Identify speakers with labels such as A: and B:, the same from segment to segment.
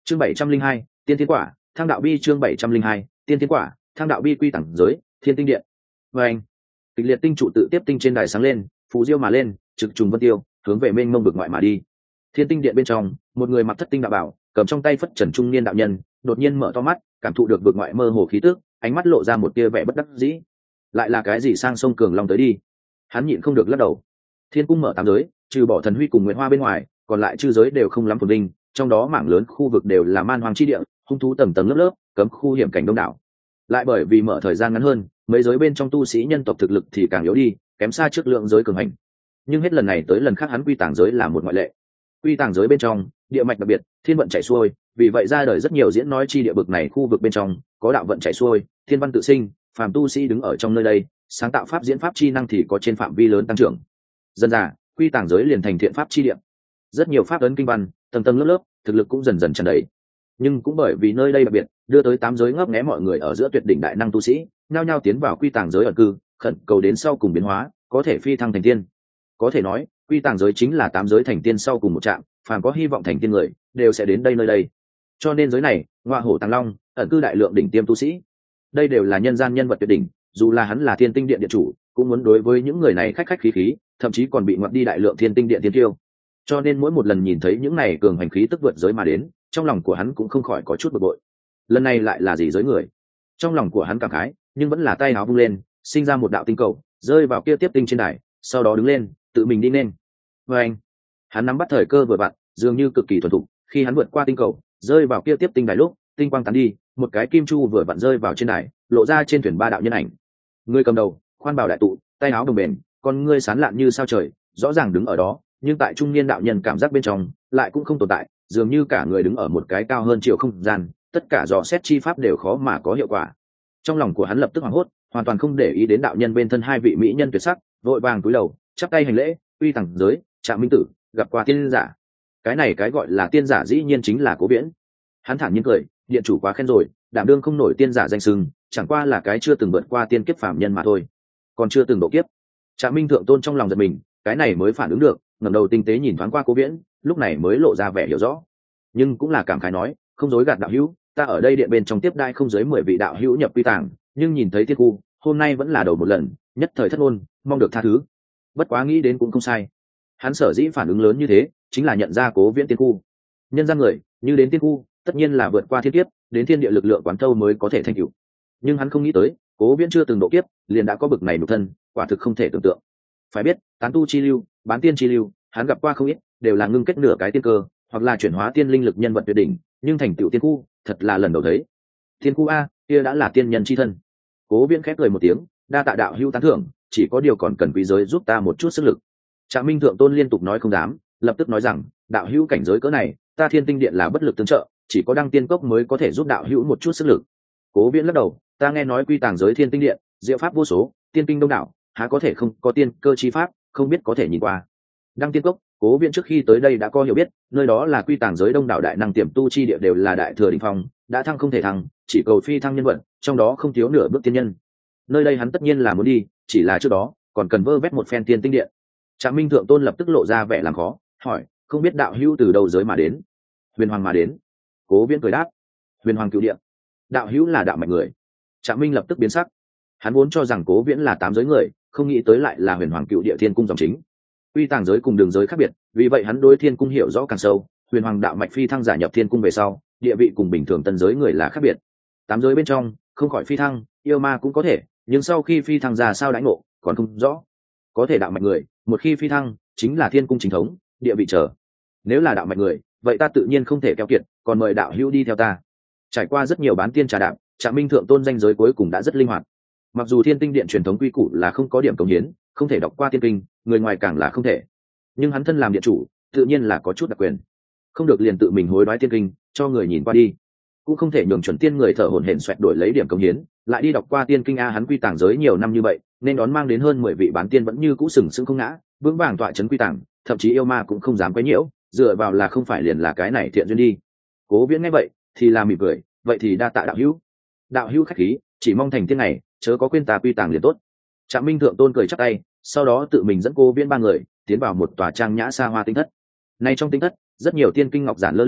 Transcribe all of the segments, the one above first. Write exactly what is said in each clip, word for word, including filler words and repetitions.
A: chương bảy trăm linh hai tiên tiến quả thang đạo bi chương bảy trăm linh hai tiên tiến quả thang đạo bi quy tẳng giới thiên tinh điện. Và anh kịch liệt tinh trụ tự tiếp tinh trên đài sáng lên, phù diêu mà lên, trực trùng vân tiêu hướng về mênh mông vực ngoại mà đi. Thiên tinh điện bên trong, một người mặc thất tinh đạo bảo, cầm trong tay phất trần trung niên đạo nhân đột nhiên mở to mắt, cảm thụ được vực ngoại mơ hồ khí tức, ánh mắt lộ ra một tia vẻ bất đắc dĩ. Lại là cái gì sang sông cường long tới đi? Hắn nhịn không được lắc đầu. Thiên cung mở tám giới, trừ bỏ thần huy cùng nguyệt hoa bên ngoài, còn lại chư giới đều không lắm phồn vinh, trong đó mảng lớn khu vực đều là man hoang chi địa, hung thú tầng tầng lớp lớp, cấm khu hiểm cảnh đông đảo. Lại bởi vì mở thời gian ngắn hơn, mấy giới bên trong tu sĩ nhân tộc thực lực thì càng yếu đi, kém xa trước lượng giới cường hành. Nhưng hết lần này tới lần khác hắn quy tàng giới là một ngoại lệ. Quy tàng giới bên trong, địa mạch đặc biệt, thiên vận chảy xuôi, vì vậy ra đời rất nhiều diễn nói chi địa bực này khu vực bên trong, có đạo vận chảy xuôi, thiên văn tự sinh, phàm tu sĩ đứng ở trong nơi đây, sáng tạo pháp diễn pháp chi năng thì có trên phạm vi lớn tăng trưởng. Dần dà, quy tàng giới liền thành thiện pháp chi địa. Rất nhiều pháp ấn kinh văn, tầng tầng lớp lớp, thực lực cũng dần dần tràn đầy. Nhưng cũng bởi vì nơi đây đặc biệt, đưa tới tám giới ngấp nghé mọi người ở giữa tuyệt đỉnh đại năng tu sĩ, nhao nhao tiến vào quy tàng giới ẩn cư, khẩn cầu đến sau cùng biến hóa, có thể phi thăng thành tiên. Có thể nói, quy tàng giới chính là tám giới thành tiên sau cùng một trạm, phàm có hy vọng thành tiên người, đều sẽ đến đây nơi đây. Cho nên giới này, Ngọa Hổ Tàng Long, ẩn cư đại lượng đỉnh tiêm tu sĩ. Đây đều là nhân gian nhân vật tuyệt đỉnh, dù là hắn là Thiên Tinh Điện điện chủ, cũng muốn đối với những người này khách khách khí khí, thậm chí còn bị ngoặt đi đại lượng Thiên Tinh Điện tiên tiêu. Cho nên mỗi một lần nhìn thấy những này cường hành khí tức vượt giới mà đến, trong lòng của hắn cũng không khỏi có chút bực bội. Lần này lại là gì giới người? Trong lòng của hắn cảm khái, nhưng vẫn là tay áo vung lên, sinh ra một đạo tinh cầu, rơi vào kia tiếp tinh trên đài, sau đó đứng lên, tự mình đi nên. Và anh, hắn nắm bắt thời cơ vừa vặn, dường như cực kỳ thuần thục, khi hắn vượt qua tinh cầu, rơi vào kia tiếp tinh đài lúc, tinh quang tán đi, một cái kim chu vừa vặn rơi vào trên đài, lộ ra trên thuyền ba đạo nhân ảnh. Người cầm đầu, khoan bảo đại tụ, tay áo đồng bền, con ngươi sáng lạn như sao trời, rõ ràng đứng ở đó, nhưng tại trung niên đạo nhân cảm giác bên trong, lại cũng không tồn tại, dường như cả người đứng ở một cái cao hơn chiều không gian, tất cả dò xét chi pháp đều khó mà có hiệu quả. Trong lòng của hắn lập tức hoảng hốt, hoàn toàn không để ý đến đạo nhân bên thân hai vị mỹ nhân tuyệt sắc, vội vàng cúi đầu, chắp tay hành lễ, uy tẳng giới, Trạm Minh Tử, gặp qua tiên giả. Cái này cái gọi là tiên giả dĩ nhiên chính là Cố Viễn. Hắn thản nhiên cười, điện chủ quá khen rồi, đảm đương không nổi tiên giả danh xưng, chẳng qua là cái chưa từng vượt qua tiên kiếp phàm nhân mà thôi, còn chưa từng độ kiếp. Trạm Minh thượng tôn trong lòng giật mình, cái này mới phản ứng được, ngẩng đầu tinh tế nhìn thoáng qua Cố Viễn, lúc này mới lộ ra vẻ hiểu rõ, nhưng cũng là cảm khái nói, không dối gạt đạo hữu, ta ở đây điện bên trong tiếp đai không dưới mười vị đạo hữu nhập quy tàng, nhưng nhìn thấy tiên khu, hôm nay vẫn là đầu một lần, nhất thời thất ngôn, mong được tha thứ. Bất quá nghĩ đến cũng không sai, hắn sở dĩ phản ứng lớn như thế, chính là nhận ra Cố Viễn tiên khu. Nhân gian người, như đến tiên khu, tất nhiên là vượt qua thiên kiếp, đến thiên địa lực lượng quán thâu mới có thể thành tựu. Nhưng hắn không nghĩ tới, Cố Viễn chưa từng độ kiếp, liền đã có bực này nhục thân, quả thực không thể tưởng tượng. Phải biết, tán tu chi lưu, bán tiên chi lưu, hắn gặp qua không ít, đều là ngưng kết nửa cái tiên cơ, hoặc là chuyển hóa tiên linh lực nhân vật tuyệt đỉnh, nhưng thành tựu tiên khu, thật là lần đầu thấy. Tiên khu a, kia đã là tiên nhân chi thân. Cố Viễn khép cười một tiếng, đa tạ đạo hữu tán thưởng, chỉ có điều còn cần quý giới giúp ta một chút sức lực. Trạm Minh thượng tôn liên tục nói không dám, lập tức nói rằng, đạo hữu cảnh giới cỡ này, ta Thiên Tinh Điện là bất lực tương trợ, chỉ có đăng tiên cốc mới có thể giúp đạo hữu một chút sức lực. Cố Viễn lắc đầu, ta nghe nói quy tàng giới Thiên Tinh Điện, diệu pháp vô số, tiên kinh đông đảo, há có thể không có tiên cơ chi pháp, không biết có thể nhìn qua. Đăng tiên cốc, Cố Viễn trước khi tới đây đã có hiểu biết, nơi đó là quy tàng giới đông đảo đại năng tiềm tu chi địa đều là đại thừa đỉnh phong, đã thăng không thể thăng, chỉ cầu phi thăng nhân vật, trong đó không thiếu nửa bước tiên nhân. Nơi đây hắn tất nhiên là muốn đi, chỉ là trước đó còn cần vơ vét một phen Thiên Tinh Điện. Trạm Minh thượng tôn lập tức lộ ra vẻ làm khó, hỏi, không biết đạo hữu từ đâu giới mà đến? Huyền Hoàng mà đến. Cố Viễn cười đáp, Huyền Hoàng cửu điện. Đạo hữu là đạo mạch người. Trạm Minh lập tức biến sắc, hắn vốn cho rằng Cố Viễn là tám giới người, không nghĩ tới lại là Huyền Hoàng cửu địa Thiên cung dòng chính. Quy tàng giới cùng đường giới khác biệt, vì vậy hắn đối Thiên cung hiểu rõ càng sâu. Huyền Hoàng đạo mạch phi thăng giả nhập Thiên cung về sau, địa vị cùng bình thường tân giới người là khác biệt. Tám giới bên trong, không khỏi phi thăng, yêu ma cũng có thể, nhưng sau khi phi thăng ra sao đãi ngộ, còn không rõ. Có thể đạo mạch người, một khi phi thăng, chính là Thiên cung chính thống, địa vị trở. Nếu là đạo mạch người, vậy ta tự nhiên không thể keo kiệt, còn mời đạo hữu đi theo ta. Trải qua rất nhiều bán tiên trà đạp, Trạm Minh thượng tôn danh giới cuối cùng đã rất linh hoạt. Mặc dù Thiên Tinh Điện truyền thống quy củ là không có điểm cống hiến, không thể đọc qua tiên kinh, người ngoài càng là không thể. Nhưng hắn thân làm điện chủ, tự nhiên là có chút đặc quyền. Không được liền tự mình hối đoái tiên kinh, cho người nhìn qua đi. Cũng không thể nhường chuẩn tiên người thở hổn hển xoẹt đổi lấy điểm cống hiến, lại đi đọc qua tiên kinh a, hắn quy tàng giới nhiều năm như vậy, nên đón mang đến hơn mười vị bán tiên vẫn như cũ sừng sững không ngã, vững vàng tọa trấn quy tàng, thậm chí yêu ma cũng không dám quấy nhiễu, dựa vào là không phải liền là cái này thiện duyên đi. Cố Viễn nghe vậy, thì là mỉm cười, vậy thì đa tạ đạo hữu. Đạo hữu khách khí, chỉ mong thành tiên này, chớ có quên ta quy tàng liền tốt. Trạm Minh thượng tôn cười chắp tay, sau đó tự mình dẫn Cố Viễn ba người tiến vào một tòa trang nhã xa hoa tinh thất. Nay trong tinh thất, rất nhiều tiên kinh ngọc giản lơ lửng,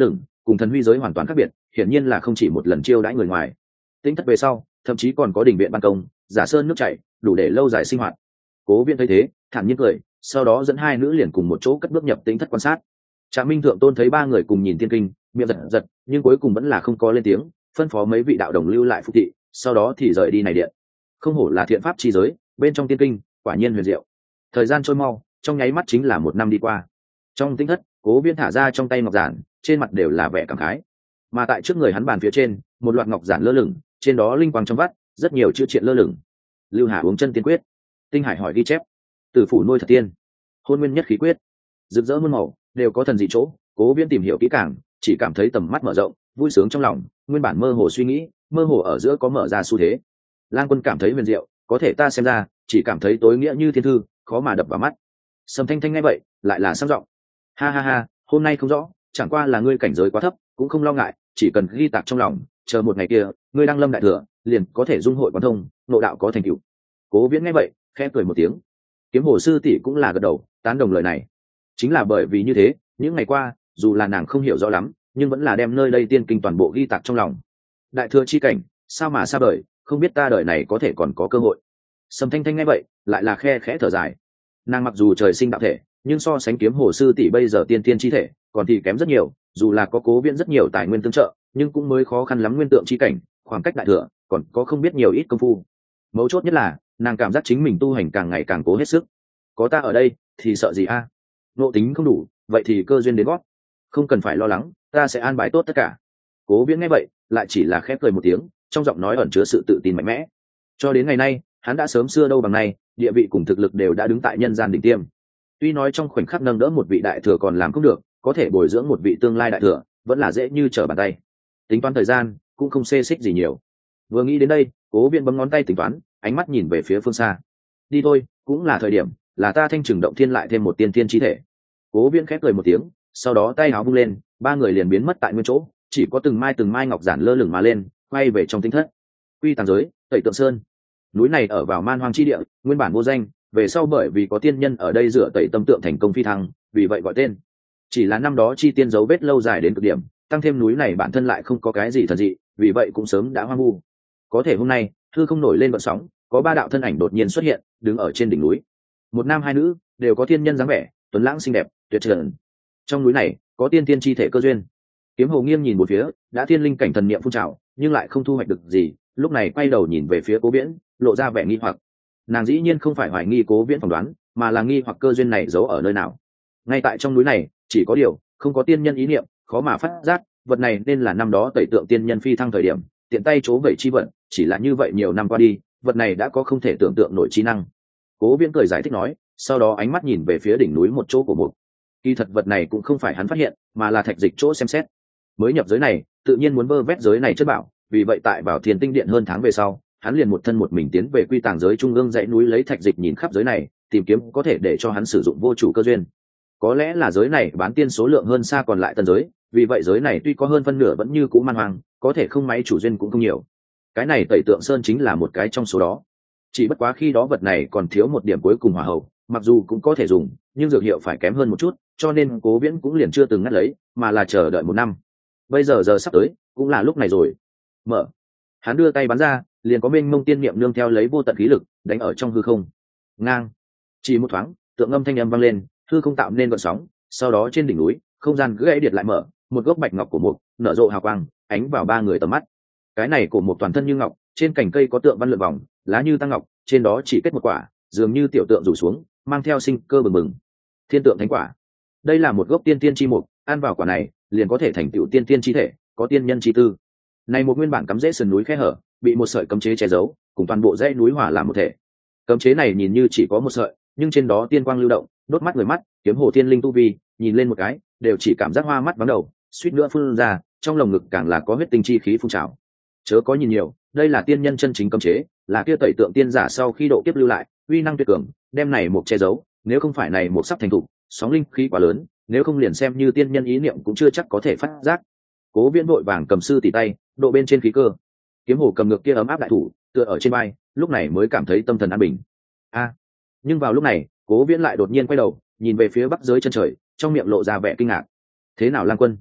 A: cùng thần huy giới hoàn toàn khác biệt, hiển nhiên là không chỉ một lần chiêu đãi người ngoài. Tính thất về sau thậm chí còn có đình viện ban công, giả sơn nước chảy, đủ để lâu dài sinh hoạt. Cố Viễn thấy thế thản nhiên cười, sau đó dẫn hai nữ liền cùng một chỗ cất bước nhập tính thất quan sát. Trạm Minh thượng tôn thấy ba người cùng nhìn tiên kinh, miệng giật giật, nhưng cuối cùng vẫn là không có lên tiếng, phân phó mấy vị đạo đồng lưu lại phục thị, sau đó thì rời đi này điện. Không hổ là thiện pháp chi giới, bên trong tiên kinh quả nhiên huyền diệu. Thời gian trôi mau, trong nháy mắt chính là một năm đi qua. Trong tinh thất, Cố Viễn thả ra trong tay ngọc giản, trên mặt đều là vẻ cảm khái. Mà tại trước người hắn bàn phía trên, một loạt ngọc giản lơ lửng, trên đó linh quang trong vắt, rất nhiều chữ triện lơ lửng. Lưu Hà uống chân tiên quyết, Tinh Hải hỏi ghi chép, Tử phủ nuôi thật tiên, Hôn nguyên nhất khí quyết, rực rỡ muôn màu, đều có thần dị chỗ. Cố Viễn tìm hiểu kỹ càng, chỉ cảm thấy tầm mắt mở rộng, vui sướng trong lòng, nguyên bản mơ hồ suy nghĩ, mơ hồ ở giữa có mở ra xu thế. Lang Quân cảm thấy huyền diệu, có thể ta xem ra, chỉ cảm thấy tối nghĩa như thiên thư, khó mà đập vào mắt. Sầm Thanh Thanh nghe vậy, lại là sang giọng, ha ha ha, hôm nay không rõ, chẳng qua là ngươi cảnh giới quá thấp, cũng không lo ngại, chỉ cần ghi tạc trong lòng, chờ một ngày kia, ngươi đăng lâm đại thừa, liền có thể dung hội quán thông, nội đạo có thành tựu. Cố Viễn nghe vậy, khẽ cười một tiếng. Kiếm Hồ sư tỷ cũng là gật đầu, tán đồng lời này. Chính là bởi vì như thế, những ngày qua, dù là nàng không hiểu rõ lắm, nhưng vẫn là đem nơi đây tiên kinh toàn bộ ghi tạc trong lòng. Đại thừa chi cảnh, sao mà xa vời, không biết ta đời này có thể còn có cơ hội. Sầm Thanh Thanh nghe vậy, lại là khe khẽ thở dài. Nàng mặc dù trời sinh đạo thể, nhưng so sánh Kiếm Hồ sư tỷ bây giờ tiên tiên chi thể, còn thì kém rất nhiều, dù là có Cố Viễn rất nhiều tài nguyên tương trợ, nhưng cũng mới khó khăn lắm nguyên tượng chi cảnh, khoảng cách đại thừa, còn có không biết nhiều ít công phu. Mấu chốt nhất là, nàng cảm giác chính mình tu hành càng ngày càng cố hết sức. Có ta ở đây, thì sợ gì a? Ngộ tính không đủ, vậy thì cơ duyên đến gót. Không cần phải lo lắng, ta sẽ an bài tốt tất cả. Cố Viễn nghe vậy, lại chỉ là khép cười một tiếng, trong giọng nói ẩn chứa sự tự tin mạnh mẽ. Cho đến ngày nay, hắn đã sớm xưa đâu bằng nay, địa vị cùng thực lực đều đã đứng tại nhân gian đỉnh tiêm. Tuy nói trong khoảnh khắc nâng đỡ một vị đại thừa còn làm không được, có thể bồi dưỡng một vị tương lai đại thừa, vẫn là dễ như trở bàn tay. Tính toán thời gian, cũng không xê xích gì nhiều. Vừa nghĩ đến đây, Cố Viễn bấm ngón tay tính toán, ánh mắt nhìn về phía phương xa. Đi thôi, cũng là thời điểm, là ta thanh trừng động thiên lại thêm một tiên thiên chi thể. Cố Viễn khép cười một tiếng, sau đó tay áo vung lên, ba người liền biến mất tại nguyên chỗ, chỉ có từng mai từng mai ngọc giản lơ lửng mà lên, quay về trong tinh thất. Quy Tàng giới, Tẩy Tượng Sơn. Núi này ở vào man hoang chi địa, nguyên bản vô danh, về sau bởi vì có tiên nhân ở đây rửa tẩy tâm tượng thành công phi thăng, vì vậy gọi tên. Chỉ là năm đó chi tiên dấu vết lâu dài đến cực điểm, tăng thêm núi này bản thân lại không có cái gì thần dị, vì vậy cũng sớm đã hoang vu. Có thể hôm nay, hư không nổi lên gợn sóng, có ba đạo thân ảnh đột nhiên xuất hiện, đứng ở trên đỉnh núi. Một nam hai nữ, đều có tiên nhân dáng vẻ, tuấn lãng xinh đẹp, tuyệt trần. Trong núi này, có tiên tiên chi thể cơ duyên. Kiếm Hồ nghiêng nhìn một phía, đã thiên linh cảnh thần niệm phun trào, nhưng lại không thu hoạch được gì, lúc này quay đầu nhìn về phía Cố Viễn, lộ ra vẻ nghi hoặc. Nàng dĩ nhiên không phải hoài nghi Cố Viễn phỏng đoán, mà là nghi hoặc cơ duyên này giấu ở nơi nào. Ngay tại trong núi này, chỉ có điều, không có tiên nhân ý niệm, khó mà phát giác, vật này nên là năm đó tẩy tượng tiên nhân phi thăng thời điểm, tiện tay chỗ vậy chi vận, chỉ là như vậy nhiều năm qua đi, vật này đã có không thể tưởng tượng nổi trí năng. Cố Viễn cười giải thích nói, sau đó ánh mắt nhìn về phía đỉnh núi một chỗ của một. Kỳ thật vật này cũng không phải hắn phát hiện, mà là thạch dịch chỗ xem xét. Mới nhập giới này, tự nhiên muốn vơ vét giới này chất bảo, vì vậy tại vào Thiên Tinh Điện hơn tháng về sau, hắn liền một thân một mình tiến về Quy Tàng giới trung ương dãy núi lấy thạch dịch nhìn khắp giới này, tìm kiếm có thể để cho hắn sử dụng vô chủ cơ duyên. Có lẽ là giới này bán tiên số lượng hơn xa còn lại tân giới, vì vậy giới này tuy có hơn phân nửa vẫn như cũ man hoang, có thể không máy chủ duyên cũng không nhiều. Cái này Tẩy Tượng Sơn chính là một cái trong số đó. Chỉ bất quá khi đó vật này còn thiếu một điểm cuối cùng hỏa hậu, mặc dù cũng có thể dùng, nhưng dược hiệu phải kém hơn một chút, cho nên Cố Viễn cũng liền chưa từng ngắt lấy, mà là chờ đợi một năm. Bây giờ giờ sắp tới, cũng là lúc này rồi. Mở. Hắn đưa tay bắn ra, liền có mênh mông tiên niệm nương theo lấy vô tận khí lực, đánh ở trong hư không. Ngang. Chỉ một thoáng, tượng âm thanh âm vang lên, hư không tạo nên gợn sóng, sau đó trên đỉnh núi, không gian gãy điệt lại mở, một gốc bạch ngọc của mục nở rộ hào quang, ánh vào ba người tầm mắt. Cái này của một toàn thân như ngọc, trên cành cây có tượng văn lượn vòng, lá như tăng ngọc, trên đó chỉ kết một quả, dường như tiểu tượng rủ xuống, mang theo sinh cơ bừng bừng. Thiên tượng thánh quả. Đây là một gốc tiên tiên chi mục, ăn vào quả này, liền có thể thành tựu tiên tiên chi thể, có tiên nhân chi tư. Này một nguyên bản cắm rễ sườn núi khe hở, bị một sợi cấm chế che giấu, cùng toàn bộ dãy núi hỏa làm một thể. Cấm chế này nhìn như chỉ có một sợi, nhưng trên đó tiên quang lưu động, đốt mắt người mắt, Kiếm Hồ thiên linh tu vi, nhìn lên một cái, đều chỉ cảm giác hoa mắt vắng đầu, suýt nữa phun ra, trong lồng ngực càng là có huyết tinh chi khí phun trào. Chớ có nhìn nhiều, đây là tiên nhân chân chính cấm chế, là kia tẩy tượng tiên giả sau khi độ kiếp lưu lại, uy năng tuyệt cường, đem này một che giấu, nếu không phải này một sắp thành thủ, sóng linh khí quá lớn, nếu không liền xem như tiên nhân ý niệm cũng chưa chắc có thể phát giác. Cố Viễn vội vàng cầm sư tỉ tay, độ bên trên khí cơ. Kiếm Hồ cầm ngược kia ấm áp đại thủ, tựa ở trên vai, lúc này mới cảm thấy tâm thần an bình. A! Nhưng vào lúc này, Cố Viễn lại đột nhiên quay đầu, nhìn về phía bắc giới chân trời, trong miệng lộ ra vẻ kinh ngạc. Thế nào Lang Quân?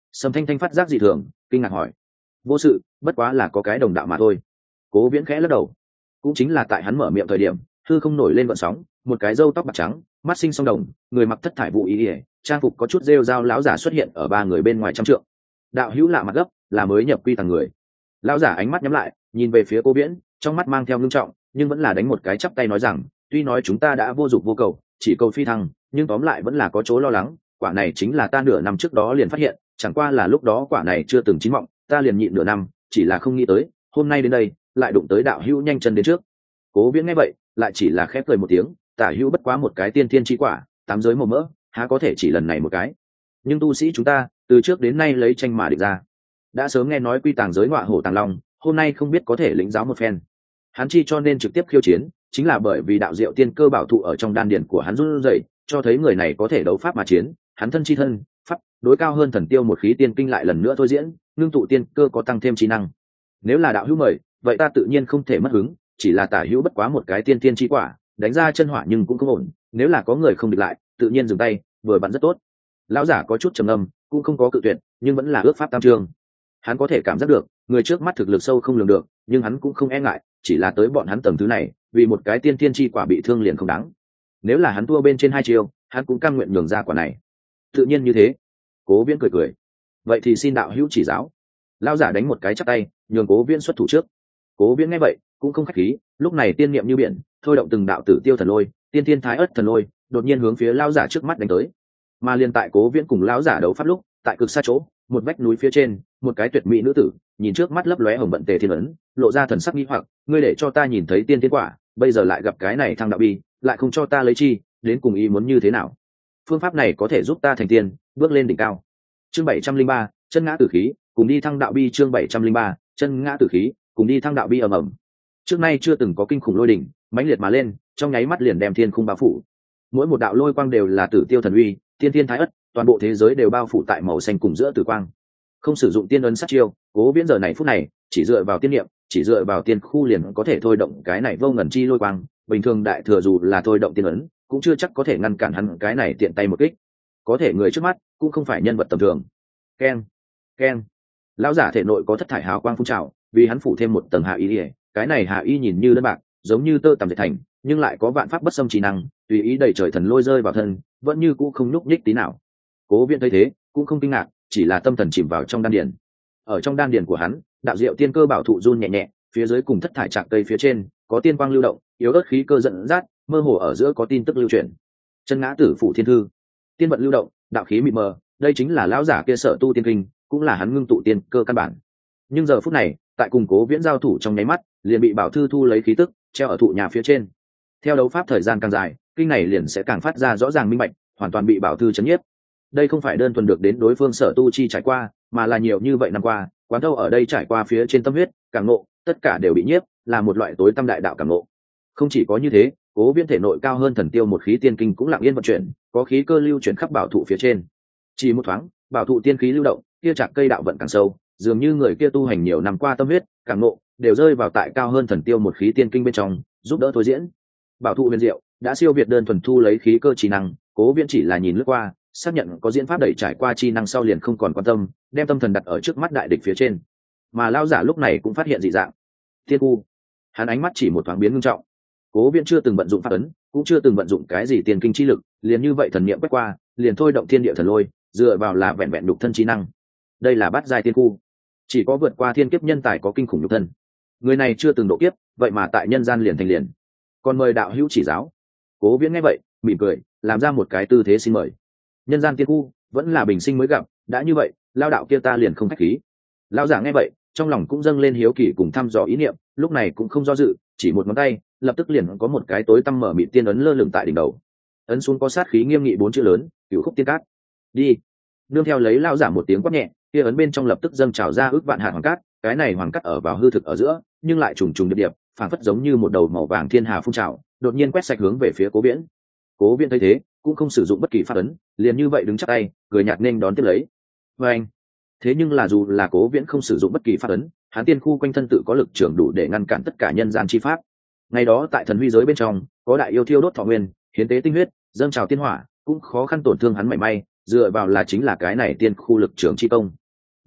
A: Sầm Thanh Thanh phát giác dị thường, kinh ngạc hỏi: vô sự, bất quá là có cái đồng đạo mà thôi. Cố Viễn khẽ lắc đầu. Cũng chính là tại hắn mở miệng thời điểm, hư không nổi lên vận sóng, một cái râu tóc bạc trắng, mắt sinh song đồng, người mặc thất thải vụ ý ỉa, trang phục có chút rêu rao lão giả xuất hiện ở ba người bên ngoài trăm trượng. Đạo hữu lạ mặt gấp, là mới nhập quy tàng người. Lão giả ánh mắt nhắm lại, nhìn về phía Cố Viễn, trong mắt mang theo ngưng trọng, nhưng vẫn là đánh một cái chắp tay nói rằng: tuy nói chúng ta đã vô dụng vô cầu, chỉ cầu phi thăng, nhưng tóm lại vẫn là có chỗ lo lắng. Quả này chính là ta nửa năm trước đó liền phát hiện, chẳng qua là lúc đó quả này chưa từng chín mọng, ta liền nhịn nửa năm, chỉ là không nghĩ tới hôm nay đến đây lại đụng tới đạo hữu nhanh chân đến trước. Cố Viễn nghe vậy lại chỉ là khép cười một tiếng, tả hữu bất quá một cái tiên thiên chi quả, tám giới màu mỡ, há có thể chỉ lần này một cái. Nhưng tu sĩ chúng ta từ trước đến nay lấy tranh mà định ra, đã sớm nghe nói quy tàng giới ngọa hổ tàng long, hôm nay không biết có thể lĩnh giáo một phen. Hắn chi cho nên trực tiếp khiêu chiến, chính là bởi vì đạo diệu tiên cơ bảo thụ ở trong đan điển của hắn run rẩy, cho thấy người này có thể đấu pháp mà chiến. Hắn thân chi thân pháp đối cao hơn thần tiêu một khí tiên kinh lại lần nữa thôi diễn, ngưng tụ tiên cơ có tăng thêm trí năng. Nếu là đạo hữu mời, vậy ta tự nhiên không thể mất hứng, chỉ là tả hữu bất quá một cái tiên tiên chi quả, đánh ra chân hỏa nhưng cũng không ổn, nếu là có người không địch lại, tự nhiên dừng tay, vừa bắn rất tốt. Lão giả có chút trầm ngâm, cũng không có cự tuyệt, nhưng vẫn là ước pháp tam chương. Hắn có thể cảm giác được người trước mắt thực lực sâu không lường được, nhưng hắn cũng không e ngại, chỉ là tới bọn hắn tầng thứ này, vì một cái tiên tiên chi quả bị thương liền không đáng. Nếu là hắn thua bên trên hai chiêu, hắn cũng cam nguyện nhường ra quả này. Tự nhiên như thế. Cố Viễn cười cười: vậy thì xin đạo hữu chỉ giáo. Lão giả đánh một cái chắp tay, nhường Cố Viễn xuất thủ trước. Cố Viễn nghe vậy cũng không khách khí, lúc này tiên niệm như biển, thôi động từng đạo tử tiêu thần lôi, tiên thiên thái ất thần lôi, đột nhiên hướng phía lão giả trước mắt đánh tới. Mà liên tại Cố Viễn cùng lão giả đấu pháp lúc, tại cực xa chỗ, một vách núi phía trên, một cái tuyệt mỹ nữ tử nhìn trước mắt lấp lóe hồng vận tề thiên ấn, lộ ra thần sắc nghi hoặc: ngươi để cho ta nhìn thấy tiên thiên quả, bây giờ lại gặp cái này thăng đạo bi, lại không cho ta lấy chi, đến cùng ý muốn như thế nào? Phương pháp này có thể giúp ta thành tiên, bước lên đỉnh cao. Chương bảy trăm linh ba, chân ngã tử khí, cùng đi thăng đạo bi. Chương bảy trăm linh ba, chân ngã tử khí, cùng đi thăng đạo bi. Ầm ầm. Trước nay chưa từng có kinh khủng lôi đỉnh mãnh liệt mà lên, trong nháy mắt liền đem thiên khung bao phủ. Mỗi một đạo lôi quang đều là tử tiêu thần uy, tiên thiên thái ất, toàn bộ thế giới đều bao phủ tại màu xanh cùng giữa tử quang. Không sử dụng tiên ấn sát chiêu, Cố Viễn giờ này phút này chỉ dựa vào tiên niệm, chỉ dựa vào tiên khu liền có thể thôi động cái này vô ngần chi lôi quang. Bình thường đại thừa dù là thôi động tiên ấn, cũng chưa chắc có thể ngăn cản hắn cái này tiện tay một kích. Có thể người trước mắt cũng không phải nhân vật tầm thường. Keng, keng. Lão giả thể nội có thất thải hào quang phun trào, vì hắn phủ thêm một tầng hạ y. Cái này hạ y nhìn như đơn bạc, giống như tơ tằm dệt thành, nhưng lại có vạn pháp bất xâm trí năng, tùy ý đẩy trời thần lôi rơi vào thân, vẫn như cũ không nhúc nhích tí nào. Cố Viễn thấy thế cũng không kinh ngạc, chỉ là tâm thần chìm vào trong đan điền. Ở trong đan điền của hắn, đạo diệu tiên cơ bảo thụ run nhẹ nhẹ, phía dưới cùng thất thải trạng cây phía trên có tiên quang lưu động, yếu ớt khí cơ dẫn dắt, mơ hồ ở giữa có tin tức lưu truyền. Chân ngã tử phủ thiên thư, tiên vận lưu động, đạo khí mịt mờ, đây chính là lão giả kia sở tu tiên kinh, cũng là hắn ngưng tụ tiên cơ căn bản. Nhưng giờ phút này, tại cùng Cố Viễn giao thủ trong nháy mắt, liền bị bảo thư thu lấy khí tức, treo ở thụ nhà phía trên. Theo đấu pháp thời gian càng dài, kinh này liền sẽ càng phát ra rõ ràng minh bạch, hoàn toàn bị bảo thư chấn nhiếp. Đây không phải đơn thuần được đến đối phương sở tu chi trải qua, mà là nhiều như vậy năm qua, quán thâu ở đây trải qua phía trên tâm huyết, cảm ngộ, tất cả đều bị nhiếp, là một loại tối tâm đại đạo cảm ngộ. Không chỉ có như thế, Cố Viễn thể nội cao hơn thần tiêu một khí tiên kinh cũng lặng yên vận chuyển, có khí cơ lưu chuyển khắp bảo thụ phía trên. Chỉ một thoáng, bảo thụ tiên khí lưu động, kia chạc cây đạo vận càng sâu, dường như người kia tu hành nhiều năm qua tâm huyết, cảm ngộ, đều rơi vào tại cao hơn thần tiêu một khí tiên kinh bên trong, giúp đỡ thôi diễn. Bảo thụ huyền diệu, đã siêu việt đơn thuần thu lấy khí cơ trí năng, Cố Viễn chỉ là nhìn lướt qua, xác nhận có diễn pháp đẩy trải qua chi năng sau liền không còn quan tâm, đem tâm thần đặt ở trước mắt đại địch phía trên. Mà lão giả lúc này cũng phát hiện dị dạng. Tiên khu, hắn ánh mắt chỉ một thoáng biến ngưng trọng. Cố Viễn chưa từng vận dụng pháp ấn, cũng chưa từng vận dụng cái gì tiền kinh chi lực, liền như vậy thần niệm quét qua, liền thôi động thiên địa thần lôi, dựa vào là vẹn vẹn đục thân trí năng. Đây là bát giai tiên khu, chỉ có vượt qua thiên kiếp nhân tài có kinh khủng nhục thân. Người này chưa từng độ kiếp, vậy mà tại nhân gian liền thành liền. Còn mời đạo hữu chỉ giáo. Cố Viễn nghe vậy, mỉm cười, làm ra một cái tư thế xin mời. Nhân gian tiên khu vẫn là bình sinh mới gặp, đã như vậy, lao đạo kia ta liền không khách khí. Lão giả nghe vậy, trong lòng cũng dâng lên hiếu kỳ cùng thăm dò ý niệm, lúc này cũng không do dự, chỉ một ngón tay, lập tức liền có một cái tối tăm mở mịt tiên ấn lơ lửng tại đỉnh đầu. Ấn xuống có sát khí nghiêm nghị bốn chữ lớn: Cửu Khúc Tiên Cát. Đi. Nương theo lấy lão giả một tiếng quát nhẹ, kia ấn bên trong lập tức dâng trào ra ước vạn hạt hoàng cát, cái này hoàng cát ở vào hư thực ở giữa, nhưng lại trùng trùng điệp điệp, phảng phất giống như một đầu màu vàng thiên hà phun trào, đột nhiên quét sạch hướng về phía Cố Viễn. Cố Viễn thấy thế, cũng không sử dụng bất kỳ pháp ấn, liền như vậy đứng chắp tay, cười nhạt nên đón tiếp lấy. Và anh, thế nhưng là dù là Cố Viễn không sử dụng bất kỳ pháp ấn, hắn tiên khu quanh thân tự có lực trường đủ để ngăn cản tất cả nhân gian chi pháp. Ngày đó tại thần huy giới bên trong, có đại yêu thiêu đốt thọ nguyên, hiến tế tinh huyết, dâng trào tiên hỏa, cũng khó khăn tổn thương hắn mảy may, dựa vào là chính là cái này tiên khu lực trường chi công.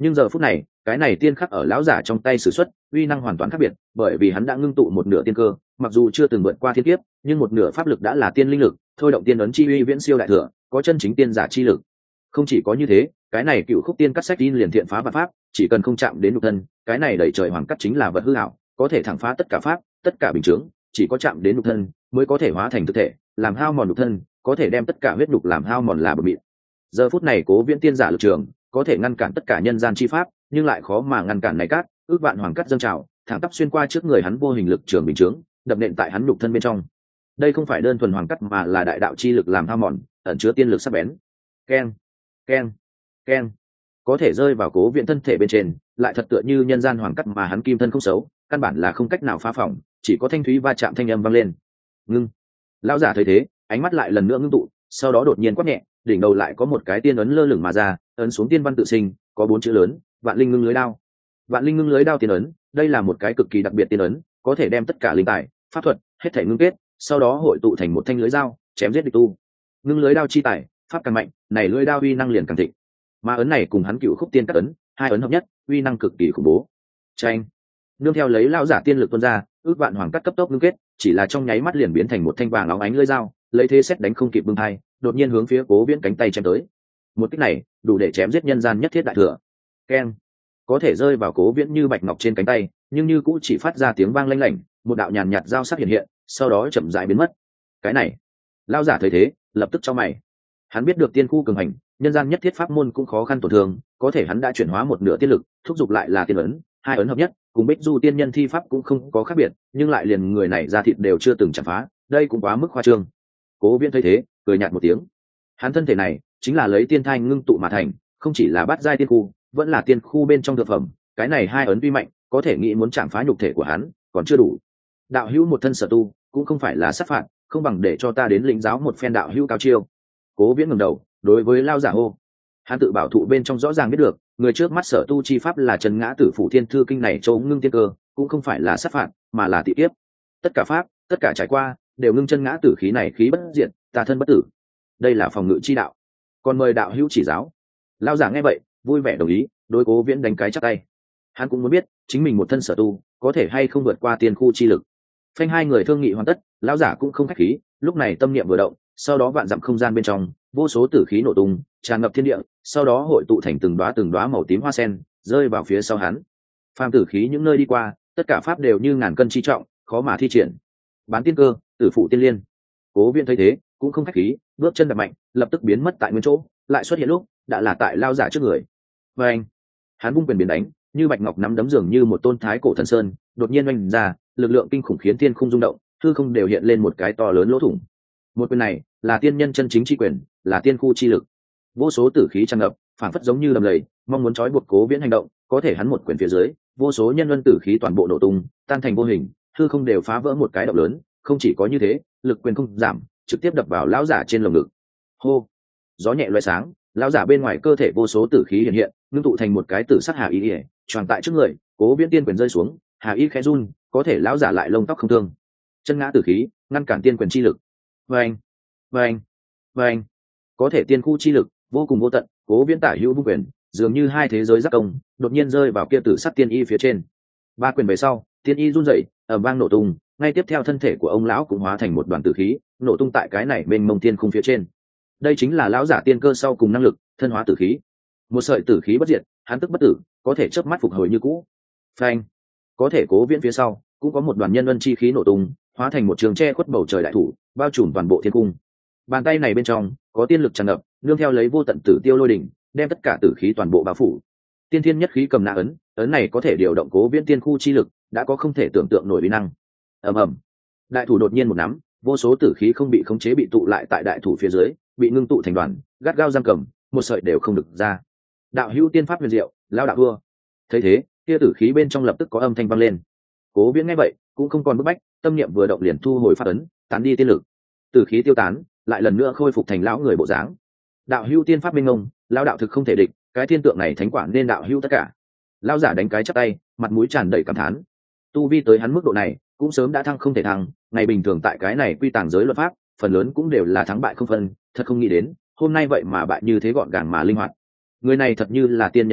A: Nhưng giờ phút này cái này tiên khắc ở lão giả trong tay sử xuất uy năng hoàn toàn khác biệt, bởi vì hắn đã ngưng tụ một nửa tiên cơ, mặc dù chưa từng vượt qua thiên kiếp, nhưng một nửa pháp lực đã là tiên linh lực, thôi động tiên ấn chi uy viễn siêu đại thừa, có chân chính tiên giả chi lực. Không chỉ có như thế, cái này cựu khúc tiên cắt sách tin liền thiện phá vạn pháp, chỉ cần không chạm đến nhục thân, cái này đẩy trời hoàng cắt chính là vật hư ảo, có thể thẳng phá tất cả pháp, tất cả bình chướng, chỉ có chạm đến nhục thân mới có thể hóa thành thực thể, làm hao mòn nhục thân, có thể đem tất cả huyết nhục làm hao mòn là bờ mịn. Giờ phút này Cố Viễn tiên giả lực trường có thể ngăn cản tất cả nhân gian chi pháp, nhưng lại khó mà ngăn cản này cát, ước vạn hoàng cắt dâng trào, thẳng tắp xuyên qua trước người hắn vô hình lực trường bình chướng, đập nện tại hắn nhục thân bên trong. Đây không phải đơn thuần hoàng cắt mà là đại đạo chi lực làm hao mòn, ẩn chứa tiên lực sắc bén. Keng, keng, keng, có thể rơi vào Cố Viễn thân thể bên trên, lại thật tựa như nhân gian hoàng cắt mà hắn kim thân không xấu, căn bản là không cách nào phá phỏng, chỉ có thanh thúy va chạm thanh âm vang lên. Ngưng. Lão giả thấy thế, ánh mắt lại lần nữa ngưng tụ, sau đó đột nhiên quát nhẹ, đỉnh đầu lại có một cái tiên ấn lơ lửng mà ra, ấn xuống tiên văn tự sinh, có bốn chữ lớn: Vạn Linh Ngưng Lưới Đao. Vạn Linh Ngưng Lưới Đao tiên ấn, đây là một cái cực kỳ đặc biệt tiên ấn, có thể đem tất cả linh tài, pháp thuật hết thảy ngưng kết, sau đó hội tụ thành một thanh lưới dao, chém giết địch tu. Ngưng lưới đao chi tài, pháp càng mạnh, này lưới đao uy năng liền càng thịnh. Mà ấn này cùng hắn cựu khúc tiên các ấn, hai ấn hợp nhất, uy năng cực kỳ khủng bố. Chanh. Nương theo lấy lão giả tiên lực tuôn ra, ước vạn hoàng cắt cấp tốc ngưng kết, chỉ là trong nháy mắt liền biến thành một thanh vàng óng ánh lưỡi dao, lấy thế xét đánh không kịp bưng thai, đột nhiên hướng phía Cố Viễn cánh tay chém tới. Một kích này, đủ để chém giết nhân gian nhất thiết đại thừa. Keng, có thể rơi vào Cố Viễn như bạch ngọc trên cánh tay, nhưng như cũng chỉ phát ra tiếng vang lanh lảnh, một đạo nhàn nhạt dao sắc hiện hiện, sau đó chậm rãi biến mất. Cái này, lão giả thấy thế, lập tức chau mày. Hắn biết được tiên khu cường hành, nhân gian nhất thiết pháp môn cũng khó khăn tổn thương, có thể hắn đã chuyển hóa một nửa tiên lực, thúc giục lại là tiên ấn, hai ấn hợp nhất, cùng Bích Du tiên nhân thi pháp cũng không có khác biệt, nhưng lại liền người này ra thịt đều chưa từng chạm phá, đây cũng quá mức khoa trương. Cố Viễn thấy thế, cười nhạt một tiếng. Hắn thân thể này chính là lấy tiên thai ngưng tụ mà thành, không chỉ là bát giai tiên khu, vẫn là tiên khu bên trong thượng phẩm, cái này hai ấn vi mạnh, có thể nghĩ muốn chạm phá nhục thể của hắn, còn chưa đủ. Đạo hữu một thân sở tu, cũng không phải là sát phạt, không bằng để cho ta đến lĩnh giáo một phen đạo hữu cao chiêu. Cố Viễn ngẩng đầu, đối với lao giả hô. Hắn tự bảo thụ bên trong rõ ràng biết được, người trước mắt sở tu chi pháp là Chân Ngã Tử Phủ Thiên Thư kinh này châu ngưng tiên cơ, cũng không phải là sát phạt, mà là tị kiếp. Tất cả pháp, tất cả trải qua, đều ngưng chân ngã tử khí này khí bất diệt, ta thân bất tử. Đây là phòng ngự chi đạo. Còn mời đạo hữu chỉ giáo. Lão giả nghe vậy, vui vẻ đồng ý, đối Cố Viễn đánh cái chắp tay. Hắn cũng muốn biết, chính mình một thân sở tu, có thể hay không vượt qua tiên khu chi lực. Phanh hai người thương nghị hoàn tất, lão giả cũng không khách khí, lúc này tâm niệm vừa động, sau đó vạn dặm không gian bên trong, vô số tử khí nổ tung, tràn ngập thiên địa, sau đó hội tụ thành từng đóa từng đóa màu tím hoa sen, rơi vào phía sau hắn. Phàm tử khí những nơi đi qua, tất cả pháp đều như ngàn cân chi trọng, khó mà thi triển. Bán tiên cơ, tử phụ tiên liên. Cố Viễn thấy thế, cũng không khách khí, bước chân đạp mạnh, lập tức biến mất tại nguyên chỗ, lại xuất hiện lúc đã là tại lao giả trước người. Và anh, hắn vung quyền biến đánh, như bạch ngọc nắm đấm dường như một tôn thái cổ thần sơn, đột nhiên oanh ra, lực lượng kinh khủng khiến thiên khung rung động, hư không đều hiện lên một cái to lớn lỗ thủng. Một quyền này là tiên nhân chân chính chi quyền, là tiên khu chi lực. Vô số tử khí tràn ngập, phảng phất giống như lầm lầy, mong muốn trói buộc Cố Viễn hành động, có thể hắn một quyền phía dưới, vô số nhân luân tử khí toàn bộ nổ tung, tan thành vô hình, hư không đều phá vỡ một cái động lớn. Không chỉ có như thế, lực quyền không giảm, trực tiếp đập vào lão giả trên lồng ngực. Hô, gió nhẹ loé sáng, lão giả bên ngoài cơ thể vô số tử khí hiện hiện, ngưng tụ thành một cái tử sắc hà y ỉa, tròn tại trước người. Cố Viễn tiên quyền rơi xuống, hà y khẽ run, có thể lão giả lại lông tóc không thương. Chân ngã tử khí, ngăn cản tiên quyền chi lực. Vâng, vâng, vâng, có thể tiên khu chi lực vô cùng vô tận. Cố Viễn tả hữu vung quyền, dường như hai thế giới giáp công, đột nhiên rơi vào kia tử sắc tiên y phía trên. Ba quyền về sau, tiên y run rẩy, ầm vang nổ tung, ngay tiếp theo thân thể của ông lão cũng hóa thành một đoàn tử khí, nổ tung tại cái này bên mông tiên khung phía trên. Đây chính là lão giả tiên cơ sau cùng năng lực, thân hóa tử khí. Một sợi tử khí bất diệt, hắn tức bất tử, có thể chớp mắt phục hồi như cũ. Phanh, có thể Cố Viễn phía sau cũng có một đoàn nhân luân chi khí nổ tung, hóa thành một trường che khuất bầu trời đại thủ, bao trùm toàn bộ thiên cung. Bàn tay này bên trong có tiên lực tràn ngập, nương theo lấy vô tận tử tiêu lôi đỉnh, đem tất cả tử khí toàn bộ bao phủ. Tiên thiên nhất khí cầm nã ấn, ấn này có thể điều động Cố Viễn tiên khu chi lực, đã có không thể tưởng tượng nổi uy năng. Ầm ầm, đại thủ đột nhiên một nắm, vô số tử khí không bị khống chế bị tụ lại tại đại thủ phía dưới, bị ngưng tụ thành đoàn, gắt gao giam cầm, một sợi đều không được ra. Đạo hữu tiên pháp huyền diệu, lão đạo vua. Thấy thế, kia tử khí bên trong lập tức có âm thanh vang lên. Cố Viễn nghe vậy, cũng không còn bức bách, tâm niệm vừa động liền thu hồi pháp ấn, tán đi tiên lực. Tử khí tiêu tán, lại lần nữa khôi phục thành lão người bộ dáng. Đạo hữu tiên pháp minh ngông, lão đạo thực không thể địch, cái thiên tượng này thánh quả nên đạo hữu tất cả. Lão giả đánh cái chắp tay, mặt mũi tràn đầy cảm thán. Tu vi tới hắn mức độ này, cũng sớm đã thăng không thể thăng, ngày bình thường tại cái này quy tàng giới luật pháp, phần lớn cũng đều là thắng bại không phân, thật không nghĩ đến, hôm nay vậy mà bại như thế gọn gàng mà linh hoạt. Người này thật như là tiên nhân đến,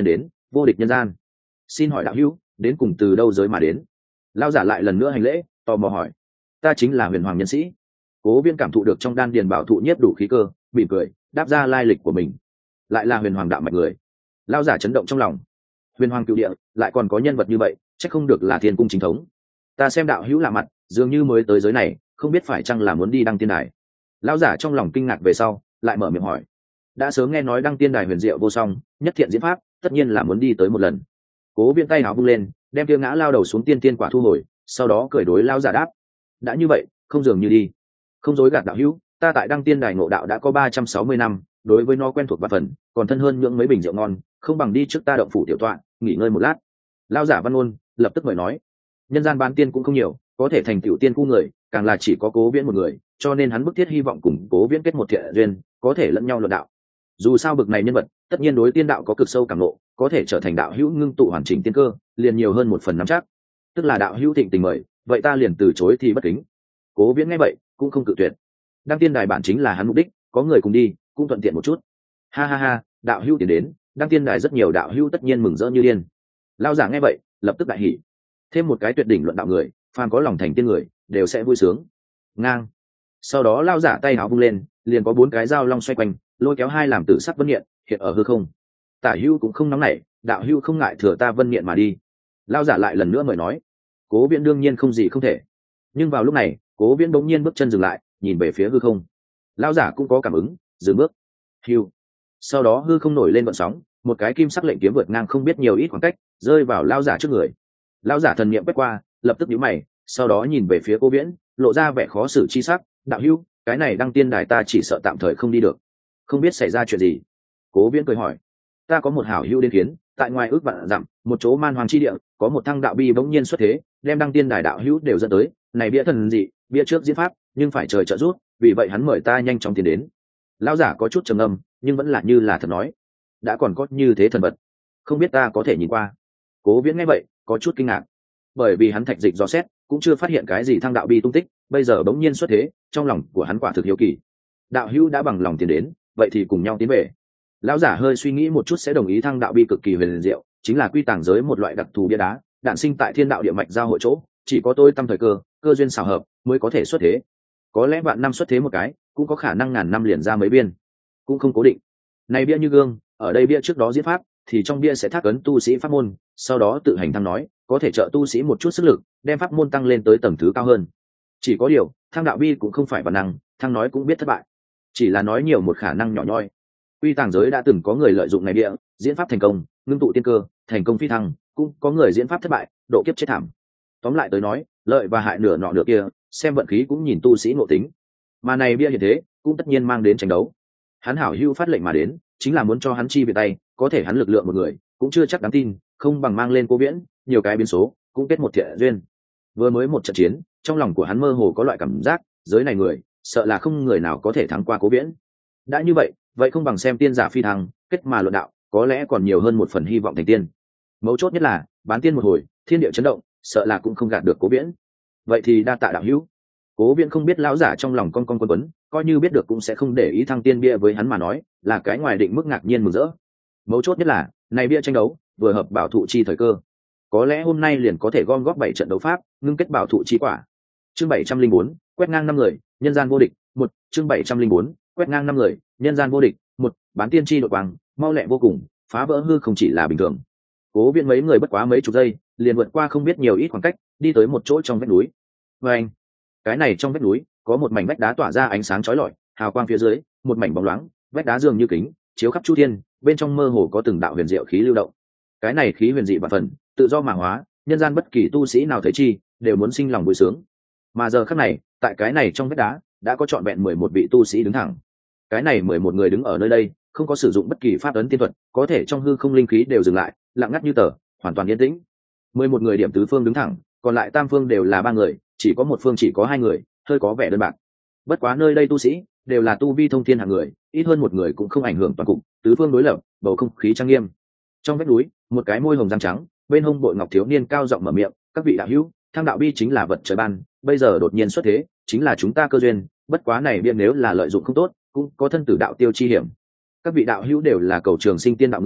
A: vô địch nhân gian. Xin hỏi đạo hữu đến cùng từ đâu giới mà đến? Lao giả lại lần nữa hành lễ, tò mò hỏi. Ta chính là huyền hoàng nhân sĩ. Cố Viễn cảm thụ được trong đan điền bảo thụ nhiếp đủ khí cơ, mỉm cười đáp ra lai lịch của mình. Lại là huyền hoàng đạo mạch người. Lao giả chấn động trong lòng. Huyền hoàng cựu địa lại còn có nhân vật như vậy, chắc không được là thiên cung chính thống. Ta xem đạo hữu lạ mặt, dường như mới tới giới này, không biết phải chăng là muốn đi đăng tiên đài. Lao giả trong lòng kinh ngạc về sau lại mở miệng hỏi. Đã sớm nghe nói đăng tiên đài huyền diệu vô song, nhất thiện diễn pháp, tất nhiên là muốn đi tới một lần. Cố Viễn tay áo vung lên, đem kia ngã lao đầu xuống tiên tiên quả thu hồi, sau đó cười đối Lao giả đáp. Đã như vậy, không dường như đi. Không dối gạt đạo hữu, ta tại đăng tiên đài ngộ đạo đã có ba trăm sáu mươi năm, đối với nó quen thuộc ba phần, còn thân hơn nhưỡng mấy bình rượu ngon, không bằng đi trước ta động phủ tiểu tọa, nghỉ ngơi một lát. Lao giả văn ôn lập tức mời nói. Nhân gian bán tiên cũng không nhiều, có thể thành tiểu tiên khu người, càng là chỉ có Cố Viễn một người, cho nên hắn bức thiết hy vọng cùng Cố Viễn kết một thiện duyên, có thể lẫn nhau luận đạo. Dù sao bực này nhân vật, tất nhiên đối tiên đạo có cực sâu cảm ngộ, có thể trở thành đạo hữu ngưng tụ hoàn chỉnh tiên cơ, liền nhiều hơn một phần nắm chắc. Tức là đạo hữu thịnh tình mời, vậy ta liền từ chối thì bất kính. Cố Viễn nghe vậy cũng không cự tuyệt. Đăng tiên đài bản chính là hắn mục đích, có người cùng đi cũng thuận tiện một chút. Ha ha ha, đạo hữu tiến đến, đăng tiên đài rất nhiều đạo hữu tất nhiên mừng rỡ như điên. Lao giả nghe vậy lập tức đại hỉ. Thêm một cái tuyệt đỉnh luận đạo người, phàm có lòng thành tiên người đều sẽ vui sướng. Ngang. Sau đó Lao giả tay áo vung lên, liền có bốn cái dao long xoay quanh, lôi kéo hai làm tử sắc vân niệm hiện ở hư không. Tả hữu cũng không nóng nảy, đạo hữu không ngại thừa ta vân niệm mà đi. Lao giả lại lần nữa mời nói. Cố Viễn đương nhiên không gì không thể. Nhưng vào lúc này, Cố Viễn bỗng nhiên bước chân dừng lại, nhìn về phía hư không. Lao giả cũng có cảm ứng, dừng bước. Hưu. Sau đó hư không nổi lên vận sóng, một cái kim sắc lệnh kiếm vượt ngang không biết nhiều ít khoảng cách, rơi vào Lao giả trước người. Lao giả thần niệm quét qua, lập tức nhíu mày, sau đó nhìn về phía Cố Viễn, lộ ra vẻ khó xử chi sắc. Đạo hữu, cái này đăng tiên đài ta chỉ sợ tạm thời không đi được, không biết xảy ra chuyện gì. Cố Viễn cười hỏi. Ta có một hảo hữu đến kiến, tại ngoài ước vạn dặm, một chỗ man hoàng chi địa, có một thăng đạo bi bỗng nhiên xuất thế, đem đăng tiên đài đạo hữu đều dẫn tới. Này bia thần dị, bia trước diễn pháp, nhưng phải trời trợ giúp, vì vậy hắn mời ta nhanh chóng tiến đến. Lão giả có chút trầm ngâm, nhưng vẫn là như là thật nói. Đã còn có như thế thần vật, không biết ta có thể nhìn qua. Cố Viễn nghe vậy có chút kinh ngạc, bởi vì hắn thạch dịch dò xét cũng chưa phát hiện cái gì thăng đạo bi tung tích, bây giờ bỗng nhiên xuất thế, trong lòng của hắn quả thực hiếu kỳ. Đạo hữu đã bằng lòng tiến đến, vậy thì cùng nhau tiến về. Lão giả hơi suy nghĩ một chút sẽ đồng ý. Thăng đạo bi cực kỳ huyền diệu, chính là quy tàng giới một loại đặc thù bia đá, đản sinh tại thiên đạo địa mạch giao hội chỗ, chỉ có tôi tâm thời cơ, cơ duyên xảo hợp mới có thể xuất thế. Có lẽ vạn năm xuất thế một cái, cũng có khả năng ngàn năm liền ra mấy viên, cũng không cố định. Này bia như gương, ở đây bia trước đó diễn pháp, thì trong bia sẽ thác ấn tu sĩ pháp môn, sau đó tự hành thăng nói, có thể trợ tu sĩ một chút sức lực, đem pháp môn tăng lên tới tầng thứ cao hơn. Chỉ có điều, thăng đạo bi cũng không phải bản năng, thăng nói cũng biết thất bại, chỉ là nói nhiều một khả năng nhỏ nhoi. Quy tàng giới đã từng có người lợi dụng này bia diễn pháp thành công, ngưng tụ tiên cơ, thành công phi thăng, cũng có người diễn pháp thất bại, độ kiếp chết thảm. Tóm lại tới nói, lợi và hại nửa nọ nửa kia, xem vận khí cũng nhìn tu sĩ ngộ tính. Mà này bia hiện thế, cũng tất nhiên mang đến tranh đấu. Hắn hảo hưu phát lệnh mà đến, chính là muốn cho hắn chi về tay, có thể hắn lực lượng một người cũng chưa chắc đáng tin, không bằng mang lên Cố Viễn, nhiều cái biến số, cũng kết một thiện duyên. Vừa mới một trận chiến, trong lòng của hắn mơ hồ có loại cảm giác, giới này người, sợ là không người nào có thể thắng qua Cố Viễn. Đã như vậy, vậy không bằng xem tiên giả phi thăng, kết mà luận đạo, có lẽ còn nhiều hơn một phần hy vọng thành tiên. Mấu chốt nhất là, bán tiên một hồi, thiên địa chấn động, sợ là cũng không gạt được Cố Viễn. Vậy thì đa tạ đạo hữu. Cố Viễn không biết lão giả trong lòng con con quấn quấn, coi như biết được cũng sẽ không để ý thăng tiên bia với hắn mà nói, là cái ngoài định mức ngạc nhiên mừng rỡ. Mấu chốt nhất là, này bia tranh đấu, vừa hợp bảo thụ chi thời cơ. Có lẽ hôm nay liền có thể gom góp bảy trận đấu pháp, ngưng kết bảo thụ chi quả. Chương bảy trăm linh bốn, quét ngang năm người, nhân gian vô địch, một, chương bảy trăm linh bốn, quét ngang năm người, nhân gian vô địch, một, bán tiên chi đột quang, mau lẹ vô cùng, phá vỡ hư không chỉ là bình thường. Cố Viễn mấy người bất quá mấy chục giây, liền vượt qua không biết nhiều ít khoảng cách, đi tới một chỗ trong vách núi. Và anh, cái này trong vách núi có một mảnh vách đá tỏa ra ánh sáng chói lọi, hào quang phía dưới, một mảnh bóng loáng, vách đá dường như kính, chiếu khắp chu thiên, bên trong mơ hồ có từng đạo huyền diệu khí lưu động. Cái này khí huyền dị vạn phần, tự do mà hóa, nhân gian bất kỳ tu sĩ nào thấy chi, đều muốn sinh lòng vui sướng. Mà giờ khắc này, tại cái này trong vách đá, đã có trọn vẹn mười một vị tu sĩ đứng thẳng. Cái này mười một người đứng ở nơi đây, không có sử dụng bất kỳ pháp ấn tiên thuật, có thể trong hư không linh khí đều dừng lại, lặng ngắt như tờ, hoàn toàn yên tĩnh. Mười một người điểm tứ phương đứng thẳng, còn lại tam phương đều là ba người, chỉ có một phương chỉ có hai người, hơi có vẻ đơn bạc. Bất quá nơi đây tu sĩ đều là tu vi thông thiên hạng người, ít hơn một người cũng không ảnh hưởng toàn cục, tứ phương đối lập, bầu không khí trang nghiêm. Trong vách núi, một cái môi hồng răng trắng, bên hông bội ngọc thiếu niên cao giọng mở miệng, các vị đạo hữu, thăng đạo bi chính là vật trời ban, bây giờ đột nhiên xuất thế, chính là chúng ta cơ duyên, bất quá này biện nếu là lợi dụng không tốt, cũng có thân tử đạo tiêu chi hiểm. Các vị đạo hữu đều là cầu trường sinh tiên đạo người,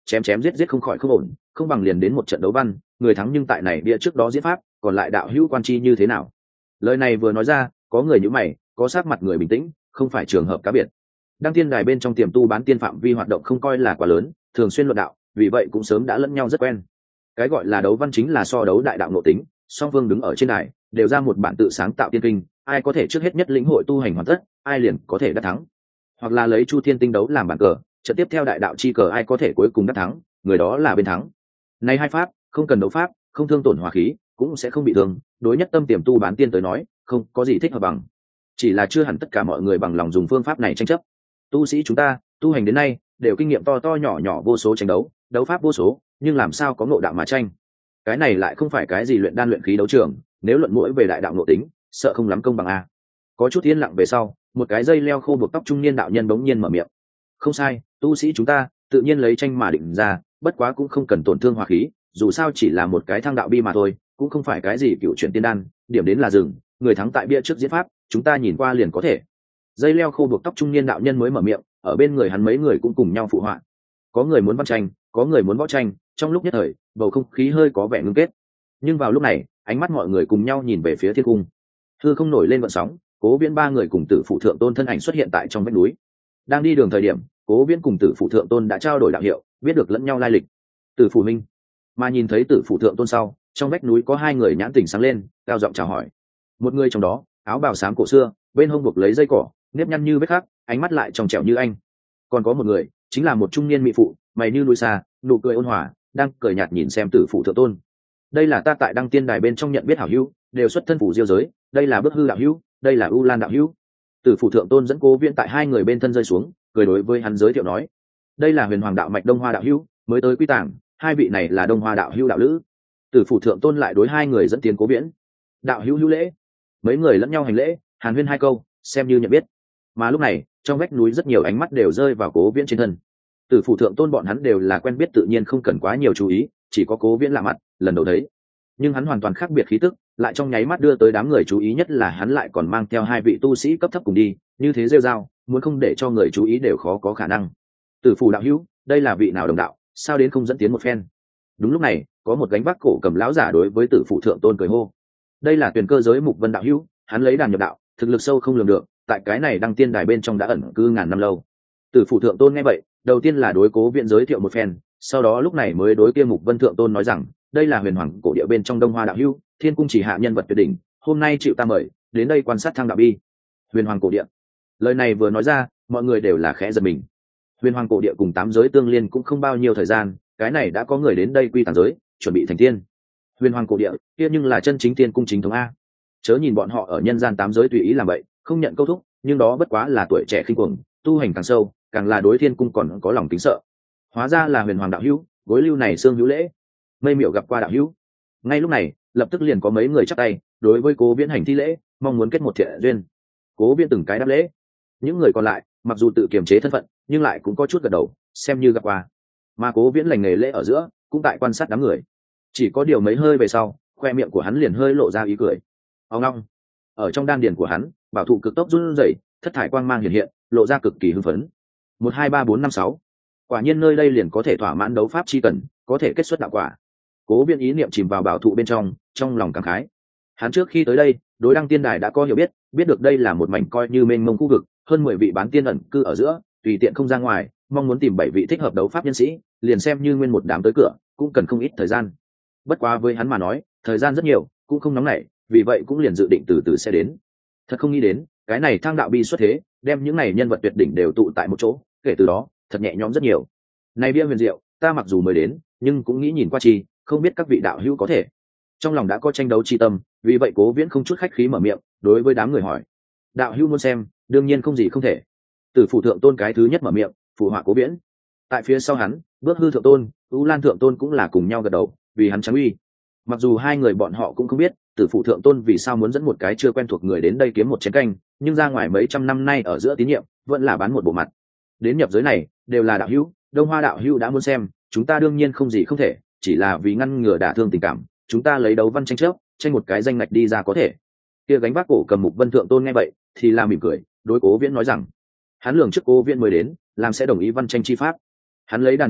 A: chém chém giết giết không khỏi không ổn, không bằng liền đến một trận đấu văn, người thắng nhưng tại này bia trước đó diễn pháp, còn lại đạo hữu quan chi như thế nào? Lời này vừa nói ra, có người nhíu mày, có sắc mặt người bình tĩnh, không phải trường hợp cá biệt. Đăng tiên đài bên trong tiềm tu bán tiên phạm vi hoạt động không coi là quá lớn, thường xuyên luận đạo, vì vậy cũng sớm đã lẫn nhau rất quen. Cái gọi là đấu văn chính là so đấu đại đạo nội tính, song phương đứng ở trên đài, đều ra một bản tự sáng tạo tiên kinh, ai có thể trước hết nhất lĩnh hội tu hành hoàn tất, ai liền có thể đắc thắng. Hoặc là lấy Chu Thiên tinh đấu làm bản cờ, trận tiếp theo đại đạo chi cờ ai có thể cuối cùng đắc thắng, người đó là bên thắng. Này hai pháp, không cần đấu pháp, không thương tổn hòa khí, cũng sẽ không bị thương, đối nhất tâm tiềm tu bán tiên tới nói, không có gì thích hợp bằng. Chỉ là chưa hẳn tất cả mọi người bằng lòng dùng phương pháp này tranh chấp. Tu sĩ chúng ta, tu hành đến nay, đều kinh nghiệm to to nhỏ nhỏ vô số tranh đấu, đấu pháp vô số, nhưng làm sao có ngộ đạo mà tranh? Cái này lại không phải cái gì luyện đan luyện khí đấu trường, nếu luận mũi về đại đạo nội tính, sợ không lắm công bằng a. Có chút yên lặng về sau, một cái dây leo khô buộc tóc trung niên đạo nhân bỗng nhiên mở miệng. Không sai, tu sĩ chúng ta, tự nhiên lấy tranh mà định ra, bất quá cũng không cần tổn thương hòa khí, dù sao chỉ là một cái thang đạo bi mà thôi, cũng không phải cái gì cựu chuyển tiên đan, điểm đến là dừng, người thắng tại bia trước diễn pháp, chúng ta nhìn qua liền có thể. Dây leo khô buộc tóc trung niên đạo nhân mới mở miệng, ở bên người hắn mấy người cũng cùng nhau phụ họa. Có người muốn văn tranh, có người muốn võ tranh, trong lúc nhất thời, bầu không khí hơi có vẻ ngưng kết. Nhưng vào lúc này, ánh mắt mọi người cùng nhau nhìn về phía thiên cung. Hư không nổi lên vận sóng, Cố Viễn ba người cùng Tử Phụ Thượng Tôn thân ảnh xuất hiện tại trong vách núi. Đang đi đường thời điểm, Cố Viễn cùng Tử Phụ Thượng Tôn đã trao đổi đạo hiệu, biết được lẫn nhau lai lịch. Tử Phụ Minh, mà nhìn thấy Tử Phụ Thượng Tôn sau, trong vách núi có hai người nhãn tỉnh sáng lên, cao giọng chào hỏi. Một người trong đó, áo bào xám cổ xưa, bên hông buộc lấy dây cỏ, nếp nhăn như vết khắc, ánh mắt lại trong trẻo như anh. Còn có một người, chính là một trung niên mỹ phụ, mày như núi xa, nụ cười ôn hòa, đang cười nhạt nhìn xem Tử Phụ Thượng Tôn. Đây là ta tại Đăng Tiên Đài bên trong nhận biết hảo hữu, đều xuất thân phủ diêu giới, đây là Bước Hư đạo hữu, đây là U Lan đạo hữu. Tử Phụ Thượng Tôn dẫn Cố Viễn tại hai người bên thân rơi xuống, cười đối với hắn giới thiệu nói: đây là Huyền Hoàng đạo mạch Đông Hoa đạo hữu, mới tới quy tàng, hai vị này là Đông Hoa đạo hữu đạo lữ. Tử Phụ Thượng Tôn lại đối hai người dẫn tiến Cố Viễn. Đạo hữu hữu lễ. Mấy người lẫn nhau hành lễ, hàn huyên hai câu, xem như nhận biết. Mà lúc này, trong vách núi rất nhiều ánh mắt đều rơi vào Cố Viễn trên thân. Tử Phụ Thượng Tôn bọn hắn đều là quen biết tự nhiên không cần quá nhiều chú ý, chỉ có Cố Viễn lạ mặt, lần đầu thấy. Nhưng hắn hoàn toàn khác biệt khí tức, lại trong nháy mắt đưa tới đám người chú ý, nhất là hắn lại còn mang theo hai vị tu sĩ cấp thấp cùng đi, như thế rêu rao, muốn không để cho người chú ý đều khó có khả năng. Tử Phụ đạo hữu, đây là vị nào đồng đạo, sao đến không dẫn tiến một phen? Đúng lúc này, có một gánh vác cổ cầm lão giả đối với Tử Phụ Thượng Tôn cười hô. Đây là Tuyền Cơ giới Mục Vân đạo hữu, hắn lấy đàn nhập đạo, thực lực sâu không lường được, tại cái này Đăng Tiên Đài bên trong đã ẩn cư ngàn năm lâu. Tử Phụ Thượng Tôn nghe vậy, đầu tiên là đối Cố Viễn giới thiệu một phen, sau đó lúc này mới đối kia Mục Vân Thượng Tôn nói rằng, đây là Huyền Hoàng cổ địa bên trong Đông Hoa đạo hữu, Thiên cung chỉ hạ nhân vật tuyệt đỉnh, hôm nay chịu ta mời, đến đây quan sát thang đạo bi. Huyền Hoàng cổ địa. Lời này vừa nói ra, mọi người đều là khẽ giật mình. Huyền Hoàng cổ địa cùng tám giới tương liên cũng không bao nhiêu thời gian, cái này đã có người đến đây quy tàng giới, chuẩn bị thành tiên. Huyền Hoàng cổ địa, kia nhưng là chân chính tiên cung chính thống a. Chớ nhìn bọn họ ở nhân gian tám giới tùy ý làm vậy, không nhận câu thúc, nhưng đó bất quá là tuổi trẻ khinh cuồng, tu hành càng sâu, càng là đối thiên cung còn có lòng kính sợ. Hóa ra là Huyền Hoàng đạo hữu, gối lưu này xương hữu lễ. Mây Miểu gặp qua đạo hữu. Ngay lúc này, lập tức liền có mấy người chắp tay, đối với Cố Viễn hành thi lễ, mong muốn kết một thiện duyên. Cố Viễn từng cái đáp lễ. Những người còn lại, mặc dù tự kiềm chế thân phận, nhưng lại cũng có chút gật đầu, xem như gặp qua. Mà Cố Viễn lành nghề lễ ở giữa, cũng tại quan sát đám người. Chỉ có điều mấy hơi về sau, khoe miệng của hắn liền hơi lộ ra ý cười. Ông long, ở trong đan điền của hắn, bảo thụ cực tốc run rẩy, thất thải quang mang hiện hiện, lộ ra cực kỳ hưng phấn. Một hai ba bốn năm sáu, quả nhiên nơi đây liền có thể thỏa mãn đấu pháp chi cần, có thể kết xuất đạo quả. Cố Viễn ý niệm chìm vào bảo thụ bên trong, trong lòng cảm khái. Hắn trước khi tới đây, đối Đăng Tiên Đài đã có hiểu biết, biết được đây là một mảnh coi như mênh mông khu vực, hơn mười vị bán tiên ẩn cư ở giữa, tùy tiện không ra ngoài, mong muốn tìm bảy vị thích hợp đấu pháp nhân sĩ, liền xem như nguyên một đám tới cửa, cũng cần không ít thời gian. Bất quá với hắn mà nói, thời gian rất nhiều, cũng không nóng nảy, vì vậy cũng liền dự định từ từ sẽ đến. Thật không nghĩ đến, cái này thang đạo bi xuất thế, đem những này nhân vật tuyệt đỉnh đều tụ tại một chỗ, kể từ đó, thật nhẹ nhõm rất nhiều. Này bia huyền diệu, ta mặc dù mới đến, nhưng cũng nghĩ nhìn qua chi, không biết các vị đạo hữu có thể. Trong lòng đã có tranh đấu chi tâm, vì vậy Cố Viễn không chút khách khí mở miệng, đối với đám người hỏi: đạo hữu muốn xem, đương nhiên không gì không thể. Tử Phụ Thượng Tôn cái thứ nhất mở miệng, phụ họa Cố Viễn. Tại phía sau hắn, Bước Hư Thượng Tôn, U Lan Thượng Tôn cũng là cùng nhau gật đầu, vì hắn trắng uy. Mặc dù hai người bọn họ cũng không biết Tử Phụ Thượng Tôn vì sao muốn dẫn một cái chưa quen thuộc người đến đây kiếm một chén canh, nhưng ra ngoài mấy trăm năm nay ở giữa tín nhiệm, vẫn là bán một bộ mặt. Đến nhập giới này, đều là đạo hữu, Đông Hoa đạo hữu đã muốn xem, chúng ta đương nhiên không gì không thể, chỉ là vì ngăn ngừa đả thương tình cảm, chúng ta lấy đấu văn tranh chấp, tranh một cái danh ngạch đi ra có thể. Kia gánh vác cổ cầm Mục Vân Thượng Tôn nghe vậy, thì là mỉm cười, đối Cố Viễn nói rằng, hắn lường trước Cố Viễn mới đến, làm sẽ đồng ý văn tranh chi pháp. Hắn lấy đàn nhập đạo,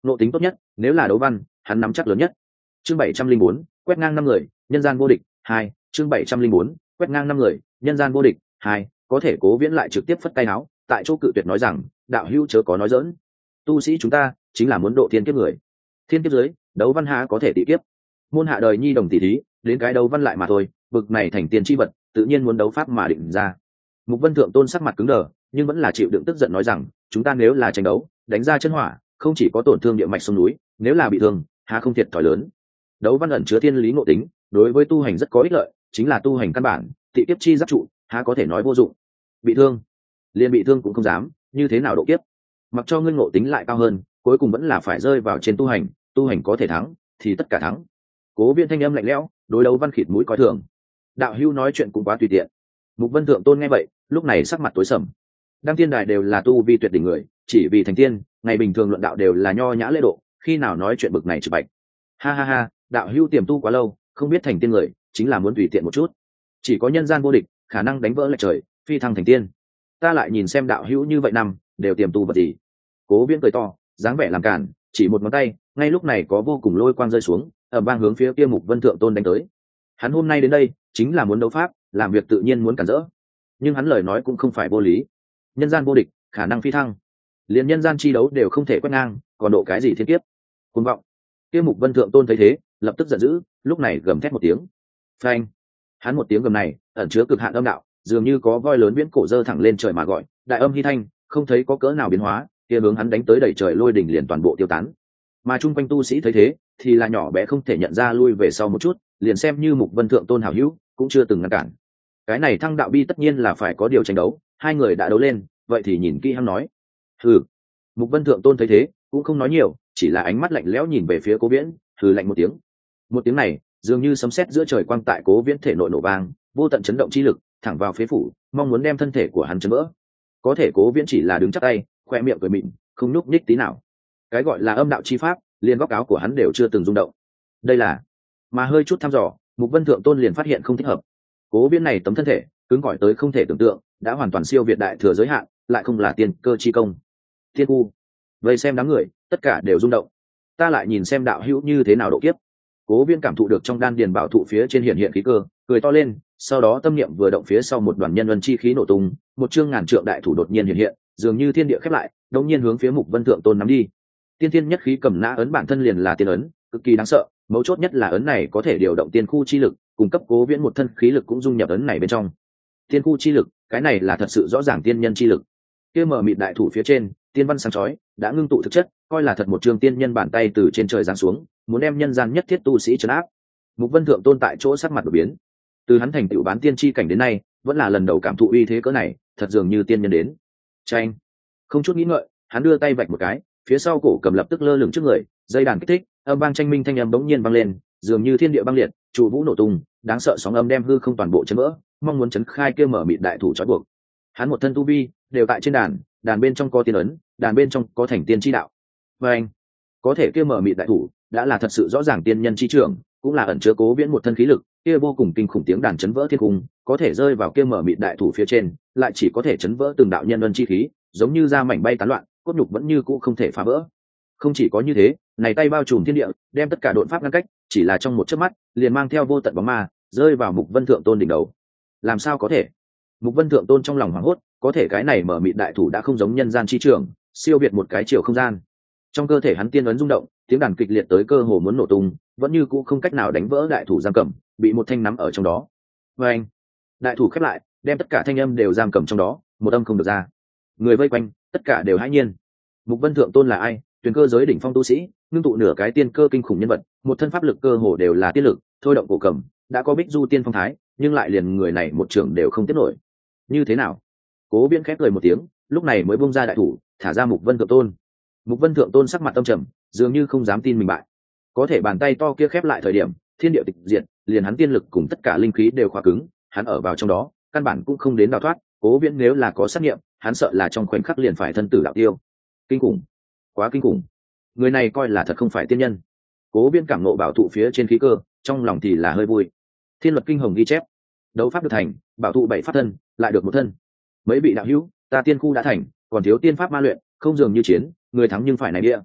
A: Nộ tính tốt nhất, nếu là đấu văn hắn nắm chắc lớn nhất. Chương bảy trăm linh bốn, quét ngang năm người, nhân gian vô địch hai. Chương bảy trăm linh bốn, quét ngang năm người, nhân gian vô địch hai. Có thể Cố Viễn lại trực tiếp phất tay áo, tại chỗ cự tuyệt nói rằng đạo hữu chớ có nói dỡn, tu sĩ chúng ta chính là muốn độ thiên kiếp người, thiên kiếp dưới đấu văn há có thể tị kiếp, môn hạ đời nhi đồng tỷ thí đến cái đấu văn lại mà thôi, bực này thành tiền chi vật tự nhiên muốn đấu pháp mà định ra. Mục Vân Thượng Tôn sắc mặt cứng đờ, nhưng vẫn là chịu đựng tức giận nói rằng chúng ta nếu là tranh đấu đánh ra chân hỏa không chỉ có tổn thương địa mạch sông núi, nếu là bị thương há không thiệt thòi lớn. Đấu văn ẩn chứa thiên lý ngộ tính, đối với tu hành rất có ích lợi, chính là tu hành căn bản, tị kiếp chi giáp trụ há có thể nói vô dụng. Bị thương liền bị thương cũng không dám, như thế nào độ kiếp? Mặc cho ngươi ngộ tính lại cao hơn, cuối cùng vẫn là phải rơi vào trên tu hành, tu hành có thể thắng thì tất cả thắng. Cố Viễn thanh âm lạnh lẽo, đối đấu văn khịt mũi coi thường. Đạo hữu nói chuyện cũng quá tùy tiện. Mục Vân Thượng Tôn nghe vậy, lúc này sắc mặt tối sầm. Đăng tiên đài đều là tu vi tuyệt đỉnh người, chỉ vì thành tiên, ngày bình thường luận đạo đều là nho nhã lễ độ, khi nào nói chuyện bực này trực bạch. Ha ha ha, đạo hữu tiềm tu quá lâu, không biết thành tiên người chính là muốn tùy tiện một chút, chỉ có nhân gian vô địch, khả năng đánh vỡ lệch trời, phi thăng thành tiên. Ta lại nhìn xem đạo hữu như vậy năm đều tiềm tu vật gì. Cố Viễn cười to, dáng vẻ làm cản, chỉ một ngón tay, ngay lúc này có vô cùng lôi quang rơi xuống, ở bang hướng phía kia Mục Vân Thượng Tôn đánh tới. Hắn hôm nay đến đây chính là muốn đấu pháp, làm việc tự nhiên muốn cản rỡ, nhưng hắn lời nói cũng không phải vô lý. Nhân gian vô địch, khả năng phi thăng, liền nhân gian chi đấu đều không thể quét ngang, còn độ cái gì thiên kiếp? Cuồng vọng! Kia Mục Vân Thượng Tôn thấy thế, lập tức giận dữ, lúc này gầm thét một tiếng. Phanh! Hắn một tiếng gầm này ẩn chứa cực hạn âm đạo, dường như có voi lớn viễn cổ dơ thẳng lên trời mà gọi, đại âm hy thanh, không thấy có cỡ nào biến hóa, kia hướng hắn đánh tới đẩy trời lôi đỉnh liền toàn bộ tiêu tán. Mà chung quanh tu sĩ thấy thế thì là nhỏ bé không thể nhận ra lui về sau một chút, liền xem như Mục Vân Thượng Tôn hảo hữu cũng chưa từng ngăn cản. Cái này Thăng Đạo Bi tất nhiên là phải có điều tranh đấu, hai người đã đấu lên, vậy thì nhìn kỹ hắn nói. Hừ. Mục Vân Thượng Tôn thấy thế cũng không nói nhiều, chỉ là ánh mắt lạnh lẽo nhìn về phía Cố Viễn, hừ lạnh một tiếng. Một tiếng này dường như sấm sét giữa trời quang tại Cố Viễn thể nội nổ vang, vô tận chấn động chi lực thẳng vào phế phủ, mong muốn đem thân thể của hắn chấn vỡ. Có thể Cố Viễn chỉ là đứng chắp tay, khoe miệng cười mịn, không nhúc nhích tí nào. Cái gọi là âm đạo chi pháp, liền góc áo của hắn đều chưa từng rung động. Đây là, mà hơi chút thăm dò, Mục Vân Thượng Tôn liền phát hiện không thích hợp. Cố Viễn này tấm thân thể cứng cỏi tới không thể tưởng tượng, đã hoàn toàn siêu việt đại thừa giới hạn, lại không là tiên cơ chi công. Thiên u, vậy xem đám người, tất cả đều rung động. Ta lại nhìn xem đạo hữu như thế nào độ kiếp. Cố Viễn cảm thụ được trong đan điền bảo thụ phía trên hiện hiện khí cơ, cười to lên, sau đó tâm niệm vừa động, phía sau một đoàn nhân luân chi khí nổ tung, một chương ngàn trượng đại thủ đột nhiên hiện hiện, dường như thiên địa khép lại, đột nhiên hướng phía Mục Vân Thượng Tôn nắm đi. Tiên thiên nhất khí cầm nã ấn bản thân liền là tiên ấn, cực kỳ đáng sợ, mấu chốt nhất là ấn này có thể điều động tiên khu chi lực, cung cấp Cố Viễn một thân khí lực cũng dung nhập ấn này bên trong. Tiên khu chi lực, cái này là thật sự rõ ràng tiên nhân chi lực. Kia mở mịt đại thủ phía trên, tiên văn sáng chói, đã ngưng tụ thực chất, coi là thật một trường tiên nhân bàn tay từ trên trời giáng xuống, muốn đem nhân gian nhất thiết tu sĩ trấn áp. Mục Vân Thượng Tôn tại chỗ sắc mặt đổi biến. Từ hắn thành tựu bán tiên chi cảnh đến nay, vẫn là lần đầu cảm thụ uy thế cỡ này, thật dường như tiên nhân đến. Chanh! Không chút nghĩ ngợi, hắn đưa tay vạch một cái, phía sau cổ cầm lập tức lơ lửng trước người, dây đàn kích thích, âm vang tranh minh thanh âm bỗng nhiên vang lên, dường như thiên địa băng liệt, trụ vũ nổ tung, đáng sợ sóng âm đem hư không toàn bộ chấn vỡ, mong muốn chấn khai kia mở mịt đại thủ trói buộc. Hắn một thân tu vi đều tại trên đàn, đàn bên trong có tiên ấn, đàn bên trong có thành tiên chi đạo. Và anh, có thể kia mở mịt đại thủ đã là thật sự rõ ràng tiên nhân chi trưởng, cũng là ẩn chứa Cố Viễn một thân khí lực, kia vô cùng kinh khủng tiếng đàn chấn vỡ thiên cung, có thể rơi vào kia mở mịt đại thủ phía trên, lại chỉ có thể chấn vỡ từng đạo nhân luân chi khí, giống như da mảnh bay tán loạn, cốt nhục vẫn như cũ không thể phá vỡ. Không chỉ có như thế, này tay bao trùm thiên địa, đem tất cả độn pháp ngăn cách, chỉ là trong một chớp mắt, liền mang theo vô tận bóng ma, rơi vào Mục Vân Thượng Tôn đỉnh đầu. Làm sao có thể? Mục Vân Thượng Tôn trong lòng hoảng hốt, có thể cái này mở mịt đại thủ đã không giống nhân gian chi trưởng, siêu việt một cái chiều không gian. Trong cơ thể hắn tiên ấn rung động, tiếng đàn kịch liệt tới cơ hồ muốn nổ tung, vẫn như cũ không cách nào đánh vỡ đại thủ giam cầm, bị một thanh nắm ở trong đó. Và anh, đại thủ khép lại, đem tất cả thanh âm đều giam cầm trong đó, một âm không được ra. Người vây quanh, tất cả đều hãi nhiên. Mục Vân Thượng Tôn là ai? Tuyển cơ giới đỉnh phong tu sĩ, ngưng tụ nửa cái tiên cơ kinh khủng nhân vật, một thân pháp lực cơ hồ đều là tiên lực, thôi động cổ cầm, đã có Bích Du tiên phong thái, nhưng lại liền người này một trường đều không tiếp nổi. Như thế nào? Cố Viễn khép cười một tiếng, lúc này mới bung ra đại thủ, thả ra Mục Vân Thượng Tôn. Mục Vân Thượng Tôn sắc mặt âm trầm, dường như không dám tin mình bại. Có thể bàn tay to kia khép lại thời điểm, thiên địa tịch diệt, liền hắn tiên lực cùng tất cả linh khí đều khóa cứng, hắn ở vào trong đó, căn bản cũng không đến đào thoát. Cố Viễn nếu là có sát nghiệm, hắn sợ là trong khoảnh khắc liền phải thân tử đạo tiêu. Kinh khủng, quá kinh khủng. Người này coi là thật không phải tiên nhân. Cố Viễn cảm ngộ bảo thụ phía trên khí cơ, trong lòng thì là hơi vui. Thiên luật kinh hồng ghi chép, đấu pháp được thành, bảo thụ bảy pháp thân, lại được một thân. Mấy vị đạo hữu, ta tiên khu đã thành, còn thiếu tiên pháp ma luyện, không dường như chiến, người thắng nhưng phải này địa.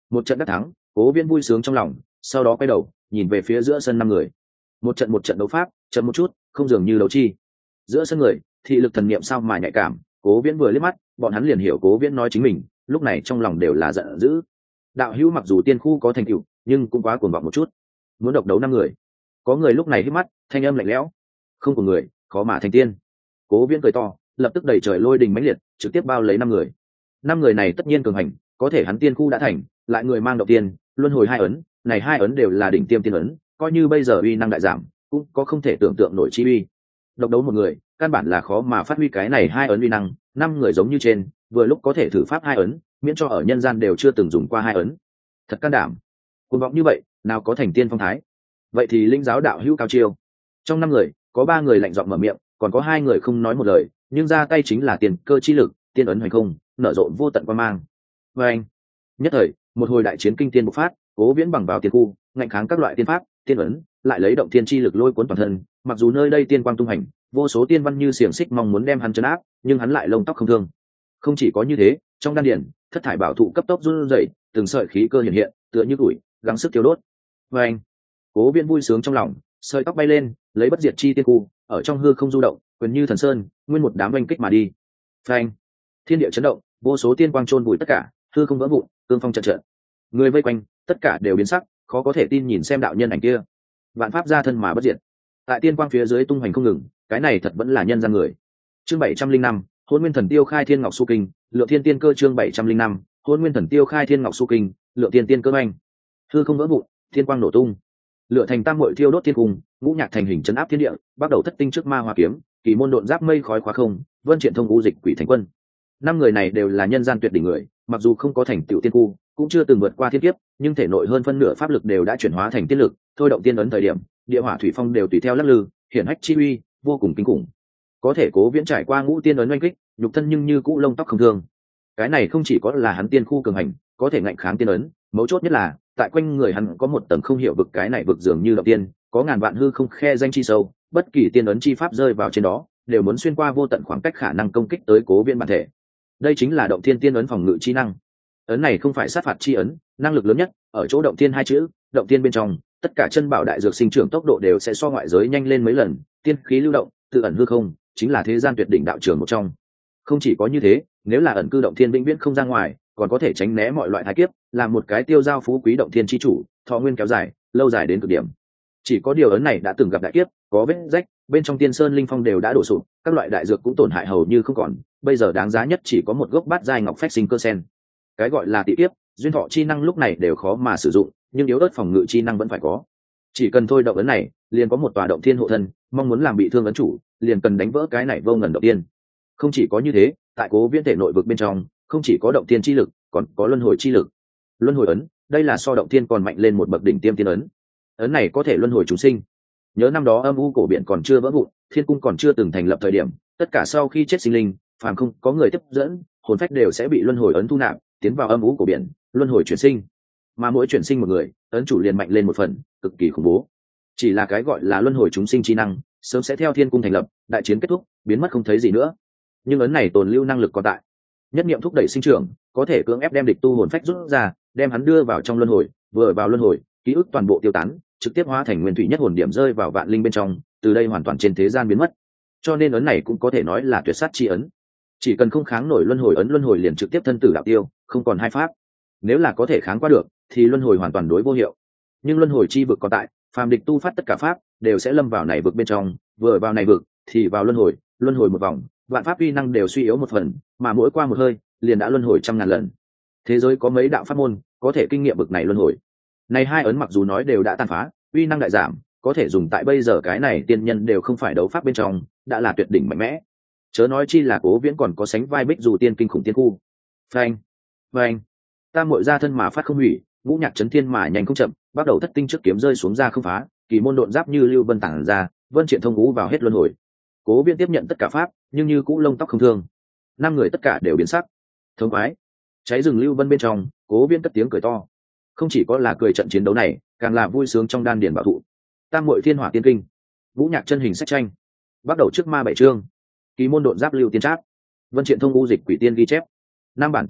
A: Một trận đắc thắng, Cố Viễn vui sướng trong lòng, sau đó quay đầu nhìn về phía giữa sân năm người. Một trận một trận đấu pháp, chậm một chút, không dường như đấu chi. Giữa sân người, thị lực thần niệm sao mà nhạy cảm, Cố Viễn vừa liếc mắt, bọn hắn liền hiểu Cố Viễn nói chính mình, lúc này trong lòng đều là giận dữ. Đạo hữu mặc dù tiên khu có thành tựu, nhưng cũng quá cuồng vọng một chút. Muốn độc đấu năm người, có người lúc này hít mắt, thanh âm lạnh lẽo, không của người, khó mà thành tiên. Cố Viễn cười to, lập tức đẩy trời lôi đình mãnh liệt, trực tiếp bao lấy năm người. Năm người này tất nhiên cường hành, có thể hắn tiên khu đã thành, lại người mang động tiên, luân hồi hai ấn, này hai ấn đều là đỉnh tiêm tiên ấn, coi như bây giờ uy năng đại giảm, cũng có không thể tưởng tượng nổi chi uy. Độc đấu một người, căn bản là khó mà phát huy cái này hai ấn uy năng, năm người giống như trên, vừa lúc có thể thử pháp hai ấn, miễn cho ở nhân gian đều chưa từng dùng qua hai ấn. Thật can đảm. Cuồng vọng như vậy, nào có thành tiên phong thái. Vậy thì linh giáo đạo hữu cao chiêu. Trong năm người, có ba người lạnh giọng mở miệng, còn có hai người không nói một lời, nhưng ra tay chính là tiền cơ chi lực, tiên ấn hoành không, nở rộ vô tận quan mang. Và anh, nhất thời, một hồi đại chiến kinh tiên bộc phát, Cố Viễn bằng vào tiên khu, ngạnh kháng các loại tiên pháp, tiên ấn, lại lấy động tiên chi lực lôi cuốn toàn thân, mặc dù nơi đây tiên quang tung hành, vô số tiên văn như xiềng xích mong muốn đem hắn trấn áp, nhưng hắn lại lông tóc không thương. Không chỉ có như thế, trong đan điền, thất thải bảo thụ cấp tốc run rẩy, từng sợi khí cơ hiện hiện, tựa như củi, gắng sức tiêu đốt. Và anh, Cố Viễn vui sướng trong lòng, sợi tóc bay lên, lấy bất diệt chi tiên khu, ở trong hư không du động, quyền như thần sơn, nguyên một đám oanh kích mà đi. Phanh, thiên địa chấn động, vô số tiên quang chôn vùi tất cả, hư không vỡ vụn, cương phong trận trận. Người vây quanh, tất cả đều biến sắc, khó có thể tin nhìn xem đạo nhân ảnh kia. Vạn pháp ra thân mà bất diệt. Tại tiên quang phía dưới tung hoành không ngừng, cái này thật vẫn là nhân gian người. Chương bảy trăm linh năm, Hỗn Nguyên Thần Tiêu khai thiên ngọc su kinh, Lượng Thiên Tiên Cơ chương bảy trăm linh năm, Hỗn Nguyên Thần Tiêu khai thiên ngọc su kinh, Lượng Thiên Tiên Cơ anh. Hư không vỡ vụn, thiên quang nổ tung. Lửa thành tam muội thiêu đốt thiên cung, ngũ nhạc thành hình chấn áp thiên địa, bắt đầu thất tinh trước ma hoa kiếm, kỳ môn độn giáp mây khói khóa không, vân triển thông u dịch quỷ thành quân. Năm người này đều là nhân gian tuyệt đỉnh người, mặc dù không có thành tựu tiên khu, cũng chưa từng vượt qua thiên kiếp, nhưng thể nội hơn phân nửa pháp lực đều đã chuyển hóa thành tiên lực, thôi động tiên ấn thời điểm, địa hỏa thủy phong đều tùy theo lắc lư, hiển hách chi uy, vô cùng kinh khủng. Có thể Cố Viễn trải qua ngũ tiên ấn oanh kích, nhục thân nhưng như cũ lông tóc không thương. Cái này không chỉ có là hắn tiên khu cường hành, có thể ngạnh kháng tiên ấn, mấu chốt nhất là tại quanh người hắn có một tầng không hiểu vực, cái này vực dường như động tiên, có ngàn vạn hư không khe danh chi sâu, bất kỳ tiên ấn chi pháp rơi vào trên đó, đều muốn xuyên qua vô tận khoảng cách khả năng công kích tới Cố Viễn bản thể. Đây chính là động thiên tiên ấn phòng ngự chi năng. Ấn này không phải sát phạt chi ấn, năng lực lớn nhất ở chỗ động thiên hai chữ, động thiên bên trong, tất cả chân bảo đại dược sinh trưởng tốc độ đều sẽ so ngoại giới nhanh lên mấy lần, tiên khí lưu động, tự ẩn hư không, chính là thế gian tuyệt đỉnh đạo trường một trong. Không chỉ có như thế, nếu là ẩn cư động thiên vĩnh viễn không ra ngoài, còn có thể tránh né mọi loại thái kiếp, làm một cái tiêu giao phú quý động thiên chi chủ, thọ nguyên kéo dài, lâu dài đến cực điểm. Chỉ có điều ấn này đã từng gặp đại kiếp, có vết rách, bên trong tiên sơn linh phong đều đã đổ sụp, các loại đại dược cũng tổn hại hầu như không còn, bây giờ đáng giá nhất chỉ có một gốc bát giai ngọc phách sinh cơ sen. Cái gọi là tị kiếp, duyên thọ chi năng lúc này đều khó mà sử dụng, nhưng yếu ớt phòng ngự chi năng vẫn phải có. Chỉ cần thôi động ấn này, liền có một tòa động thiên hộ thân, mong muốn làm bị thương ấn chủ, liền cần đánh vỡ cái này vô ngần động tiên. Không chỉ có như thế, tại Cố Viễn thể nội vực bên trong, không chỉ có động thiên chi lực, còn có luân hồi chi lực. Luân hồi ấn, đây là so động thiên còn mạnh lên một bậc đỉnh tiêm tiên ấn. Ấn này có thể luân hồi chúng sinh. Nhớ năm đó âm u cổ biển còn chưa vỡ vụn, thiên cung còn chưa từng thành lập thời điểm, tất cả sau khi chết sinh linh, phàm không có người tiếp dẫn, hồn phách đều sẽ bị luân hồi ấn thu nạp, tiến vào âm u cổ biển, luân hồi chuyển sinh. Mà mỗi chuyển sinh một người, ấn chủ liền mạnh lên một phần, cực kỳ khủng bố. Chỉ là cái gọi là luân hồi chúng sinh chi năng, sớm sẽ theo thiên cung thành lập, đại chiến kết thúc, biến mất không thấy gì nữa. Nhưng ấn này tồn lưu năng lực còn tại, nhất niệm thúc đẩy sinh trưởng, có thể cưỡng ép đem địch tu hồn phách rút ra, đem hắn đưa vào trong luân hồi, vừa vào luân hồi, ký ức toàn bộ tiêu tán, trực tiếp hóa thành nguyên thủy nhất hồn điểm rơi vào vạn linh bên trong, từ đây hoàn toàn trên thế gian biến mất. Cho nên ấn này cũng có thể nói là tuyệt sát chi ấn. Chỉ cần không kháng nổi luân hồi ấn, luân hồi liền trực tiếp thân tử đạo tiêu, không còn hai pháp. Nếu là có thể kháng qua được, thì luân hồi hoàn toàn đối vô hiệu. Nhưng luân hồi chi vực còn tại, phàm địch tu phát tất cả pháp đều sẽ lâm vào này vực bên trong, vừa vào này vực thì vào luân hồi, luân hồi một vòng, vạn pháp uy năng đều suy yếu một phần, mà mỗi qua một hơi liền đã luân hồi trăm ngàn lần. Thế giới có mấy đạo pháp môn có thể kinh nghiệm vực này luân hồi. Này hai ấn mặc dù nói đều đã tàn phá, uy năng đại giảm, có thể dùng tại bây giờ cái này tiên nhân đều không phải đấu pháp bên trong, đã là tuyệt đỉnh mạnh mẽ. Chớ nói chi là Cố Viễn còn có sánh vai bích dù tiên kinh khủng tiên khu. Phanh, phanh, tam muội ra thân mà phát không hủy, ngũ nhạc chấn thiên mà nhanh không chậm, bắt đầu thất tinh trước kiếm rơi xuống ra không phá, kỳ môn độn giáp như lưu vân tản ra, vân triển thông ngũ vào hết luân hồi. Cố Viễn tiếp nhận tất cả pháp, nhưng như cũ lông tóc không thương. Năm người tất cả đều biến sắc. Thống khoái, cháy rừng lưu vân bên trong, Cố Viễn cất tiếng cười to. Không chỉ có là cười trận chiến đấu này, càng là vui sướng trong đan điền bảo thụ. Tam muội thiên hỏa tiên kinh, vũ nhạc chân hình sách tranh, bắt đầu trước ma bảy chương, kỳ môn độn giáp lưu tiên tráp, vân triển thông u dịch quỷ tiên ghi chép, năm bản tiên kinh,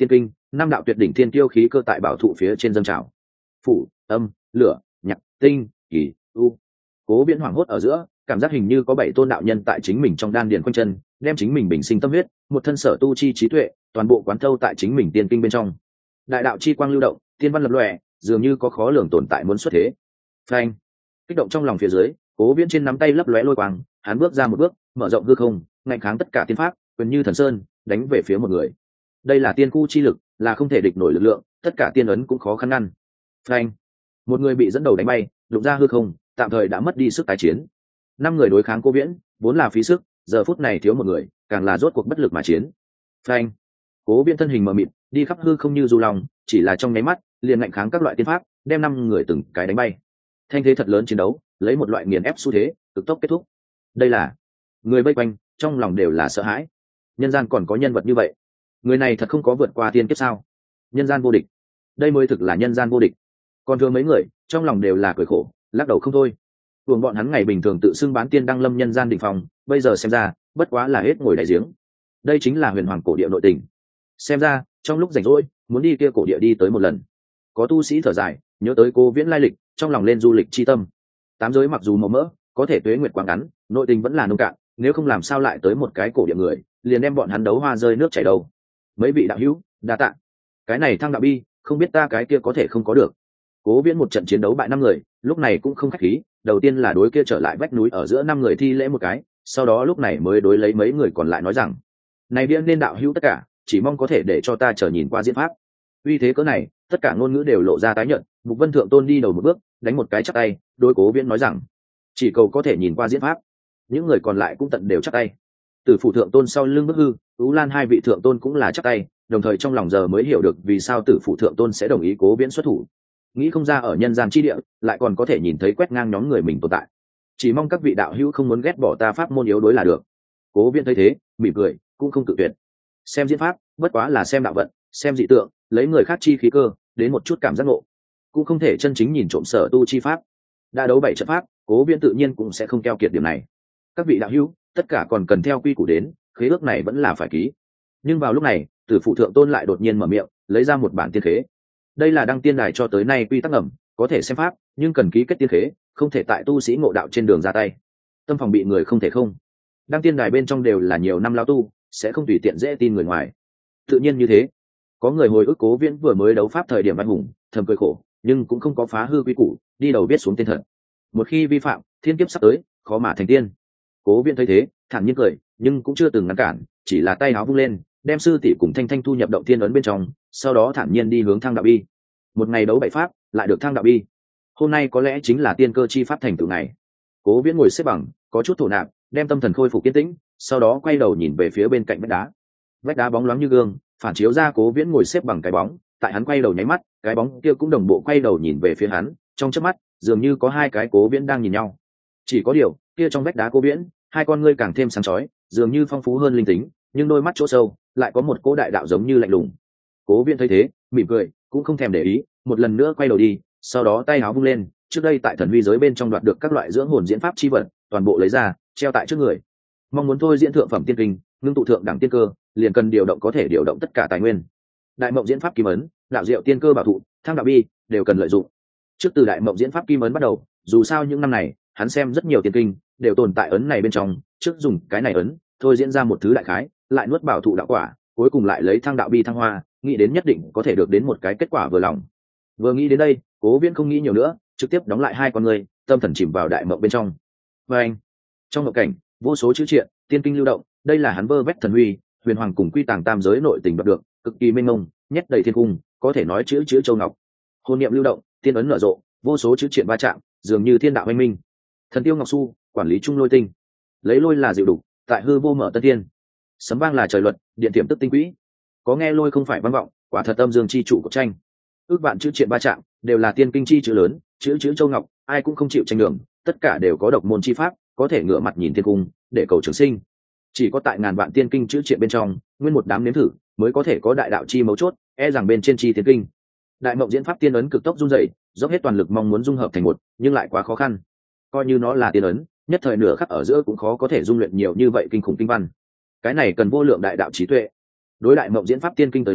A: năm đạo tuyệt đỉnh thiên tiêu khí cơ tại bảo thụ phía trên dâng trào. Phủ, âm, lửa, nhạc, tinh, kỳ, u. Cố Viễn hoảng hốt ở giữa, cảm giác hình như có bảy tôn đạo nhân tại chính mình trong đan điền quanh chân, đem chính mình bình sinh tâm huyết, một thân sở tu chi trí tuệ, toàn bộ quán thâu tại chính mình tiên kinh bên trong. Đại đạo chi quang lưu động, tiên văn lập lòe, dường như có khó lường tồn tại muốn xuất thế. Phanh! Kích động trong lòng phía dưới, Cố Viễn trên nắm tay lấp lóe lôi quang, hắn bước ra một bước, mở rộng hư không, ngăn kháng tất cả tiên pháp, quyền như thần sơn, đánh về phía một người. Đây là tiên khu chi lực, là không thể địch nổi lực lượng, tất cả tiên ấn cũng khó khăn ngăn. Phanh! Một người bị dẫn đầu đánh bay, đụng ra hư không, tạm thời đã mất đi sức tái chiến. Năm người đối kháng Cố Viễn, vốn là phí sức, giờ phút này thiếu một người, càng là rốt cuộc bất lực mà chiến. Phanh! Cố Viễn thân hình mờ mịt, đi khắp hư không như du long, chỉ là trong nháy mắt, liền ngăn kháng các loại tiên pháp, đem năm người từng cái đánh bay. Thanh thế thật lớn chiến đấu, lấy một loại nghiền ép xu thế, cực tốc kết thúc. Đây là người vây quanh, trong lòng đều là sợ hãi. Nhân gian còn có nhân vật như vậy, người này thật không có vượt qua tiên kiếp sao? Nhân gian vô địch, đây mới thực là nhân gian vô địch. Còn thường mấy người, trong lòng đều là cười khổ, lắc đầu không thôi. Tuồng bọn hắn ngày bình thường tự xưng bán tiên đăng lâm nhân gian đỉnh phòng, bây giờ xem ra, bất quá là hết ngồi đại giếng. Đây chính là huyền hoàng cổ địa nội tình. Xem ra, trong lúc rảnh rỗi, muốn đi kia cổ địa đi tới một lần. Có tu sĩ thở dài, nhớ tới Cố Viễn lai lịch, trong lòng lên du lịch chi tâm. Tám giới mặc dù màu mỡ, có thể tuế nguyệt quá ngắn, nội tình vẫn là nông cạn, nếu không làm sao lại tới một cái cổ địa người, liền đem bọn hắn đấu hoa rơi nước chảy đầu. Mấy vị đạo hữu, đa tạ. Cái này Thăng Đạo Bi, không biết ta cái kia có thể không có được. Cố Viễn một trận chiến đấu bại năm người, lúc này cũng không khách khí, đầu tiên là đối kia trở lại vách núi ở giữa năm người thi lễ một cái, sau đó lúc này mới đối lấy mấy người còn lại nói rằng: "Này điên nên đạo hữu tất cả, chỉ mong có thể để cho ta chờ nhìn qua diễn pháp." Uy thế cỡ này, tất cả ngôn ngữ đều lộ ra tái nhợt, Mục Vân Thượng Tôn đi đầu một bước, đánh một cái chắp tay, đối Cố Viễn nói rằng: "Chỉ cầu có thể nhìn qua diễn pháp." Những người còn lại cũng tận đều chắp tay. Từ phủ Thượng Tôn sau lưng Bức Hư, Tú Lan hai vị thượng tôn cũng là chắp tay, đồng thời trong lòng giờ mới hiểu được vì sao Tử phủ Thượng Tôn sẽ đồng ý Cố Viễn xuất thủ. Nghĩ không ra ở nhân gian chi địa, lại còn có thể nhìn thấy quét ngang nhóm người mình tồn tại. Chỉ mong các vị đạo hữu không muốn ghét bỏ ta pháp môn yếu đối là được. Cố Viễn thấy thế, mỉm cười, cũng không cự tuyệt. Xem diễn pháp, bất quá là xem đạo vận, xem dị tượng, lấy người khác chi khí cơ, đến một chút cảm giác ngộ, cũng không thể chân chính nhìn trộm sở tu chi pháp. Đã đấu bảy trận pháp, Cố Viễn tự nhiên cũng sẽ không keo kiệt điểm này. Các vị đạo hữu, tất cả còn cần theo quy củ đến, khế ước này vẫn là phải ký. Nhưng vào lúc này, Tử phụ Thượng Tôn lại đột nhiên mở miệng, lấy ra một bản tiên khế. Đây là đăng tiên đài cho tới nay quy tắc ẩm, có thể xem pháp, nhưng cần ký kết tiên khế, không thể tại tu sĩ ngộ đạo trên đường ra tay. Tâm phòng bị người không thể không. Đăng tiên đài bên trong đều là nhiều năm lao tu, sẽ không tùy tiện dễ tin người ngoài. Tự nhiên như thế, có người hồi ức Cố Viễn vừa mới đấu pháp thời điểm anh hùng, thầm cười khổ, nhưng cũng không có phá hư quy củ, đi đầu viết xuống tên thật. Một khi vi phạm, thiên kiếp sắp tới, khó mà thành tiên. Cố Viễn thấy thế, thản nhiên cười, nhưng cũng chưa từng ngăn cản, chỉ là tay áo vung lên, đem sư tỷ cùng Thanh Thanh thu nhập động tiên ấn bên trong, sau đó thản nhiên đi hướng Thăng Đạo Bi. Một ngày đấu bảy pháp, lại được Thăng Đạo Bi. Hôm nay có lẽ chính là tiên cơ chi pháp thành tựu ngày. Cố Viễn ngồi xếp bằng, có chút thổ nạp, đem tâm thần khôi phục kiên tĩnh, sau đó quay đầu nhìn về phía bên cạnh vách đá. Vách đá bóng loáng như gương, phản chiếu ra Cố Viễn ngồi xếp bằng cái bóng, tại hắn quay đầu nháy mắt, cái bóng kia cũng đồng bộ quay đầu nhìn về phía hắn, trong chớp mắt, dường như có hai cái Cố Viễn đang nhìn nhau. Chỉ có điều, kia trong vách đá Cố Viễn, hai con ngươi càng thêm sáng chói, dường như phong phú hơn linh tính, nhưng đôi mắt chỗ sâu lại có một cỗ đại đạo giống như lạnh lùng. Cố Viễn thấy thế, mỉm cười, cũng không thèm để ý, một lần nữa quay đầu đi, sau đó tay áo vung lên, trước đây tại thần huy giới bên trong đoạt được các loại dưỡng hồn diễn pháp chi vật, toàn bộ lấy ra, treo tại trước người. Mong muốn thôi diễn thượng phẩm tiên kinh, ngưng tụ thượng đẳng tiên cơ, liền cần điều động có thể điều động tất cả tài nguyên. Đại mộng diễn pháp kim ấn, đạo diệu tiên cơ bảo thụ, Thăng Đạo Bi đều cần lợi dụng. Trước từ đại mộng diễn pháp kim ấn bắt đầu, dù sao những năm này, hắn xem rất nhiều tiên kinh, đều tồn tại ấn này bên trong, trước dùng cái này ấn, thôi diễn ra một thứ đại khái, lại nuốt bảo thụ đạo quả, cuối cùng lại lấy Thăng Đạo Bi thăng hoa, nghĩ đến nhất định có thể được đến một cái kết quả vừa lòng. Vừa nghĩ đến đây, Cố Viễn không nghĩ nhiều nữa, trực tiếp đóng lại hai con người, tâm thần chìm vào đại mộng bên trong. Và anh, trong mộng cảnh, vô số chữ triện, tiên kinh lưu động, đây là hắn vơ vét thần huy, huyền hoàng cùng quy tàng tam giới nội tình đoạt được, cực kỳ mênh mông, nhét đầy thiên cung, có thể nói chữ chữ châu ngọc. Hồn niệm lưu động, tiên ấn nở rộ, vô số chữ triện va chạm, dường như thiên đạo minh minh. Thần tiêu ngọc su, quản lý trung lôi tinh, lấy lôi là dịu đủ, tại hư vô mở tân tiên. Sấm vang là trời luật, điện tiềm tức tinh quỹ. Có nghe lôi không phải vang vọng, quả thật âm dương chi chủ của tranh. Ước vạn chữ triện va chạm, đều là tiên kinh chi chữ lớn, chữ chữ châu ngọc, ai cũng không chịu tranh đường, tất cả đều có độc môn chi pháp, có thể ngửa mặt nhìn thiên cung, để cầu trường sinh. Chỉ có tại ngàn vạn tiên kinh chữ triện bên trong, nguyên một đám nếm thử, mới có thể có đại đạo chi mấu chốt, e rằng bên trên chi tiên kinh. Đại mộng diễn pháp tiên ấn cực tốc run rẩy, dốc hết toàn lực mong muốn dung hợp thành một, nhưng lại quá khó khăn. Coi như nó là tiên ấn, nhất thời nửa khắc ở giữa cũng khó có thể dung luyện nhiều như vậy kinh khủng kinh văn. Cái này cần vô lượng đại đạo trí tuệ. Đối đại mộng diễn pháp tiên kinh tới nói,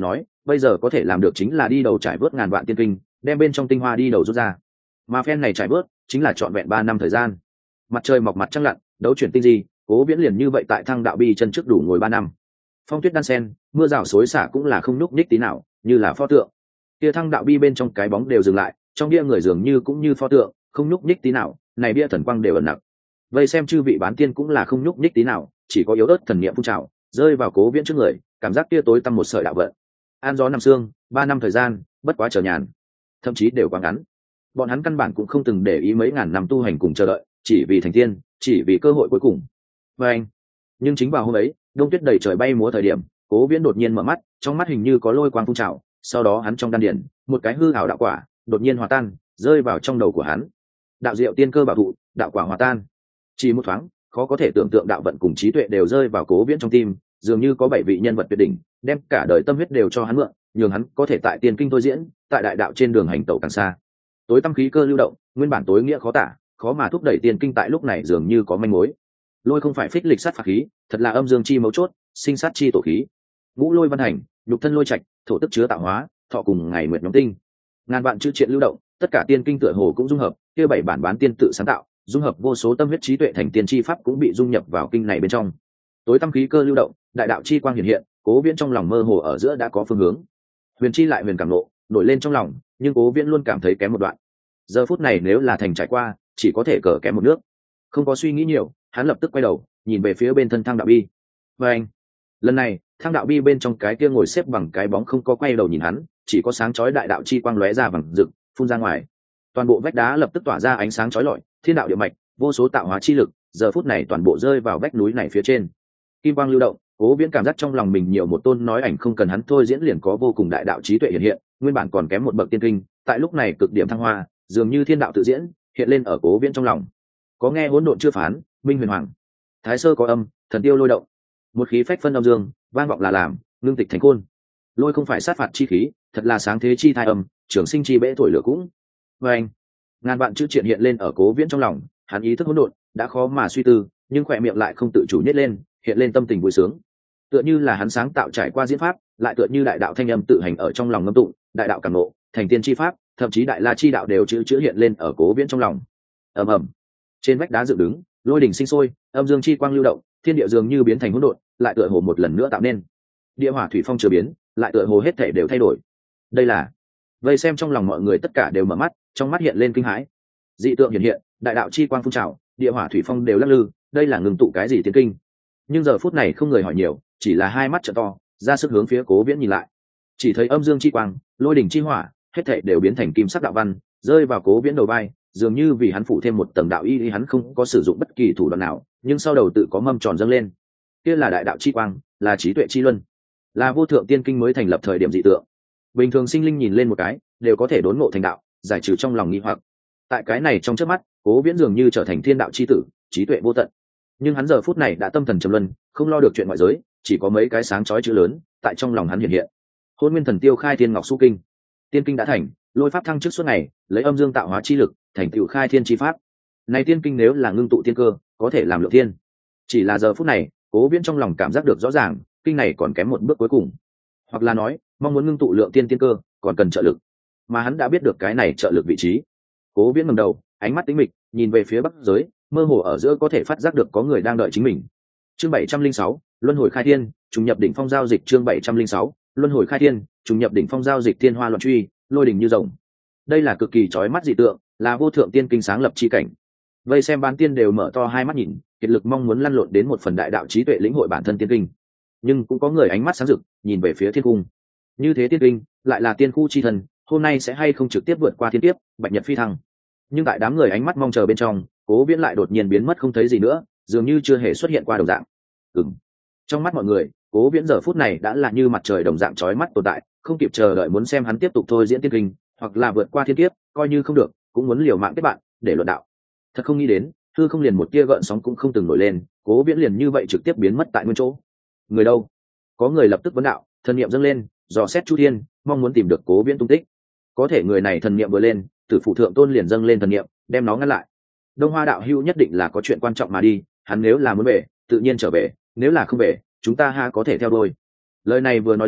A: bây giờ có thể làm được chính là đi đầu trải vớt ngàn vạn tiên kinh, đem bên trong tinh hoa đi đầu rút ra. Mà phen này trải vớt chính là trọn vẹn ba năm thời gian. Mặt trời mọc mặt trăng lặn, đấu chuyển tinh gì, Cố Viễn liền như vậy tại Thăng Đạo Bi chân trước đủ ngồi ba năm. Phong tuyết đan sen, mưa rào xối xả cũng là không nhúc nhích tí nào, như là pho tượng. Kia Thăng Đạo Bi bên trong cái bóng đều dừng lại, trong bia người dường như cũng như pho tượng, không nhúc nhích tí nào, này bia thần quang đều ẩn nặng. Vây xem chư vị bán tiên cũng là không nhúc nhích tí nào, chỉ có yếu ớt thần niệm phun trào, rơi vào Cố Viễn trước người, cảm giác kia tối tăm một sợi đạo vận. An gió nằm xương, ba năm thời gian, bất quá chờ nhàn, thậm chí đều quá ngắn. Bọn hắn căn bản cũng không từng để ý mấy ngàn năm tu hành cùng chờ đợi, chỉ vì thành tiên, chỉ vì cơ hội cuối cùng. Và anh, nhưng chính vào hôm ấy, đông tuyết đầy trời bay múa thời điểm, Cố Viễn đột nhiên mở mắt, trong mắt hình như có lôi quang phun trào, sau đó hắn trong đan điển, một cái hư ảo đạo quả đột nhiên hòa tan, rơi vào trong đầu của hắn. Đạo diệu tiên cơ bảo thụ, đạo quả hòa tan. Chỉ một thoáng, khó có thể tưởng tượng đạo vận cùng trí tuệ đều rơi vào Cố Viễn trong tim, dường như có bảy vị nhân vật tuyệt đỉnh, đem cả đời tâm huyết đều cho hắn mượn, nhường hắn có thể tại tiên kinh thôi diễn, tại đại đạo trên đường hành tẩu càng xa. Tối tâm khí cơ lưu động, nguyên bản tối nghĩa khó tả, khó mà thúc đẩy tiên kinh tại lúc này dường như có manh mối. Lôi không phải phích lịch sát phạt khí, thật là âm dương chi mấu chốt, sinh sát chi tổ khí. Ngũ lôi văn hành, nhục thân lôi trạch, thổ tức chứa tạo hóa, thọ cùng ngày nguyệt nhóm tinh. Ngàn vạn chữ triện lưu động, tất cả tiên kinh tựa hồ cũng dung hợp, kia bảy bản bán tiên tự sáng tạo, dung hợp vô số tâm huyết trí tuệ thành tiên chi pháp cũng bị dung nhập vào kinh này bên trong. Tối tâm khí cơ lưu động, đại đạo chi quang hiện hiện, Cố Viễn trong lòng mơ hồ ở giữa đã có phương hướng. Huyền chi lại huyền cảm nộ, nổi lên trong lòng, nhưng Cố Viễn luôn cảm thấy kém một đoạn. Giờ phút này nếu là thành trải qua, chỉ có thể cờ kém một nước. Không có suy nghĩ nhiều, hắn lập tức quay đầu, nhìn về phía bên thân Thang Đạo Bi. Và anh, lần này, Thang Đạo Bi bên trong cái kia ngồi xếp bằng cái bóng không có quay đầu nhìn hắn, chỉ có sáng chói đại đạo chi quang lóe ra vầng rực, phun ra ngoài. Toàn bộ vách đá lập tức tỏa ra ánh sáng chói lọi, thiên đạo địa mạch, vô số tạo hóa chi lực, giờ phút này toàn bộ rơi vào vách núi này phía trên. Kim quang lưu động, Cố Viễn cảm giác trong lòng mình nhiều một tôn nói ảnh không cần hắn thôi diễn liền có vô cùng đại đạo trí tuệ hiện hiện, nguyên bản còn kém một bậc tiên kinh, tại lúc này cực điểm thăng hoa, dường như thiên đạo tự diễn, hiện lên ở Cố Viễn trong lòng. Có nghe hỗn độn chưa phán, minh huyền hoàng. Thái sơ có âm, thần tiêu lôi động. Một khí phách phân âm dương, vang vọng là làm, ngưng tịch thành khôn. Lôi không phải sát phạt chi khí, thật là sáng thế chi thai âm, trường sinh chi bẽ thổi lửa cũng. Và anh, ngàn vạn chữ triện hiện lên ở Cố Viễn trong lòng, hắn ý thức hỗn độn, đã khó mà suy tư, nhưng khỏe miệng lại không tự chủ nhếch lên, hiện lên tâm tình vui sướng. Tựa như là hắn sáng tạo trải qua diễn pháp, lại tựa như đại đạo thanh âm tự hành ở trong lòng ngâm tụng, đại đạo cảm ngộ, thành tiên chi pháp, thậm chí đại la chi đạo đều chữ chữ hiện lên ở Cố Viễn trong lòng. Ầm ầm, trên vách đá dựng đứng, lôi đỉnh sinh sôi, âm dương chi quang lưu động, thiên địa dường như biến thành hỗn độn, lại tựa hồ một lần nữa tạo nên. Địa hỏa thủy phong chưa biến, lại tựa hồ hết thể đều thay đổi. Đây là, vây xem trong lòng mọi người tất cả đều mở mắt, trong mắt hiện lên kinh hãi. Dị tượng hiện hiện, đại đạo chi quang phun trào, địa hỏa thủy phong đều lắc lư, đây là ngừng tụ cái gì tiên kinh? Nhưng giờ phút này không người hỏi nhiều, chỉ là hai mắt trợ to, ra sức hướng phía Cố Viễn nhìn lại. Chỉ thấy âm dương chi quang, lôi đỉnh chi hỏa, hết thảy đều biến thành kim sắc đạo văn, rơi vào Cố Viễn đầu vai, dường như vì hắn phủ thêm một tầng đạo y, hắn không có sử dụng bất kỳ thủ đoạn nào, nhưng sau đầu tự có mâm tròn dâng lên. Kia là đại đạo chi quang, là trí tuệ chi luân, là vô thượng tiên kinh mới thành lập thời điểm dị tượng. Bình thường sinh linh nhìn lên một cái, đều có thể đốn ngộ thành đạo, giải trừ trong lòng nghi hoặc. Tại cái này trong chớp mắt, Cố Viễn dường như trở thành thiên đạo chi tử, trí tuệ vô tận. Nhưng hắn giờ phút này đã tâm thần trầm luân, không lo được chuyện ngoại giới, chỉ có mấy cái sáng chói chữ lớn tại trong lòng hắn hiện hiện. Hôn Nguyên Thần Tiêu khai thiên ngọc su kinh, tiên kinh đã thành, lôi pháp thăng trước suốt ngày, lấy âm dương tạo hóa chi lực, thành tựu khai thiên chi pháp. Này tiên kinh nếu là ngưng tụ tiên cơ, có thể làm lượng thiên. Chỉ là giờ phút này, Cố Viễn trong lòng cảm giác được rõ ràng, kinh này còn kém một bước cuối cùng. Hoặc là nói, mong muốn ngưng tụ lượng tiên tiên cơ, còn cần trợ lực. Mà hắn đã biết được cái này trợ lực vị trí. Cố Viễn ngẩng đầu, ánh mắt tĩnh mịch, nhìn về phía bắc giới, mơ hồ ở giữa có thể phát giác được có người đang đợi chính mình. Chương bảy trăm linh sáu, luân hồi khai thiên, trùng nhập đỉnh phong giao dịch. Chương bảy trăm linh sáu, luân hồi khai thiên, trùng nhập đỉnh phong giao dịch. Thiên hoa loạn truy, lôi đỉnh như rồng. Đây là cực kỳ chói mắt dị tượng, là vô thượng tiên kinh sáng lập chi cảnh. Vây xem bán tiên đều mở to hai mắt nhìn, kiệt lực mong muốn lăn lộn đến một phần đại đạo trí tuệ lĩnh hội bản thân tiên kinh. Nhưng cũng có người ánh mắt sáng rực, nhìn về phía thiên cung. Như thế tiên kinh, lại là tiên khu chi thần, hôm nay sẽ hay không trực tiếp vượt qua thiên tiếp, bạch nhật phi thăng. Nhưng tại đám người ánh mắt mong chờ bên trong, Cố Viễn lại đột nhiên biến mất không thấy gì nữa, dường như chưa hề xuất hiện qua đồng dạng. Ừm. Trong mắt mọi người, Cố Viễn giờ phút này đã là như mặt trời đồng dạng chói mắt tồn tại, không kịp chờ đợi muốn xem hắn tiếp tục thôi diễn tiên kinh, hoặc là vượt qua thiên kiếp, coi như không được, cũng muốn liều mạng kết bạn, để luận đạo. Thật không nghĩ đến, hư không liền một tia gợn sóng cũng không từng nổi lên, Cố Viễn liền như vậy trực tiếp biến mất tại nguyên chỗ. Người đâu? Có người lập tức vấn đạo, thần niệm dâng lên, dò xét chu thiên, mong muốn tìm được Cố Viễn tung tích. Có thể người này thần niệm vừa lên, Tử Phụ Thượng Tôn liền dâng lên thần niệm, đem nó ngăn lại. Đông Hoa đạo hữu nhất định là có chuyện quan trọng mà đi, hắn nếu là muốn về, tự nhiên trở về, nếu là không về, chúng ta ha có thể theo đuôi. Lời này vừa nói ra,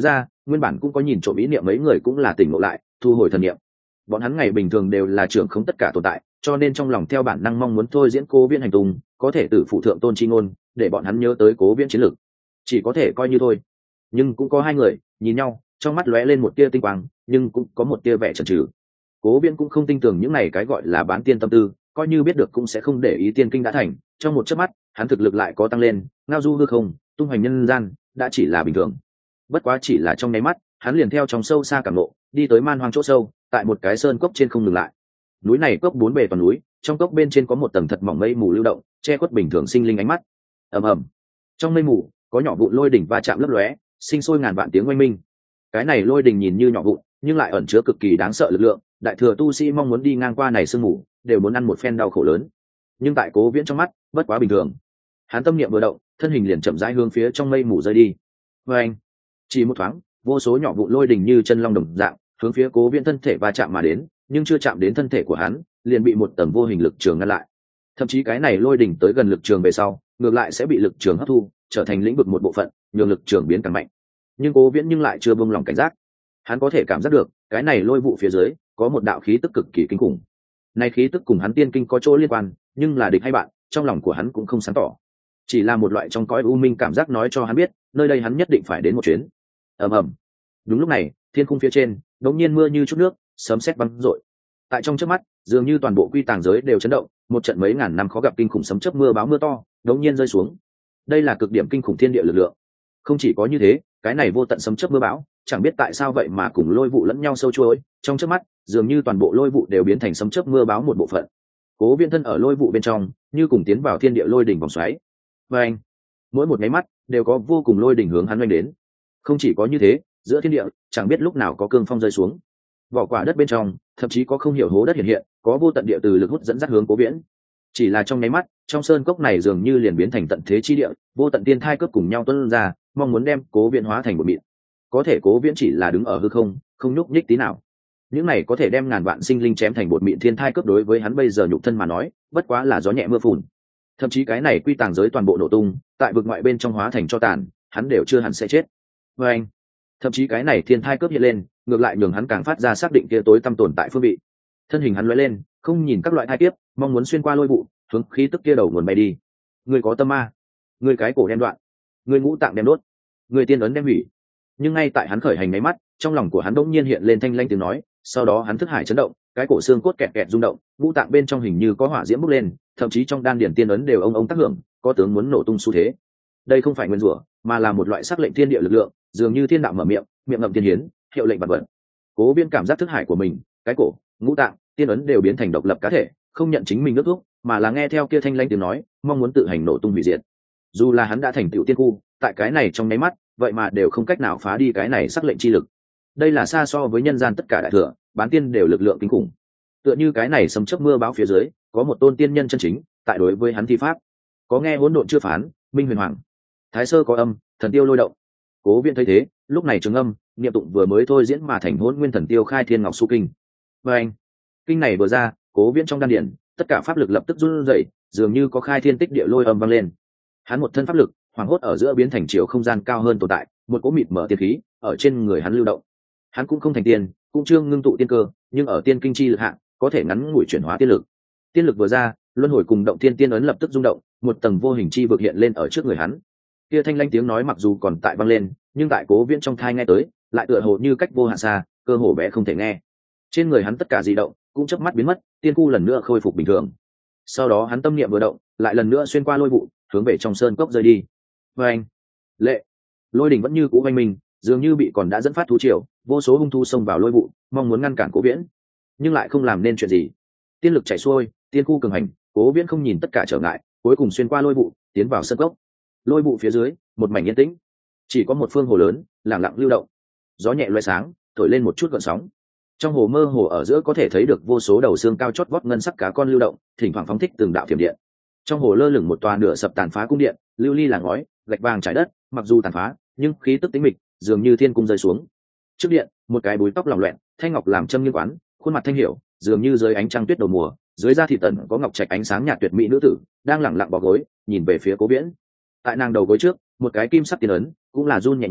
A: nguyên bản cũng có nhìn trộm ý niệm mấy người cũng là tỉnh ngộ lại, thu hồi thần niệm. Bọn hắn ngày bình thường đều là trưởng không tất cả tồn tại, cho nên trong lòng theo bản năng mong muốn thôi diễn Cố Viễn hành tung, có thể từ phụ thượng tôn chi ngôn để bọn hắn nhớ tới Cố Viễn chiến lược, chỉ có thể coi như thôi. Nhưng cũng có hai người nhìn nhau, trong mắt lóe lên một tia tinh quang, nhưng cũng có một tia vẻ chần chừ. Cố Viễn cũng không tin tưởng những này cái gọi là bán tiên tâm tư, coi như biết được cũng sẽ không để ý tiên kinh đã thành. Trong một chớp mắt, hắn thực lực lại có tăng lên, ngao du hư không, tung hoành nhân gian, đã chỉ là bình thường. Bất quá chỉ là trong nháy mắt, hắn liền theo trong sâu xa cảm ngộ, đi tới man hoang chỗ sâu, tại một cái sơn cốc trên không ngừng lại. Núi này cốc bốn bề toàn núi, trong cốc bên trên có một tầng thật mỏng mây mù lưu động, che khuất bình thường sinh linh ánh mắt. Ầm ầm. Trong mây mù, có nhỏ vụn lôi đỉnh va chạm lấp lóe, sinh sôi ngàn vạn tiếng oanh minh. Cái này lôi đỉnh nhìn như nhỏ vụn, nhưng lại ẩn chứa cực kỳ đáng sợ lực lượng, đại thừa tu sĩ mong muốn đi ngang qua này sương mù, đều muốn ăn một phen đau khổ lớn. Nhưng tại Cố Viễn trong mắt, bất quá bình thường. Hắn tâm niệm vừa động, thân hình liền chậm rãi hướng phía trong mây mù rơi đi. Oeng. Chỉ một thoáng, vô số nhỏ vụn lôi đỉnh như chân long đồng dạng, hướng phía Cố Viễn thân thể va chạm mà đến, nhưng chưa chạm đến thân thể của hắn, liền bị một tầng vô hình lực trường ngăn lại. Thậm chí cái này lôi đỉnh tới gần lực trường về sau, ngược lại sẽ bị lực trường hấp thu, trở thành lĩnh vực một bộ phận, nhường lực trường biến càng mạnh. Nhưng Cố Viễn nhưng lại chưa buông lòng cảnh giác. Hắn có thể cảm giác được, cái này lôi vụ phía dưới có một đạo khí tức cực kỳ kinh khủng. Này khí tức cùng hắn tiên kinh có chỗ liên quan, nhưng là địch hay bạn, trong lòng của hắn cũng không sáng tỏ. Chỉ là một loại trong cõi u minh cảm giác nói cho hắn biết, nơi đây hắn nhất định phải đến một chuyến. Ầm ầm. Đúng lúc này, thiên khung phía trên đống nhiên mưa như chút nước, sấm sét vang rội. Tại trong chớp mắt, dường như toàn bộ quy tàng giới đều chấn động, một trận mấy ngàn năm khó gặp kinh khủng sấm chớp mưa báo mưa to, đống nhiên rơi xuống. Đây là cực điểm kinh khủng thiên địa lực lượng. Không chỉ có như thế, cái này vô tận sấm chớp mưa bão, chẳng biết tại sao vậy mà cùng lôi vụ lẫn nhau sâu chuỗi, trong chớp mắt, dường như toàn bộ lôi vụ đều biến thành sấm chớp mưa bão một bộ phận. Cố Viễn thân ở lôi vụ bên trong, như cùng tiến vào thiên địa lôi đỉnh vòng xoáy. Và anh, mỗi một cái mắt đều có vô cùng lôi đỉnh hướng hắn vây đến. Không chỉ có như thế, giữa thiên địa chẳng biết lúc nào có cương phong rơi xuống. Vỏ quả đất bên trong, thậm chí có không hiểu hố đất hiện hiện, có vô tận địa từ lực hút dẫn dắt hướng Cố Viễn. Chỉ là trong nháy mắt, trong sơn cốc này dường như liền biến thành tận thế chi địa, vô tận tiên thai cướp cùng nhau tuôn ra, mong muốn đem Cố Viễn hóa thành một mịn. Có thể Cố Viễn chỉ là đứng ở hư không, không nhúc nhích tí nào. Những này có thể đem ngàn vạn sinh linh chém thành bột mịn thiên thai cướp đối với hắn bây giờ nhục thân mà nói, bất quá là gió nhẹ mưa phùn. Thậm chí cái này quy tàng giới toàn bộ nổ tung, tại vực ngoại bên trong hóa thành cho tàn, hắn đều chưa hẳn sẽ chết. Và anh, thậm chí cái này thiên thai cướp hiện lên, ngược lại nhường hắn càng phát ra xác định kia tối tăm tồn tại phương vị. Thân hình hắn lóe lên, không nhìn các loại thai kiếp, mong muốn xuyên qua lôi vụ, hướng khí tức kia đầu nguồn bay đi. Người có tâm ma, người cái cổ đem đoạn, người ngũ tạng đem đốt, người tiên ấn đem hủy. Nhưng ngay tại hắn khởi hành máy mắt, trong lòng của hắn đột nhiên hiện lên thanh lanh tiếng nói, sau đó hắn thức hải chấn động, cái cổ xương cốt kẹt kẹt rung động, ngũ tạng bên trong hình như có hỏa diễm bốc lên, thậm chí trong đan điển tiên ấn đều ông ông tác hưởng, có tướng muốn nổ tung xu thế. Đây không phải nguyên rủa, mà là một loại sắc lệnh thiên địa lực lượng, dường như thiên đạo mở miệng, miệng ngậm tiên hiến, hiệu lệnh vạn vật. Cố Viễn cảm giác thức hải của mình, cái cổ, ngũ tạng, tiên ấn đều biến thành độc lập cá thể, không nhận chính mình nước thuốc, mà là nghe theo kia thanh lãnh tiếng nói, mong muốn tự hành nổ tung hủy diệt. Dù là hắn đã thành tựu tiên khu, tại cái này trong nháy mắt, vậy mà đều không cách nào phá đi cái này sắc lệnh chi lực. Đây là xa so với nhân gian tất cả đại thừa, bán tiên đều lực lượng kinh khủng. Tựa như cái này sấm chớp mưa bão phía dưới, có một tôn tiên nhân chân chính, tại đối với hắn thi pháp. Có nghe hỗn độn chưa phán, minh huyền hoàng. Thái sơ có âm, thần tiêu lôi động. Cố Viễn thấy thế, lúc này trường âm, niệm tụng vừa mới thôi diễn mà thành hỗn nguyên thần tiêu khai thiên ngọc su kinh. Và anh, kinh này vừa ra, Cố Viễn trong đan điển, tất cả pháp lực lập tức run rẩy, dường như có khai thiên tích địa lôi âm vang lên. Hắn một thân pháp lực, hoàng hốt ở giữa biến thành chiều không gian cao hơn tồn tại, một cỗ mịt mở tiên khí ở trên người hắn lưu động. Hắn cũng không thành tiên, cũng chưa ngưng tụ tiên cơ, nhưng ở tiên kinh chi lực hạng, có thể ngắn ngủi chuyển hóa tiên lực. Tiên lực vừa ra, luân hồi cùng động tiên tiên ấn lập tức rung động, một tầng vô hình chi vực hiện lên ở trước người hắn. Kia thanh lãnh tiếng nói mặc dù còn tại vang lên, nhưng tại Cố Viễn trong thai nghe tới, lại tựa hồ như cách vô hạn xa, cơ hồ bé không thể nghe. Trên người hắn tất cả dị động cũng chớp mắt biến mất, tiên khu lần nữa khôi phục bình thường. Sau đó hắn tâm niệm vừa động, lại lần nữa xuyên qua lôi vụ, hướng về trong sơn cốc rơi đi. Và anh, lệ, lôi đỉnh vẫn như cũ vang mình, dường như bị còn đã dẫn phát thú triều, vô số hung thú xông vào lôi vụ, mong muốn ngăn cản Cố Viễn, nhưng lại không làm nên chuyện gì. Tiên lực chảy xuôi, tiên khu cường hành, Cố Viễn không nhìn tất cả trở ngại, cuối cùng xuyên qua lôi vụ, tiến vào sơn cốc. Lôi vụ phía dưới, một mảnh yên tĩnh, chỉ có một phương hồ lớn, lặng lặng lưu động. Gió nhẹ loé sáng, thổi lên một chút gợn sóng. Trong hồ mơ hồ ở giữa có thể thấy được vô số đầu xương cao chót vót ngân sắc cá con lưu động, thỉnh thoảng phóng thích từng đạo thiểm điện. Trong hồ lơ lửng một tòa nửa sập tàn phá cung điện, lưu ly là ngói, gạch vàng trải đất, mặc dù tàn phá, nhưng khí tức tĩnh mịch, dường như thiên cung rơi xuống. Trước điện, một cái búi tóc lỏng loẹn, thanh ngọc làm châm nghiêng quán, khuôn mặt thanh hiểu, dường như dưới ánh trăng tuyết đầu mùa, dưới da thịt tần có ngọc trạch ánh sáng nhạt tuyệt mỹ nữ tử, đang lẳng lặng bò gối, nhìn về phía Cố Viễn. Tại nàng đầu gối trước, một cái kim sắc tiên ấn, cũng là run nhẹ nhẹ,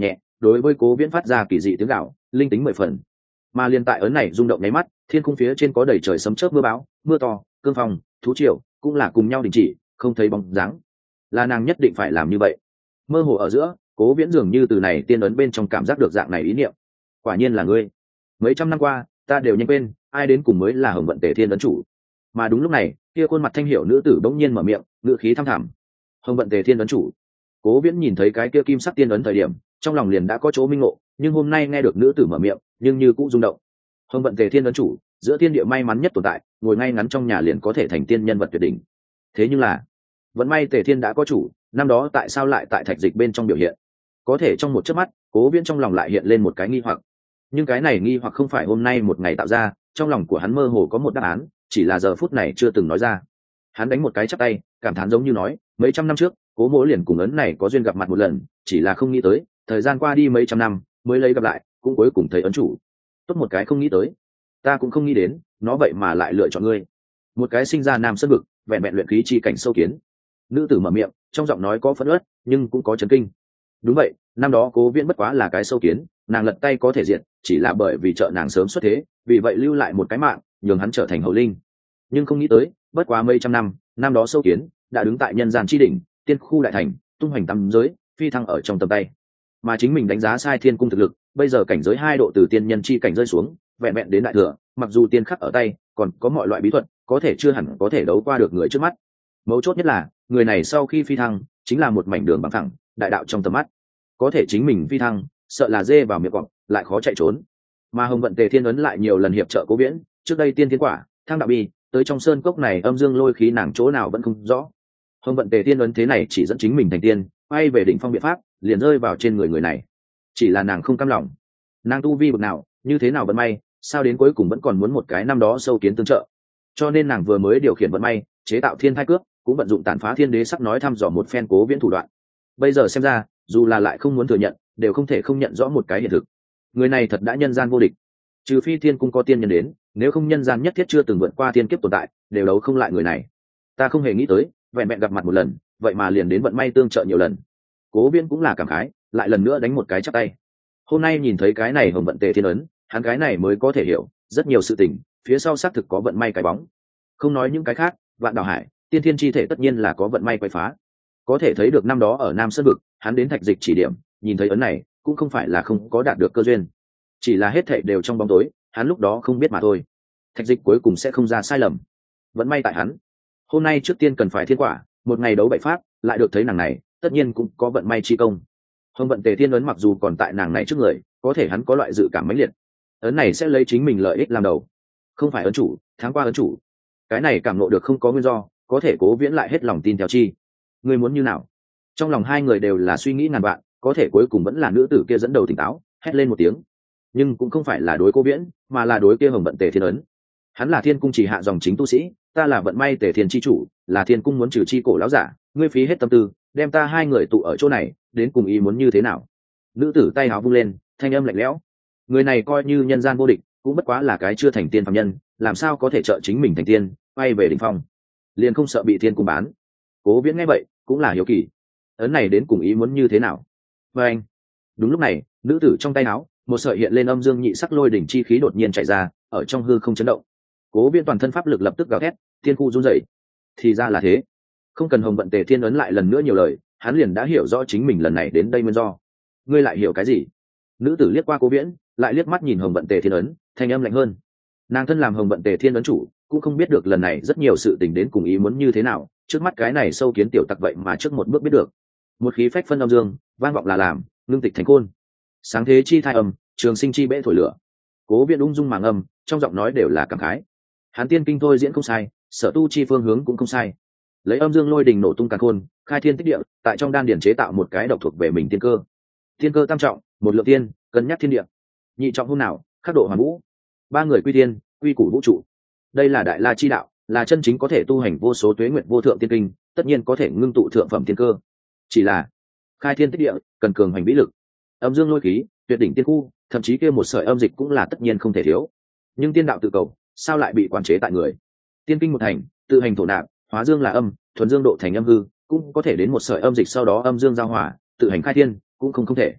A: đối với Cố Viễn phát ra kỳ dị tiếng gạo, linh tính mười phần. Mà liên tại ấn này rung động nháy mắt, thiên cung phía trên có đầy trời sấm chớp mưa bão, mưa to, cương phong, thú triều cũng là cùng nhau đình chỉ, không thấy bóng dáng. Là nàng nhất định phải làm như vậy. Mơ hồ ở giữa, Cố Viễn dường như từ này tiên ấn bên trong cảm giác được dạng này ý niệm. Quả nhiên là ngươi. Mấy trăm năm qua, ta đều nhanh quên, ai đến cùng mới là Hồng Vận Tề Thiên ấn chủ. Mà đúng lúc này, kia khuôn mặt thanh hiểu nữ tử bỗng nhiên mở miệng, ngữ khí thăm thẳm. Hồng Vận Tề Thiên ấn chủ. Cố Viễn nhìn thấy cái kia kim sắc tiên ấn thời điểm, trong lòng liền đã có chỗ minh ngộ, nhưng hôm nay nghe được nữ tử mở miệng, nhưng như cũng rung động. Hồng Vận Tề Thiên ấn chủ, giữa thiên địa may mắn nhất tồn tại, ngồi ngay ngắn trong nhà liền có thể thành tiên nhân vật tuyệt đỉnh. Thế nhưng là, vẫn may Tề Thiên đã có chủ, năm đó tại sao lại tại thạch dịch bên trong biểu hiện? Có thể trong một chớp mắt, Cố Viễn trong lòng lại hiện lên một cái nghi hoặc. Nhưng cái này nghi hoặc không phải hôm nay một ngày tạo ra, trong lòng của hắn mơ hồ có một đáp án, chỉ là giờ phút này chưa từng nói ra. Hắn đánh một cái chắp tay, cảm thán giống như nói, mấy trăm năm trước, Cố Mỗ liền cùng ấn này có duyên gặp mặt một lần, chỉ là không nghĩ tới, thời gian qua đi mấy trăm năm, mới lấy gặp lại, cũng cuối cùng thấy ấn chủ. Tốt một cái không nghĩ tới, ta cũng không nghĩ đến, nó vậy mà lại lựa chọn ngươi. Một cái sinh ra nam sơn vực, vẹn vẹn luyện khí chi cảnh sâu kiến. Nữ tử mở miệng, trong giọng nói có phẫn uất, nhưng cũng có chấn kinh. Đúng vậy, năm đó Cố Viễn bất quá là cái sâu kiến, nàng lật tay có thể diệt, chỉ là bởi vì trợ nàng sớm xuất thế, vì vậy lưu lại một cái mạng, nhường hắn trở thành hậu linh. Nhưng không nghĩ tới, bất quá mấy trăm năm, năm đó sâu kiến đã đứng tại nhân gian chi đỉnh, tiên khu đại thành, tung hoành tam giới, phi thăng ở trong tầm tay. Mà chính mình đánh giá sai thiên cung thực lực, bây giờ cảnh giới hai độ từ tiên nhân chi cảnh rơi xuống, vẹn vẹn đến đại thừa, mặc dù tiên khắc ở tay, còn có mọi loại bí thuật, có thể chưa hẳn có thể đấu qua được người trước mắt. Mấu chốt nhất là, người này sau khi phi thăng, chính là một mảnh đường bằng thẳng, đại đạo trong tầm mắt. Có thể chính mình phi thăng, sợ là dê vào miệng cọp, lại khó chạy trốn. Mà Hồng Vận Tề Thiên ấn lại nhiều lần hiệp trợ Cố Viễn, trước đây tiên thiên quả, thang đạo bi, tới trong sơn cốc này âm dương lôi khí nàng chỗ nào vẫn không rõ. Hồng Vận Tề Thiên ấn thế này chỉ dẫn chính mình thành tiên, quay về đỉnh phong biện pháp, liền rơi vào trên người người này. Chỉ là nàng không cam lòng. Nàng tu vi bậc nào, như thế nào vận may, sao đến cuối cùng vẫn còn muốn một cái năm đó sâu kiến tương trợ. Cho nên nàng vừa mới điều khiển vận may, chế tạo thiên thai cước, cũng vận dụng tàn phá thiên đế sắc nói thăm dò một phen Cố Viễn thủ đoạn. Bây giờ xem ra, dù là lại không muốn thừa nhận, đều không thể không nhận rõ một cái hiện thực. Người này thật đã nhân gian vô địch. Trừ phi thiên cung có tiên nhân đến, nếu không nhân gian nhất thiết chưa từng vượt qua thiên kiếp tồn tại, đều đấu không lại người này. Ta không hề nghĩ tới, vẹn vẹn gặp mặt một lần, vậy mà liền đến vận may tương trợ nhiều lần. Cố Viễn cũng là cảm khái, lại lần nữa đánh một cái chắp tay. Hôm nay nhìn thấy cái này Hồng Vận Tề Thiên ấn, hắn cái này mới có thể hiểu, rất nhiều sự tình, phía sau xác thực có vận may cái bóng. Không nói những cái khác, Vạn Đào Hải, tiên thiên chi thể tất nhiên là có vận may quấy phá. Có thể thấy được năm đó ở Nam Sơn vực, hắn đến thạch dịch chỉ điểm, nhìn thấy ấn này, cũng không phải là không có đạt được cơ duyên, chỉ là hết thảy đều trong bóng tối, hắn lúc đó không biết mà thôi. Thạch dịch cuối cùng sẽ không ra sai lầm, vẫn may tại hắn. Hôm nay trước tiên cần phải thiên quả, một ngày đấu bảy pháp, lại được thấy nàng này, tất nhiên cũng có vận may chi công. Hồng Vận Tề Thiên ấn mặc dù còn tại nàng này trước người, có thể hắn có loại dự cảm mãnh liệt, ấn này sẽ lấy chính mình lợi ích làm đầu, không phải ấn chủ tháng qua ấn chủ. Cái này cảm nộ được không có nguyên do, có thể Cố Viễn lại hết lòng tin theo chi. Ngươi muốn như nào? Trong lòng hai người đều là suy nghĩ ngàn vạn, có thể cuối cùng vẫn là nữ tử kia dẫn đầu tỉnh táo, hét lên một tiếng. Nhưng cũng không phải là đối Cố Viễn, mà là đối kia Hồng Vận Tề Thiên ấn. Hắn là thiên cung chỉ hạ dòng chính tu sĩ, ta là vận may Tề Thiên chi chủ, là thiên cung muốn trừ chi cổ lão giả, ngươi phí hết tâm tư, đem ta hai người tụ ở chỗ này, đến cùng ý muốn như thế nào? Nữ tử tay áo vung lên, thanh âm lạnh lẽo. Người này coi như nhân gian vô địch, cũng bất quá là cái chưa thành tiên phàm nhân, làm sao có thể trợ chính mình thành tiên, quay về đỉnh phong, liền không sợ bị thiên cung bán. Cố Viễn nghe vậy, cũng là hiếu kỳ, ấn này đến cùng ý muốn như thế nào? Và anh, đúng lúc này, nữ tử trong tay áo, một sợi hiện lên âm dương nhị sắc lôi đỉnh chi khí đột nhiên chạy ra, ở trong hư không chấn động. Cố Viễn toàn thân pháp lực lập tức gào thét, thiên khu run rẩy. Thì ra là thế, không cần Hồng Vận Tề Thiên ấn lại lần nữa nhiều lời, hắn liền đã hiểu rõ chính mình lần này đến đây nguyên do. Ngươi lại hiểu cái gì? Nữ tử liếc qua Cố Viễn, lại liếc mắt nhìn Hồng Vận Tề Thiên ấn, thanh âm lạnh hơn. Nàng thân làm Hồng Vận Tề Thiên ấn chủ, cũng không biết được lần này rất nhiều sự tình đến cùng ý muốn như thế nào, trước mắt cái này sâu kiến tiểu tặc vậy mà trước một bước biết được. Một khí phách phân âm dương, vang vọng là làm, ngưng tịch thành côn. Sáng thế chi thai âm, trường sinh chi bẽ thổi lửa. Cố Viễn ung dung màng âm, trong giọng nói đều là cảm khái. Hắn tiên kinh thôi diễn không sai, sở tu chi phương hướng cũng không sai. Lấy âm dương lôi đình nổ tung càn khôn, khai thiên tích địa, tại trong đan điển chế tạo một cái độc thuộc về mình tiên cơ. Tiên cơ tam trọng, một lượng tiên, cân nhắc thiên địa. Nhị trọng hôm nào, khắc độ hoàn vũ. Ba người quy tiên, quy củ vũ trụ. Đây là đại la chi đạo, là chân chính có thể tu hành vô số tuế nguyện vô thượng tiên kinh, tất nhiên có thể ngưng tụ thượng phẩm tiên cơ. Chỉ là khai thiên tích địa, cần cường hành vĩ lực. Âm dương lôi khí, tuyệt đỉnh tiên khu, thậm chí kia một sợi âm dịch cũng là tất nhiên không thể thiếu. Nhưng tiên đạo tự cầu, sao lại bị quản chế tại người? Tiên kinh một thành, tự hành thổ nạp, hóa dương là âm, thuần dương độ thành âm hư, cũng có thể đến một sợi âm dịch sau đó âm dương giao hòa, tự hành khai thiên, cũng không không thể.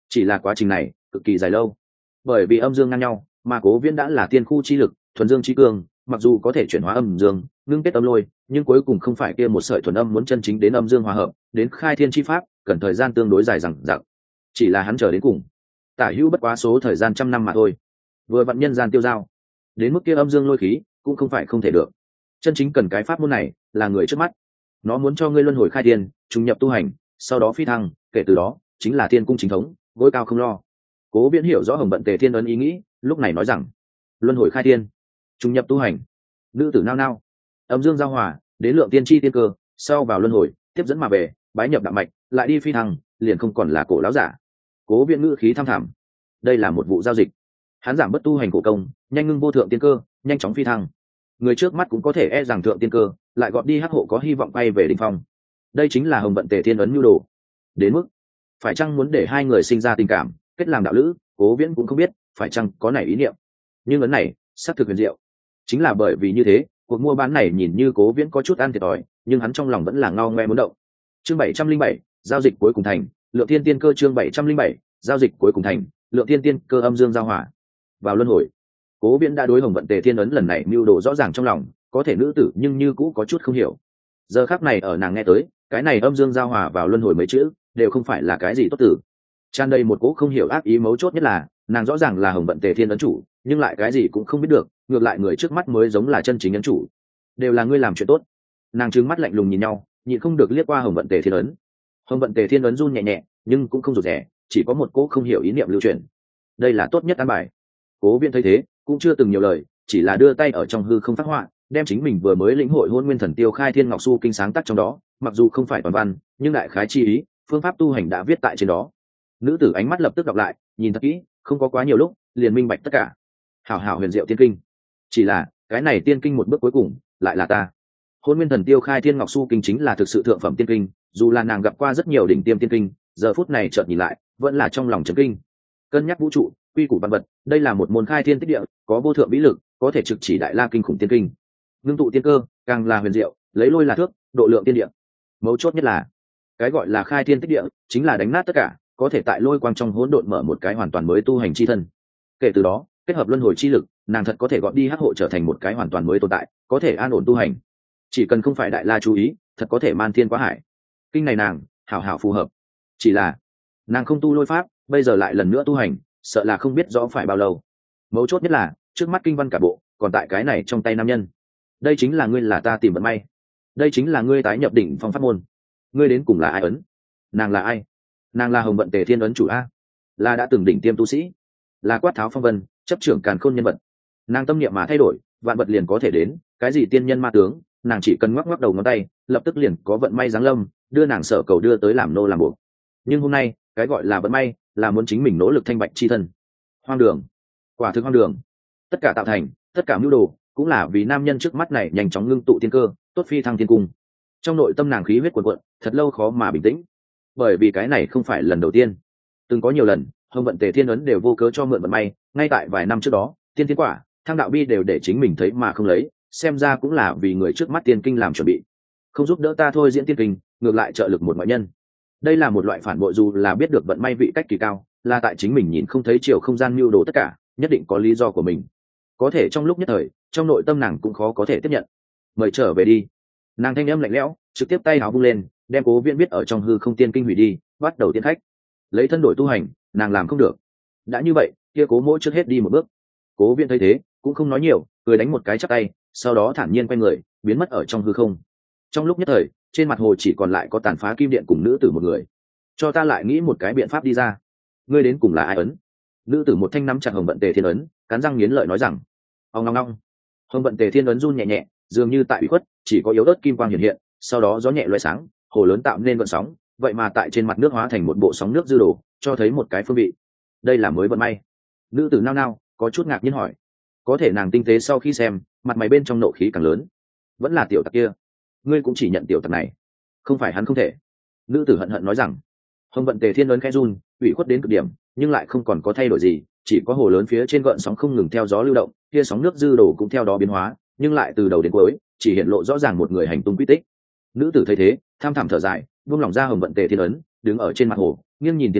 A: chỉ là quá trình này cực kỳ dài lâu, bởi vì âm dương ngang nhau mà Cố Viễn đã là tiên khu chi lực thuần dương chi cương, mặc dù có thể chuyển hóa âm dương ngưng kết âm lôi, nhưng cuối cùng không phải kia một sợi thuần âm muốn chân chính đến âm dương hòa hợp đến khai thiên chi pháp cần thời gian tương đối dài dằng dặc. Chỉ là hắn chờ đến cùng tả hữu bất quá số thời gian trăm năm mà thôi, vừa vặn nhân gian tiêu dao đến mức kia âm dương lôi khí cũng không phải không thể được. Chân chính cần cái pháp môn này là người trước mắt, nó muốn cho ngươi luân hồi khai thiên trùng nhập tu hành, sau đó phi thăng, kể từ đó chính là thiên cung chính thống, gối cao không lo. Cố Viễn hiểu rõ Hồng Vận Tề Thiên Ấn ý nghĩ, lúc này nói rằng luân hồi khai thiên trùng nhập tu hành. Nữ tử nao nao, âm dương giao hòa đến lượng tiên tri tiên cơ, sau vào luân hồi tiếp dẫn mà về, bái nhập đạo mạch lại đi phi thăng, liền không còn là cổ lão giả. Cố Viễn ngữ khí thăm thẳm, đây là một vụ giao dịch. Hắn giảm bất tu hành cổ công, nhanh ngưng vô thượng tiên cơ, nhanh chóng phi thăng. Người trước mắt cũng có thể e rằng thượng tiên cơ lại gọt đi hắc hộ có hy vọng quay về đỉnh phong. Đây chính là Hồng Vận Tề Thiên Ấn nhu đồ. Đến mức phải chăng muốn để hai người sinh ra tình cảm kết làm đạo lữ, Cố Viễn cũng không biết phải chăng có này ý niệm, nhưng ấn này xác thực huyền diệu. Chính là bởi vì như thế, cuộc mua bán này nhìn như Cố Viễn có chút ăn thiệt thòi, nhưng hắn trong lòng vẫn là ngao ngoe muốn động. Chương bảy trăm linh bảy, giao dịch cuối cùng thành, Lượng Thiên Tiên Cơ. Chương bảy trăm linh bảy, giao dịch cuối cùng thành, Lượng Thiên Tiên Cơ. Âm dương giao hòa vào luân hồi. Cố Viễn đã đối Hồng Vận Tề Thiên Ấn lần này mưu đồ rõ ràng trong lòng, có thể nữ tử nhưng như cũ có chút không hiểu. Giờ khắc này ở nàng nghe tới cái này âm dương giao hòa vào luân hồi mấy chữ đều không phải là cái gì tốt tử, tràn đầy một cỗ không hiểu ác ý. Mấu chốt nhất là nàng rõ ràng là Hồng Vận Tề Thiên Ấn chủ, nhưng lại cái gì cũng không biết được, ngược lại người trước mắt mới giống là chân chính ấn chủ. Đều là ngươi làm chuyện tốt. Nàng trừng mắt lạnh lùng nhìn nhau, nhịn không được liếc qua Hồng Vận Tề Thiên Ấn. Hồng Vận Tề Thiên Ấn run nhẹ nhẹ, nhưng cũng không rụt rè, chỉ có một cỗ không hiểu ý niệm lưu truyền. Đây là tốt nhất an bài. Cố Viễn thấy thế cũng chưa từng nhiều lời, chỉ là đưa tay ở trong hư không phát họa, đem chính mình vừa mới lĩnh hội Hôn Nguyên Thần Tiêu Khai Thiên Ngọc Su kinh sáng tác trong đó, mặc dù không phải toàn văn, nhưng đại khái chi ý, phương pháp tu hành đã viết tại trên đó. Nữ tử ánh mắt lập tức đọc lại, nhìn thật kỹ, không có quá nhiều lúc, liền minh bạch tất cả. Hảo hảo huyền diệu tiên kinh. Chỉ là, cái này tiên kinh một bước cuối cùng, lại là ta. Hôn Nguyên Thần Tiêu Khai Thiên Ngọc Su kinh chính là thực sự thượng phẩm tiên kinh, dù là nàng gặp qua rất nhiều đỉnh tiêm tiên kinh, giờ phút này chợt nhìn lại, vẫn là trong lòng chấn kinh. Cân nhắc vũ trụ, quy củ văn vật, đây là một môn khai thiên tích địa, có vô thượng vĩ lực, có thể trực chỉ đại la kinh khủng tiên kinh. Ngưng tụ tiên cơ, càng là huyền diệu, lấy lôi là thước, độ lượng tiên địa. Mấu chốt nhất là, cái gọi là khai thiên tích địa, chính là đánh nát tất cả, có thể tại lôi quang trong hỗn độn mở một cái hoàn toàn mới tu hành chi thân. Kể từ đó, kết hợp luân hồi chi lực, nàng thật có thể gọi đi hắc hộ trở thành một cái hoàn toàn mới tồn tại, có thể an ổn tu hành. Chỉ cần không phải đại la chú ý, thật có thể man thiên quá hải. Kinh này nàng hảo hảo phù hợp. Chỉ là nàng không tu lôi pháp, bây giờ lại lần nữa tu hành, sợ là không biết rõ phải bao lâu. Mấu chốt nhất là trước mắt kinh văn cả bộ còn tại cái này trong tay nam nhân. Đây chính là ngươi là ta tìm vận may, đây chính là ngươi tái nhập đỉnh phong pháp môn. Ngươi đến cùng là ai ấn? Nàng là ai? Nàng là Hồng Vận Tề Thiên Ấn chủ a, là đã từng đỉnh tiêm tu sĩ, là quát tháo phong vân chấp trưởng càn khôn nhân vật. Nàng tâm niệm mà thay đổi, vạn vật liền có thể đến, cái gì tiên nhân ma tướng, nàng chỉ cần ngoắc ngoắc đầu ngón tay, lập tức liền có vận may giáng lâm, đưa nàng sở cầu đưa tới làm nô làm buộc. Nhưng hôm nay cái gọi là vận may là muốn chính mình nỗ lực thanh bạch chi thân. Hoang đường, quả thực hoang đường. Tất cả tạo thành, tất cả mưu đồ cũng là vì nam nhân trước mắt này nhanh chóng ngưng tụ tiên cơ, tốt phi thăng thiên cung. Trong nội tâm nàng khí huyết cuồn cuộn, thật lâu khó mà bình tĩnh, bởi vì cái này không phải lần đầu tiên. Từng có nhiều lần Hồng Vận Tề Thiên Ấn đều vô cớ cho mượn vận may, ngay tại vài năm trước đó tiên thiên quả thang đạo bi đều để chính mình thấy mà không lấy, xem ra cũng là vì người trước mắt tiên kinh làm chuẩn bị, không giúp đỡ ta thôi diễn tiên kinh, ngược lại trợ lực một ngoại nhân. Đây là một loại phản bội, dù là biết được vận may vị cách kỳ cao, là tại chính mình nhìn không thấy chiều không gian mưu đồ tất cả, nhất định có lý do của mình. Có thể trong lúc nhất thời, trong nội tâm nàng cũng khó có thể tiếp nhận. Mời trở về đi. Nàng thanh âm lạnh lẽo, trực tiếp tay áo vung lên, đem Cố Viễn biết ở trong hư không tiên kinh hủy đi, bắt đầu tiến khách. Lấy thân đổi tu hành, nàng làm không được. Đã như vậy, kia Cố Mỗ trước hết đi một bước. Cố Viễn thấy thế, cũng không nói nhiều, cười đánh một cái chắp tay, sau đó thản nhiên quay người, biến mất ở trong hư không. Trong lúc nhất thời, trên mặt hồ chỉ còn lại có tàn phá kim điện cùng nữ tử một người. Cho ta lại nghĩ một cái biện pháp đi ra. Ngươi đến cùng là ai ấn? Nữ tử một thanh nắm chặt Hồng Vận Tề Thiên Ấn, cắn răng nghiến lợi nói rằng. Ông long long. Hồng Vận Tề Thiên Ấn run nhẹ nhẹ, dường như tại bị khuất, chỉ có yếu ớt kim quang hiện hiện, sau đó gió nhẹ loé sáng, hồ lớn tạo nên vận sóng, vậy mà tại trên mặt nước hóa thành một bộ sóng nước dư đồ, cho thấy một cái phương vị. Đây là mới vận may. Nữ tử nao nao, có chút ngạc nhiên hỏi. Có thể nàng tinh tế sau khi xem, mặt mày bên trong nộ khí càng lớn. Vẫn là tiểu tặc kia. Ngươi cũng chỉ nhận tiểu tặc này, không phải hắn không thể. Nữ tử hận hận nói rằng. Hồng Vận Tề Thiên Ấn khẽ run, ủy khuất đến cực điểm, nhưng lại không còn có thay đổi gì, chỉ có hồ lớn phía trên gợn sóng không ngừng theo gió lưu động, kia sóng nước dư đồ cũng theo đó biến hóa, nhưng lại từ đầu đến cuối chỉ hiện lộ rõ ràng một người hành tung quy tích. Nữ tử thấy thế, tham thảm thở dài, buông lỏng ra Hồng Vận Tề Thiên Ấn, đứng ở trên mặt hồ, nghiêng nhìn thiên cung,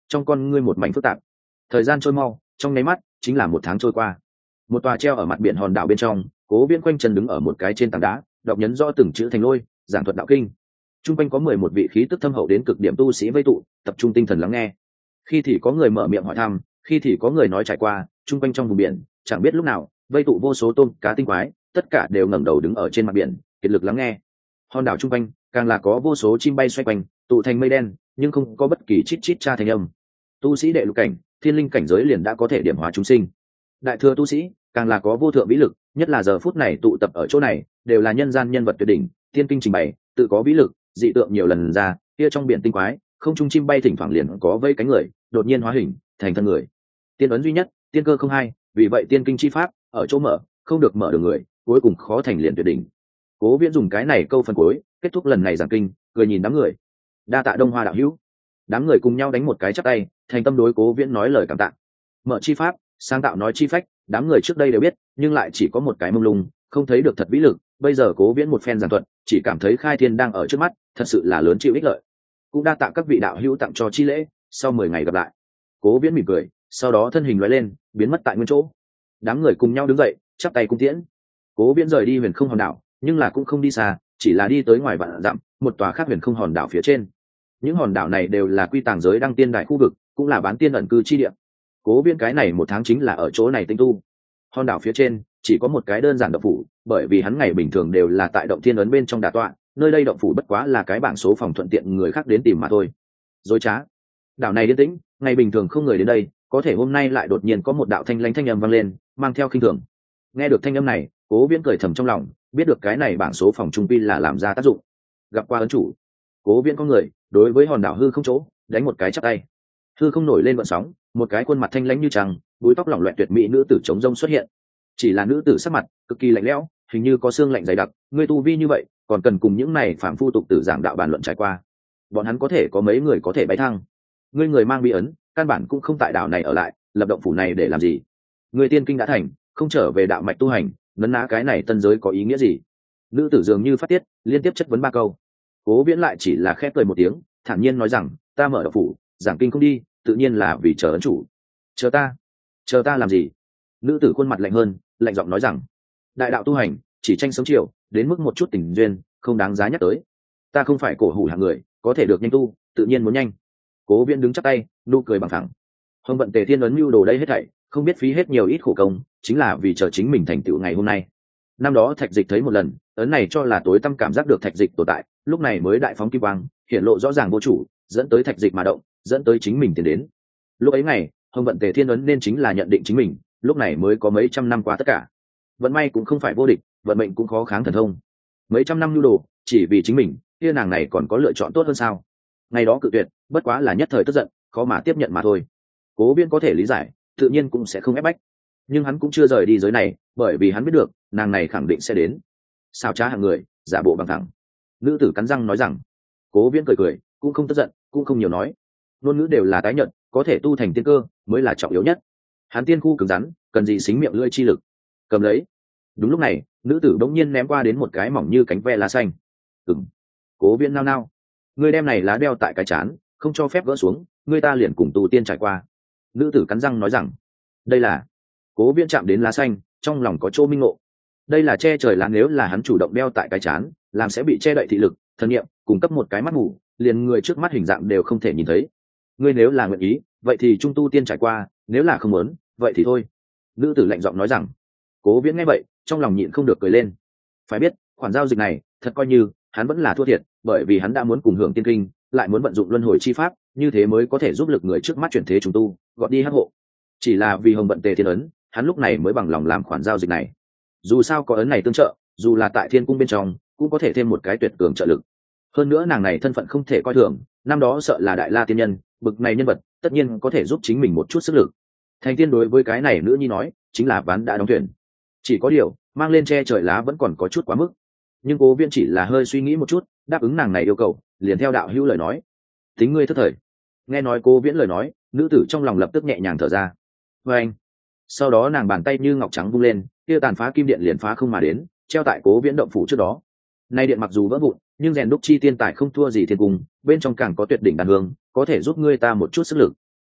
A: trong con ngươi một mảnh phức tạp. Thời gian trôi mau, trong nháy mắt chính là một tháng trôi qua. Một tòa treo ở mặt biển hòn đảo bên trong, Cố Viễn quanh chân đứng ở một cái trên tảng đá, đọc nhấn rõ từng chữ thành lôi, giảng thuật đạo kinh. Trung quanh có mười một vị khí tức thâm hậu đến cực điểm tu sĩ vây tụ, tập trung tinh thần lắng nghe. Khi thì có người mở miệng hỏi thăm, khi thì có người nói trải qua, trung quanh trong vùng biển, chẳng biết lúc nào, vây tụ vô số tôm cá tinh quái, tất cả đều ngẩng đầu đứng ở trên mặt biển, kiệt lực lắng nghe. Hòn đảo trung quanh càng là có vô số chim bay xoay quanh, tụ thành mây đen, nhưng không có bất kỳ chít chít cha thành âm. Tu sĩ đệ lục cảnh, thiên linh cảnh giới liền đã có thể điểm hóa chúng sinh. Đại thừa tu sĩ càng là có vô thượng vĩ lực, nhất là giờ phút này tụ tập ở chỗ này, đều là nhân gian nhân vật tuyệt đỉnh, tiên kinh trình bày, tự có vĩ lực, dị tượng nhiều lần ra, kia trong biển tinh quái, không trung chim bay thỉnh thoảng liền có vây cánh người, đột nhiên hóa hình, thành thân người. Tiên ấn duy nhất, tiên cơ không hai, vì vậy tiên kinh chi pháp, ở chỗ mở, không được mở được người, cuối cùng khó thành liền tuyệt đỉnh. Cố Viễn dùng cái này câu phần cuối, kết thúc lần này giảng kinh, cười nhìn đám người. Đa tạ Đông Hoa đạo hữu. Đám người cùng nhau đánh một cái chắp tay, thành tâm đối Cố Viễn nói lời cảm tạ. Mở chi pháp, sáng tạo nói chi phách, đám người trước đây đều biết, nhưng lại chỉ có một cái mông lung, không thấy được thật vĩ lực. Bây giờ Cố Viễn một phen giảng thuật, chỉ cảm thấy khai thiên đang ở trước mắt, thật sự là lớn chịu ích lợi. Cũng đa tạ các vị đạo hữu tặng cho chi lễ, sau mười ngày gặp lại. Cố Viễn mỉm cười, sau đó thân hình lóe lên, biến mất tại nguyên chỗ. Đám người cùng nhau đứng dậy, chắp tay cung tiễn. Cố Viễn rời đi Huyền Không hòn đảo, nhưng là cũng không đi xa, chỉ là đi tới ngoài vạn dặm, một tòa khác Huyền Không hòn đảo phía trên. Những hòn đảo này đều là quy tàng giới đăng tiên đại khu vực, cũng là bán tiên ẩn cư chi địa. Cố Viễn cái này một tháng chính là ở chỗ này tinh tu. Hòn đảo phía trên chỉ có một cái đơn giản động phủ, bởi vì hắn ngày bình thường đều là tại động thiên ấn bên trong đà tọa, nơi đây động phủ bất quá là cái bảng số phòng thuận tiện người khác đến tìm mà thôi. Dối trá. Đảo này yên tĩnh, ngày bình thường không người đến đây, có thể hôm nay lại đột nhiên có một đạo thanh lãnh thanh âm vang lên, mang theo khinh thường. Nghe được thanh âm này, Cố Viễn cười thầm trong lòng, biết được cái này bảng số phòng trung pi là làm ra tác dụng. Gặp qua ấn chủ. Cố Viễn có người, đối với hòn đảo hư không chỗ, đánh một cái chắp tay. Hư không nổi lên vận sóng, một cái khuôn mặt thanh lãnh như trăng, búi tóc lỏng loẹt tuyệt mỹ nữ tử chống rông xuất hiện. Chỉ là nữ tử sắc mặt cực kỳ lạnh lẽo, hình như có xương lạnh dày đặc, ngươi tu vi như vậy, còn cần cùng những này phàm phu tục tử giảng đạo bàn luận trải qua. Bọn hắn có thể có mấy người có thể bay thăng. Ngươi người mang bí ấn, căn bản cũng không tại đảo này ở lại, lập động phủ này để làm gì? Ngươi tiên kinh đã thành, không trở về đạo mạch tu hành, nấn ná cái này tân giới có ý nghĩa gì? Nữ tử dường như phát tiết, liên tiếp chất vấn ba câu. Cố Viễn lại chỉ là khép cười một tiếng, thản nhiên nói rằng, ta mở động phủ, giảng kinh không đi, tự nhiên là vì chờ ấn chủ. Chờ ta? Chờ ta làm gì? Nữ tử khuôn mặt lạnh hơn, lạnh giọng nói rằng, đại đạo tu hành chỉ tranh sống chiều, đến mức một chút tình duyên không đáng giá nhắc tới. Ta không phải cổ hủ hạng người, có thể được nhanh tu, tự nhiên muốn nhanh. Cố Viễn đứng chắp tay, nụ cười bằng thẳng. Hồng vận Tề Thiên ấn mưu đồ đây hết thảy, không biết phí hết nhiều ít khổ công, chính là vì chờ chính mình thành tựu ngày hôm nay. Năm đó Thạch Dịch thấy một lần, ấn này cho là tối tâm cảm giác được Thạch Dịch tồn tại, lúc này mới đại phóng kim quang, hiển lộ rõ ràng vô chủ, dẫn tới Thạch Dịch mà động, dẫn tới chính mình tiến đến. Lúc ấy ngày, Hồng vận Tề Thiên ấn nên chính là nhận định chính mình, lúc này mới có mấy trăm năm qua tất cả. Vận may cũng không phải vô địch, vận mệnh cũng khó kháng thần thông. Mấy trăm năm nhu đồ, chỉ vì chính mình, kia nàng này còn có lựa chọn tốt hơn sao? Ngày đó cự tuyệt, bất quá là nhất thời tức giận, khó mà tiếp nhận mà thôi. Cố Viễn có thể lý giải, tự nhiên cũng sẽ không ép bách. Nhưng hắn cũng chưa rời đi giới này, bởi vì hắn biết được, nàng này khẳng định sẽ đến. Sao trá hạng người, giả bộ bằng thẳng. Nữ tử cắn răng nói rằng. Cố Viễn cười cười, cũng không tức giận, cũng không nhiều nói. Ngôn ngữ đều là tái nhận, có thể tu thành tiên cơ, mới là trọng yếu nhất. Hắn tiên khu cứng rắn, cần gì xính miệng lưỡi chi lực. Cầm lấy. Đúng lúc này, nữ tử bỗng nhiên ném qua đến một cái mỏng như cánh ve lá xanh. Ừm. Cố Viễn nao nao. Ngươi đem này lá đeo tại cái chán, không cho phép gỡ xuống, ngươi ta liền cùng tu tiên trải qua. Nữ tử cắn răng nói rằng, đây là. Cố Viễn chạm đến lá xanh, trong lòng có chỗ minh ngộ. Đây là che trời lá, nếu là hắn chủ động đeo tại cái chán, làm sẽ bị che đậy thị lực, thần niệm, cung cấp một cái mắt ngủ, liền người trước mắt hình dạng đều không thể nhìn thấy. Ngươi nếu là nguyện ý, vậy thì trung tu tiên trải qua, nếu là không muốn, vậy thì thôi. Nữ tử lạnh giọng nói rằng. Cố Viễn nghe vậy, trong lòng nhịn không được cười lên. Phải biết, khoản giao dịch này, thật coi như hắn vẫn là thua thiệt, bởi vì hắn đã muốn cùng hưởng tiên kinh, lại muốn vận dụng luân hồi chi pháp, như thế mới có thể giúp lực người trước mắt chuyển thế trùng tu, gọt đi hắc hộ. Chỉ là vì Hồng vận Tề Thiên ấn, hắn lúc này mới bằng lòng làm khoản giao dịch này. Dù sao có ấn này tương trợ, dù là tại Thiên cung bên trong, cũng có thể thêm một cái tuyệt cường trợ lực. Hơn nữa nàng này thân phận không thể coi thường, năm đó sợ là đại la tiên nhân, bực này nhân vật, tất nhiên có thể giúp chính mình một chút sức lực. Thành Tiên đối với cái này nữ nhi nói, chính là ván đã đóng thuyền. Chỉ có điều, mang lên che trời lá vẫn còn có chút quá mức. Nhưng Cố Viễn chỉ là hơi suy nghĩ một chút, đáp ứng nàng này yêu cầu, liền theo đạo hữu lời nói. Tính ngươi thất thời. Nghe nói Cố Viễn lời nói, nữ tử trong lòng lập tức nhẹ nhàng thở ra. Và anh. Sau đó nàng bàn tay như ngọc trắng vung lên, kia tàn phá kim điện liền phá không mà đến, treo tại Cố Viễn động phủ trước đó. Nay điện mặc dù vỡ vụn, nhưng rèn đúc chi tiên tài không thua gì thiên cung, bên trong càng có tuyệt đỉnh đàn hương, có thể giúp ngươi ta một chút sức lực.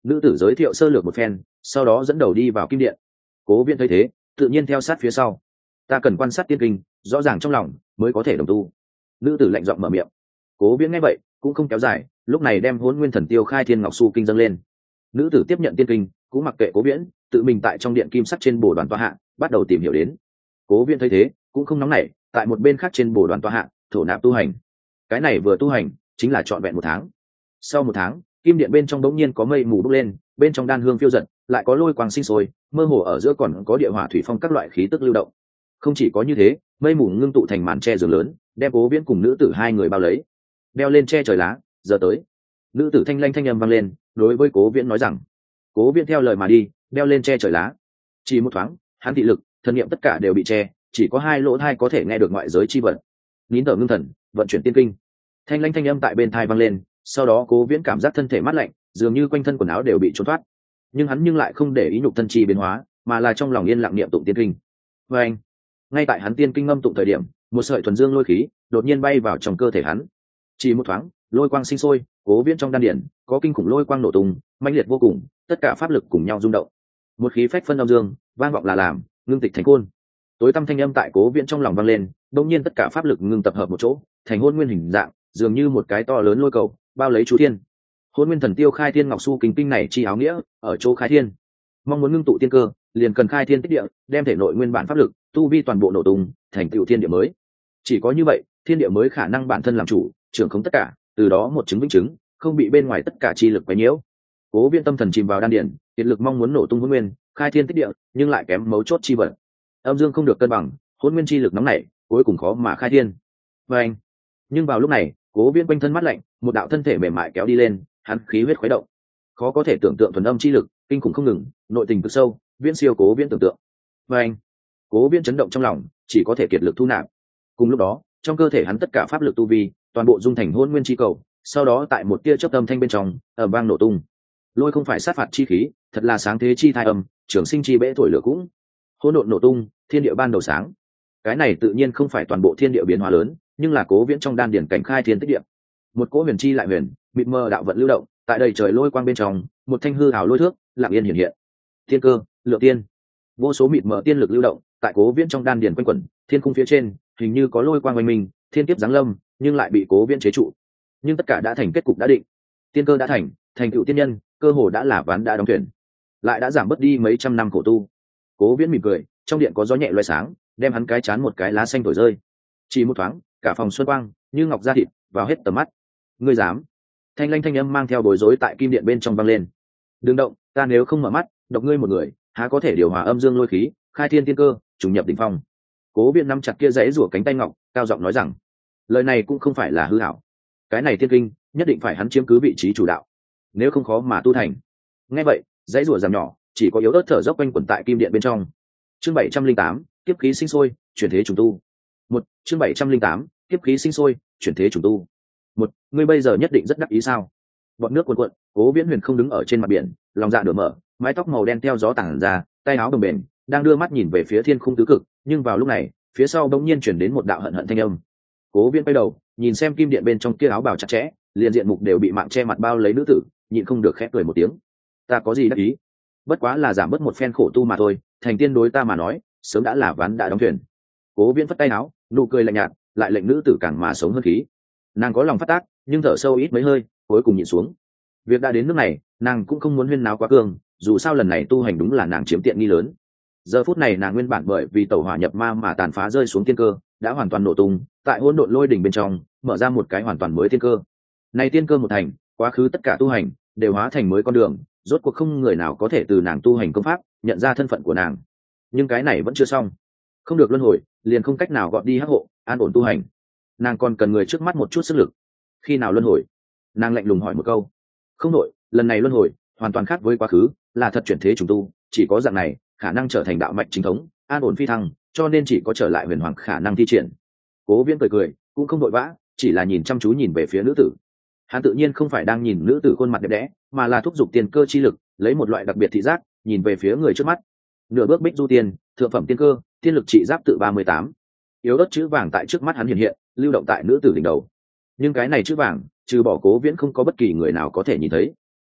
A: Nữ tử giới thiệu sơ lược một phen, sau đó dẫn đầu đi vào kim điện. Cố Viễn thấy thế, tự nhiên theo sát phía sau. Ta cần quan sát tiên kinh, rõ ràng trong lòng mới có thể đồng tu. Nữ tử lạnh giọng mở miệng. Cố Viễn nghe vậy cũng không kéo dài, lúc này đem Hỗn Nguyên Thần Tiêu Khai Thiên Ngọc Su kinh dâng lên. Nữ tử tiếp nhận tiên kinh, cũng mặc kệ Cố Viễn, tự mình tại trong điện kim sắc trên bồ đoàn tọa hạ, bắt đầu tìm hiểu đến. Cố Viễn thấy thế, cũng không nóng nảy, tại một bên khác trên bồ đoàn tọa hạ, thổ nạp tu hành. Cái này vừa tu hành, chính là trọn vẹn một tháng. Sau một tháng, kim điện bên trong đống nhiên có mây mù bốc lên, bên trong đan hương phiêu dật, lại có lôi quang sinh sôi, mơ hồ ở giữa còn có địa hỏa thủy phong các loại khí tức lưu động. Không chỉ có như thế, mây mù ngưng tụ thành màn che giường lớn, đem Cố Viễn cùng nữ tử hai người bao lấy. Đeo lên che trời lá, giờ tới. Nữ tử thanh lanh thanh âm vang lên, đối với Cố Viễn nói rằng. Cố Viễn theo lời mà đi, đeo lên che trời lá. Chỉ một thoáng, hắn thị lực, thần niệm tất cả đều bị che, chỉ có hai lỗ thai có thể nghe được ngoại giới chi vật. Nín thở ngưng thần, vận chuyển tiên kinh. Thanh lanh thanh âm tại bên thai vang lên, sau đó Cố Viễn cảm giác thân thể mát lạnh, dường như quanh thân quần áo đều bị trốn thoát. Nhưng hắn nhưng lại không để ý nhục thân chi biến hóa, mà là trong lòng yên lặng niệm tụng tiên kinh. Và anh, ngay tại hắn tiên kinh ngâm tụng thời điểm, một sợi thuần dương lôi khí đột nhiên bay vào trong cơ thể hắn. Chỉ một thoáng, lôi quang sinh sôi, Cố Viễn trong đan điển có kinh khủng lôi quang nổ tung, mãnh liệt vô cùng, tất cả pháp lực cùng nhau rung động. Một khí phách phân âm dương, vang vọng là làm, ngưng tịch thành côn. Tối tăm thanh âm tại Cố Viễn trong lòng vang lên, đột nhiên tất cả pháp lực ngưng tập hợp một chỗ, thành hôn nguyên hình dạng, dường như một cái to lớn lôi cầu, bao lấy chú thiên. Hôn Nguyên Thần Tiêu Khai Thiên Ngọc Su kinh kinh này chi áo nghĩa, ở chỗ khai thiên. Mong muốn ngưng tụ tiên cơ, liền cần khai thiên tích địa, đem thể nội nguyên bản pháp lực, tu vi toàn bộ nổ tung, thành tựu thiên địa mới. Chỉ có như vậy, thiên địa mới khả năng bản thân làm chủ, trưởng khống tất cả, từ đó một chứng vĩnh chứng, không bị bên ngoài tất cả chi lực quấy nhiễu. Cố Viễn tâm thần chìm vào đan điển, kiệt lực mong muốn nổ tung hôn nguyên, khai thiên tích địa, nhưng lại kém mấu chốt chi vật. Âm dương không được cân bằng, hôn nguyên chi lực nóng nảy, cuối cùng khó mà khai thiên. Và anh, nhưng vào lúc này, Cố Viễn quanh thân mát lạnh, một đạo thân thể mềm mại kéo đi lên, hắn khí huyết khuấy động, khó có thể tưởng tượng thuần âm chi lực, kinh khủng không ngừng, nội tình cực sâu, viễn siêu Cố Viễn tưởng tượng. Và anh, Cố Viễn chấn động trong lòng, chỉ có thể kiệt lực thu nạp. Cùng lúc đó, trong cơ thể hắn tất cả pháp lực tu vi, toàn bộ dung thành hôn nguyên chi cầu, sau đó tại một tia chớp âm thanh bên trong, ầm vang nổ tung. Lôi không phải sát phạt chi khí, thật là sáng thế chi thai âm, trường sinh chi bẽ thổi lửa cũng. Hỗn độn nổ tung, thiên địa ban đầu sáng. Cái này tự nhiên không phải toàn bộ thiên địa biến hóa lớn, nhưng là Cố Viễn trong đan điển cảnh khai thiên tích địa. Một cỗ huyền chi lại huyền, mịt mờ đạo vận lưu động, tại đầy trời lôi quang bên trong, một thanh hư hào lôi thước, lặng yên hiện hiện. Thiên cơ, lượng tiên. Vô số mịt mờ tiên lực lưu động, tại Cố Viễn trong đan điển quanh quẩn, thiên khung phía trên, hình như có lôi quang oanh minh, thiên kiếp giáng lâm, nhưng lại bị Cố Viễn chế trụ. Nhưng tất cả đã thành kết cục đã định. Tiên cơ đã thành, thành tựu tiên nhân, cơ hồ đã là ván đã đóng thuyền, lại đã giảm bớt đi mấy trăm năm khổ tu. Cố Viễn mỉm cười, trong điện có gió nhẹ loé sáng, đem hắn cái chán một cái lá xanh thổi rơi. Chỉ một thoáng, cả phòng xuân quang như ngọc da thịt, vào hết tầm mắt. Ngươi dám? Thanh lanh thanh âm mang theo bối rối tại kim điện bên trong vang lên. Đừng động, ta nếu không mở mắt, độc ngươi một người, há có thể điều hòa âm dương lôi khí, khai thiên tiên cơ, trùng nhập đỉnh phong. Cố Viễn nắm chặt kia dãy rủa cánh tay ngọc, cao giọng nói rằng, lời này cũng không phải là hư ảo. Cái này tiên kinh, nhất định phải hắn chiếm cứ vị trí chủ đạo, nếu không khó mà tu thành. Nghe vậy, dãy rủa giảm nhỏ, chỉ có yếu ớt thở dốc quanh quẩn tại kim điện bên trong. Chương bảy trăm linh tám, kiếp khí sinh sôi, chuyển thế trùng tu. Một, chương bảy trăm linh tám, kiếp khí sinh sôi, chuyển thế trùng tu. Một, ngươi bây giờ nhất định rất đắc ý sao? Bọt nước cuồn cuộn, Cố Viễn Huyền không đứng ở trên mặt biển, lòng dạ nửa mở, mái tóc màu đen theo gió tản ra, tay áo đồng bền, đang đưa mắt nhìn về phía thiên khung tứ cực, nhưng vào lúc này, phía sau bỗng nhiên chuyển đến một đạo hận hận thanh âm. Cố Viễn quay đầu, nhìn xem kim điện bên trong kia áo bào chặt chẽ, liền diện mục đều bị mạng che mặt bao lấy nữ tử, nhịn không được khẽ cười một tiếng. Ta có gì đắc ý? Bất quá là giảm bớt một phen khổ tu mà thôi, thành tiên đối ta mà nói, sớm đã là ván đã đóng thuyền. Cố Viễn phất tay áo, nụ cười lạnh nhạt, lại lệnh nữ tử càng mà sống hơn khí. Nàng có lòng phát tác, nhưng thở sâu ít mấy hơi, cuối cùng nhịn xuống. Việc đã đến nước này, nàng cũng không muốn huyên náo quá cường, dù sao lần này tu hành đúng là nàng chiếm tiện nghi lớn. Giờ phút này nàng nguyên bản bởi vì tẩu hỏa nhập ma mà tàn phá rơi xuống tiên cơ, đã hoàn toàn nổ tung, tại hỗn độn lôi đỉnh bên trong, mở ra một cái hoàn toàn mới tiên cơ. Này tiên cơ một thành, quá khứ tất cả tu hành đều hóa thành mới con đường, rốt cuộc không người nào có thể từ nàng tu hành công pháp nhận ra thân phận của nàng. Nhưng cái này vẫn chưa xong, không được luân hồi, liền không cách nào gọt đi hắc hộ, an ổn tu hành. Nàng còn cần người trước mắt một chút sức lực. Khi nào luân hồi? Nàng lạnh lùng hỏi một câu. Không nội, lần này luân hồi hoàn toàn khác với quá khứ, là thật chuyển thế trùng tu, chỉ có dạng này khả năng trở thành đạo mạch chính thống, an ổn phi thăng, cho nên chỉ có trở lại huyền hoàng khả năng thi triển. Cố Viễn cười cười, cũng không vội vã, chỉ là nhìn chăm chú nhìn về phía nữ tử. Hắn tự nhiên không phải đang nhìn nữ tử khuôn mặt đẹp đẽ, mà là thúc giục tiền cơ chi lực, lấy một loại đặc biệt thị giác nhìn về phía người trước mắt. Nửa bước bích du tiên, thượng phẩm tiên cơ, tiên lực trị giáp tự ba mươi tám. Yếu ớt chữ vàng tại trước mắt hắn hiện hiện, lưu động tại nữ tử đỉnh đầu. Nhưng cái này chữ vàng, trừ bỏ Cố Viễn không có bất kỳ người nào có thể nhìn thấy.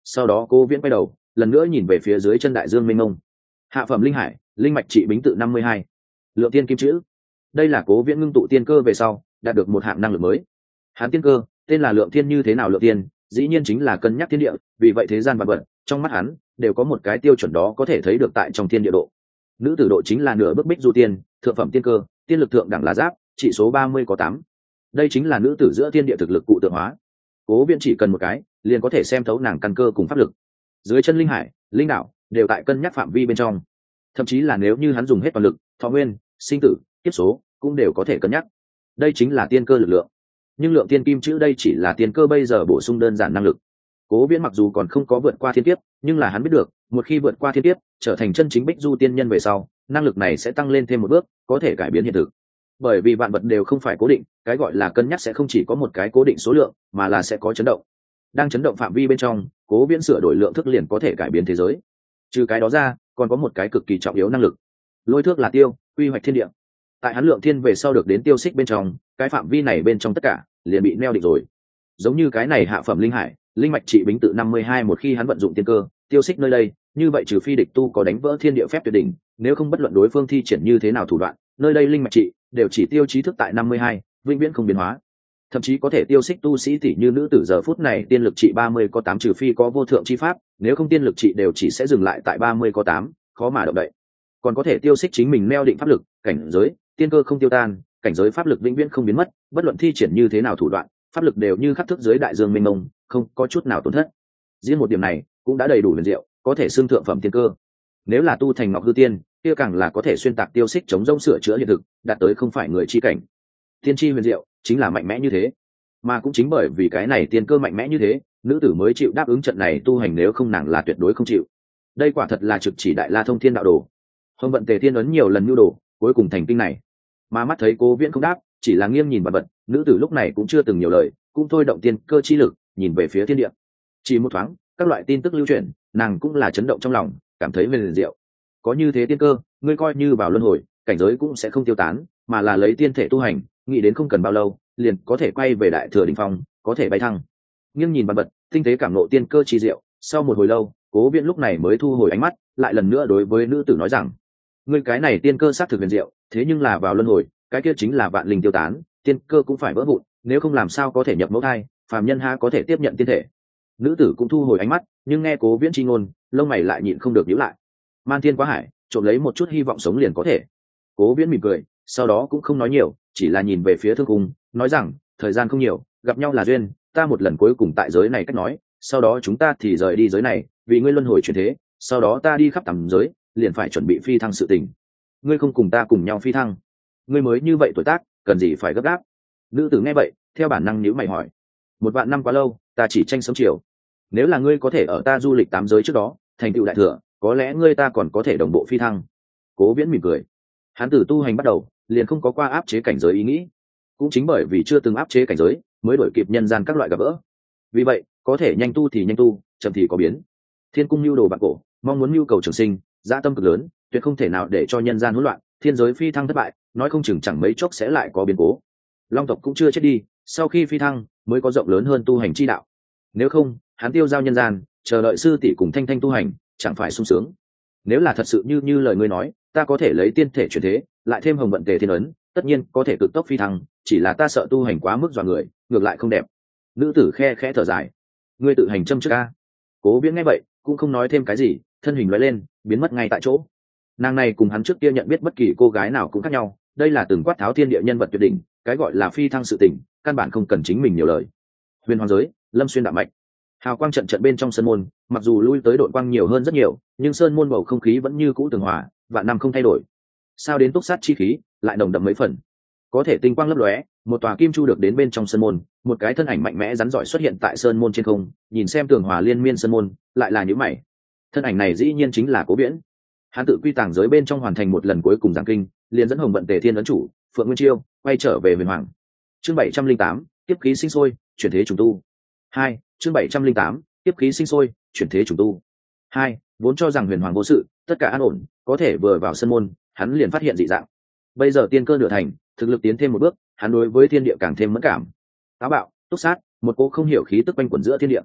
A: sau đó Cố Viễn quay đầu lần nữa nhìn về phía dưới chân đại dương mênh mông. Hạ phẩm linh hải, linh mạch trị bính tự năm mươi hai, lượng tiên kim chữ. Đây là Cố Viễn ngưng tụ tiên cơ về sau đạt được một hạng năng lực mới. Hắn tiên cơ tên là lượng tiên. Như thế nào lượng tiên? Dĩ nhiên chính là cân nhắc thiên địa, vì vậy thế gian vạn vật trong mắt hắn đều có một cái tiêu chuẩn đó có thể thấy được tại trong thiên địa độ. Nữ tử độ chính là nửa bước bích du tiên, thượng phẩm tiên cơ, tiên lực thượng đẳng là giáp, trị số ba mươi có tám. Đây chính là nữ tử giữa thiên địa thực lực cụ tượng hóa. Cố Viễn chỉ cần một cái liền có thể xem thấu nàng căn cơ cùng pháp lực. Dưới chân linh hải, linh đạo đều tại cân nhắc phạm vi bên trong, thậm chí là nếu như hắn dùng hết toàn lực, thọ nguyên, sinh tử, kiếp số cũng đều có thể cân nhắc. Đây chính là tiên cơ lực lượng. Nhưng lượng tiên kim chữ đây chỉ là tiên cơ bây giờ bổ sung đơn giản năng lực. Cố Viễn mặc dù còn không có vượt qua thiên kiếp, nhưng là hắn biết được một khi vượt qua thiên kiếp trở thành chân chính bích du tiên nhân về sau, năng lực này sẽ tăng lên thêm một bước, có thể cải biến hiện thực. Bởi vì vạn vật đều không phải cố định, cái gọi là cân nhắc sẽ không chỉ có một cái cố định số lượng, mà là sẽ có chấn động. Đang chấn động phạm vi bên trong, Cố Viễn sửa đổi lượng thức liền có thể cải biến thế giới. Trừ cái đó ra, còn có một cái cực kỳ trọng yếu năng lực. Lôi thước là tiêu, quy hoạch thiên địa. Tại hắn lượng thiên về sau được đến tiêu xích bên trong, cái phạm vi này bên trong tất cả liền bị neo định rồi. Giống như cái này hạ phẩm linh hải, linh mạch trị bính tự năm mươi hai, một khi hắn vận dụng tiên cơ, tiêu xích nơi đây, như vậy trừ phi địch tu có đánh vỡ thiên địa phép tuyệt đỉnh, nếu không bất luận đối phương thi triển như thế nào thủ đoạn, nơi đây linh mạch trị đều chỉ tiêu chí thức tại năm mươi hai, vĩnh viễn không biến hóa. Thậm chí có thể tiêu xích tu sĩ tỷ như nữ tử giờ phút này tiên lực trị ba mươi có tám, trừ phi có vô thượng chi pháp, nếu không tiên lực trị đều chỉ sẽ dừng lại tại ba mươi có tám, khó mà động đậy. Còn có thể tiêu xích chính mình neo định pháp lực, cảnh giới, tiên cơ không tiêu tan, cảnh giới pháp lực vĩnh viễn không biến mất, bất luận thi triển như thế nào thủ đoạn, pháp lực đều như khắc thức dưới đại dương mênh mông, không có chút nào tổn thất. Riêng một điểm này cũng đã đầy đủ huyền diệu, có thể xưng thượng phẩm tiên cơ. Nếu là tu thành ngọc hư tiên, kia càng là có thể xuyên tạc tiêu xích chống rông sửa chữa hiện thực, đạt tới không phải người chi cảnh. Tiên tri huyền diệu chính là mạnh mẽ như thế, mà cũng chính bởi vì cái này tiên cơ mạnh mẽ như thế, nữ tử mới chịu đáp ứng trận này tu hành, nếu không nàng là tuyệt đối không chịu. Đây quả thật là trực chỉ đại la thông thiên đạo đồ. Hồng vận tề thiên ấn nhiều lần nhu đồ, cuối cùng thành kinh này. Mà mắt thấy Cố Viễn không đáp, chỉ là nghiêng nhìn vật vật, nữ tử lúc này cũng chưa từng nhiều lời, cũng thôi động tiên cơ chi lực, nhìn về phía thiên địa. Chỉ một thoáng, các loại tin tức lưu truyền, nàng cũng là chấn động trong lòng, cảm thấy huyền diệu. Có như thế tiên cơ, ngươi coi như vào luân hồi, cảnh giới cũng sẽ không tiêu tán, mà là lấy tiên thể tu hành, nghĩ đến không cần bao lâu, liền có thể quay về đại thừa đỉnh phong, có thể bay thăng. Nghiêng nhìn vật vật, tinh tế cảm ngộ tiên cơ chi diệu, sau một hồi lâu, Cố Viễn lúc này mới thu hồi ánh mắt, lại lần nữa đối với nữ tử nói rằng: ngươi cái này tiên cơ xác thực huyền diệu, thế nhưng là vào luân hồi, cái kia chính là vạn linh tiêu tán, tiên cơ cũng phải vỡ vụn, nếu không làm sao có thể nhập mẫu thai, phàm nhân ha có thể tiếp nhận tiên thể. Nữ tử cũng thu hồi ánh mắt, nhưng nghe Cố Viễn chi ngôn, lông mày lại nhịn không được nhíu lại. Man thiên quá hải, trộm lấy một chút hy vọng sống liền có thể. Cố Viễn mỉm cười, sau đó cũng không nói nhiều, chỉ là nhìn về phía Thương Cung, nói rằng: thời gian không nhiều, gặp nhau là duyên, ta một lần cuối cùng tại giới này cách nói, sau đó chúng ta thì rời đi giới này, vì ngươi luân hồi chuyển thế, sau đó ta đi khắp tầm giới, liền phải chuẩn bị phi thăng sự tình. Ngươi không cùng ta cùng nhau phi thăng, ngươi mới như vậy tuổi tác, cần gì phải gấp gáp? Nữ tử nghe vậy, theo bản năng nhíu mày hỏi: một vạn năm quá lâu, ta chỉ tranh sống chiều. Nếu là ngươi có thể ở ta du lịch tám giới trước đó thành tựu đại thừa, có lẽ ngươi ta còn có thể đồng bộ phi thăng. Cố Viễn mỉm cười, hắn từ tu hành bắt đầu liền không có qua áp chế cảnh giới ý nghĩ, cũng chính bởi vì chưa từng áp chế cảnh giới, mới đổi kịp nhân gian các loại gặp gỡ. Vì vậy, có thể nhanh tu thì nhanh tu, chậm thì có biến. Thiên cung nhu đồ bạc cổ, mong muốn nhu cầu trường sinh, dã tâm cực lớn, tuyệt không thể nào để cho nhân gian hỗn loạn, thiên giới phi thăng thất bại, nói không chừng chẳng mấy chốc sẽ lại có biến cố. Long tộc cũng chưa chết đi, sau khi phi thăng mới có rộng lớn hơn tu hành chi đạo. Nếu không, hắn tiêu giao nhân gian, chờ đợi sư tỷ cùng Thanh Thanh tu hành, chẳng phải sung sướng. Nếu là thật sự như như lời ngươi nói, ta có thể lấy tiên thể chuyển thế, lại thêm hồng vận tề thiên ấn, tất nhiên có thể cực tốc phi thăng, chỉ là ta sợ tu hành quá mức dọa người, ngược lại không đẹp. Nữ tử khe khẽ thở dài: ngươi tự hành châm trước a. Cố Viễn nghe vậy cũng không nói thêm cái gì, thân hình lóe lên, biến mất ngay tại chỗ. Nàng này cùng hắn trước kia nhận biết bất kỳ cô gái nào cũng khác nhau, đây là từng quát tháo thiên địa nhân vật tuyệt đỉnh, cái gọi là phi thăng sự tình, căn bản không cần chính mình nhiều lời. Huyền hoàng giới, Lâm Xuyên đạm mạch, hào quang trận trận bên trong sơn môn, mặc dù lui tới đội quang nhiều hơn rất nhiều, nhưng sơn môn bầu không khí vẫn như cũ tường hòa, vạn năm không thay đổi. Sao đến túc sát chi khí lại nồng đậm mấy phần. Có thể tinh quang lấp lóe, một tòa kim chu được đến bên trong sơn môn, một cái thân ảnh mạnh mẽ rắn giỏi xuất hiện tại sơn môn trên không, nhìn xem tường hòa liên miên sơn môn, lại là những mày. Thân ảnh này dĩ nhiên chính là Cố Viễn. Hắn tự quy tàng giới bên trong hoàn thành một lần cuối cùng giảng kinh, liền dẫn hồng vận tề thiên ấn chủ Phượng Nguyên Chiêu quay trở về huyền hoàng. Chương bảy trăm linh tám, tiếp khí sinh sôi, chuyển thế trùng tu. Hai, chương bảy trăm linh tám, tiếp khí sinh sôi, chuyển thế trùng tu. Hai, vốn cho rằng huyền hoàng vô sự, tất cả an ổn, có thể vừa vào sân môn, hắn liền phát hiện dị dạng. Bây giờ tiên cơ nửa thành, thực lực tiến thêm một bước, hắn đối với thiên địa càng thêm mẫn cảm. Táo bạo, túc sát, một cô không hiểu khí tức quanh quẩn giữa thiên địa.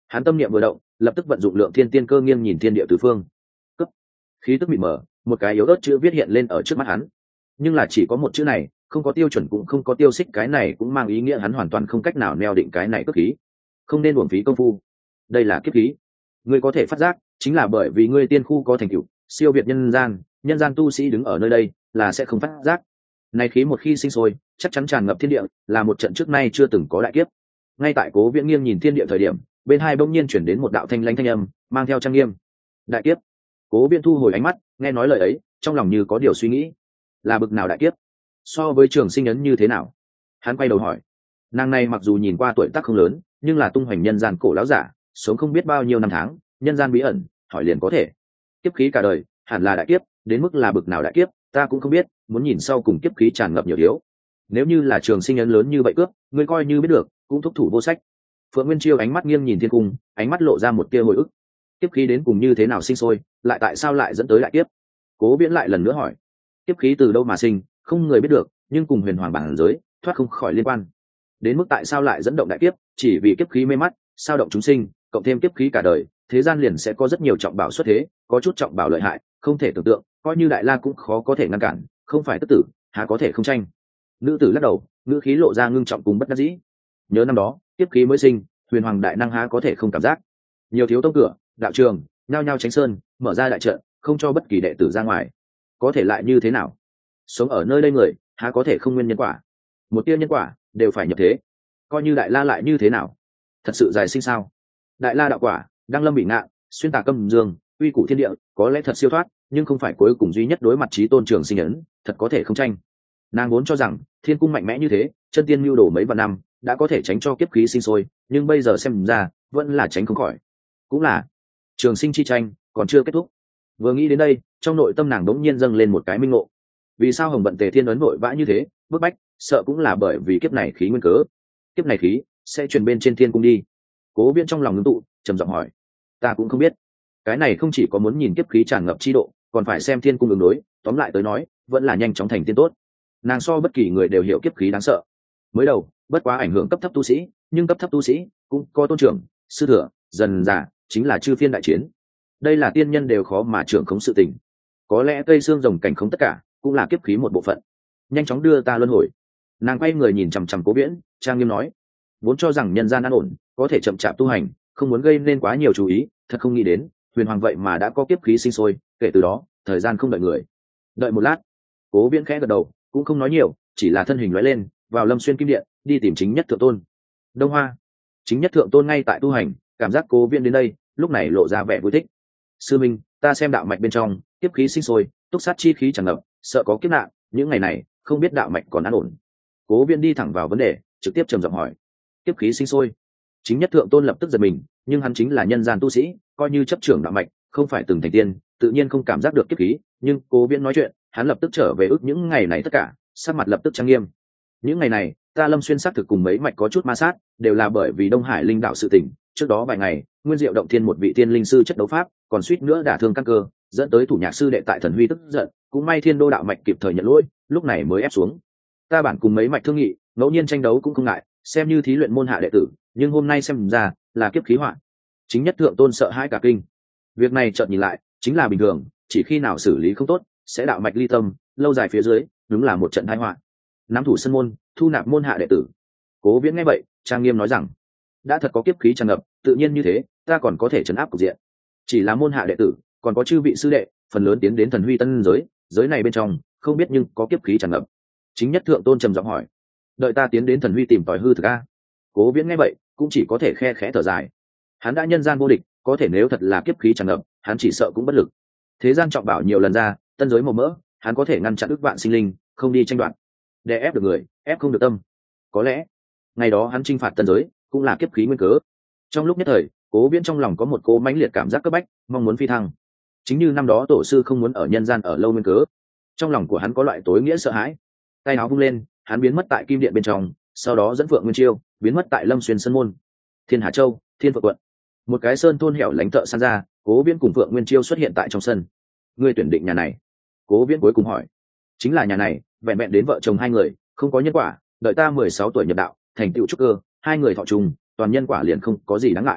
A: Hắn tâm niệm vừa động, lập tức vận dụng lượng thiên tiên cơ nghiêng nhìn thiên địa tứ phương. Cấp, khí tức mịt mờ, một cái yếu ớt chữ viết hiện lên ở trước mắt hắn, nhưng là chỉ có một chữ này, không có tiêu chuẩn cũng không có tiêu xích, cái này cũng mang ý nghĩa hắn hoàn toàn không cách nào neo định cái này cước khí, không nên uổng phí công phu. Đây là kiếp khí, ngươi có thể phát giác, chính là bởi vì ngươi tiên khu có thành tựu siêu việt nhân gian, nhân gian tu sĩ đứng ở nơi đây là sẽ không phát giác. Này khí một khi sinh sôi, chắc chắn tràn ngập thiên địa, là một trận trước nay chưa từng có đại kiếp. Ngay tại Cố Viễn nghiêng nhìn thiên địa thời điểm, bên hai bỗng nhiên chuyển đến một đạo thanh lãnh thanh âm, mang theo trang nghiêm. Đại kiếp. Cố Viễn thu hồi ánh mắt, nghe nói lời ấy, trong lòng như có điều suy nghĩ. Là bực nào đại kiếp? So với Trường Sinh ấn như thế nào? Hắn quay đầu hỏi. Nàng này mặc dù nhìn qua tuổi tác không lớn, nhưng là tung hoành nhân gian cổ lão giả, sống không biết bao nhiêu năm tháng, nhân gian bí ẩn, hỏi liền có thể. Kiếp khí cả đời, hẳn là đại kiếp, đến mức là bực nào đại kiếp, ta cũng không biết, muốn nhìn sau cùng kiếp khí tràn ngập nhiều yếu. Nếu như là Trường Sinh ấn lớn như vậy cướp, ngươi coi như biết được, cũng thúc thủ vô sách. Phượng Nguyên Chiêu ánh mắt nghiêng nhìn thiên cung, ánh mắt lộ ra một tia hồi ức. Kiếp khí đến cùng như thế nào sinh sôi, lại tại sao lại dẫn tới đại kiếp? Cố Viễn lại lần nữa hỏi. Kiếp khí từ đâu mà sinh, không người biết được, nhưng cùng huyền hoàng bản giới thoát không khỏi liên quan. Đến mức tại sao lại dẫn động đại kiếp, chỉ vì kiếp khí mê mắt, sao động chúng sinh, cộng thêm kiếp khí cả đời, thế gian liền sẽ có rất nhiều trọng bảo xuất thế, có chút trọng bảo lợi hại, không thể tưởng tượng, coi như đại la cũng khó có thể ngăn cản, không phải tất tử, há có thể không tranh. Nữ tử lắc đầu, ngữ khí lộ ra ngưng trọng cùng bất đắc dĩ. Nhớ năm đó, kiếp khí mới sinh, huyền hoàng đại năng há có thể không cảm giác. Nhiều thiếu tông cửa, đạo trường, nhao nhao tránh sơn, mở ra đại trận, không cho bất kỳ đệ tử ra ngoài. Có thể lại như thế nào? Sống ở nơi đây người, há có thể không nguyên nhân quả? Một tia nhân quả đều phải nhập thế. Coi như đại la lại như thế nào? Thật sự dài sinh sao? Đại la đạo quả, đăng lâm bị ngạn, xuyên tạc câm dương, uy cụ thiên địa, có lẽ thật siêu thoát, nhưng không phải cuối cùng duy nhất đối mặt chí tôn Trường Sinh ấn, thật có thể không tranh. Nàng vốn cho rằng thiên cung mạnh mẽ như thế, chân tiên mưu đồ mấy vạn năm đã có thể tránh cho kiếp khí sinh sôi, nhưng bây giờ xem ra vẫn là tránh không khỏi. Cũng là Trường Sinh chi tranh còn chưa kết thúc. Vừa nghĩ đến đây, trong nội tâm nàng đống nhiên dâng lên một cái minh ngộ. Vì sao Hồng Vận Tề Thiên ấn vội vã như thế, bức bách, sợ cũng là bởi vì kiếp này khí nguyên cớ. Kiếp này khí sẽ truyền bên trên thiên cung đi. Cố Viễn trong lòng ngưng tụ, trầm giọng hỏi. Ta cũng không biết. Cái này không chỉ có muốn nhìn kiếp khí tràn ngập chi độ, còn phải xem thiên cung ứng đối, tóm lại tới nói, vẫn là nhanh chóng thành tiên tốt. Nàng so bất kỳ người đều hiểu kiếp khí đáng sợ. Mới đầu, bất quá ảnh hưởng cấp thấp tu sĩ, nhưng cấp thấp tu sĩ cũng có tôn trưởng, sư thừa, dần dà, chính là chư phiên đại chiến. Đây là tiên nhân đều khó mà trưởng khống sự tình. Có lẽ cây xương rồng cảnh khống tất cả, cũng là kiếp khí một bộ phận. Nhanh chóng đưa ta luân hồi. Nàng quay người nhìn chằm chằm Cố Viễn, trang nghiêm nói. Vốn cho rằng nhân gian an ổn, có thể chậm chạp tu hành, không muốn gây nên quá nhiều chú ý, thật không nghĩ đến, huyền hoàng vậy mà đã có kiếp khí sinh sôi, kể từ đó, thời gian không đợi người. Đợi một lát, Cố Viễn khẽ gật đầu, cũng không nói nhiều, chỉ là thân hình lóe lên, vào Lâm Xuyên Kim Điện, đi tìm Chính Nhất Thượng Tôn. Đông Hoa, Chính Nhất Thượng Tôn ngay tại tu hành, cảm giác Cố Viễn đến đây, lúc này lộ ra vẻ vui thích. Sư minh, ta xem đạo mạch bên trong, kiếp khí sinh sôi, túc sát chi khí tràn ngập, sợ có kiếp nạn, những ngày này, không biết đạo mạch còn an ổn. Cố Viễn đi thẳng vào vấn đề, trực tiếp trầm giọng hỏi. Kiếp khí sinh sôi. Chính Nhất Thượng Tôn lập tức giật mình, nhưng hắn chính là nhân gian tu sĩ, coi như chấp trưởng đạo mạch, không phải từng thành tiên, tự nhiên không cảm giác được kiếp khí, nhưng Cố Viễn nói chuyện, hắn lập tức trở về ức những ngày này tất cả, sắc mặt lập tức trang nghiêm. Những ngày này, ta Lâm Xuyên xác thực cùng mấy mạch có chút ma sát, đều là bởi vì Đông Hải linh đạo sự tình, trước đó vài ngày, Nguyên Diệu động thiên một vị tiên linh sư chất đấu pháp, còn suýt nữa đả thương căn cơ, dẫn tới thủ nhạc sư đệ tại Thần Huy tức giận, cũng may Thiên Đô đạo mạch kịp thời nhận lỗi, lúc này mới ép xuống. Ta bản cùng mấy mạch thương nghị, ngẫu nhiên tranh đấu cũng không ngại, xem như thí luyện môn hạ đệ tử, nhưng hôm nay xem ra là kiếp khí họa. Chính Nhất Thượng Tôn sợ hãi cả kinh. Việc này chợt nhìn lại, chính là bình thường, chỉ khi nào xử lý không tốt, sẽ đạo mạch ly tâm, lâu dài phía dưới, đúng là một trận tai họa. Nắm thủ sân môn, thu nạp môn hạ đệ tử. Cố Viễn nghe vậy, trang nghiêm nói rằng, đã thật có kiếp khí tràn ngập, tự nhiên như thế, ta còn có thể trấn áp cục diện. Chỉ là môn hạ đệ tử, còn có chư vị sư đệ, phần lớn tiến đến Thần Huy tân giới, giới này bên trong, không biết nhưng có kiếp khí tràn ngập. Chính Nhất Thượng Tôn trầm giọng hỏi, đợi ta tiến đến Thần Huy tìm tòi hư thực a. Cố Viễn nghe vậy, cũng chỉ có thể khe khẽ thở dài. Hắn đã nhân gian vô địch, có thể nếu thật là kiếp khí tràn ngập, hắn chỉ sợ cũng bất lực. Thế gian trọng bảo nhiều lần ra, tân giới màu mỡ, hắn có thể ngăn chặn ức vạn sinh linh, không đi tranh đoạt. Để ép được người, ép không được tâm. Có lẽ, ngày đó hắn chinh phạt tân giới, cũng là kiếp khí nguyên cớ. Trong lúc nhất thời, Cố Viễn trong lòng có một cố mãnh liệt cảm giác cấp bách, mong muốn phi thăng. Chính như năm đó tổ sư không muốn ở nhân gian ở lâu nguyên cớ. Trong lòng của hắn có loại tối nghĩa sợ hãi. Tay áo vung lên, hắn biến mất tại kim điện bên trong, sau đó dẫn Phượng Nguyên Chiêu biến mất tại Lâm Xuyên sân môn. Thiên Hà Châu, Thiên Phượng quận, một cái sơn thôn hẻo lánh thợ săn ra, Cố Viễn cùng Phượng Nguyên Chiêu xuất hiện tại trong sân. Ngươi tuyển định nhà này? Cố Viễn cuối cùng hỏi. Chính là nhà này, vẹn vẹn đến vợ chồng hai người, không có nhân quả, đợi ta mười sáu tuổi nhập đạo, thành tựu trúc cơ, hai người thọ trùng, toàn nhân quả liền không có gì đáng ngại.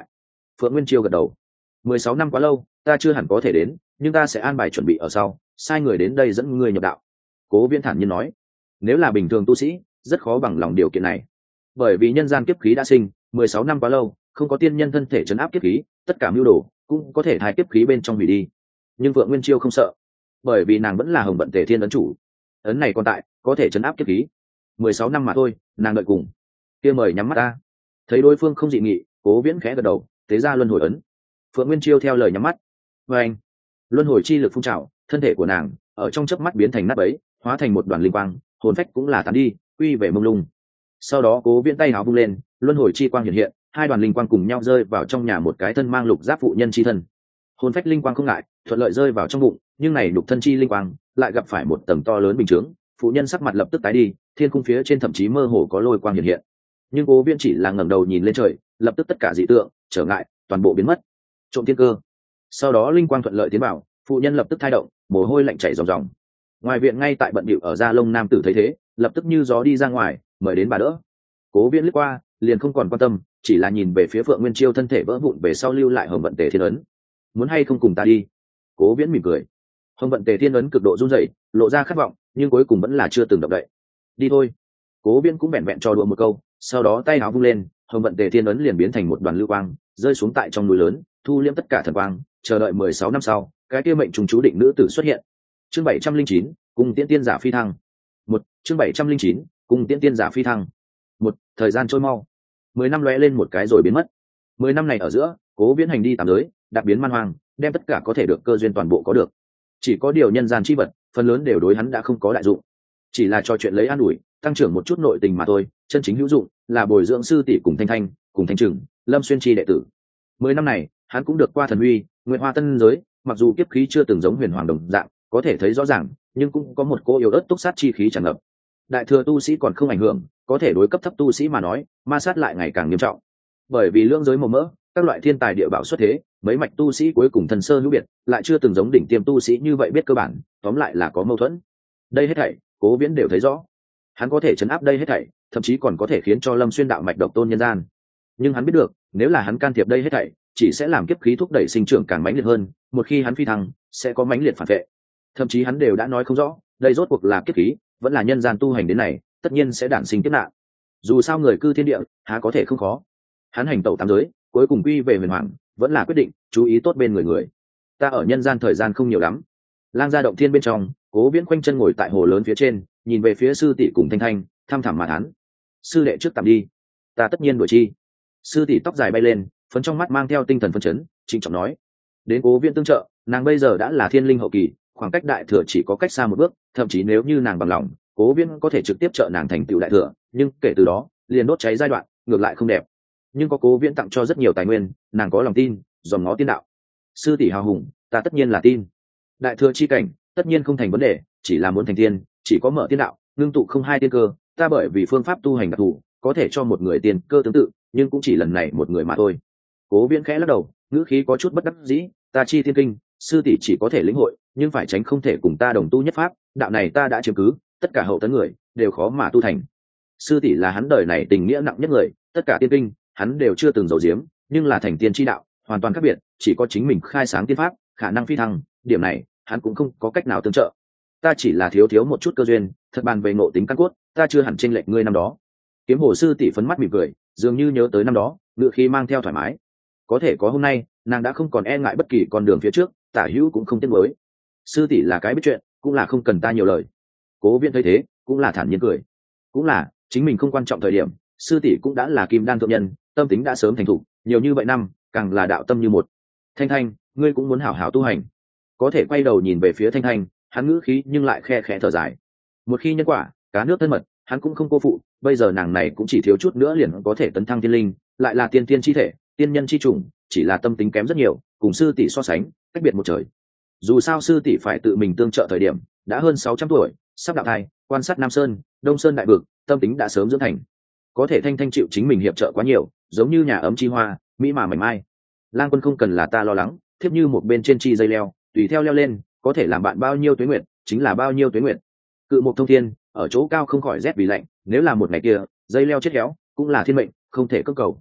A: Phượng Nguyên Chiêu gật đầu. Mười sáu năm quá lâu, ta chưa hẳn có thể đến, nhưng ta sẽ an bài chuẩn bị ở sau, sai người đến đây dẫn ngươi nhập đạo. Cố Viễn thản nhiên nói. Nếu là bình thường tu sĩ, rất khó bằng lòng điều kiện này. Bởi vì nhân gian kiếp khí đã sinh, mười sáu năm quá lâu, không có tiên nhân thân thể trấn áp kiếp khí, tất cả mưu đồ cũng có thể thay kiếp khí bên trong hủy đi. Nhưng Phượng Nguyên Chiêu không sợ, bởi vì nàng vẫn là Hồng Vận Tề Thiên ấn chủ. Ấn này còn tại, có thể trấn áp kiếp khí. Mười sáu năm mà thôi, nàng đợi cùng. Kia mời nhắm mắt ta. Thấy đối phương không dị nghị, Cố Viễn khẽ gật đầu, tế ra luân hồi ấn. Phượng Nguyên Chiêu theo lời nhắm mắt. Và anh, luân hồi chi lực phun trào, thân thể của nàng ở trong chớp mắt biến thành nát bấy, hóa thành một đoàn linh quang, hồn phách cũng là tán đi, quy về mông lung. Sau đó Cố Viễn tay áo vung lên, luân hồi chi quang hiện hiện, hai đoàn linh quang cùng nhau rơi vào trong nhà một cái thân mang lục giáp phụ nhân chi thân. Hồn phách linh quang không ngại, thuận lợi rơi vào trong bụng, nhưng này lục thân chi linh quang lại gặp phải một tầng to lớn bình chướng, phụ nhân sắc mặt lập tức tái đi, thiên cung phía trên thậm chí mơ hồ có lôi quang hiện hiện. Nhưng Cố Viễn chỉ là ngẩng đầu nhìn lên trời, lập tức tất cả dị tượng, trở ngại, toàn bộ biến mất. Trộm thiên cơ. Sau đó linh quang thuận lợi tiến vào, phụ nhân lập tức thai động, mồ hôi lạnh chảy ròng ròng. Ngoài viện ngay tại bận bịu ở gia lông nam tử thấy thế, lập tức như gió đi ra ngoài, mời đến bà đỡ. Cố Viễn lướt qua, liền không còn quan tâm, chỉ là nhìn về phía Phượng Nguyên Chiêu thân thể vỡ vụn về sau lưu lại Hồng Vận Tề Thiên ấn. Muốn hay không cùng ta đi? Cố Viễn mỉm cười. Hồng Vận Tề Thiên ấn cực độ run rẩy, lộ ra khát vọng, nhưng cuối cùng vẫn là chưa từng động đậy. Đi thôi. Cố Viễn cũng vẹn vẹn trò đùa một câu, sau đó tay áo vung lên, Hồng Vận Tề Thiên ấn liền biến thành một đoàn lưu quang, rơi xuống tại trong núi lớn, thu liễm tất cả thần quang, chờ đợi mười sáu năm sau, cái kia mệnh trùng chú định nữ tử xuất hiện. Chương bảy trăm linh chín, cùng tiễn tiên giả phi thăng. Một, chương bảy trăm linh chín, cùng tiễn tiên giả phi thăng. Một, thời gian trôi mau. Mười năm lóe lên một cái rồi biến mất. Mười năm này ở giữa, Cố Viễn hành đi tám giới, đạp biến man hoang, đem tất cả có thể được cơ duyên toàn bộ có được. Chỉ có điều nhân gian chi vật, phần lớn đều đối hắn đã không có đại dụng. Chỉ là trò chuyện lấy an ủi, tăng trưởng một chút nội tình mà thôi, chân chính hữu dụng là bồi dưỡng sư tỷ cùng Thanh Thanh, cùng Thanh Trừng, Lâm Xuyên chi đệ tử. Mười năm này, hắn cũng được qua thần uy, nguyện hoa tân giới, mặc dù kiếp khí chưa từng giống huyền hoàng đồng dạng, có thể thấy rõ ràng, nhưng cũng có một cô yếu ớt túc sát chi khí tràn ngập. Đại thừa tu sĩ còn không ảnh hưởng, có thể đối cấp thấp tu sĩ mà nói, ma sát lại ngày càng nghiêm trọng. Bởi vì lưỡng giới màu mỡ, các loại thiên tài địa bảo xuất thế, mấy mạch tu sĩ cuối cùng thần sơ hữu biệt, lại chưa từng giống đỉnh tiêm tu sĩ như vậy biết cơ bản, tóm lại là có mâu thuẫn. Đây hết thảy, Cố Viễn đều thấy rõ. Hắn có thể chấn áp đây hết thảy, thậm chí còn có thể khiến cho Lâm Xuyên đạo mạch độc tôn nhân gian. Nhưng hắn biết được, nếu là hắn can thiệp đây hết thảy, chỉ sẽ làm kiếp khí thúc đẩy sinh trưởng càng mãnh liệt hơn, một khi hắn phi thăng, sẽ có mãnh liệt phản vệ. Thậm chí hắn đều đã nói không rõ, đây rốt cuộc là kiếp khí, vẫn là nhân gian tu hành đến này, tất nhiên sẽ đản sinh kiếp nạn. Dù sao người cư thiên địa, há có thể không khó. Hắn hành tẩu tám giới, cuối cùng quy về huyền hoàng, vẫn là quyết định chú ý tốt bên người người. Ta ở nhân gian thời gian không nhiều lắm. Lang gia động thiên bên trong, Cố Viễn khoanh chân ngồi tại hồ lớn phía trên, nhìn về phía sư tỷ cùng Thanh Thanh, thăm thẳm mà thán: sư đệ trước tạm đi, ta tất nhiên đuổi chi. Sư tỷ tóc dài bay lên, phấn trong mắt mang theo tinh thần phấn chấn, trịnh trọng nói: đến Cố Viễn tương trợ, nàng bây giờ đã là thiên linh hậu kỳ, khoảng cách đại thừa chỉ có cách xa một bước, thậm chí nếu như nàng bằng lòng, Cố Viễn có thể trực tiếp trợ nàng thành tựu đại thừa, nhưng kể từ đó, liền đốt cháy giai đoạn, ngược lại không đẹp. Nhưng có Cố Viễn tặng cho rất nhiều tài nguyên, nàng có lòng tin, dòm ngó tiên đạo. Sư tỷ hào hùng, ta tất nhiên là tin. Đại thừa chi cảnh, tất nhiên không thành vấn đề, chỉ là muốn thành tiên, chỉ có mở tiên đạo, ngưng tụ không hai tiên cơ, ta bởi vì phương pháp tu hành đặc thù, có thể cho một người tiên cơ tương tự, nhưng cũng chỉ lần này một người mà thôi. Cố Viễn khẽ lắc đầu, ngữ khí có chút bất đắc dĩ, ta chi thiên kinh, sư tỷ chỉ có thể lĩnh hội, nhưng phải tránh không thể cùng ta đồng tu nhất pháp, đạo này ta đã chiếm cứ, tất cả hậu tấn người đều khó mà tu thành. Sư tỷ là hắn đời này tình nghĩa nặng nhất người, tất cả tiên kinh hắn đều chưa từng giấu giếm, nhưng là thành tiên chi đạo hoàn toàn khác biệt, chỉ có chính mình khai sáng tiên pháp, khả năng phi thăng, điểm này hắn cũng không có cách nào tương trợ. Ta chỉ là thiếu thiếu một chút cơ duyên, thật bàn về ngộ tính căn cốt, ta chưa hẳn chênh lệch ngươi năm đó. Kiếm Hồ sư tỷ phấn mắt mỉm cười, dường như nhớ tới năm đó, ngựa khí mang theo thoải mái. Có thể có hôm nay, nàng đã không còn e ngại bất kỳ con đường phía trước, tả hữu cũng không tiếc nuối. Sư tỷ là cái biết chuyện, cũng là không cần ta nhiều lời. Cố Viễn thấy thế, cũng là thản nhiên cười. Cũng là, chính mình không quan trọng thời điểm, sư tỷ cũng đã là kim đan thượng nhân, tâm tính đã sớm thành thục, nhiều như vậy năm, càng là đạo tâm như một. Thanh Thanh, ngươi cũng muốn hảo hảo tu hành. Có thể quay đầu nhìn về phía Thanh Thanh, hắn ngữ khí nhưng lại khe khẽ thở dài. Một khi nhân quả, cá nước thân mật, hắn cũng không cô phụ, bây giờ nàng này cũng chỉ thiếu chút nữa liền có thể tấn thăng tiên linh, lại là tiên tiên chi thể, tiên nhân chi trùng, chỉ là tâm tính kém rất nhiều, cùng sư tỷ so sánh, cách biệt một trời. Dù sao sư tỷ phải tự mình tương trợ thời điểm, đã hơn sáu trăm tuổi, sắp đạo thai, quan sát Nam Sơn, Đông Sơn đại vực, tâm tính đã sớm dưỡng thành. Có thể Thanh Thanh chịu chính mình hiệp trợ quá nhiều, giống như nhà ấm chi hoa, mỹ mà mảnh mai. Lang Quân không cần là ta lo lắng, thiếp như một bên trên chi dây leo, tùy theo leo lên, có thể làm bạn bao nhiêu tuế nguyệt, chính là bao nhiêu tuế nguyệt. Cự Mục thông thiên, ở chỗ cao không khỏi rét vì lạnh, nếu là một ngày kia, dây leo chết héo, cũng là thiên mệnh, không thể cưỡng cầu.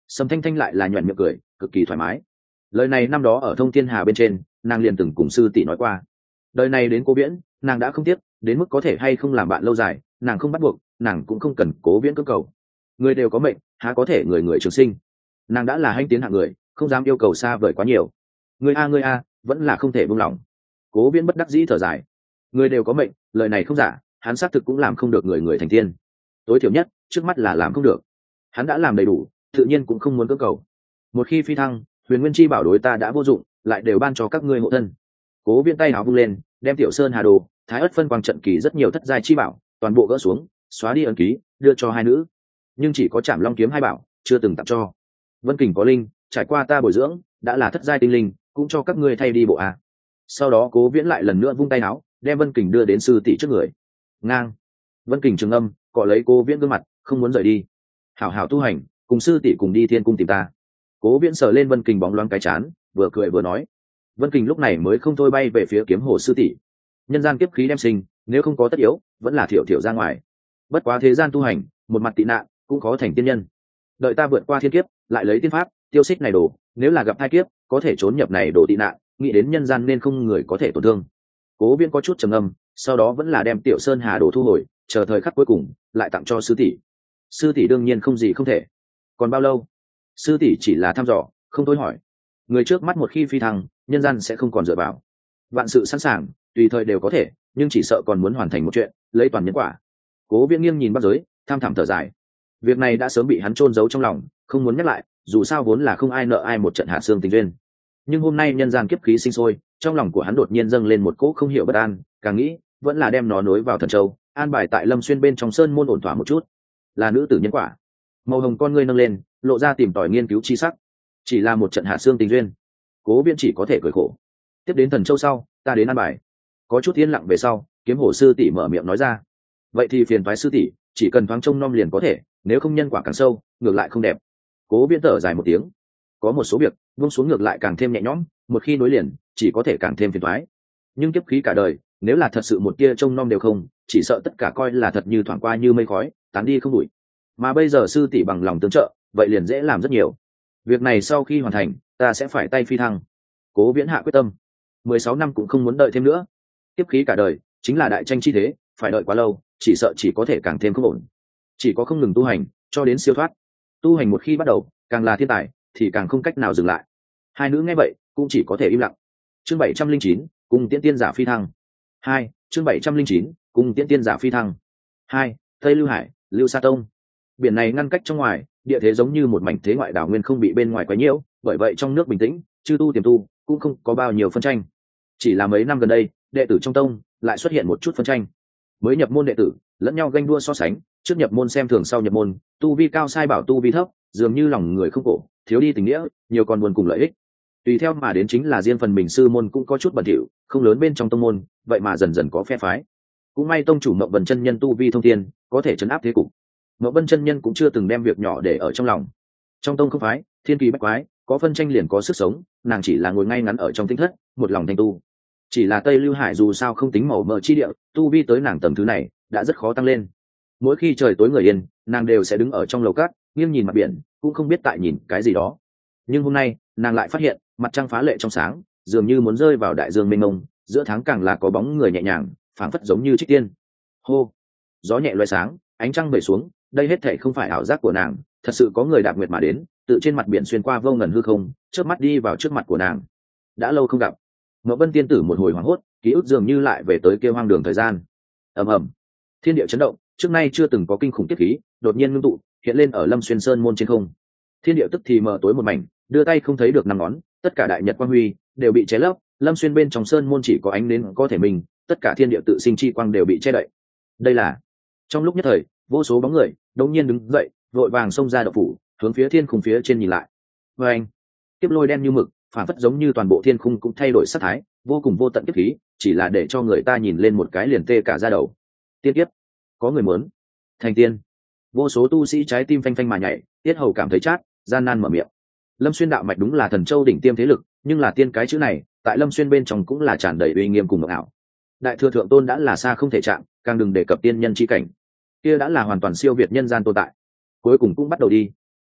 A: Sầm Thanh Thanh lại là nhoẻn miệng cười cực kỳ thoải mái. Lời này năm đó ở Thông Thiên Hà bên trên, nàng liền từng cùng sư tỷ nói qua. Đời này đến Cố Viễn, nàng đã không tiếc, đến mức có thể hay không làm bạn lâu dài, nàng không bắt buộc, nàng cũng không cần Cố Viễn cưỡng cầu. Người đều có mệnh, há có thể người người trường sinh. Nàng đã là hanh tiến hạng người, không dám yêu cầu xa vời quá nhiều. Người a người a, vẫn là không thể buông lỏng. Cố Viễn bất đắc dĩ thở dài. Người đều có mệnh, lời này không giả, hắn xác thực cũng làm không được người người thành tiên. Tối thiểu nhất, trước mắt là làm không được. Hắn đã làm đầy đủ, tự nhiên cũng không muốn cưỡng cầu. Một khi phi thăng, Huyền Nguyên Chi bảo đối ta đã vô dụng, lại đều ban cho các ngươi hộ thân. Cố Viễn tay áo vung lên, đem Tiểu Sơn Hà Đồ, Thái Ức Phân Quang trận kỳ rất nhiều thất giai chi bảo, toàn bộ gỡ xuống, xóa đi ấn ký, đưa cho hai nữ. Nhưng chỉ có Trảm Long kiếm hai bảo, chưa từng tặng cho. Vân Kình có linh, trải qua ta bồi dưỡng, đã là thất giai tinh linh, cũng cho các ngươi thay đi bộ a. Sau đó Cố Viễn lại lần nữa vung tay áo, đem Vân Kình đưa đến sư tỷ trước người. Ngang. Vân Kình trừng âm, cọ lấy Cố Viễn gương mặt, không muốn rời đi. Hảo hảo tu hành, cùng sư tỷ cùng đi thiên cung tìm ta. Cố Viễn sờ lên Vân Kình bóng loáng cái chán, vừa cười vừa nói. Vân Kình lúc này mới không thôi bay về phía Kiếm Hồ sư tỷ. Nhân gian kiếp khí đem sinh, nếu không có tất yếu, vẫn là thiểu thiểu ra ngoài. Bất quá thế gian tu hành, một mặt tị nạn, cũng khó thành tiên nhân. Đợi ta vượt qua thiên kiếp, lại lấy tiên pháp, tiêu xích này đồ, nếu là gặp hai kiếp, có thể trốn nhập này đồ tị nạn, nghĩ đến nhân gian nên không người có thể tổn thương. Cố Viễn có chút trầm ngâm, sau đó vẫn là đem Tiểu Sơn Hà đồ thu hồi, chờ thời khắc cuối cùng, lại tặng cho sư tỷ. Sư tỷ đương nhiên không gì không thể. Còn bao lâu? Sư tỷ chỉ là thăm dò, không thôi hỏi. Người trước mắt một khi phi thăng, nhân gian sẽ không còn dựa vào. Vạn sự sẵn sàng, tùy thời đều có thể, nhưng chỉ sợ còn muốn hoàn thành một chuyện, lấy toàn nhân quả. Cố Viễn nghiêng nhìn Bắc Giới, tham thẳm thở dài. Việc này đã sớm bị hắn chôn giấu trong lòng, không muốn nhắc lại, dù sao vốn là không ai nợ ai một trận hạ xương tình duyên. Nhưng hôm nay nhân gian kiếp khí sinh sôi, trong lòng của hắn đột nhiên dâng lên một cỗ không hiểu bất an, càng nghĩ, vẫn là đem nó nối vào Thần Châu, an bài tại Lâm Xuyên bên trong sơn môn ổn thỏa một chút. Là nữ tử nhân quả. Màu hồng con ngươi nâng lên, lộ ra tìm tòi nghiên cứu chi sắc. Chỉ là một trận hạ xương tình duyên. Cố Viễn chỉ có thể cười khổ. Tiếp đến Thần Châu sau, ta đến an bài. Có chút yên lặng về sau, Kiếm Hổ sư tỷ mở miệng nói ra. Vậy thì phiền toái sư tỷ, chỉ cần thoáng trông nom liền có thể, nếu không nhân quả càng sâu, ngược lại không đẹp. Cố Viễn thở dài một tiếng. Có một số việc, buông xuống ngược lại càng thêm nhẹ nhõm, một khi nối liền, chỉ có thể càng thêm phiền toái. Nhưng kiếp khí cả đời, nếu là thật sự một tia trông nom đều không, chỉ sợ tất cả coi là thật như thoảng qua như mây khói, tán đi không đuổi. Mà bây giờ sư tỷ bằng lòng tương trợ, vậy liền dễ làm rất nhiều. Việc này sau khi hoàn thành, ta sẽ phải tay phi thăng. Cố Viễn hạ quyết tâm. mười sáu năm cũng không muốn đợi thêm nữa. Kiếp khí cả đời, chính là đại tranh chi thế, phải đợi quá lâu, chỉ sợ chỉ có thể càng thêm không ổn. Chỉ có không ngừng tu hành, cho đến siêu thoát. Tu hành một khi bắt đầu, càng là thiên tài, thì càng không cách nào dừng lại. Hai nữ nghe vậy, cũng chỉ có thể im lặng. Chương bảy trăm linh chín, cùng Tiễn Tiên giả phi thăng. Hai, chương bảy trăm linh chín, cùng Tiễn Tiên giả phi thăng. Hai, Tây Lưu Hải, Lưu Sa Tông. Biển này ngăn cách trong ngoài, địa thế giống như một mảnh thế ngoại đảo nguyên không bị bên ngoài quấy nhiễu, bởi vậy trong nước bình tĩnh, chư tu tiềm tu cũng không có bao nhiêu phân tranh. Chỉ là mấy năm gần đây, đệ tử trong tông lại xuất hiện một chút phân tranh. Mới nhập môn đệ tử lẫn nhau ganh đua so sánh, trước nhập môn xem thường sau nhập môn, tu vi cao sai bảo tu vi thấp, dường như lòng người không cổ, thiếu đi tình nghĩa, nhiều còn buồn cùng lợi ích. Tùy theo mà đến chính là riêng phần mình sư môn cũng có chút bẩn thỉu, không lớn bên trong tông môn, vậy mà dần dần có phe phái. Cũng may tông chủ Mộng Vân chân nhân tu vi thông thiên, có thể trấn áp thế cục. Mộng Vân chân nhân cũng chưa từng đem việc nhỏ để ở trong lòng. Trong tông không phái, thiên kỳ bách quái, có phân tranh liền có sức sống, nàng chỉ là ngồi ngay ngắn ở trong tinh thất, một lòng thanh tu. Chỉ là Tây Lưu Hải dù sao không tính màu mỡ chi địa, tu vi tới nàng tầm thứ này đã rất khó tăng lên. Mỗi khi trời tối người yên, nàng đều sẽ đứng ở trong lầu cát, nghiêng nhìn mặt biển, cũng không biết tại nhìn cái gì đó. Nhưng hôm nay, nàng lại phát hiện, mặt trăng phá lệ trong sáng, dường như muốn rơi vào đại dương mênh mông, giữa tháng càng là có bóng người nhẹ nhàng, phảng phất giống như trích tiên. Hô, gió nhẹ loé sáng, ánh trăng bẩy xuống, đây hết thảy không phải ảo giác của nàng, thật sự có người đạp nguyệt mà đến, tự trên mặt biển xuyên qua vô ngần hư không, chớp mắt đi vào trước mặt của nàng. Đã lâu không gặp. Ngộ Vân tiên tử một hồi hoảng hốt, ký ức dường như lại về tới kia hoang đường thời gian. Ầm ầm, thiên địa chấn động, trước nay chưa từng có kinh khủng kiếp khí, đột nhiên ngưng tụ, hiện lên ở Lâm Xuyên Sơn môn trên không. Thiên địa tức thì mờ tối một mảnh, đưa tay không thấy được năm ngón, tất cả đại nhật quang huy đều bị che lấp, Lâm Xuyên bên trong sơn môn chỉ có ánh nến có thể mình, tất cả thiên địa tự sinh chi quang đều bị che đậy. Đây là trong lúc nhất thời, vô số bóng người đột nhiên đứng dậy, vội vàng xông ra động phủ, hướng phía thiên khung phía trên nhìn lại. Và anh, kiếp lôi đen như mực, phản phất giống như toàn bộ thiên khung cũng thay đổi sắc thái, vô cùng vô tận kiếp khí, chỉ là để cho người ta nhìn lên một cái liền tê cả da đầu. Tiên kiếp, có người muốn thành tiên. Vô số tu sĩ trái tim phanh phanh mà nhảy, tiết hầu cảm thấy chát, gian nan mở miệng. Lâm Xuyên đạo mạch đúng là thần châu đỉnh tiêm thế lực, nhưng là tiên cái chữ này, tại Lâm Xuyên bên trong cũng là tràn đầy uy nghiêm cùng mộng ảo. Đại thừa thượng tôn đã là xa không thể chạm, càng đừng đề cập tiên nhân chi cảnh. Kia đã là hoàn toàn siêu việt nhân gian tồn tại. Cuối cùng cũng bắt đầu đi.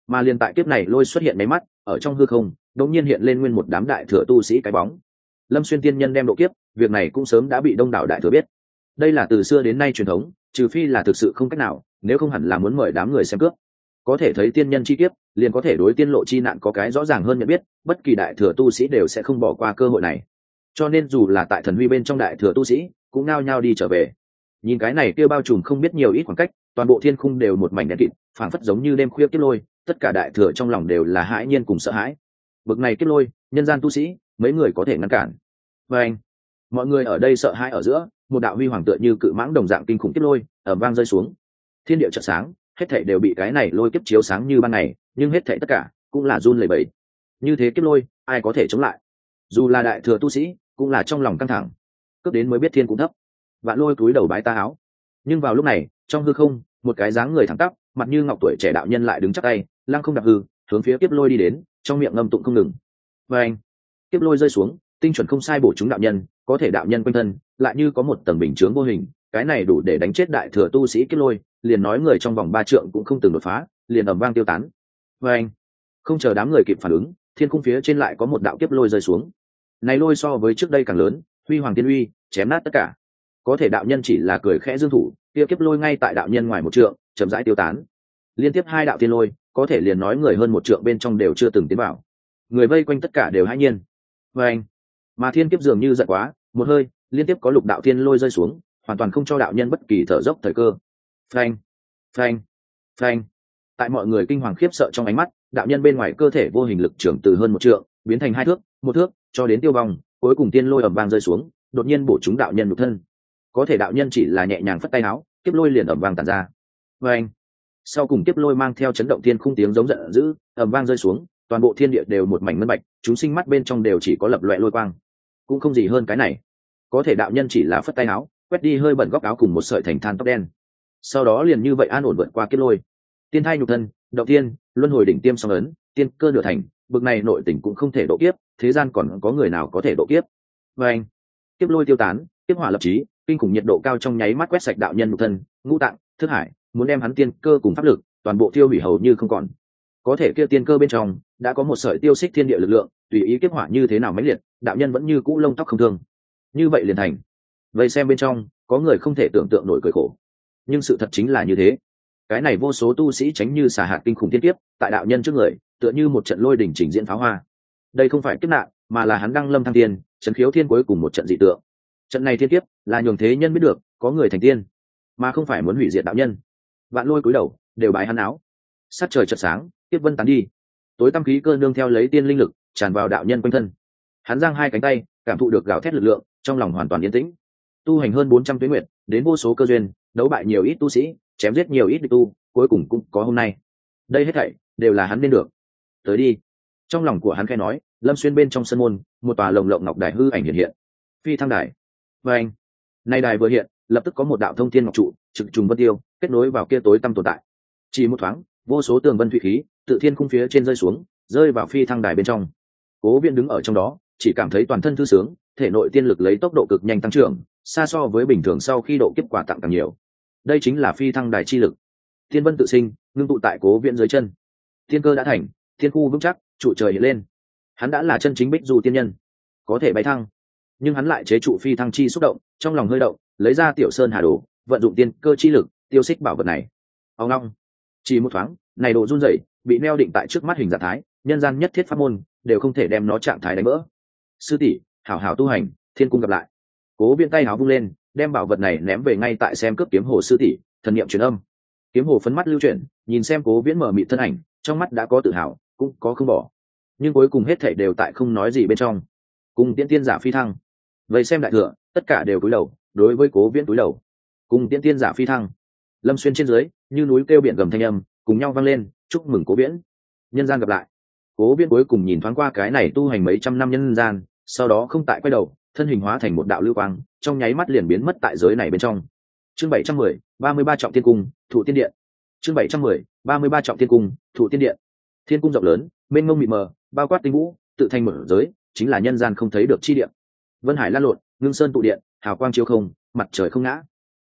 A: Mà liền tại kiếp này lôi xuất hiện máy mắt ở trong hư không đột nhiên hiện lên nguyên một đám đại thừa tu sĩ cái bóng. Lâm Xuyên tiên nhân đem độ kiếp, việc này cũng sớm đã bị đông đảo đại thừa biết. Đây là từ xưa đến nay truyền thống, trừ phi là thực sự không cách nào, nếu không hẳn là muốn mời đám người xem cướp. Có thể thấy tiên nhân chi kiếp, liền có thể đối tiên lộ chi nạn có cái rõ ràng hơn nhận biết, bất kỳ đại thừa tu sĩ đều sẽ không bỏ qua cơ hội này. Cho nên dù là tại thần huy bên trong đại thừa tu sĩ, cũng nao nhao đi trở về. Nhìn cái này kia bao trùm không biết nhiều ít khoảng cách, toàn bộ thiên khung đều một mảnh đen kịt, phảng phất giống như đêm khuya kiếp lôi, tất cả đại thừa trong lòng đều là hãi nhiên cùng sợ hãi. Bực này kiếp lôi, nhân gian tu sĩ, mấy người có thể ngăn cản. Và anh, mọi người ở đây sợ hãi ở giữa, một đạo huy hoàng tựa như cự mãng đồng dạng kinh khủng kiếp lôi, ầm vang rơi xuống. Thiên địa chợt sáng, hết thảy đều bị cái này lôi kiếp chiếu sáng như ban ngày, nhưng hết thảy tất cả cũng là run lẩy bẩy. Như thế kiếp lôi, ai có thể chống lại? Dù là đại thừa tu sĩ, cũng là trong lòng căng thẳng. Cướp đến mới biết thiên cũng thấp. Vạn Lôi cúi đầu bái ta áo. Nhưng vào lúc này, trong hư không, một cái dáng người thẳng tắp, mặt như ngọc tuổi trẻ đạo nhân lại đứng chắp tay, lăng không đạp hư, hướng phía kiếp lôi đi đến, trong miệng ngâm tụng không ngừng. Và anh, kiếp lôi rơi xuống, tinh chuẩn không sai bổ chúng đạo nhân, có thể đạo nhân quanh thân lại như có một tầng bình chướng vô hình, cái này đủ để đánh chết đại thừa tu sĩ kiếp lôi, liền nói người trong vòng ba trượng cũng không từng đột phá, liền ầm vang tiêu tán. Và anh, không chờ đám người kịp phản ứng, thiên khung phía trên lại có một đạo kiếp lôi rơi xuống. Này lôi so với trước đây càng lớn, huy hoàng tiên uy, chém nát tất cả. Có thể đạo nhân chỉ là cười khẽ dương thủ, kia kiếp lôi ngay tại đạo nhân ngoài một trượng, chậm rãi tiêu tán. Liên tiếp hai đạo tiên lôi, có thể liền nói người hơn một trượng bên trong đều chưa từng tiến vào. Người vây quanh tất cả đều hãi nhiên. Và anh, mà thiên kiếp dường như giận quá, một hơi, liên tiếp có lục đạo tiên lôi rơi xuống, hoàn toàn không cho đạo nhân bất kỳ thở dốc thời cơ. Phanh, phanh, phanh. Tại mọi người kinh hoàng khiếp sợ trong ánh mắt, đạo nhân bên ngoài cơ thể vô hình lực trưởng từ hơn một trượng biến thành hai thước, một thước, cho đến tiêu vong, cuối cùng tiên lôi ầm vang rơi xuống, đột nhiên bổ trúng đạo nhân nhục thân. Có thể đạo nhân chỉ là nhẹ nhàng phất tay áo, kiếp lôi liền ầm vang tản ra. Phanh. Sau cùng kiếp lôi mang theo chấn động thiên khung tiếng giống giận dữ, ầm vang rơi xuống, toàn bộ thiên địa đều một mảnh ngân bạch, chúng sinh mắt bên trong đều chỉ có lập loè lôi quang, cũng không gì hơn cái này. Có thể đạo nhân chỉ là phất tay áo, quét đi hơi bẩn góc áo cùng một sợi thành than tóc đen, sau đó liền như vậy an ổn vượt qua kiếp lôi. Tiên thai nhục thân, động tiên, luân hồi đỉnh tiêm song ấn, tiên cơ nửa thành, bực này nội tình cũng không thể độ kiếp, thế gian còn có người nào có thể độ kiếp. Và anh, kiếp lôi tiêu tán, kiếp hỏa lập chí, kinh khủng nhiệt độ cao trong nháy mắt quét sạch đạo nhân nhục thân, ngũ tạng, thức hải, muốn đem hắn tiên cơ cùng pháp lực toàn bộ tiêu hủy hầu như không còn. Có thể kia tiên cơ bên trong đã có một sợi tiêu xích thiên địa lực lượng, tùy ý kiếp hỏa như thế nào mãnh liệt, đạo nhân vẫn như cũ lông tóc không thương. Như vậy liền thành. Vậy xem bên trong, có người không thể tưởng tượng nổi cười khổ. Nhưng sự thật chính là như thế. Cái này vô số tu sĩ tránh như xà hạt kinh khủng thiên kiếp, tại đạo nhân trước người, tựa như một trận lôi đỉnh trình diễn pháo hoa. Đây không phải kiếp nạn, mà là hắn đăng lâm thăng tiên, chấn khiếu thiên cuối cùng một trận dị tượng. Trận này thiên kiếp là nhường thế nhân biết được, có người thành tiên, mà không phải muốn hủy diệt đạo nhân. Vạn Lôi cúi đầu, đều bái hắn áo. Sát trời chợt sáng, kiếp vân tán đi. Tối tăm khí cơ nương theo lấy tiên linh lực tràn vào đạo nhân quanh thân. Hắn giang hai cánh tay, cảm thụ được gào thét lực lượng, trong lòng hoàn toàn yên tĩnh. Tu hành hơn bốn trăm tuế nguyệt, đến vô số cơ duyên, đấu bại nhiều ít tu sĩ, chém giết nhiều ít địch tu, cuối cùng cũng có hôm nay. Đây hết thảy đều là hắn nên được. Tới đi. Trong lòng của hắn khẽ nói, Lâm Xuyên bên trong sân môn, một tòa lồng lộng ngọc đài hư ảnh hiện hiện. Phi thăng đài. Và anh, nay đài vừa hiện, lập tức có một đạo thông thiên ngọc trụ, trực trùng vân tiêu, kết nối vào kia tối tăm tồn tại. Chỉ một thoáng, vô số tường vân thủy khí, tự thiên khung phía trên rơi xuống, rơi vào phi thăng đài bên trong. Cố Viễn đứng ở trong đó, chỉ cảm thấy toàn thân thư sướng, thể nội tiên lực lấy tốc độ cực nhanh tăng trưởng, xa so với bình thường sau khi độ kiếp quả tặng càng nhiều. Đây chính là phi thăng đài chi lực. Tiên vân tự sinh, ngưng tụ tại Cố Viễn dưới chân. Tiên cơ đã thành, thiên khu vững chắc, trụ trời hiện lên. Hắn đã là chân chính bích du tiên nhân, có thể bay thăng. Nhưng hắn lại chế trụ phi thăng chi xúc động, trong lòng hơi động, lấy ra tiểu sơn hà đồ, vận dụng tiên cơ chi lực, tiêu xích bảo vật này. Ông long, chỉ một thoáng, này đồ run rẩy, bị neo định tại trước mắt hình dạng thái, nhân gian nhất thiết pháp môn đều không thể đem nó trạng thái đánh vỡ. Sư tỷ, hảo hảo tu hành, thiên cung gặp lại. Cố Viễn tay háo vung lên, đem bảo vật này ném về ngay tại xem cướp kiếm hồ sư tỷ, thần niệm truyền âm. Kiếm hồ phấn mắt lưu chuyển, nhìn xem Cố Viễn mở mịt thân ảnh, trong mắt đã có tự hào, cũng có không bỏ. Nhưng cuối cùng hết thảy đều tại không nói gì bên trong. Cùng Tiễn Tiên giả phi thăng. Vậy xem đại thừa, tất cả đều cúi đầu, đối với Cố Viễn cúi đầu. Cùng Tiễn Tiên giả phi thăng. Lâm Xuyên trên dưới, như núi kêu biển gầm thanh âm, cùng nhau vang lên, chúc mừng Cố Viễn. Nhân gian gặp lại. Cố Viễn cuối cùng nhìn thoáng qua cái này tu hành mấy trăm năm nhân gian, sau đó không tại quay đầu, thân hình hóa thành một đạo lưu quang, trong nháy mắt liền biến mất tại giới này bên trong. Chương bảy trăm mười, ba mươi ba trọng tiên cung, thụ tiên điện. Chương bảy trăm mười, ba mươi ba trọng tiên cung, thụ tiên điện. Thiên cung rộng lớn, mênh mông mịt mờ, bao quát tinh vũ, tự thành mở giới, chính là nhân gian không thấy được chi điện. Vân hải lan lộn, ngưng sơn tụ điện, hào quang chiếu không, mặt trời không ngã.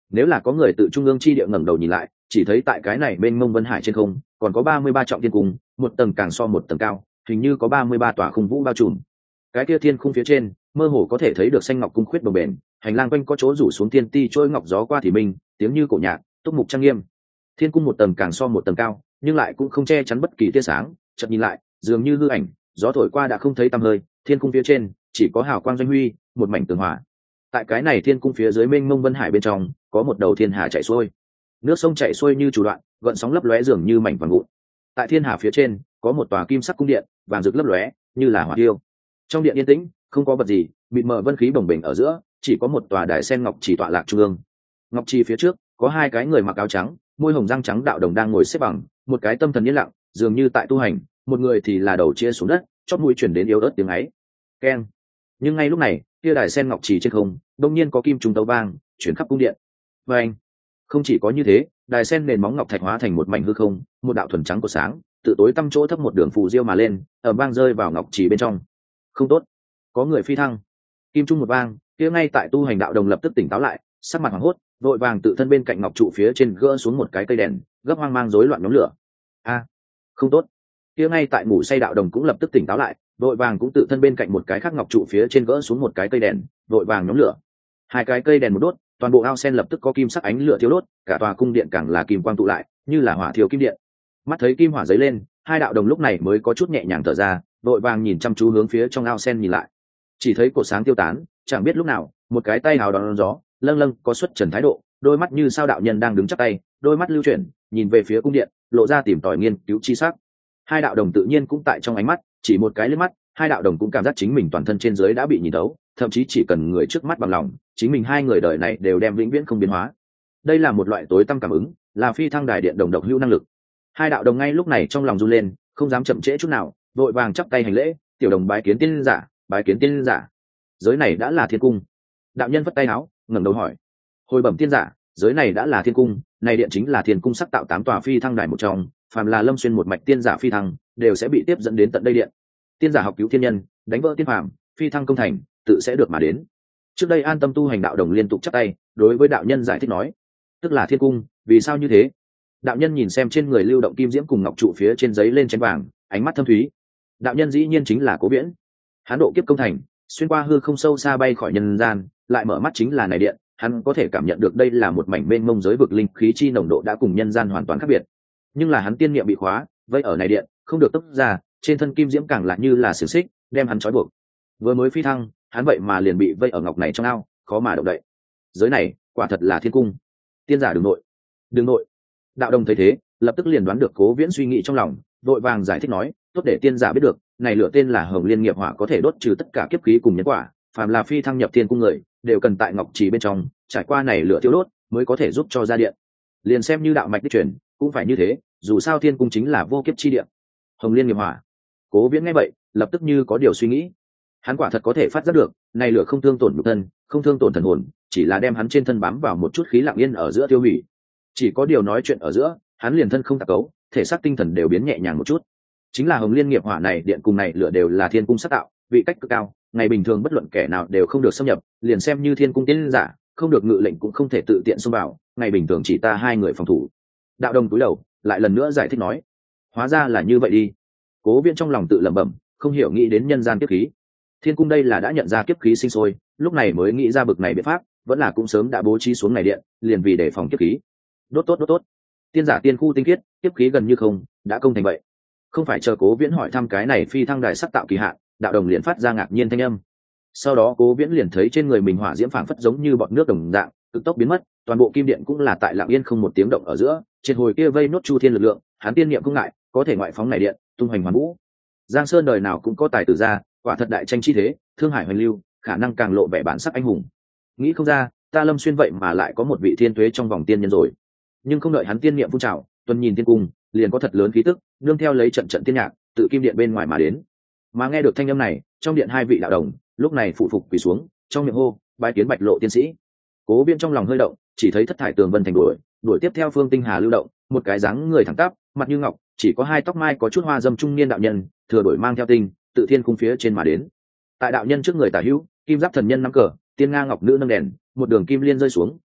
A: Nếu là có người tự trung ương chi địa ngẩng đầu nhìn lại, chỉ thấy tại cái này bên mông vân hải trên không còn có ba mươi ba trọng thiên cung, một tầng càng so một tầng cao, hình như có ba mươi ba tòa khung vũ bao trùm. Cái kia thiên khung phía trên mơ hồ có thể thấy được xanh ngọc cung khuyết bồng bềnh, hành lang quanh có chỗ rủ xuống tiên ti trôi ngọc gió qua thì minh, tiếng như cổ nhạc, túc mục trang nghiêm. Thiên cung một tầng càng so một tầng cao, nhưng lại cũng không che chắn bất kỳ tia sáng, chợt nhìn lại dường như hư ảnh, gió thổi qua đã không thấy tăm hơi. Thiên cung phía trên chỉ có hào quang doanh huy, một mảnh tường hòa. Tại cái này thiên cung phía dưới mênh mông vân hải bên trong có một đầu thiên hà chảy xuôi, nước sông chảy xuôi như chủ đoạn, gợn sóng lấp lóe dường như mảnh vàng vụn. Tại thiên hà phía trên có một tòa kim sắc cung điện, vàng rực lấp lóe như là hỏa tiêu. Trong điện yên tĩnh không có vật gì, mịt mờ vân khí bồng bềnh ở giữa chỉ có một tòa đài sen ngọc chỉ tọa lạc trung ương. Ngọc trì phía trước có hai cái người mặc áo trắng, môi hồng răng trắng đạo đồng đang ngồi xếp bằng, một cái tâm thần yên lặng dường như tại tu hành, một người thì là đầu chia xuống đất, chót mũi chuyển đến yếu ớt tiếng ấy keng. Nhưng ngay lúc này kia đài sen ngọc trì trên không đông nhiên có kim trùng tấu vang chuyển khắp cung điện. Và anh không chỉ có như thế, đài sen nền móng ngọc thạch hóa thành một mảnh hư không, một đạo thuần trắng của sáng tự tối tăm chỗ thấp một đường phù diêu mà lên, ở vang rơi vào ngọc trì bên trong. Không tốt, có người phi thăng. Kim trung một vang, kia ngay tại tu hành đạo đồng lập tức tỉnh táo lại, sắc mặt hoảng hốt, vội vàng tự thân bên cạnh ngọc trụ phía trên gỡ xuống một cái cây đèn, gấp hoang mang rối loạn nhóm lửa. A, không tốt. Kia ngay tại ngủ say đạo đồng cũng lập tức tỉnh táo lại, vội vàng cũng tự thân bên cạnh một cái khác ngọc trụ phía trên gỡ xuống một cái cây đèn, vội vàng nhóm lửa. Hai cái cây đèn một đốt, toàn bộ ao sen lập tức có kim sắc ánh lửa thiêu đốt, cả tòa cung điện càng là kim quang tụ lại, như là hỏa thiêu kim điện. Mắt thấy kim hỏa dấy lên, hai đạo đồng lúc này mới có chút nhẹ nhàng thở ra, vội vàng nhìn chăm chú hướng phía trong ao sen nhìn lại. Chỉ thấy cột sáng tiêu tán, chẳng biết lúc nào một cái tay hào đón gió lâng lâng có xuất trần thái độ, đôi mắt như sao đạo nhân đang đứng chắp tay, đôi mắt lưu chuyển nhìn về phía cung điện, lộ ra tìm tòi nghiên cứu chi sắc. Hai đạo đồng tự nhiên cũng tại trong ánh mắt, chỉ một cái liếc mắt, hai đạo đồng cũng cảm giác chính mình toàn thân trên dưới đã bị nhìn thấu, thậm chí chỉ cần người trước mắt bằng lòng, chính mình hai người đời này đều đem vĩnh viễn không biến hóa. Đây là một loại tối tăm cảm ứng, là phi thăng đài điện đồng độc hữu năng lực. Hai đạo đồng ngay lúc này trong lòng run lên, không dám chậm trễ chút nào, vội vàng chắp tay hành lễ, tiểu đồng bái kiến tiên giả, bái kiến tiên giả. Giới này đã là thiên cung. Đạo nhân vất tay áo, ngẩng đầu hỏi. Hồi bẩm tiên giả, giới này đã là thiên cung, này điện chính là thiên cung sắc tạo tám tòa phi thăng đài một trong, phàm là lâm xuyên một mạch tiên giả phi thăng, đều sẽ bị tiếp dẫn đến tận đây điện. Tiên giả học cứu thiên nhân, đánh vỡ tiên phàm, phi thăng công thành, tự sẽ được mà đến. Trước đây an tâm tu hành đạo đồng liên tục chắp tay, đối với đạo nhân giải thích nói, tức là thiên cung, vì sao như thế? Đạo nhân nhìn xem trên người lưu động kim diễm cùng ngọc trụ phía trên giấy lên chén vàng, ánh mắt thâm thúy. Đạo nhân dĩ nhiên chính là Cố Viễn. Hắn độ kiếp công thành, xuyên qua hư không sâu xa bay khỏi nhân gian, lại mở mắt chính là này điện, hắn có thể cảm nhận được đây là một mảnh mênh mông giới vực linh khí chi nồng độ đã cùng nhân gian hoàn toàn khác biệt. Nhưng là hắn tiên niệm bị khóa, vây ở này điện, không được tốc ra, trên thân kim diễm càng là như là xiềng xích, đem hắn trói buộc. Vừa mới phi thăng, hắn vậy mà liền bị vây ở ngọc này trong ao, khó mà động đậy. Giới này, quả thật là thiên cung. Tiên giả đừng nội, đừng nội. Đạo đồng thấy thế, lập tức liền đoán được Cố Viễn suy nghĩ trong lòng, vội vàng giải thích nói, tốt để tiên giả biết được, này lửa tên là Hồng Liên nghiệp hỏa, có thể đốt trừ tất cả kiếp khí cùng nhân quả, phàm là phi thăng nhập thiên cung người, đều cần tại ngọc trì bên trong trải qua này lửa thiêu đốt mới có thể giúp cho ra điện. Liền xem như đạo mạch đích truyền, cũng phải như thế, dù sao thiên cung chính là vô kiếp chi điện. Hồng Liên nghiệp hỏa. Cố Viễn nghe vậy, lập tức như có điều suy nghĩ. Hắn quả thật có thể phát giác được, này lửa không thương tổn nhục thân, không thương tổn thần hồn, chỉ là đem hắn trên thân bám vào một chút khí lặng yên ở giữa tiêu hủy. Chỉ có điều nói chuyện ở giữa, hắn liền thân không tạc cấu, thể xác tinh thần đều biến nhẹ nhàng một chút. Chính là Hồng Liên nghiệp hỏa này điện cùng này lửa đều là thiên cung sát tạo, vị cách cực cao, ngày bình thường bất luận kẻ nào đều không được xâm nhập, liền xem như thiên cung tiên giả, không được ngự lệnh cũng không thể tự tiện xông vào, ngày bình thường chỉ ta hai người phòng thủ. Đạo đồng cúi đầu, lại lần nữa giải thích nói, hóa ra là như vậy đi. Cố Viễn trong lòng tự lẩm bẩm, không hiểu nghĩ đến nhân gian kiếp khí. Thiên cung đây là đã nhận ra kiếp khí sinh sôi, lúc này mới nghĩ ra bực này biện pháp, vẫn là cũng sớm đã bố trí xuống này điện, liền vì để phòng kiếp khí. Đốt tốt đốt tốt. Tiên giả tiên khu tinh khiết, kiếp khí gần như không, đã công thành vậy. Không phải chờ Cố Viễn hỏi thăm cái này phi thăng đài sắc tạo kỳ hạn, đạo đồng liền phát ra ngạc nhiên thanh âm. Sau đó Cố Viễn liền thấy trên người mình hỏa diễm phảng phất giống như bọt nước đồng dạng, cực tốc biến mất, toàn bộ kim điện cũng là tại lặng yên không một tiếng động ở giữa, trên hồi kia vây nốt chu thiên lực lượng, hắn tiên niệm không ngại, có thể ngoại phóng này điện, tung hoành hoàn vũ. Giang Sơn đời nào cũng có tài tử ra, quả thật đại tranh chi thế, thương hải hoành lưu, khả năng càng lộ vẻ bản sắc anh hùng. Nghĩ không ra, ta Lâm Xuyên vậy mà lại có một vị thiên tuế trong vòng tiên nhân rồi. Nhưng không đợi hắn tiên niệm phun trào, tuần nhìn thiên cung, liền có thật lớn khí tức, nương theo lấy trận trận tiên nhạc, tự kim điện bên ngoài mà đến. Mà nghe được thanh âm này, trong điện hai vị đạo đồng, lúc này phụ phục quỳ xuống, trong miệng hô, bái kiến Bạch Lộ tiên sĩ. Cố Viễn trong lòng hơi động, chỉ thấy thất thải tường vân thành đuổi, đuổi tiếp theo phương tinh hà lưu động, một cái dáng người thẳng tắp, mặt như ngọc, chỉ có hai tóc mai có chút hoa dâm trung niên đạo nhân, thừa đổi mang theo tinh, tự thiên cung phía trên mà đến. Tại đạo nhân trước người tả hữu, kim giáp thần nhân nắm cờ, tiên nga ngọc nữ nâng đèn, một đường kim liên rơi xuống,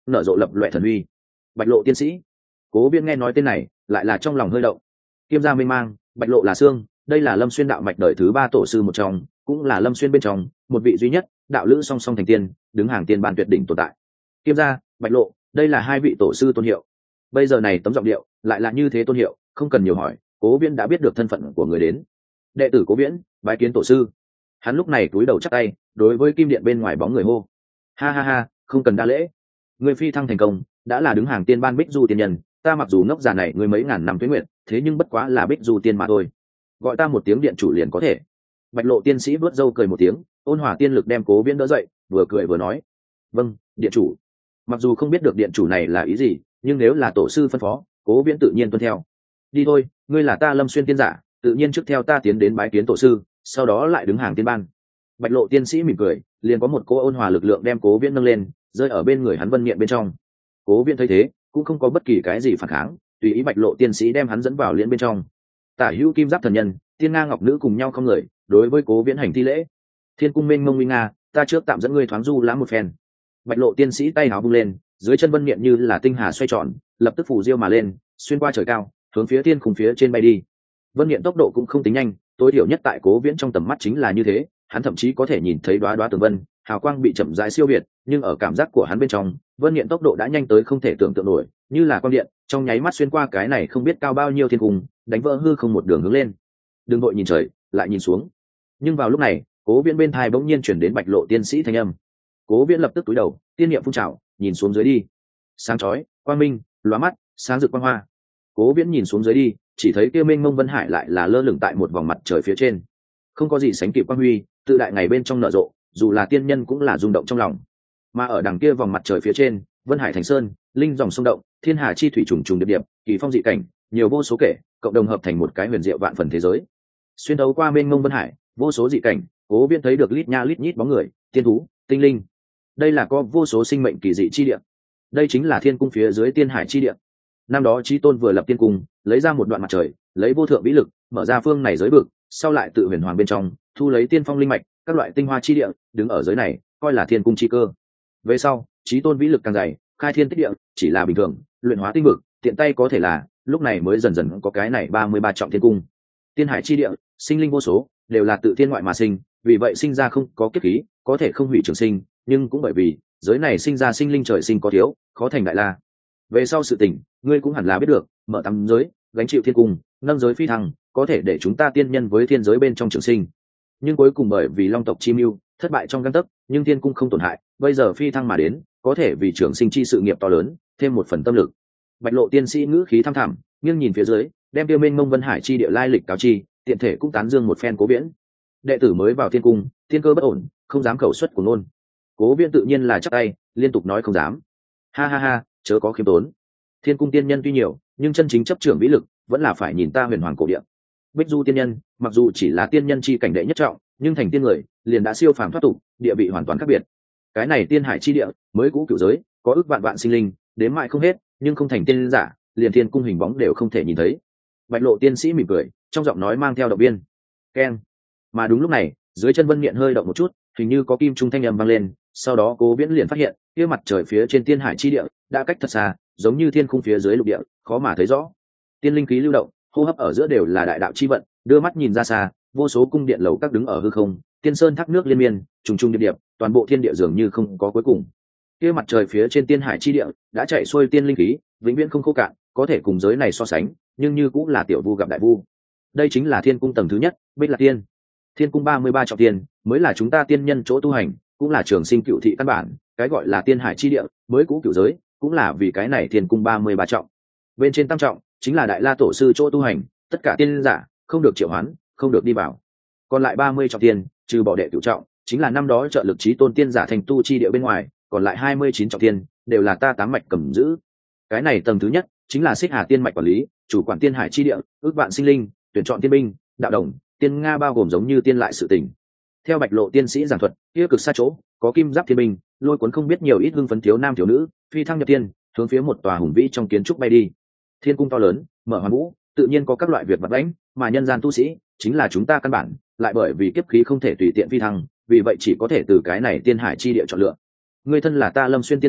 A: nở rộ lập loè thần uy. Bạch lộ tiên sĩ. Cố Viễn nghe nói tên này lại là trong lòng hơi động. Kiêm gia mênh mang, bạch lộ là xương, đây là Lâm Xuyên đạo mạch đời thứ ba tổ sư một trong, cũng là Lâm Xuyên bên trong một vị duy nhất đạo lữ song song thành tiên, đứng hàng tiên ban tuyệt đỉnh tồn tại. Kiêm gia, bạch lộ, đây là hai vị tổ sư tôn hiệu. Bây giờ này tấm giọng điệu lại là như thế tôn hiệu, không cần nhiều hỏi, Cố Viễn đã biết được thân phận của người đến. Đệ tử Cố Viễn, bái kiến tổ sư. Hắn lúc này cúi đầu chắp tay, đối với kim điện bên ngoài bóng người hô: ha ha ha, không cần đa lễ. Người phi thăng thành công, đã là đứng hàng tiên ban bích du tiên nhân, ta mặc dù ngốc già này người mấy ngàn năm tuế nguyệt, thế nhưng bất quá là bích du tiên mà thôi. Gọi ta một tiếng điện chủ liền có thể. Bạch lộ tiên sĩ vớt râu cười một tiếng, ôn hòa tiên lực đem Cố Viễn đỡ dậy, vừa cười vừa nói: vâng, điện chủ. Mặc dù không biết được điện chủ này là ý gì, nhưng nếu là tổ sư phân phó, Cố Viễn tự nhiên tuân theo. Đi thôi, ngươi là ta Lâm Xuyên tiên giả, tự nhiên trước theo ta tiến đến bái kiến tổ sư, sau đó lại đứng hàng tiên ban. Bạch lộ tiên sĩ mỉm cười, liền có một cô ôn hòa lực lượng đem Cố Viễn nâng lên, rơi ở bên người hắn vân nghiện bên trong. Cố Viễn thấy thế, cũng không có bất kỳ cái gì phản kháng, tùy ý bạch lộ tiên sĩ đem hắn dẫn vào liễn bên trong. Tả hữu kim giáp thần nhân, tiên nga ngọc nữ cùng nhau không người đối với Cố Viễn hành thi lễ. Thiên cung mênh mông nguy nga, ta trước tạm dẫn ngươi thoáng du lãm một phen. Bạch lộ tiên sĩ tay áo vung lên, dưới chân vân nghiện như là tinh hà xoay tròn, lập tức phủ diêu mà lên, xuyên qua trời cao, hướng phía thiên khung phía trên bay đi. Vân nghiện tốc độ cũng không tính nhanh, tối thiểu nhất tại Cố Viễn trong tầm mắt chính là như thế, hắn thậm chí có thể nhìn thấy đóa đóa tường vân, hào quang bị chậm rãi siêu việt, nhưng ở cảm giác của hắn bên trong, vân nghiện tốc độ đã nhanh tới không thể tưởng tượng nổi, như là quang điện, trong nháy mắt xuyên qua cái này không biết cao bao nhiêu thiên cung, đánh vỡ hư không một đường hướng lên. Đừng vội nhìn trời, lại nhìn xuống. Nhưng vào lúc này, Cố Viễn bên tai bỗng nhiên chuyển đến bạch lộ tiên sĩ thanh âm. Cố Viễn lập tức cúi đầu, tiên niệm phun trào, nhìn xuống dưới đi. Sáng chói, quang minh, lóa mắt, sáng rực quang hoa. Cố Viễn nhìn xuống dưới đi, chỉ thấy kia mênh mông vân hải lại là lơ lửng tại một vòng mặt trời phía trên, không có gì sánh kịp quang huy, tự đại ngày bên trong nở rộ, dù là tiên nhân cũng là rung động trong lòng. Mà ở đằng kia vòng mặt trời phía trên, vân hải thành sơn, linh dòng sông động, thiên hà chi thủy trùng trùng điệp điệp, kỳ phong dị cảnh, nhiều vô số kể, cộng đồng hợp thành một cái huyền diệu vạn phần thế giới. Xuyên thấu qua mênh mông vân hải, vô số dị cảnh, Cố Viễn thấy được lít nha lít nhít bóng người, tiên thú, tinh linh. Đây là có vô số sinh mệnh kỳ dị chi địa. Đây chính là thiên cung phía dưới tiên hải chi địa. Năm đó Chí Tôn vừa lập tiên cung, lấy ra một đoạn mặt trời, lấy vô thượng vĩ lực, mở ra phương này giới vực, sau lại tự huyền hoàng bên trong, thu lấy tiên phong linh mạch, các loại tinh hoa chi địa, đứng ở giới này, coi là thiên cung chi cơ. Về sau, Chí Tôn vĩ lực càng dày, khai thiên tích địa, chỉ là bình thường, luyện hóa tinh vực, tiện tay có thể là, lúc này mới dần dần có cái này ba mươi ba trọng thiên cung. Tiên hải chi địa, sinh linh vô số, đều là tự thiên ngoại mà sinh, vì vậy sinh ra không có kiếp khí, có thể không hủy trường sinh, nhưng cũng bởi vì giới này sinh ra sinh linh trời sinh có thiếu, khó thành đại la. Về sau sự tình, ngươi cũng hẳn là biết được, mở tăng giới, gánh chịu thiên cung, nâng giới phi thăng, có thể để chúng ta tiên nhân với thiên giới bên trong trường sinh. Nhưng cuối cùng bởi vì long tộc chi mưu thất bại trong gang tấc, nhưng thiên cung không tổn hại, bây giờ phi thăng mà đến, có thể vì trường sinh chi sự nghiệp to lớn, thêm một phần tâm lực. Bạch lộ tiên sĩ ngữ khí thăm thẳm, nghiêng nhìn phía dưới, đem tiêu mênh mông vân hải chi địa lai lịch cáo chi, tiện thể cũng tán dương một phen Cố Viễn. Đệ tử mới vào thiên cung, thiên cơ bất ổn, không dám khẩu xuất của ngôn. Cố Viễn tự nhiên là chắp tay, liên tục nói không dám. Ha ha ha, chớ có khiêm tốn. Thiên cung tiên nhân tuy nhiều, nhưng chân chính chấp trưởng vĩ lực, vẫn là phải nhìn ta huyền hoàng cổ địa. Bích du tiên nhân, mặc dù chỉ là tiên nhân chi cảnh đệ nhất trọng, nhưng thành tiên người, liền đã siêu phàm thoát tục, địa vị hoàn toàn khác biệt. Cái này tiên hải chi địa, mới cũ cửu giới, có ước vạn vạn sinh linh, đến mãi không hết, nhưng không thành tiên giả, liền thiên cung hình bóng đều không thể nhìn thấy. Bạch lộ tiên sĩ mỉm cười, trong giọng nói mang theo động viên. Keng. Mà đúng lúc này, dưới chân vân nghiện hơi động một chút, hình như có kim trung thanh âm vang lên, sau đó Cố Viễn liền phát hiện, kia mặt trời phía trên tiên hải chi địa đã cách thật xa, giống như thiên khung phía dưới lục địa, khó mà thấy rõ. Tiên linh khí lưu động, hô hấp ở giữa đều là đại đạo chi vận, đưa mắt nhìn ra xa, vô số cung điện lầu các đứng ở hư không, tiên sơn thác nước liên miên, trùng trùng điệp điệp, toàn bộ thiên địa dường như không có cuối cùng. Kia mặt trời phía trên tiên hải chi địa đã chạy xuôi tiên linh khí, vĩnh viễn không khô cạn, có thể cùng giới này so sánh, nhưng như cũng là tiểu vu gặp đại vu. Đây chính là thiên cung tầng thứ nhất, Bích Lạc Tiên. Thiên cung ba mươi ba trọng tiên, mới là chúng ta tiên nhân chỗ tu hành, cũng là trường sinh cựu thị căn bản, cái gọi là tiên hải chi địa, mới cũ cựu giới, cũng là vì cái này thiên cung ba mươi ba trọng. Bên trên tam trọng, chính là đại la tổ sư chỗ tu hành, tất cả tiên giả không được triệu hoán, không được đi vào. Còn lại ba mươi trọng tiên, trừ bỏ đệ cửu trọng, chính là năm đó trợ lực chí tôn tiên giả thành tu chi địa bên ngoài, còn lại hai mươi chín trọng tiên đều là ta tám mạch cầm giữ. Cái này tầng thứ nhất, chính là Xích Hà tiên mạch quản lý, chủ quản tiên hải chi địa, ước vạn sinh linh, tuyển chọn tiên binh, đạo đồng, tiên nga bao gồm giống như tiên lại sự tình. Theo Bạch lộ tiên sĩ giảng thuật, kia cực xa chỗ, có kim giáp thiên binh, lôi cuốn không biết nhiều ít hưng phấn thiếu nam thiếu nữ, phi thăng nhập tiên, hướng phía một tòa hùng vĩ trong kiến trúc bay đi. Thiên cung to lớn, mở hoàn vũ, tự nhiên có các loại việc vật lãnh, mà nhân gian tu sĩ chính là chúng ta căn bản, lại bởi vì kiếp khí không thể tùy tiện phi thăng, vì vậy chỉ có thể từ cái này tiên hải chi địa chọn lựa. Ngươi thân là ta Lâm Xuyên tiên giả,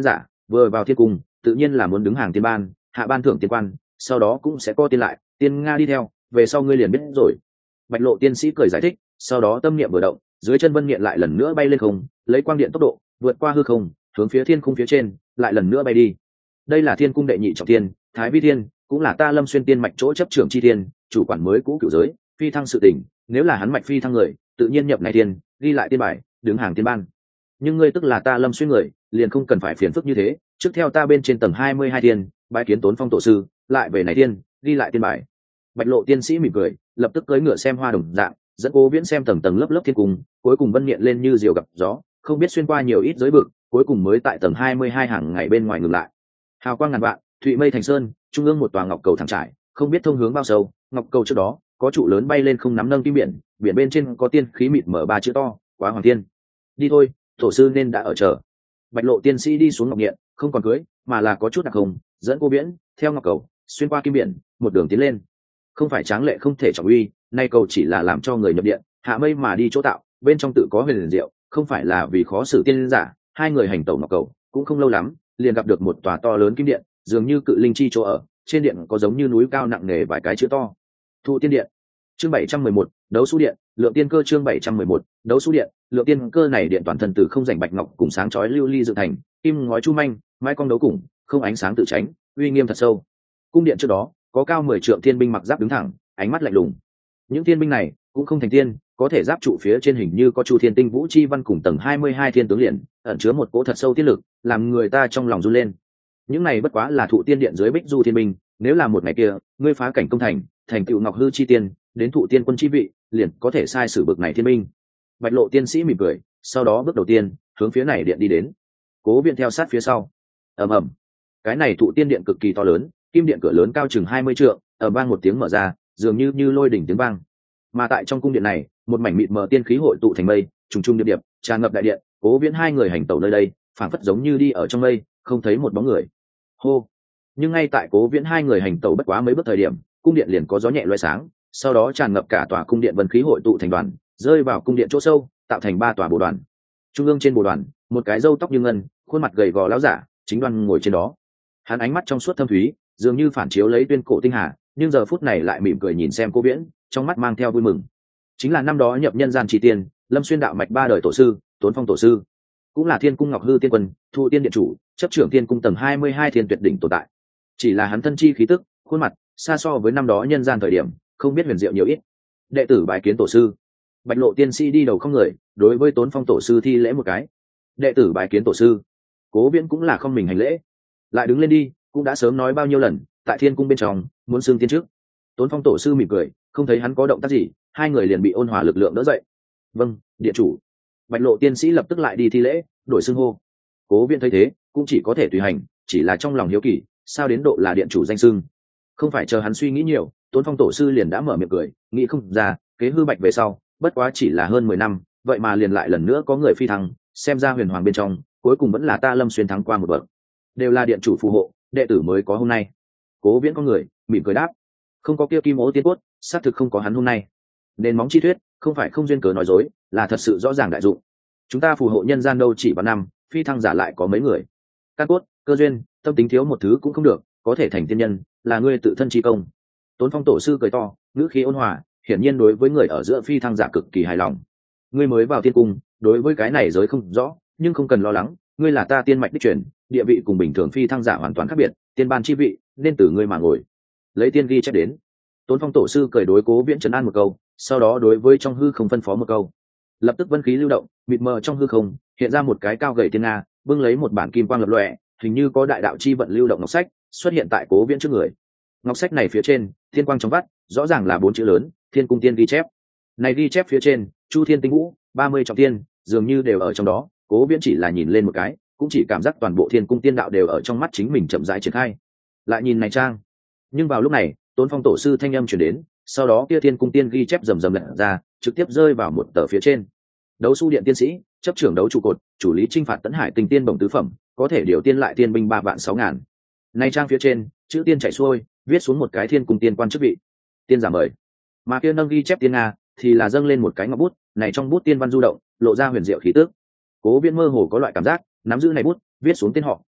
A: vừa vào thiên cung tự nhiên là muốn đứng hàng tiên ban, hạ ban thưởng tiên quan, sau đó cũng sẽ có tiên lại tiên nga đi theo, về sau ngươi liền biết rồi. Bạch Lộ tiên sĩ cười giải thích, sau đó tâm niệm vừa động, dưới chân vân nghiện lại lần nữa bay lên không, lấy quang điện tốc độ vượt qua hư không, hướng phía thiên cung phía trên lại lần nữa bay đi. Đây là thiên cung đệ nhị trọng tiên, thái vi thiên, cũng là ta Lâm Xuyên tiên mạch chỗ chấp trưởng chi thiên, chủ quản mới cũ cửu giới, phi thăng sự tình, nếu là hắn mạch phi thăng người, tự nhiên nhập này tiên, ghi lại tiên bài, đứng hàng tiên ban. Nhưng ngươi tức là ta Lâm Xuyên người, liền không cần phải phiền phức như thế, trước theo ta bên trên tầng hai mươi hai tiên, bái kiến Tốn Phong tổ sư, lại về này tiên, ghi lại tiên bài. Bạch Lộ tiên sĩ mỉm cười, lập tức cưỡi ngựa xem hoa đồng dạng, dẫn Cố Viễn xem tầng tầng lớp lớp thiên cung, cuối cùng vân nghiện lên như diều gặp gió, không biết xuyên qua nhiều ít giới vực, cuối cùng mới tại tầng hai mươi hai hàng ngày bên ngoài ngừng lại. Hào quang ngàn vạn, thụy mây thành sơn, trung ương một tòa ngọc cầu thẳng trải, không biết thông hướng bao sâu, ngọc cầu trước đó có trụ lớn bay lên không nắm nâng kim biển, biển bên trên có tiên khí mịt mở ba chữ to, Quá Hoàng Tiên. Đi thôi, tổ sư nên đã ở chờ. Bạch Lộ tiên sĩ đi xuống ngọc nghiện, không còn cưới, mà là có chút đặc hùng, dẫn Cô Viễn theo ngọc cầu xuyên qua kim biển, một đường tiến lên. Không phải tráng lệ không thể trọng uy, nay cầu chỉ là làm cho người nhập điện, hạ mây mà đi chỗ tạo, bên trong tự có huyền liền diệu, không phải là vì khó xử tiên giả. Hai người hành tẩu ngọc cầu cũng không lâu lắm, liền gặp được một tòa to lớn kim điện, dường như cự linh chi chỗ ở, trên điện có giống như núi cao nặng nề vài cái chữ to. Thụ Tiên Điện. Chương bảy trăm mười một, đấu số điện, lượng tiên cơ chương bảy trăm mười một, đấu số điện, lượng tiên cơ này điện toàn thân từ không rảnh bạch ngọc cùng sáng chói lưu ly dựng thành, kim ngói chu manh, mái cong đấu cùng, không ánh sáng tự tránh, uy nghiêm thật sâu. Cung điện trước đó có cao mười trượng thiên binh mặc giáp đứng thẳng, ánh mắt lạnh lùng. Những thiên binh này cũng không thành tiên, có thể giáp trụ phía trên hình như có chu thiên tinh vũ chi văn cùng tầng hai mươi hai thiên tướng liền, ẩn chứa một cỗ thật sâu tiết lực, làm người ta trong lòng run lên. Những này bất quá là Thụ Tiên Điện dưới bích du thiên binh, nếu là một ngày kia ngươi phá cảnh công thành, thành tựu ngọc hư chi tiên, đến Thụ Tiên quân chi vị, liền có thể sai sử bực này thiên binh. Bạch Lộ tiên sĩ mỉm cười, sau đó bước đầu tiên hướng phía này điện đi đến. Cố Viễn theo sát phía sau. Ầm ầm. Cái này Thụ Tiên Điện cực kỳ to lớn, kim điện cửa lớn cao chừng hai mươi trượng, ở vang một tiếng mở ra, dường như như lôi đỉnh tiếng vang. Mà tại trong cung điện này, một mảnh mịt mờ tiên khí hội tụ thành mây, trùng trùng điệp điệp, tràn ngập đại điện. Cố Viễn hai người hành tẩu nơi đây, phảng phất giống như đi ở trong mây, không thấy một bóng người. Hô. Nhưng ngay tại Cố Viễn hai người hành tẩu bất quá mấy bước thời điểm, cung điện liền có gió nhẹ loé sáng, sau đó tràn ngập cả tòa cung điện vân khí hội tụ thành đoàn, rơi vào cung điện chỗ sâu, tạo thành ba tòa bồ đoàn. Trung ương trên bồ đoàn, một cái râu tóc như ngân, khuôn mặt gầy gò lão giả, chính đoan ngồi trên đó. Hắn ánh mắt trong suốt thâm thúy, dường như phản chiếu lấy tuyên cổ tinh hà, nhưng giờ phút này lại mỉm cười nhìn xem Cố Viễn, trong mắt mang theo vui mừng. Chính là năm đó nhập nhân gian chỉ tiên, Lâm Xuyên đạo mạch ba đời tổ sư, Tốn Phong tổ sư, cũng là Thiên cung Ngọc Hư tiên quân, Thụ Tiên điện chủ, chấp trưởng Thiên cung tầng hai mươi hai thiên tuyệt đỉnh tồn tại. Chỉ là hắn thân chi khí tức, khuôn mặt, xa so với năm đó nhân gian thời điểm, không biết huyền diệu nhiều ít. Đệ tử bái kiến tổ sư. Bạch Lộ tiên sĩ đi đầu không người, đối với Tốn Phong tổ sư thi lễ một cái. Đệ tử bái kiến tổ sư. Cố Viễn cũng là không mình hành lễ. Lại đứng lên đi, cũng đã sớm nói bao nhiêu lần, tại Thiên cung bên trong, muốn xưng tiên trước. Tốn Phong tổ sư mỉm cười, không thấy hắn có động tác gì, hai người liền bị ôn hòa lực lượng đỡ dậy. Vâng, điện chủ. Bạch Lộ tiên sĩ lập tức lại đi thi lễ, đổi xưng hô. Cố Viễn thấy thế, cũng chỉ có thể tùy hành, chỉ là trong lòng hiếu kỳ, sao đến độ là điện chủ danh xưng. Không phải chờ hắn suy nghĩ nhiều, Tốn Phong tổ sư liền đã mở miệng cười, nghĩ không ra, kế hư bạch về sau, bất quá chỉ là hơn mười năm, vậy mà liền lại lần nữa có người phi thăng, xem ra huyền hoàng bên trong, cuối cùng vẫn là ta Lâm Xuyên thắng qua một bậc. Đều là điện chủ phù hộ, đệ tử mới có hôm nay. Cố Viễn có người, mỉm cười đáp, không có kia kim ố tiên cốt, xác thực không có hắn hôm nay. Nên móng chi thuyết, không phải không duyên cớ nói dối, là thật sự rõ ràng đại dụng. Chúng ta phù hộ nhân gian đâu chỉ vào năm, phi thăng giả lại có mấy người. Căn cốt, cơ duyên, tâm tính thiếu một thứ cũng không được, có thể thành tiên nhân, là ngươi tự thân chi công. Tốn Phong tổ sư cười to, ngữ khí ôn hòa, hiển nhiên đối với người ở giữa phi thăng giả cực kỳ hài lòng. Ngươi mới vào tiên cung, đối với cái này giới không rõ, nhưng không cần lo lắng, ngươi là ta tiên mạch đích truyền, địa vị cùng bình thường phi thăng giả hoàn toàn khác biệt, tiên ban chi vị, nên từ ngươi mà ngồi. Lấy tiên ghi chép đến. Tốn Phong tổ sư cười đối Cố Viễn trấn an một câu, sau đó đối với trong hư không phân phó một câu. Lập tức vân khí lưu động, mịt mờ trong hư không, hiện ra một cái cao gầy tiên nga, bưng lấy một bản kim quang lập lòe, hình như có đại đạo chi vận lưu động ngọc sách, xuất hiện tại Cố Viễn trước người. Ngọc sách này phía trên, thiên quang trong vắt, rõ ràng là bốn chữ lớn, Thiên cung tiên ghi chép. Này ghi chép phía trên, Chu Thiên tinh vũ, ba mươi trọng tiên, dường như đều ở trong đó. Cố Viễn chỉ là nhìn lên một cái, cũng chỉ cảm giác toàn bộ Thiên cung tiên đạo đều ở trong mắt chính mình chậm rãi triển khai. Lại nhìn này trang, nhưng vào lúc này, Tốn Phong tổ sư thanh âm truyền đến, sau đó kia Thiên cung tiên ghi chép rầm rầm lật ra, trực tiếp rơi vào một tờ phía trên. Đấu Su điện tiên sĩ, chấp trưởng đấu trụ cột, chủ lý chinh phạt tấn hải tình tiên bổng tứ phẩm, có thể điều tiên lại tiên binh ba vạn sáu ngàn. Này trang phía trên, chữ tiên chảy xuôi, viết xuống một cái Thiên cung tiên quan chức vị. Tiên giả mời. Mà kia nâng ghi chép tiên nga, thì là dâng lên một cái ngọc bút, này trong bút tiên văn du động, lộ ra huyền diệu khí tức. Cố Viễn mơ hồ có loại cảm giác, nắm giữ này bút, viết xuống tên họ,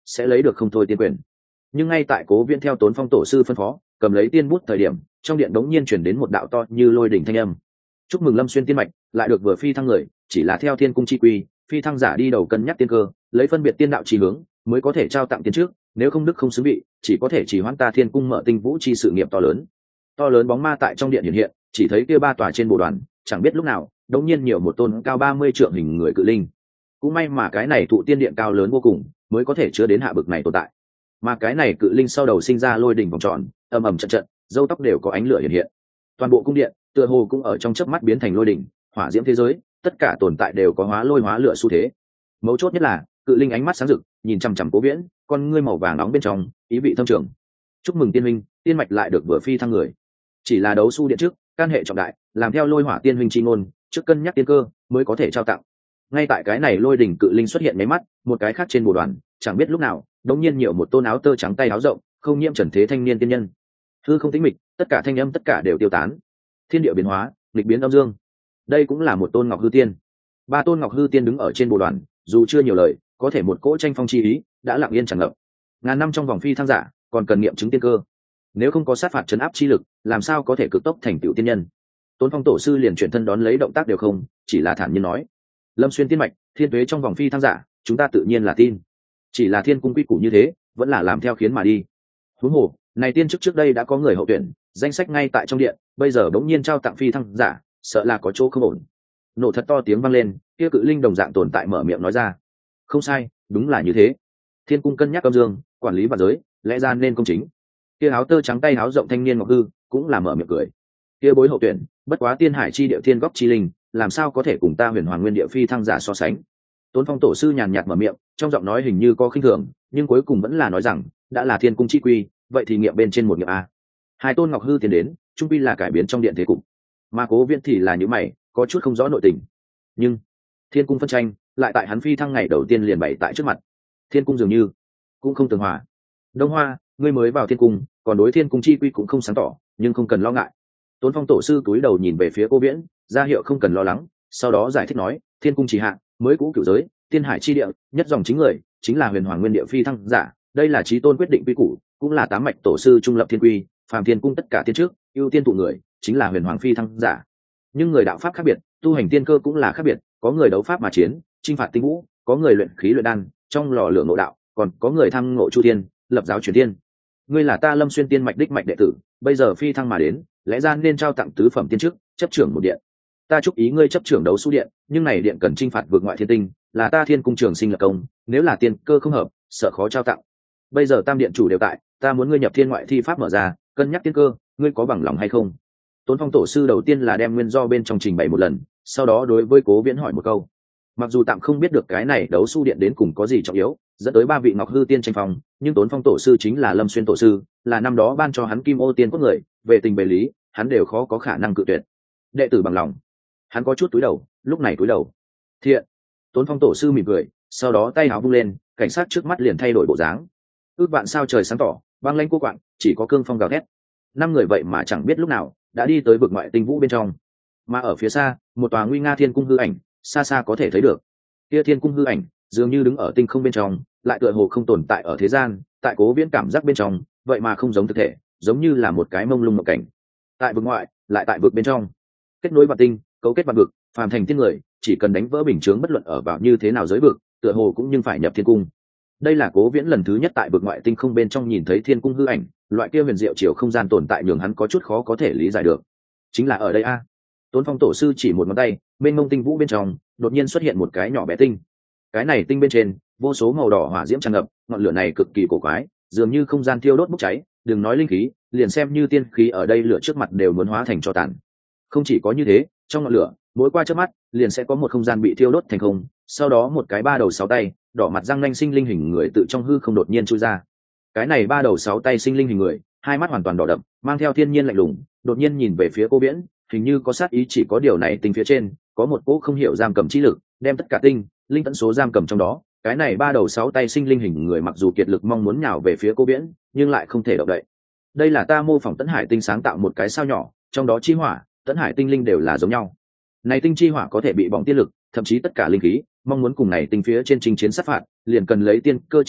A: sẽ lấy được không thôi tiên quyền. Nhưng ngay tại Cố Viễn theo Tốn Phong tổ sư phân phó cầm lấy tiên bút thời điểm, trong điện đống nhiên chuyển đến một đạo to như lôi đỉnh thanh âm. Chúc mừng Lâm Xuyên tiên mạch lại được vừa phi thăng người, chỉ là theo thiên cung chi quy, phi thăng giả đi đầu cân nhắc tiên cơ, lấy phân biệt tiên đạo chi hướng mới có thể trao tặng tiên trước, nếu không đức không xứng vị, chỉ có thể chỉ hoãn ta thiên cung mở tinh vũ chi sự nghiệp to lớn. To lớn bóng ma tại trong điện hiện hiện, chỉ thấy kia ba tòa trên bồ đoàn, chẳng biết lúc nào đống nhiên nhiều một tôn cao ba mươi trượng hình người cự linh. Cũng may mà cái này thụ tiên điện cao lớn vô cùng, mới có thể chứa đến hạ bực này tồn tại. Mà cái này cự linh sau đầu sinh ra lôi đỉnh vòng tròn, ầm ầm trận trận, râu tóc đều có ánh lửa hiện hiện. Toàn bộ cung điện tựa hồ cũng ở trong chớp mắt biến thành lôi đỉnh, hỏa diễm thế giới, tất cả tồn tại đều có hóa lôi hóa lửa xu thế. Mấu chốt nhất là cự linh ánh mắt sáng rực, nhìn chằm chằm Cố Viễn, con ngươi màu vàng nóng bên trong ý vị thâm trường. Chúc mừng tiên minh, tiên mạch lại được vừa phi thăng người. Chỉ là đấu su điện trước, can hệ trọng đại, làm theo lôi hỏa tiên huynh chi ngôn, trước cân nhắc tiên cơ mới có thể trao tặng. Ngay tại cái này lôi đỉnh cự linh xuất hiện mấy mắt, một cái khác trên bồ đoàn, chẳng biết lúc nào đống nhiên nhiều một tôn áo tơ trắng tay áo rộng, không nhiễm trần thế thanh niên tiên nhân. Hư không tĩnh mịch, tất cả thanh âm tất cả đều tiêu tán. Thiên địa biến hóa, nghịch biến âm dương. Đây cũng là một tôn ngọc hư tiên. Ba tôn ngọc hư tiên đứng ở trên bồ đoàn, dù chưa nhiều lời, có thể một cỗ tranh phong chi ý đã lặng yên tràn ngập. Ngàn năm trong vòng phi thăng giả, còn cần nghiệm chứng tiên cơ. Nếu không có sát phạt trấn áp chi lực, làm sao có thể cực tốc thành tựu tiên nhân? Tốn Phong tổ sư liền chuyển thân đón lấy động tác đều không, chỉ là thản nhiên nói: Lâm Xuyên tiên mạch, thiên tuế trong vòng phi thăng giả, chúng ta tự nhiên là tin. Chỉ là thiên cung quy củ như thế, vẫn là làm theo khiến mà đi. Huống hồ, này tiên chức trước đây đã có người hậu tuyển, danh sách ngay tại trong điện, bây giờ bỗng nhiên trao tặng phi thăng giả, sợ là có chỗ không ổn. Nổ thật to tiếng vang lên, kia cự linh đồng dạng tồn tại mở miệng nói ra: Không sai, đúng là như thế. Thiên cung cân nhắc âm dương, quản lý vạn giới, lẽ ra nên công chính. Kia áo tơ trắng tay áo rộng thanh niên ngọc hư cũng là mở miệng cười. Kia bối hậu tuyển, bất quá tiên hải chi địa thiên góc chi linh, làm sao có thể cùng ta huyền hoàng nguyên địa phi thăng giả so sánh? Tốn Phong tổ sư nhàn nhạt mở miệng, trong giọng nói hình như có khinh thường, nhưng cuối cùng vẫn là nói rằng, đã là thiên cung chi quy, vậy thì nghiệm bên trên một nghiệm a. Hai tôn ngọc hư tiến đến, trung quy là cải biến trong điện thế cục. Mà Cố Viễn thì là những mày, có chút không rõ nội tình. Nhưng thiên cung phân tranh, lại tại hắn phi thăng ngày đầu tiên liền bày tại trước mặt. Thiên cung dường như cũng không tường hòa. Đông Hoa, ngươi mới vào thiên cung, còn đối thiên cung chi quy cũng không sáng tỏ, nhưng không cần lo ngại. Tốn Phong tổ sư túi đầu nhìn về phía Cố Viễn, ra hiệu không cần lo lắng, sau đó giải thích nói: thiên cung chỉ hạ, mới cũ cửu giới, tiên hải chi địa, nhất dòng chính người, chính là huyền hoàng nguyên địa phi thăng giả, đây là chí tôn quyết định quy củ, cũng là tám mạch tổ sư trung lập thiên quy, phàm thiên cung tất cả tiên trước, ưu tiên tụ người, chính là huyền hoàng phi thăng giả. Nhưng người đạo pháp khác biệt, tu hành tiên cơ cũng là khác biệt, có người đấu pháp mà chiến, chinh phạt tinh vũ, có người luyện khí luyện đan, trong lò lửa ngộ đạo, còn có người thăng ngộ chu thiên, lập giáo truyền tiên. Ngươi là ta Lâm Xuyên tiên mạch đích mạch đệ tử, bây giờ phi thăng mà đến, lẽ ra nên trao tặng tứ phẩm tiên chức, chấp trưởng một điện. Ta chúc ý ngươi chấp trưởng đấu su điện, nhưng này điện cần chinh phạt vượt ngoại thiên tinh, là ta thiên cung trường sinh lập công, nếu là tiên cơ không hợp, sợ khó trao tặng. Bây giờ tam điện chủ đều tại, ta muốn ngươi nhập thiên ngoại thi pháp mở ra, cân nhắc tiên cơ, ngươi có bằng lòng hay không? Tốn Phong tổ sư đầu tiên là đem nguyên do bên trong trình bày một lần, sau đó đối với Cố Viễn hỏi một câu. Mặc dù tạm không biết được cái này đấu su điện đến cùng có gì trọng yếu, dẫn tới ba vị ngọc hư tiên tranh phong, nhưng Tốn Phong tổ sư chính là Lâm Xuyên tổ sư, là năm đó ban cho hắn kim ô tiên cốt người, về tình về lý, hắn đều khó có khả năng cự tuyệt. Đệ tử bằng lòng. Hắn có chút túi đầu, lúc này túi đầu. Thiện. Tốn Phong tổ sư mỉm cười, sau đó tay áo vung lên, cảnh sát trước mắt liền thay đổi bộ dáng. Ước vạn sao trời sáng tỏ, băng lãnh cô quạng, chỉ có cương phong gào thét. Năm người vậy mà chẳng biết lúc nào đã đi tới vực ngoại tinh vũ bên trong. Mà ở phía xa, một tòa nguy nga thiên cung hư ảnh, xa xa có thể thấy được. Kia thiên cung hư ảnh, dường như đứng ở tinh không bên trong, lại tựa hồ không tồn tại ở thế gian, tại Cố Viễn cảm giác bên trong, vậy mà không giống thực thể, giống như là một cái mông lung một cảnh. Tại vực ngoại, lại tại vực bên trong. Kết nối vạn tinh, cấu kết vạn vực, phàm thành tiên người, chỉ cần đánh vỡ bình chướng bất luận ở vào như thế nào giới vực, tựa hồ cũng nhưng phải nhập thiên cung. Đây là Cố Viễn lần thứ nhất tại vực ngoại tinh không bên trong nhìn thấy thiên cung hư ảnh, loại kia huyền diệu chiều không gian tồn tại nhường hắn có chút khó có thể lý giải được. Chính là ở đây a. Tốn Phong tổ sư chỉ một ngón tay, bên mông tinh vũ bên trong đột nhiên xuất hiện một cái nhỏ bé tinh. Cái này tinh bên trên vô số màu đỏ hỏa diễm tràn ngập, ngọn lửa này cực kỳ cổ quái, dường như không gian thiêu đốt bốc cháy, đừng nói linh khí, liền xem như tiên khí ở đây lửa trước mặt đều muốn hóa thành tro tàn. Không chỉ có như thế, trong ngọn lửa, mỗi qua chớp mắt, liền sẽ có một không gian bị thiêu đốt thành không, sau đó một cái ba đầu sáu tay, đỏ mặt răng nanh sinh linh hình người tự trong hư không đột nhiên chui ra. Cái này ba đầu sáu tay sinh linh hình người, hai mắt hoàn toàn đỏ đậm, mang theo thiên nhiên lạnh lùng, đột nhiên nhìn về phía Cố Viễn, hình như có sát ý, chỉ có điều này tinh phía trên có một cỗ không hiểu giam cầm chi lực, đem tất cả tinh linh tận số giam cầm trong đó. Cái này ba đầu sáu tay sinh linh hình người mặc dù kiệt lực mong muốn nhào về phía Cố Viễn, nhưng lại không thể động đậy. Đây là ta mô phỏng Tấn Hải tinh sáng tạo một cái sao nhỏ, trong đó chi hỏa, Tấn Hải tinh linh đều là giống nhau. Này tinh chi hỏa có thể bị bỏng tiên lực, thậm chí tất cả linh khí, mong muốn cùng này tinh phía trên chinh chiến sát phạt, liền cần lấy tiên cơ chi lực,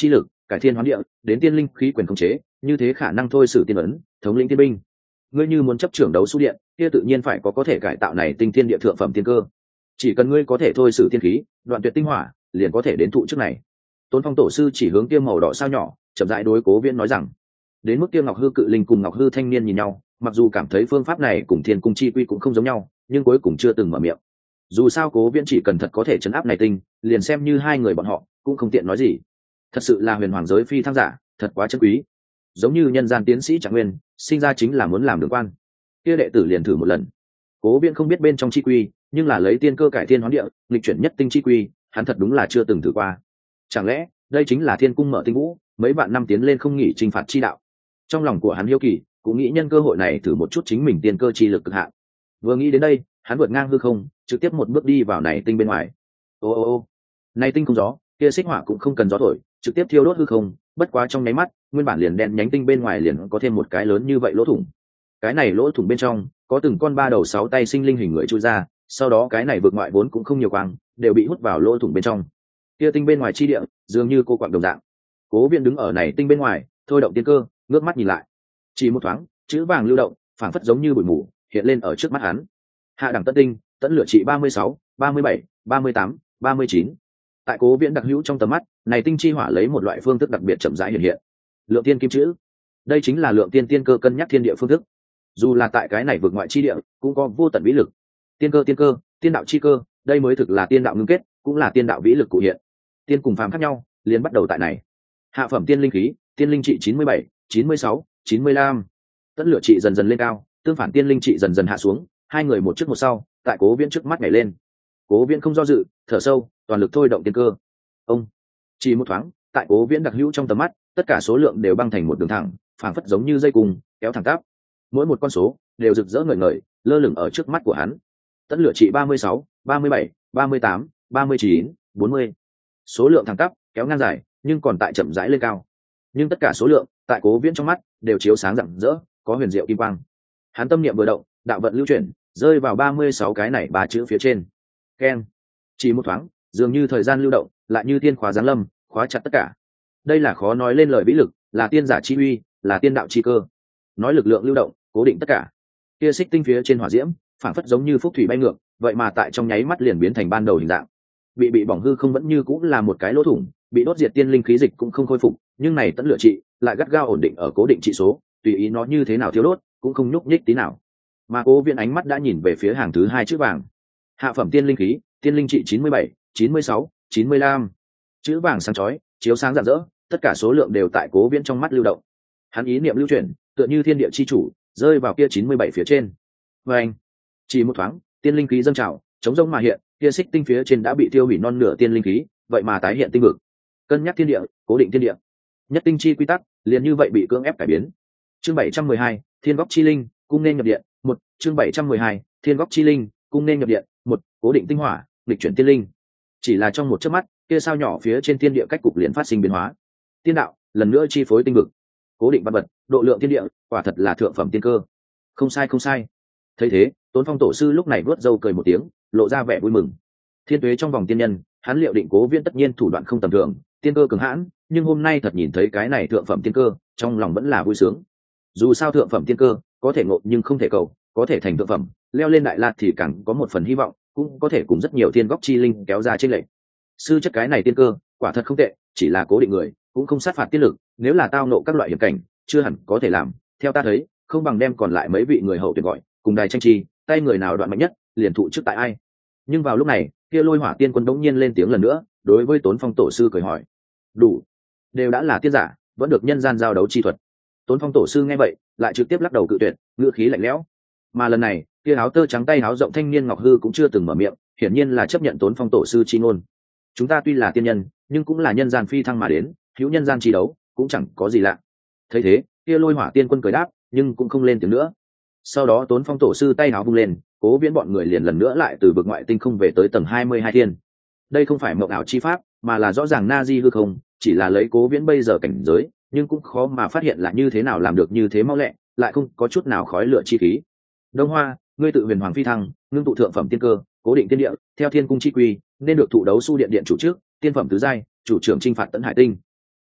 A: cải thiên hoán địa, đến tiên linh khí quyền khống chế, như thế khả năng thôi sử tiên ấn, thống lĩnh tiên binh. Ngươi như muốn chấp trưởng đấu su điện, kia tự nhiên phải có có thể cải tạo này tinh thiên địa thượng phẩm tiên cơ. Chỉ cần ngươi có thể thôi sử tiên khí, đoạn tuyệt tinh hỏa, liền có thể đến thụ chức này. Tốn Phong tổ sư chỉ hướng kia màu đỏ sao nhỏ, chậm rãi đối Cố Viễn nói rằng. Đến mức kia Ngọc Hư cự linh cùng Ngọc Hư thanh niên nhìn nhau, mặc dù cảm thấy phương pháp này cùng Thiên cung chi quy cũng không giống nhau, nhưng cuối cùng chưa từng mở miệng. Dù sao Cố Viễn chỉ cần thật có thể trấn áp này tinh, liền xem như hai người bọn họ cũng không tiện nói gì. Thật sự là huyền hoàng giới phi thăng giả, thật quá chân quý. Giống như nhân gian tiến sĩ Trạng Nguyên, sinh ra chính là muốn làm đường quan. Kia đệ tử liền thử một lần. Cố Viễn không biết bên trong chi quy, nhưng là lấy tiên cơ cải thiên hoán địa, nghịch chuyển nhất tinh chi quy, hắn thật đúng là chưa từng thử qua. Chẳng lẽ đây chính là Thiên cung mở tinh vũ, mấy vạn năm tiến lên không nghỉ chinh phạt chi đạo? Trong lòng của hắn hiếu kỳ, cũng nghĩ nhân cơ hội này thử một chút chính mình tiên cơ chi lực cực hạn. Vừa nghĩ đến đây, hắn vượt ngang hư không, trực tiếp một bước đi vào này tinh bên ngoài. Ô ô ô, này tinh không gió, kia xích hỏa cũng không cần gió thổi, trực tiếp thiêu đốt hư không, bất quá trong nháy mắt, nguyên bản liền đen nhánh tinh bên ngoài liền có thêm một cái lớn như vậy lỗ thủng. Cái này lỗ thủng bên trong có từng con ba đầu sáu tay sinh linh hình người chui ra, sau đó cái này vượt ngoại vốn cũng không nhiều quang, đều bị hút vào lỗ thủng bên trong. Kia tinh bên ngoài chi địa, dường như cô quạng đồng dạng. Cố Viễn đứng ở này tinh bên ngoài, thôi động tiên cơ, ngước mắt nhìn lại. Chỉ một thoáng, chữ vàng lưu động, phảng phất giống như bụi mù, hiện lên ở trước mắt hắn. Hạ đẳng tân tinh, tẫn lửa trị ba mươi sáu, ba mươi bảy, ba mươi tám, ba mươi chín. Tại Cố Viễn đặc hữu trong tầm mắt, này tinh chi hỏa lấy một loại phương thức đặc biệt chậm rãi hiện hiện. Lượng tiên kim chữ. Đây chính là lượng tiên tiên cơ cân nhắc thiên địa phương thức. Dù là tại cái này vượt ngoại chi địa, cũng có vô tận vĩ lực. Tiên cơ tiên cơ, tiên đạo chi cơ, đây mới thực là tiên đạo ngưng kết, cũng là tiên đạo vĩ lực cụ hiện. Tiên cùng phàm khác nhau, liền bắt đầu tại này. Hạ phẩm tiên linh khí, tiên linh trị chín mươi bảy, chín mươi sáu, chín mươi lăm. Tẫn lửa trị dần dần lên cao, tương phản tiên linh trị dần dần hạ xuống, hai người một trước một sau, tại Cố Viễn trước mắt nhảy lên. Cố Viễn không do dự, thở sâu, toàn lực thôi động tiên cơ. Ông, chỉ một thoáng, tại Cố Viễn đặc hữu trong tầm mắt, tất cả số lượng đều băng thành một đường thẳng, phảng phất giống như dây cùng kéo thẳng tắp. Mỗi một con số đều rực rỡ ngời ngời, lơ lửng ở trước mắt của hắn. Tẫn lửa trị ba mươi sáu, ba mươi bảy, ba mươi tám, ba mươi chín, bốn mươi. Số lượng thẳng tắp, kéo ngang dài, nhưng còn tại chậm rãi lên cao. Nhưng tất cả số lượng, tại Cố Viễn trong mắt, đều chiếu sáng rạng rỡ, có huyền diệu kim quang. Hắn tâm niệm vừa động, đạo vận lưu chuyển, rơi vào ba mươi sáu cái này ba chữ phía trên. Keng. Chỉ một thoáng, dường như thời gian lưu động, lại như tiên khóa giáng lâm, khóa chặt tất cả. Đây là khó nói lên lời vĩ lực, là tiên giả chi uy, là tiên đạo chi cơ. Nói lực lượng lưu động, cố định tất cả. Kia xích tinh phía trên hỏa diễm, phảng phất giống như phúc thủy bay ngược, vậy mà tại trong nháy mắt liền biến thành ban đầu hình dạng. Bị bị bỏng hư không vẫn như cũng là một cái lỗ thủng, bị đốt diệt tiên linh khí dịch cũng không khôi phục, nhưng này tẫn lửa trị lại gắt gao ổn định ở cố định trị số, tùy ý nó như thế nào thiếu đốt, cũng không nhúc nhích tí nào. Mà Cố Viễn ánh mắt đã nhìn về phía hàng thứ hai chữ vàng. Hạ phẩm tiên linh khí, tiên linh trị chín mươi bảy, chín mươi sáu, chín mươi lăm. Chữ vàng sáng chói, chiếu sáng rạng rỡ, tất cả số lượng đều tại Cố Viễn trong mắt lưu động. Hắn ý niệm lưu chuyển, tựa như thiên địa chi chủ, rơi vào kia chín mươi bảy phía trên. Và anh, chỉ một thoáng, tiên linh khí dâng trào, chống rông mà hiện, kia xích tinh phía trên đã bị tiêu hủy non nửa tiên linh khí, vậy mà tái hiện tinh vực. Cân nhắc thiên địa, cố định thiên địa. Nhất tinh chi quy tắc, liền như vậy bị cưỡng ép cải biến. Chương bảy trăm mười hai, Thiên góc chi linh, cung nên nhập điện, một. Chương bảy trăm mười hai, Thiên góc chi linh, cung nên nhập điện, một. Cố định tinh hỏa, lịch chuyển tiên linh. Chỉ là trong một chớp mắt, kia sao nhỏ phía trên thiên địa cách cục liền phát sinh biến hóa. Tiên đạo lần nữa chi phối tinh vực. Cố định vật vật, độ lượng thiên địa, quả thật là thượng phẩm tiên cơ. Không sai không sai. Thấy thế, Tốn Phong tổ sư lúc này vuốt râu cười một tiếng, lộ ra vẻ vui mừng. Thiên tuế trong vòng tiên nhân, hắn liệu định Cố Viễn tất nhiên thủ đoạn không tầm thường, tiên cơ cường hãn, nhưng hôm nay thật nhìn thấy cái này thượng phẩm tiên cơ, trong lòng vẫn là vui sướng. Dù sao thượng phẩm tiên cơ có thể ngộ nhưng không thể cầu, có thể thành thượng phẩm, leo lên đại la thì càng có một phần hy vọng, cũng có thể cùng rất nhiều thiên góc chi linh kéo ra trên lệnh. Sư chất cái này tiên cơ, quả thật không tệ, chỉ là cố định người, cũng không sát phạt tiết lực, nếu là tao nộ các loại hiểm cảnh, chưa hẳn có thể làm. Theo ta thấy, không bằng đem còn lại mấy vị người hậu tuyển gọi, cùng đài tranh chi, tay người nào đoạn mạnh nhất, liền thụ trước tại ai. Nhưng vào lúc này, kia Lôi Hỏa Tiên Quân đống nhiên lên tiếng lần nữa, đối với Tốn Phong tổ sư cười hỏi: "Đủ, đều đã là tiên giả, vẫn được nhân gian giao đấu chi thuật." Tốn Phong tổ sư nghe vậy, lại trực tiếp lắc đầu cự tuyệt, ngữ khí lạnh lẽo. Mà lần này, kia áo tơ trắng tay áo rộng thanh niên Ngọc Hư cũng chưa từng mở miệng, hiển nhiên là chấp nhận Tốn Phong tổ sư chi ngôn. Chúng ta tuy là tiên nhân, nhưng cũng là nhân gian phi thăng mà đến, hữu nhân gian chi đấu, cũng chẳng có gì lạ. Thấy thế, kia Lôi Hỏa Tiên Quân cười đáp, nhưng cũng không lên tiếng nữa. Sau đó Tốn Phong tổ sư tay áo vung lên, Cố Viễn bọn người liền lần nữa lại từ vực ngoại tinh không về tới tầng hai mươi hai thiên. Đây không phải mộng ảo chi pháp, mà là rõ ràng na di hư không, chỉ là lấy Cố Viễn bây giờ cảnh giới, nhưng cũng khó mà phát hiện là như thế nào làm được như thế mau lẹ, lại không có chút nào khói lửa chi khí. Đông Hoa, ngươi tự huyền hoàng phi thăng, ngưng tụ thượng phẩm tiên cơ, cố định tiên địa, theo thiên cung chi quy, nên được thụ đấu su điện điện chủ trước, tiên phẩm tứ giai, chủ trưởng chinh phạt tận hải tinh.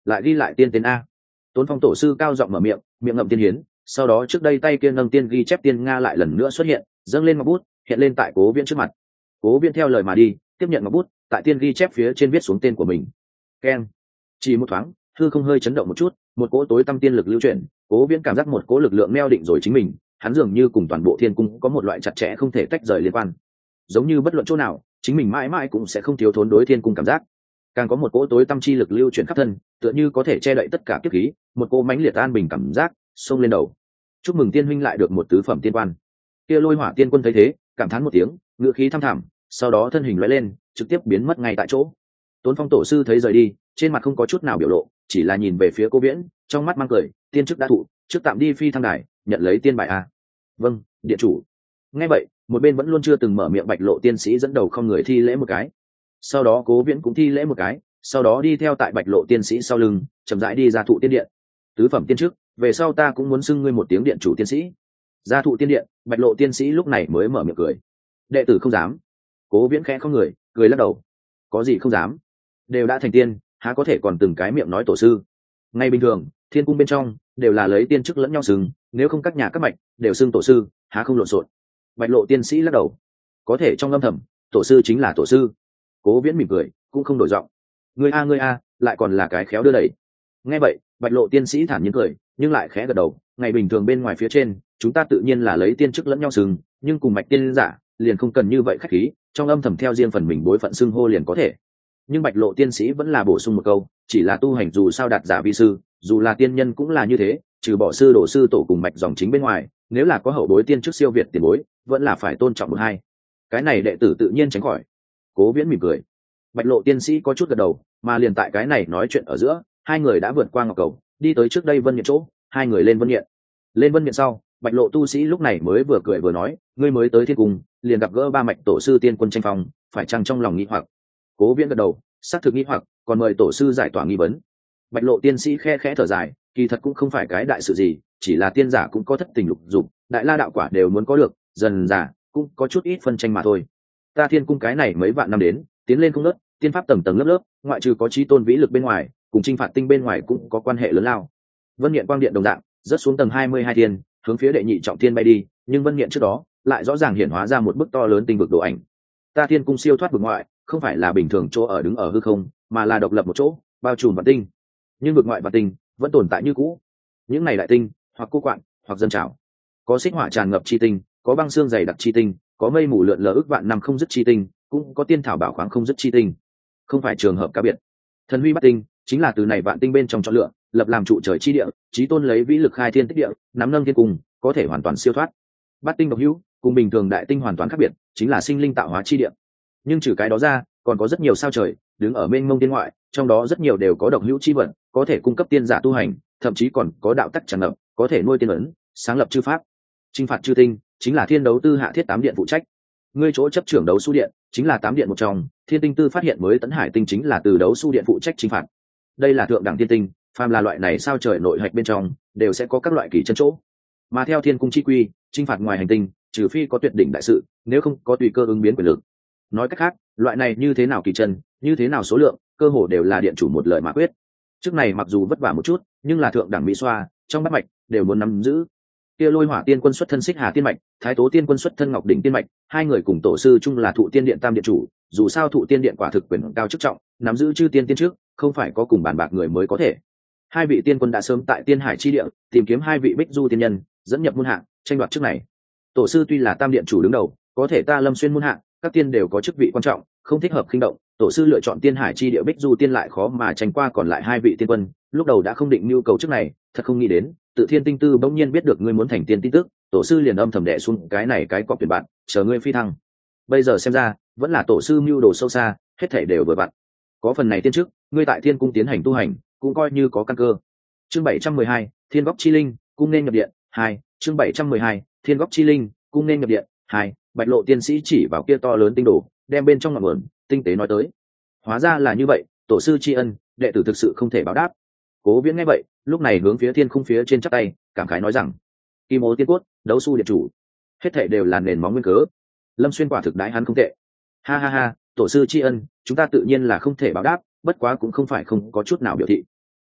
A: lại ghi lại tiên tên a. Tốn Phong tổ sư cao giọng mở miệng, miệng ngậm tiên hiến, sau đó trước đây tay kia nâng tiên ghi chép tiên nga lại lần nữa xuất hiện, dâng lên ngọc bút, hiện lên tại Cố Viễn trước mặt. Cố Viễn theo lời mà đi, tiếp nhận ngọc bút, tại tiên ghi chép phía trên viết xuống tên của mình. Keng. Chỉ một thoáng, hư không hơi chấn động một chút, một cỗ tối tâm tiên lực lưu chuyển, Cố Viễn cảm giác một cỗ lực lượng neo định rồi chính mình, hắn dường như cùng toàn bộ thiên cung có một loại chặt chẽ không thể tách rời liên quan, giống như bất luận chỗ nào, chính mình mãi mãi cũng sẽ không thiếu thốn đối thiên cung cảm giác. Càng có một cỗ tối tâm chi lực lưu chuyển khắp thân, tựa như có thể che đậy tất cả kiếp khí, một cỗ mãnh liệt an bình cảm giác xông lên đầu. Chúc mừng tiên huynh lại được một tứ phẩm tiên quan. Kia Lôi Hỏa tiên quân thấy thế, cảm thán một tiếng, ngựa khí thăm thẳm, sau đó thân hình lóe lên, trực tiếp biến mất ngay tại chỗ. Tốn Phong tổ sư thấy rời đi, trên mặt không có chút nào biểu lộ, chỉ là nhìn về phía Cố Viễn, trong mắt mang cười, tiên chức đã thụ, trước tạm đi phi thăng đài, nhận lấy tiên bài a. Vâng, điện chủ. Nghe vậy, một bên vẫn luôn chưa từng mở miệng Bạch Lộ tiên sĩ dẫn đầu không người thi lễ một cái. Sau đó Cố Viễn cũng thi lễ một cái, sau đó đi theo tại Bạch Lộ tiên sĩ sau lưng, chậm rãi đi ra thụ tiên điện. Tứ phẩm tiên chức, về sau ta cũng muốn xưng ngươi một tiếng điện chủ tiên sĩ. Ra thụ tiên điện, Bạch Lộ tiên sĩ lúc này mới mở miệng cười. Đệ tử không dám. Cố Viễn khẽ không người, cười lắc đầu. Có gì không dám? Đều đã thành tiên, há có thể còn từng cái miệng nói tổ sư. Ngay bình thường, thiên cung bên trong đều là lấy tiên chức lẫn nhau xưng, nếu không các nhà các mạch đều xưng tổ sư, há không lộn xộn. Bạch Lộ tiên sĩ lắc đầu. Có thể trong âm thầm, tổ sư chính là tổ sư. Cố Viễn mỉm cười, cũng không đổi giọng. Ngươi a ngươi a, lại còn là cái khéo đưa đẩy. Nghe vậy, Bạch Lộ tiên sĩ thản nhiên cười, nhưng lại khẽ gật đầu. Ngày bình thường bên ngoài phía trên, chúng ta tự nhiên là lấy tiên chức lẫn nhau xưng, nhưng cùng mạch tiên giả liền không cần như vậy khách khí, trong âm thầm theo riêng phần mình bối phận xưng hô liền có thể. Nhưng Bạch Lộ tiên sĩ vẫn là bổ sung một câu, chỉ là tu hành dù sao đạt giả vi sư, dù là tiên nhân cũng là như thế, trừ bỏ sư đổ sư tổ cùng mạch dòng chính bên ngoài, nếu là có hậu bối tiên chức siêu việt tiền bối, vẫn là phải tôn trọng một hai. Cái này đệ tử tự nhiên tránh khỏi. Cố Viễn mỉm cười. Bạch Lộ tiên sĩ có chút gật đầu, mà liền tại cái này nói chuyện ở giữa, hai người đã vượt qua ngọc cầu, đi tới trước đây Vân Nhện chỗ, hai người lên Vân Nhện. Lên Vân Nhện sau, Bạch Lộ tu sĩ lúc này mới vừa cười vừa nói, ngươi mới tới thiên cung, liền gặp gỡ ba mạch tổ sư tiên quân tranh phong, phải chăng trong lòng nghi hoặc? Cố Viễn gật đầu, xác thực nghi hoặc, còn mời tổ sư giải tỏa nghi vấn. Bạch Lộ tiên sĩ khe khẽ thở dài, kỳ thật cũng không phải cái đại sự gì, chỉ là tiên giả cũng có thất tình lục dục, đại la đạo quả đều muốn có được, dần giả cũng có chút ít phân tranh mà thôi. Ta thiên cung cái này mấy vạn năm đến, tiến lên không nớt, tiên pháp tầng tầng lớp lớp, ngoại trừ có chí tôn vĩ lực bên ngoài, cùng chinh phạt tinh bên ngoài cũng có quan hệ lớn lao. Vân Nghiện quang điện đồng dạng, rớt xuống tầng hai mươi hai thiên, hướng phía đệ nhị trọng thiên bay đi, nhưng Vân Nghiện trước đó lại rõ ràng hiển hóa ra một bức to lớn tinh vực đồ ảnh. Ta thiên cung siêu thoát vực ngoại, không phải là bình thường chỗ ở đứng ở hư không, mà là độc lập một chỗ, bao trùm vạn tinh. Nhưng vực ngoại và tinh vẫn tồn tại như cũ. Những này đại tinh, hoặc cô quạng, hoặc dân trào, có xích hỏa tràn ngập chi tinh, có băng xương dày đặc chi tinh, có mây mù lượn lờ ức vạn năm không dứt chi tinh, cũng có tiên thảo bảo khoáng không dứt chi tinh. Không phải trường hợp cá biệt. Thần huy bát tinh chính là từ này vạn tinh bên trong chọn lựa, lập làm trụ trời chi địa, chí tôn lấy vĩ lực khai thiên tích địa, nắm nâng thiên cung, có thể hoàn toàn siêu thoát. Bát tinh độc hữu, cùng bình thường đại tinh hoàn toàn khác biệt, chính là sinh linh tạo hóa chi địa. Nhưng trừ cái đó ra, còn có rất nhiều sao trời đứng ở mênh mông tiên ngoại, trong đó rất nhiều đều có độc hữu chi vận, có thể cung cấp tiên giả tu hành, thậm chí còn có đạo tắc tràn ngập, có thể nuôi tiên ấn, sáng lập chư pháp. Chinh phạt chư tinh chính là thiên đấu tư hạ thiết tám điện phụ trách. Ngươi chỗ chấp trưởng đấu su điện chính là tám điện một trong, thiên tinh tư phát hiện mới tấn hải tinh chính là từ đấu su điện phụ trách chinh phạt. Đây là thượng đẳng thiên tinh, phàm là loại này sao trời nội hạch bên trong đều sẽ có các loại kỳ chân chỗ. Mà theo thiên cung chi quy, chinh phạt ngoài hành tinh, trừ phi có tuyệt đỉnh đại sự, nếu không có tùy cơ ứng biến quyền lực. Nói cách khác, loại này như thế nào kỳ chân, như thế nào số lượng, cơ hồ đều là điện chủ một lời mà quyết. Trước này mặc dù vất vả một chút, nhưng là thượng đẳng mỹ xoa, trong bát mạch đều muốn nắm giữ. Kia Lôi Hỏa tiên quân xuất thân Xích Hà tiên mạch, Thái Tố tiên quân xuất thân Ngọc đỉnh tiên mạch, hai người cùng tổ sư chung là thụ tiên điện tam điện chủ, dù sao thụ tiên điện quả thực quyền cao chức trọng, nắm giữ chư tiên tiên trước, không phải có cùng bàn bạc người mới có thể. Hai vị tiên quân đã sớm tại Tiên Hải chi địa tìm kiếm hai vị Bích Du tiên nhân, dẫn nhập môn hạng, tranh đoạt chức này. Tổ sư tuy là tam điện chủ đứng đầu, có thể ta Lâm Xuyên môn hạng, các tiên đều có chức vị quan trọng, không thích hợp khinh động, tổ sư lựa chọn Tiên Hải chi địa Bích Du tiên lại khó mà tranh qua còn lại hai vị tiên quân, lúc đầu đã không định nhu cầu chức này, thật không nghĩ đến, Tự Thiên tinh tư bỗng nhiên biết được ngươi muốn thành tiên tin tức, tổ sư liền âm thầm đè xuống cái này cái cọp tuyển bạn, chờ ngươi phi thăng. Bây giờ xem ra, vẫn là tổ sư mưu đồ sâu xa, hết thảy đều vừa vặn. Có phần này tiên trước, ngươi tại Thiên cung tiến hành tu hành, cũng coi như có căn cơ. Chương bảy trăm mười hai, Thiên góc chi linh, cung nên nhập điện, hai, chương bảy trăm mười hai, Thiên góc chi linh, cung nên nhập điện, hai. Bạch Lộ tiên sĩ chỉ vào kia to lớn tinh đồ, đem bên trong ngọn nguồn, tinh tế nói tới. Hóa ra là như vậy, tổ sư tri ân, đệ tử thực sự không thể báo đáp. Cố Viễn nghe vậy, lúc này hướng phía thiên khung phía trên chắp tay, cảm khái nói rằng: Kim Ô tiên cốt, đấu su điện chủ, hết thảy đều là nền móng nguyên cớ. Lâm Xuyên quả thực đái hắn không tệ. Ha ha ha, tổ sư tri ân, chúng ta tự nhiên là không thể báo đáp, bất quá cũng không phải không có chút nào biểu thị.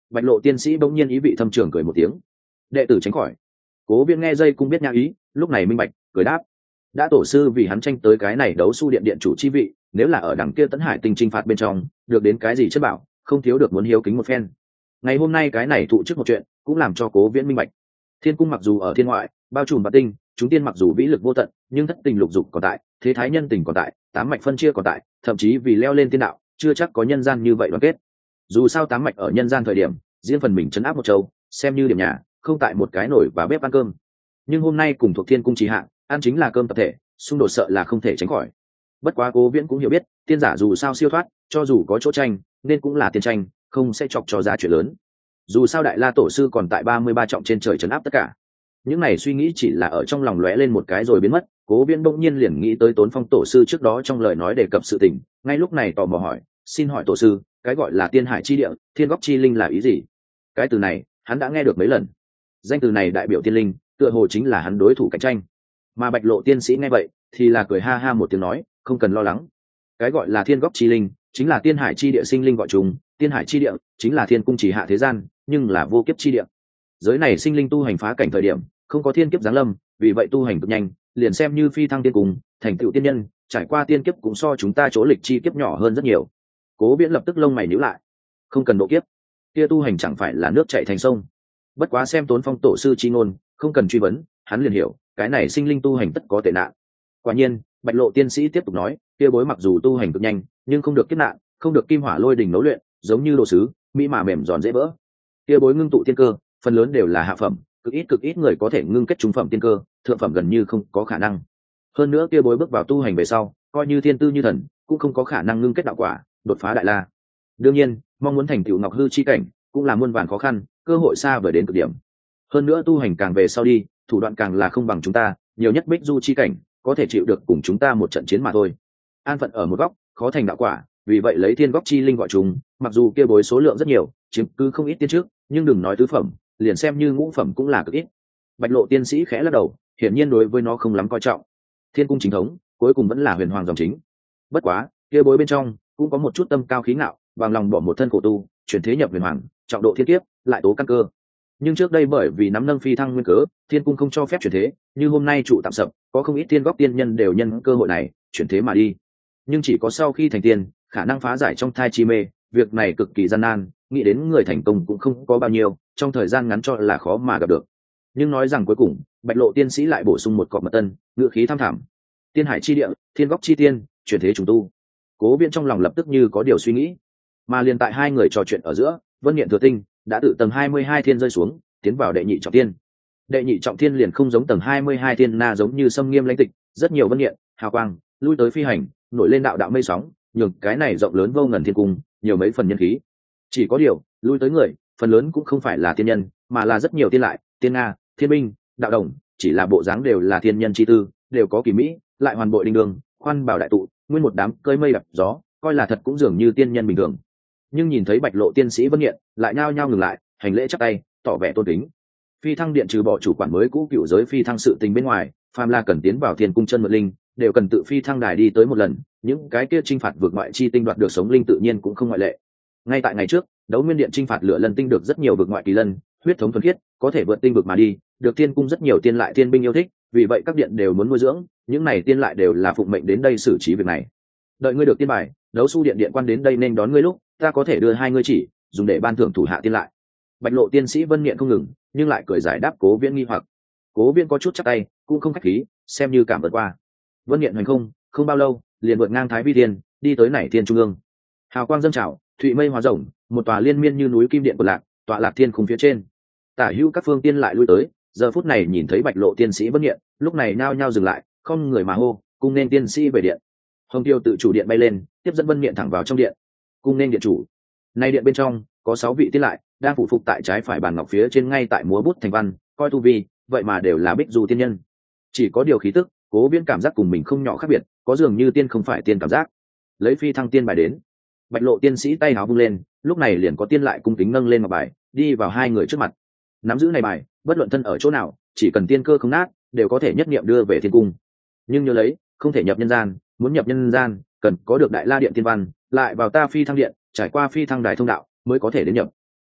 A: Bạch Lộ tiên sĩ bỗng nhiên ý vị thâm trường cười một tiếng. Đệ tử tránh khỏi. Cố Viễn nghe dây cung biết nhã ý, lúc này minh bạch, cười đáp. Đã tổ sư vì hắn tranh tới cái này đấu su điện điện chủ chi vị, nếu là ở đằng kia Tấn Hải Tinh chinh phạt bên trong, được đến cái gì chất bảo, không thiếu được muốn hiếu kính một phen. Ngày hôm nay cái này thụ chức một chuyện, cũng làm cho Cố Viễn minh bạch. Thiên cung mặc dù ở thiên ngoại, bao trùm vạn tinh, chúng tiên mặc dù vĩ lực vô tận, nhưng thất tình lục dục còn tại, thế thái nhân tình còn tại, tám mạch phân chia còn tại, thậm chí vì leo lên tiên đạo, chưa chắc có nhân gian như vậy đoàn kết. Dù sao tám mạch ở nhân gian thời điểm, riêng phần mình trấn áp một châu, xem như điểm nhà, không tại một cái nổi và bếp ăn cơm. Nhưng hôm nay cùng thuộc thiên cung trì hạ, ăn chính là cơm tập thể, xung đột sợ là không thể tránh khỏi. Bất quá Cố Viễn cũng hiểu biết, tiên giả dù sao siêu thoát, cho dù có chỗ tranh, nên cũng là tiên tranh, không sẽ chọc cho ra chuyện lớn. Dù sao Đại La tổ sư còn tại ba mươi ba trọng trên trời trấn áp tất cả. Những này suy nghĩ chỉ là ở trong lòng lóe lên một cái rồi biến mất. Cố Viễn bỗng nhiên liền nghĩ tới Tốn Phong tổ sư trước đó trong lời nói đề cập sự tình, ngay lúc này tò mò hỏi, xin hỏi tổ sư, cái gọi là tiên hải chi địa, thiên góc chi linh là ý gì? Cái từ này hắn đã nghe được mấy lần. Danh từ này đại biểu tiên linh, tựa hồ chính là hắn đối thủ cạnh tranh. Mà Bạch Lộ tiên sĩ nghe vậy thì là cười ha ha một tiếng nói, không cần lo lắng. Cái gọi là thiên góc chi linh chính là tiên hải chi địa sinh linh gọi chung, tiên hải chi địa chính là thiên cung chỉ hạ thế gian, nhưng là vô kiếp chi địa. Giới này sinh linh tu hành phá cảnh thời điểm không có thiên kiếp giáng lâm, vì vậy tu hành cực nhanh, liền xem như phi thăng tiên cung, thành tựu tiên nhân, trải qua tiên kiếp cũng so chúng ta chỗ lịch chi kiếp nhỏ hơn rất nhiều. Cố Viễn lập tức lông mày nhíu lại, không cần độ kiếp, kia tu hành chẳng phải là nước chảy thành sông? Bất quá xem Tốn Phong tổ sư chi ngôn, không cần truy vấn, hắn liền hiểu, cái này sinh linh tu hành tất có tệ nạn. Quả nhiên, Bạch Lộ tiên sĩ tiếp tục nói, kia bối mặc dù tu hành cực nhanh, nhưng không được kiếp nạn, không được kim hỏa lôi đình nấu luyện, giống như đồ sứ, mỹ mà mềm giòn dễ vỡ. Kia bối ngưng tụ tiên cơ, phần lớn đều là hạ phẩm, cực ít cực ít người có thể ngưng kết trung phẩm tiên cơ, thượng phẩm gần như không có khả năng. Hơn nữa kia bối bước vào tu hành về sau, coi như thiên tư như thần, cũng không có khả năng ngưng kết đạo quả, đột phá đại la. Đương nhiên, mong muốn thành tựu ngọc hư chi cảnh, cũng là muôn vàn khó khăn, cơ hội xa vời đến cực điểm. Hơn nữa tu hành càng về sau đi, thủ đoạn càng là không bằng chúng ta, nhiều nhất bích du chi cảnh, có thể chịu được cùng chúng ta một trận chiến mà thôi. An phận ở một góc, khó thành đạo quả, vì vậy lấy thiên góc chi linh gọi chúng, mặc dù kia bối số lượng rất nhiều, chiếm cứ không ít tiên trước, nhưng đừng nói tứ phẩm, liền xem như ngũ phẩm cũng là cực ít. Bạch Lộ tiên sĩ khẽ lắc đầu, hiển nhiên đối với nó không lắm coi trọng. Thiên cung chính thống, cuối cùng vẫn là huyền hoàng dòng chính. Bất quá, kia bối bên trong cũng có một chút tâm cao khí ngạo, bằng lòng bỏ một thân cổ tu, chuyển thế nhập huyền hoàng, trọng độ thiên kiếp, lại tố căn cơ. Nhưng trước đây bởi vì nắm nâng phi thăng nguyên cớ, thiên cung không cho phép chuyển thế, như hôm nay trụ tạm sập, có không ít tiên góc tiên nhân đều nhân cơ hội này chuyển thế mà đi. Nhưng chỉ có sau khi thành tiên, khả năng phá giải trong thai chi mê, việc này cực kỳ gian nan, nghĩ đến người thành công cũng không có bao nhiêu, trong thời gian ngắn cho là khó mà gặp được. Nhưng nói rằng cuối cùng, Bạch Lộ tiên sĩ lại bổ sung một cọp mật tân, ngữ khí tham thẳm, tiên hải chi địa, thiên góc chi tiên, chuyển thế trùng tu. Cố Viễn trong lòng lập tức như có điều suy nghĩ. Mà liền tại hai người trò chuyện ở giữa, Vân Nghiện Thừa Tinh đã tự tầng hai mươi hai thiên rơi xuống, tiến vào đệ nhị trọng thiên. Đệ nhị trọng thiên liền không giống tầng hai mươi hai thiên na giống như sâm nghiêm lãnh tịch, rất nhiều vân nghiện, hào quang, lui tới phi hành, nổi lên đạo đạo mây sóng, nhường cái này rộng lớn vô ngần thiên cung, nhiều mấy phần nhân khí. Chỉ có điều, lui tới người, phần lớn cũng không phải là tiên nhân, mà là rất nhiều tiên lại, tiên nga, thiên binh, đạo đồng, chỉ là bộ dáng đều là thiên nhân chi tư, đều có kỳ mỹ, lại hoàn bội đinh đường, khoan bảo đại tụ, nguyên một đám cơi mây đập gió, coi là thật cũng dường như tiên nhân bình thường. Nhưng nhìn thấy Bạch Lộ tiên sĩ Vân Nghiện, lại nhao nhao ngừng lại, hành lễ chắp tay, tỏ vẻ tôn kính. Phi thăng điện trừ bỏ chủ quản mới cũ cựu giới phi thăng sự tình bên ngoài, phàm là cần tiến vào thiên cung chân mượn linh, đều cần tự phi thăng đài đi tới một lần, những cái kia chinh phạt vượt ngoại chi tinh đoạt được sống linh tự nhiên cũng không ngoại lệ. Ngay tại ngày trước, đấu nguyên điện chinh phạt lửa lần tinh được rất nhiều vượt ngoại kỳ lân, huyết thống thuần khiết, có thể vượt tinh vực mà đi, được thiên cung rất nhiều tiên lại tiên binh yêu thích, vì vậy các điện đều muốn nuôi dưỡng, những này tiên lại đều là phụng mệnh đến đây xử trí việc này. Đợi ngươi được tiên bài, đấu su điện điện quan đến đây nên đón ngươi lúc, ta có thể đưa hai ngươi chỉ, dùng để ban thưởng thủ hạ tiên lại. Bạch Lộ tiên sĩ Vân Nghiện không ngừng, nhưng lại cười giải đáp Cố Viễn nghi hoặc. Cố Viễn có chút chắp tay, cũng không khách khí, xem như cảm ơn qua. Vân Nghiện hành không, không bao lâu, liền vượt ngang Thái Vi Thiên, đi tới nảy thiên trung ương. Hào quang dâng trào, thụy mây hóa rồng, một tòa liên miên như núi kim điện của lạc, tọa lạc thiên khung phía trên. Tả hữu các phương tiên lại lui tới, giờ phút này nhìn thấy Bạch Lộ tiên sĩ Vân Nghiện, lúc này nao nhao dừng lại, không người mà hô, cung nên tiên sĩ về điện. Hồng Tiêu tự chủ điện bay lên, tiếp dẫn Vân Nghiện thẳng vào trong điện. Cung nên điện chủ. Nay điện bên trong có sáu vị tiên lại đang phụ phục tại trái phải bàn ngọc phía trên, ngay tại múa bút thành văn, coi tu vi, vậy mà đều là bích du tiên nhân. Chỉ có điều khí tức, Cố Viễn cảm giác cùng mình không nhỏ khác biệt, có dường như tiên không phải tiên cảm giác. Lấy phi thăng tiên bài đến, Bạch Lộ tiên sĩ tay áo vung lên, lúc này liền có tiên lại cung kính nâng lên ngọc bài, đi vào hai người trước mặt. Nắm giữ này bài, bất luận thân ở chỗ nào, chỉ cần tiên cơ không nát, đều có thể nhất niệm đưa về thiên cung. Nhưng nhớ lấy, không thể nhập nhân gian, muốn nhập nhân gian, cần có được đại la điện tiên văn, lại vào ta phi thăng điện, trải qua phi thăng đài thông đạo mới có thể đến nhập.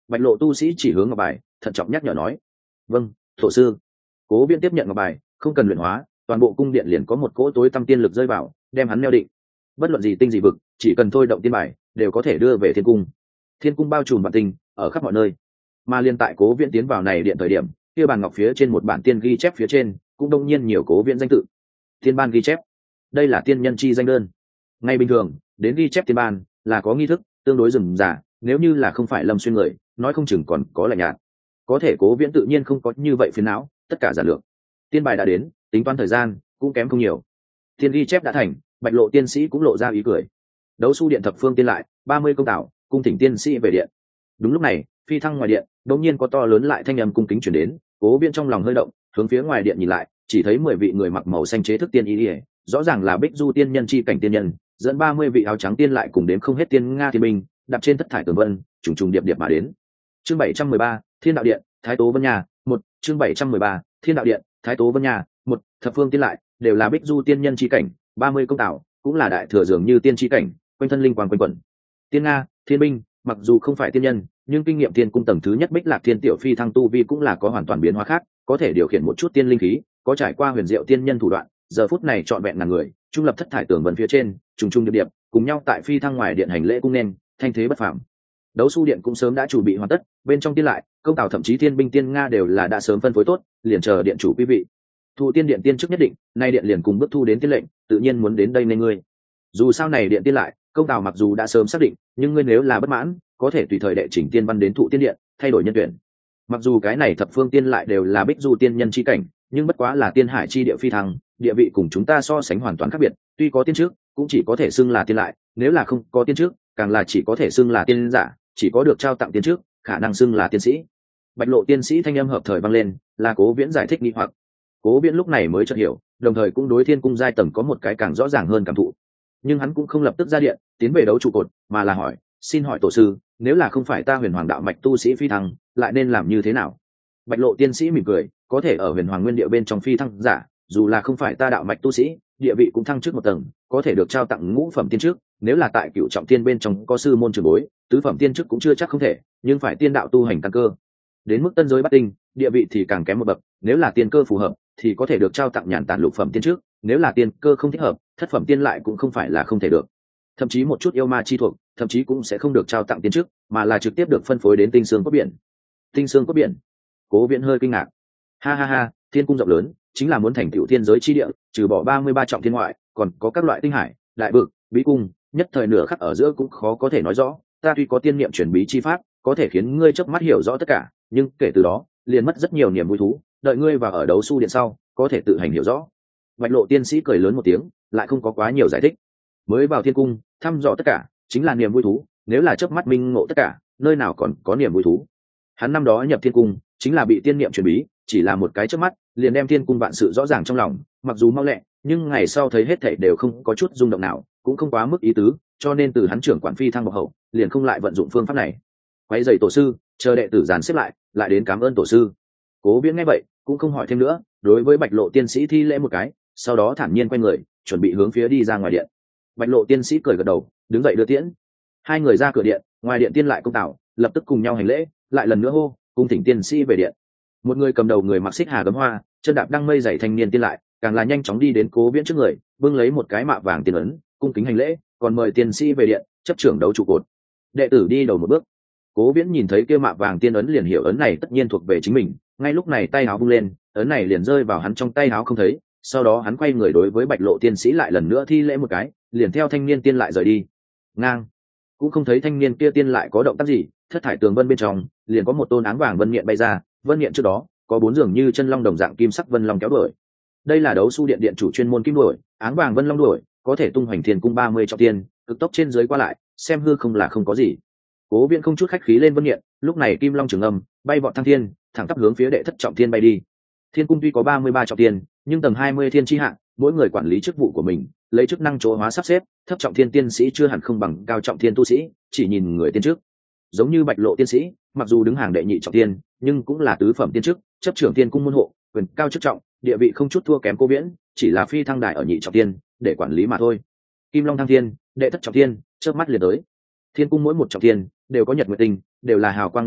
A: Bạch lộ tu sĩ chỉ hướng ngọc bài, thận trọng nhắc nhở nói: vâng, thổ sư. Cố Viễn tiếp nhận ngọc bài, không cần luyện hóa, toàn bộ cung điện liền có một cỗ tối tâm tiên lực rơi vào, đem hắn neo định. Bất luận gì tinh gì vực, chỉ cần thôi động tiên bài, đều có thể đưa về thiên cung. Thiên cung bao trùm vạn tinh, ở khắp mọi nơi. Mà liên tại Cố Viễn tiến vào này điện thời điểm, kia bàn ngọc phía trên một bản tiên ghi chép phía trên, cũng đông nhiên nhiều Cố Viễn danh tự. Tiên ban ghi chép, đây là tiên nhân chi danh đơn. Ngay bình thường, đến ghi chép tiên ban là có nghi thức, tương đối rườm rà, nếu như là không phải Lâm Xuyên người, nói không chừng còn có lạnh nhạt. Có thể Cố Viễn tự nhiên không có như vậy phiền não, tất cả giản lược. Tiên bài đã đến, tính toán thời gian cũng kém không nhiều. Tiên ghi chép đã thành, Bạch lộ tiên sĩ cũng lộ ra ý cười. Đấu su điện thập phương tiên lại, ba mươi công tảo, cung thỉnh tiên sĩ về điện. Đúng lúc này, phi thăng ngoài điện, đột nhiên có to lớn lại thanh âm cung kính truyền đến. Cố Viễn trong lòng hơi động, hướng phía ngoài điện nhìn lại, chỉ thấy mười vị người mặc màu xanh chế thức tiên y, rõ ràng là Bích Du tiên nhân chi cảnh tiên nhân, dẫn ba mươi vị áo trắng tiên lại cùng đến không hết tiên nga thiên binh, đạp trên thất thải tường vân, trùng trùng điệp điệp mà đến. Chương bảy trăm mười ba, Thiên đạo điện, Thái Tố Vân Nhà, một. Chương bảy trăm mười ba, Thiên đạo điện, Thái Tố Vân Nhà, một. Thập phương tiên lại đều là Bích Du tiên nhân chi cảnh, ba mươi công tảo cũng là đại thừa dường như tiên chi cảnh, quanh thân linh quang quanh quẩn. Tiên nga, thiên binh, mặc dù không phải tiên nhân, nhưng kinh nghiệm tiên cung tầng thứ nhất Bích Lạc Thiên tiểu phi thăng tu vi cũng là có hoàn toàn biến hóa khác, có thể điều khiển một chút tiên linh khí, có trải qua huyền diệu tiên nhân thủ đoạn, giờ phút này trọn vẹn ngàn người, trung lập thất thải tường vân phía trên, trùng trùng điệp điệp, cùng nhau tại phi thăng ngoài điện hành lễ cung nên, thanh thế bất phàm. Đấu su điện cũng sớm đã chuẩn bị hoàn tất, bên trong tiên lại, công tào thậm chí thiên binh tiên nga đều là đã sớm phân phối tốt, liền chờ điện chủ quý vị. Thu tiên điện tiên trước nhất định, nay điện liền cùng bước thu đến tiên lệnh, tự nhiên muốn đến đây nên ngươi. Dù sao này điện tiên lại, công tào mặc dù đã sớm xác định, nhưng ngươi nếu là bất mãn, có thể tùy thời đệ chỉnh tiên văn đến thụ tiên điện, thay đổi nhân tuyển. Mặc dù cái này thập phương tiên lại đều là Bích Du tiên nhân chi cảnh, nhưng bất quá là tiên hải chi địa phi thăng, địa vị cùng chúng ta so sánh hoàn toàn khác biệt, tuy có tiên trước, cũng chỉ có thể xưng là tiên lại, nếu là không có tiên trước, càng là chỉ có thể xưng là tiên giả, chỉ có được trao tặng tiên trước, khả năng xưng là tiên sĩ. Bạch lộ tiên sĩ thanh âm hợp thời vang lên, là Cố Viễn giải thích nghi hoặc. Cố Viễn lúc này mới chợt hiểu, đồng thời cũng đối thiên cung giai tầng có một cái càng rõ ràng hơn cảm thụ. Nhưng hắn cũng không lập tức ra điện, tiến về đấu trụ cột, mà là hỏi, xin hỏi tổ sư, nếu là không phải ta Huyền Hoàng đạo mạch tu sĩ phi thăng, lại nên làm như thế nào? Bạch lộ tiên sĩ mỉm cười, có thể ở Huyền Hoàng nguyên địa bên trong phi thăng giả, dù là không phải ta đạo mạch tu sĩ, địa vị cũng thăng trước một tầng, có thể được trao tặng ngũ phẩm tiên trước, nếu là tại cửu trọng tiên bên trong có sư môn trường bối, tứ phẩm tiên trước cũng chưa chắc không thể, nhưng phải tiên đạo tu hành căn cơ. Đến mức tân giới bát tinh, địa vị thì càng kém một bậc, nếu là tiên cơ phù hợp thì có thể được trao tặng nhàn tản lục phẩm tiên trước, nếu là tiên cơ không thích hợp, thất phẩm tiên lại cũng không phải là không thể được. Thậm chí một chút yêu ma chi thuộc, thậm chí cũng sẽ không được trao tặng tiên trước, mà là trực tiếp được phân phối đến tinh xương cốt biển. Tinh xương cốt biển? Cố Viễn hơi kinh ngạc. Ha ha ha, thiên cung rộng lớn, chính là muốn thành tựu thiên giới chi địa, trừ bỏ ba mươi ba trọng thiên ngoại, còn có các loại tinh hải, đại vực, bí cung, nhất thời nửa khắc ở giữa cũng khó có thể nói rõ. Ta tuy có tiên niệm truyền bí chi pháp, có thể khiến ngươi chớp mắt hiểu rõ tất cả, nhưng kể từ đó, liền mất rất nhiều niềm vui thú, đợi ngươi vào ở đấu su điện sau, có thể tự hành hiểu rõ. Bạch lộ tiên sĩ cười lớn một tiếng, lại không có quá nhiều giải thích. Mới vào thiên cung, thăm dò tất cả, chính là niềm vui thú, nếu là chớp mắt minh ngộ tất cả, nơi nào còn có niềm vui thú. Hắn năm đó nhập thiên cung, chính là bị tiên niệm truyền bí, chỉ là một cái chớp mắt, liền đem thiên cung vạn sự rõ ràng trong lòng, mặc dù mau lẹ, nhưng ngày sau thấy hết thảy đều không có chút rung động nào, cũng không quá mức ý tứ, cho nên từ hắn trưởng quản phi thăng bậc hậu, liền không lại vận dụng phương pháp này. Quay giày tổ sư, chờ đệ tử dàn xếp lại, lại đến cảm ơn tổ sư. Cố Viễn nghe vậy, cũng không hỏi thêm nữa, đối với Bạch lộ tiên sĩ thi lễ một cái, sau đó thản nhiên quay người, chuẩn bị hướng phía đi ra ngoài điện. Bạch lộ tiên sĩ cười gật đầu, đứng dậy đưa tiễn. Hai người ra cửa điện, ngoài điện tiên lại công tảo, lập tức cùng nhau hành lễ, lại lần nữa hô, cung thỉnh tiên sĩ về điện. Một người cầm đầu người mặc xích hà gấm hoa, chân đạp đăng mây dày thanh niên tiên lại, càng là nhanh chóng đi đến Cố Viễn trước người, bưng lấy một cái mạ vàng tiên ấn, cung kính hành lễ, còn mời tiên sĩ về điện, chấp trưởng đấu trụ cột. Đệ tử đi đầu một bước. Cố Viễn nhìn thấy kia mạ vàng tiên ấn liền hiểu ấn này tất nhiên thuộc về chính mình, ngay lúc này tay áo vung lên, ấn này liền rơi vào hắn trong tay áo không thấy, sau đó hắn quay người đối với Bạch lộ tiên sĩ lại lần nữa thi lễ một cái, liền theo thanh niên tiên lại rời đi. Ngang, cũng không thấy thanh niên kia tiên lại có động tác gì, thất thải tường vân bên trong liền có một tôn áng vàng vân nghiện bay ra, vân nghiện trước đó có bốn dường như chân long đồng dạng kim sắc vân long kéo đuổi. Đây là đấu su điện điện chủ chuyên môn kim đuổi, áng vàng vân long đuổi, có thể tung hoành thiên cung ba mươi trọng tiên, cực tốc trên dưới qua lại, xem hư không là không có gì. Cố Viễn không chút khách khí lên vân nghiện, lúc này kim long trường âm, bay vọt thăng thiên, thẳng tắp hướng phía đệ thất trọng thiên bay đi. Thiên cung tuy có ba mươi ba trọng tiên, nhưng tầng hai mươi thiên chi hạng, mỗi người quản lý chức vụ của mình, lấy chức năng chỗ hóa sắp xếp, thấp trọng thiên tiên sĩ chưa hẳn không bằng cao trọng thiên tu sĩ, chỉ nhìn người tiên trước. Giống như Bạch lộ tiên sĩ, mặc dù đứng hàng đệ nhị trọng tiên, nhưng cũng là tứ phẩm tiên trước, chấp trưởng tiên cung môn hộ, quyền cao chức trọng, địa vị không chút thua kém Cố Viễn, chỉ là phi thăng đại ở nhị trọng tiên, để quản lý mà thôi. Kim long thăng thiên, đệ thất trọng thiên, chớp mắt liền tới. Thiên cung mỗi một trọng thiên đều có nhật nguyệt tinh, đều là hào quang ngàn vạn,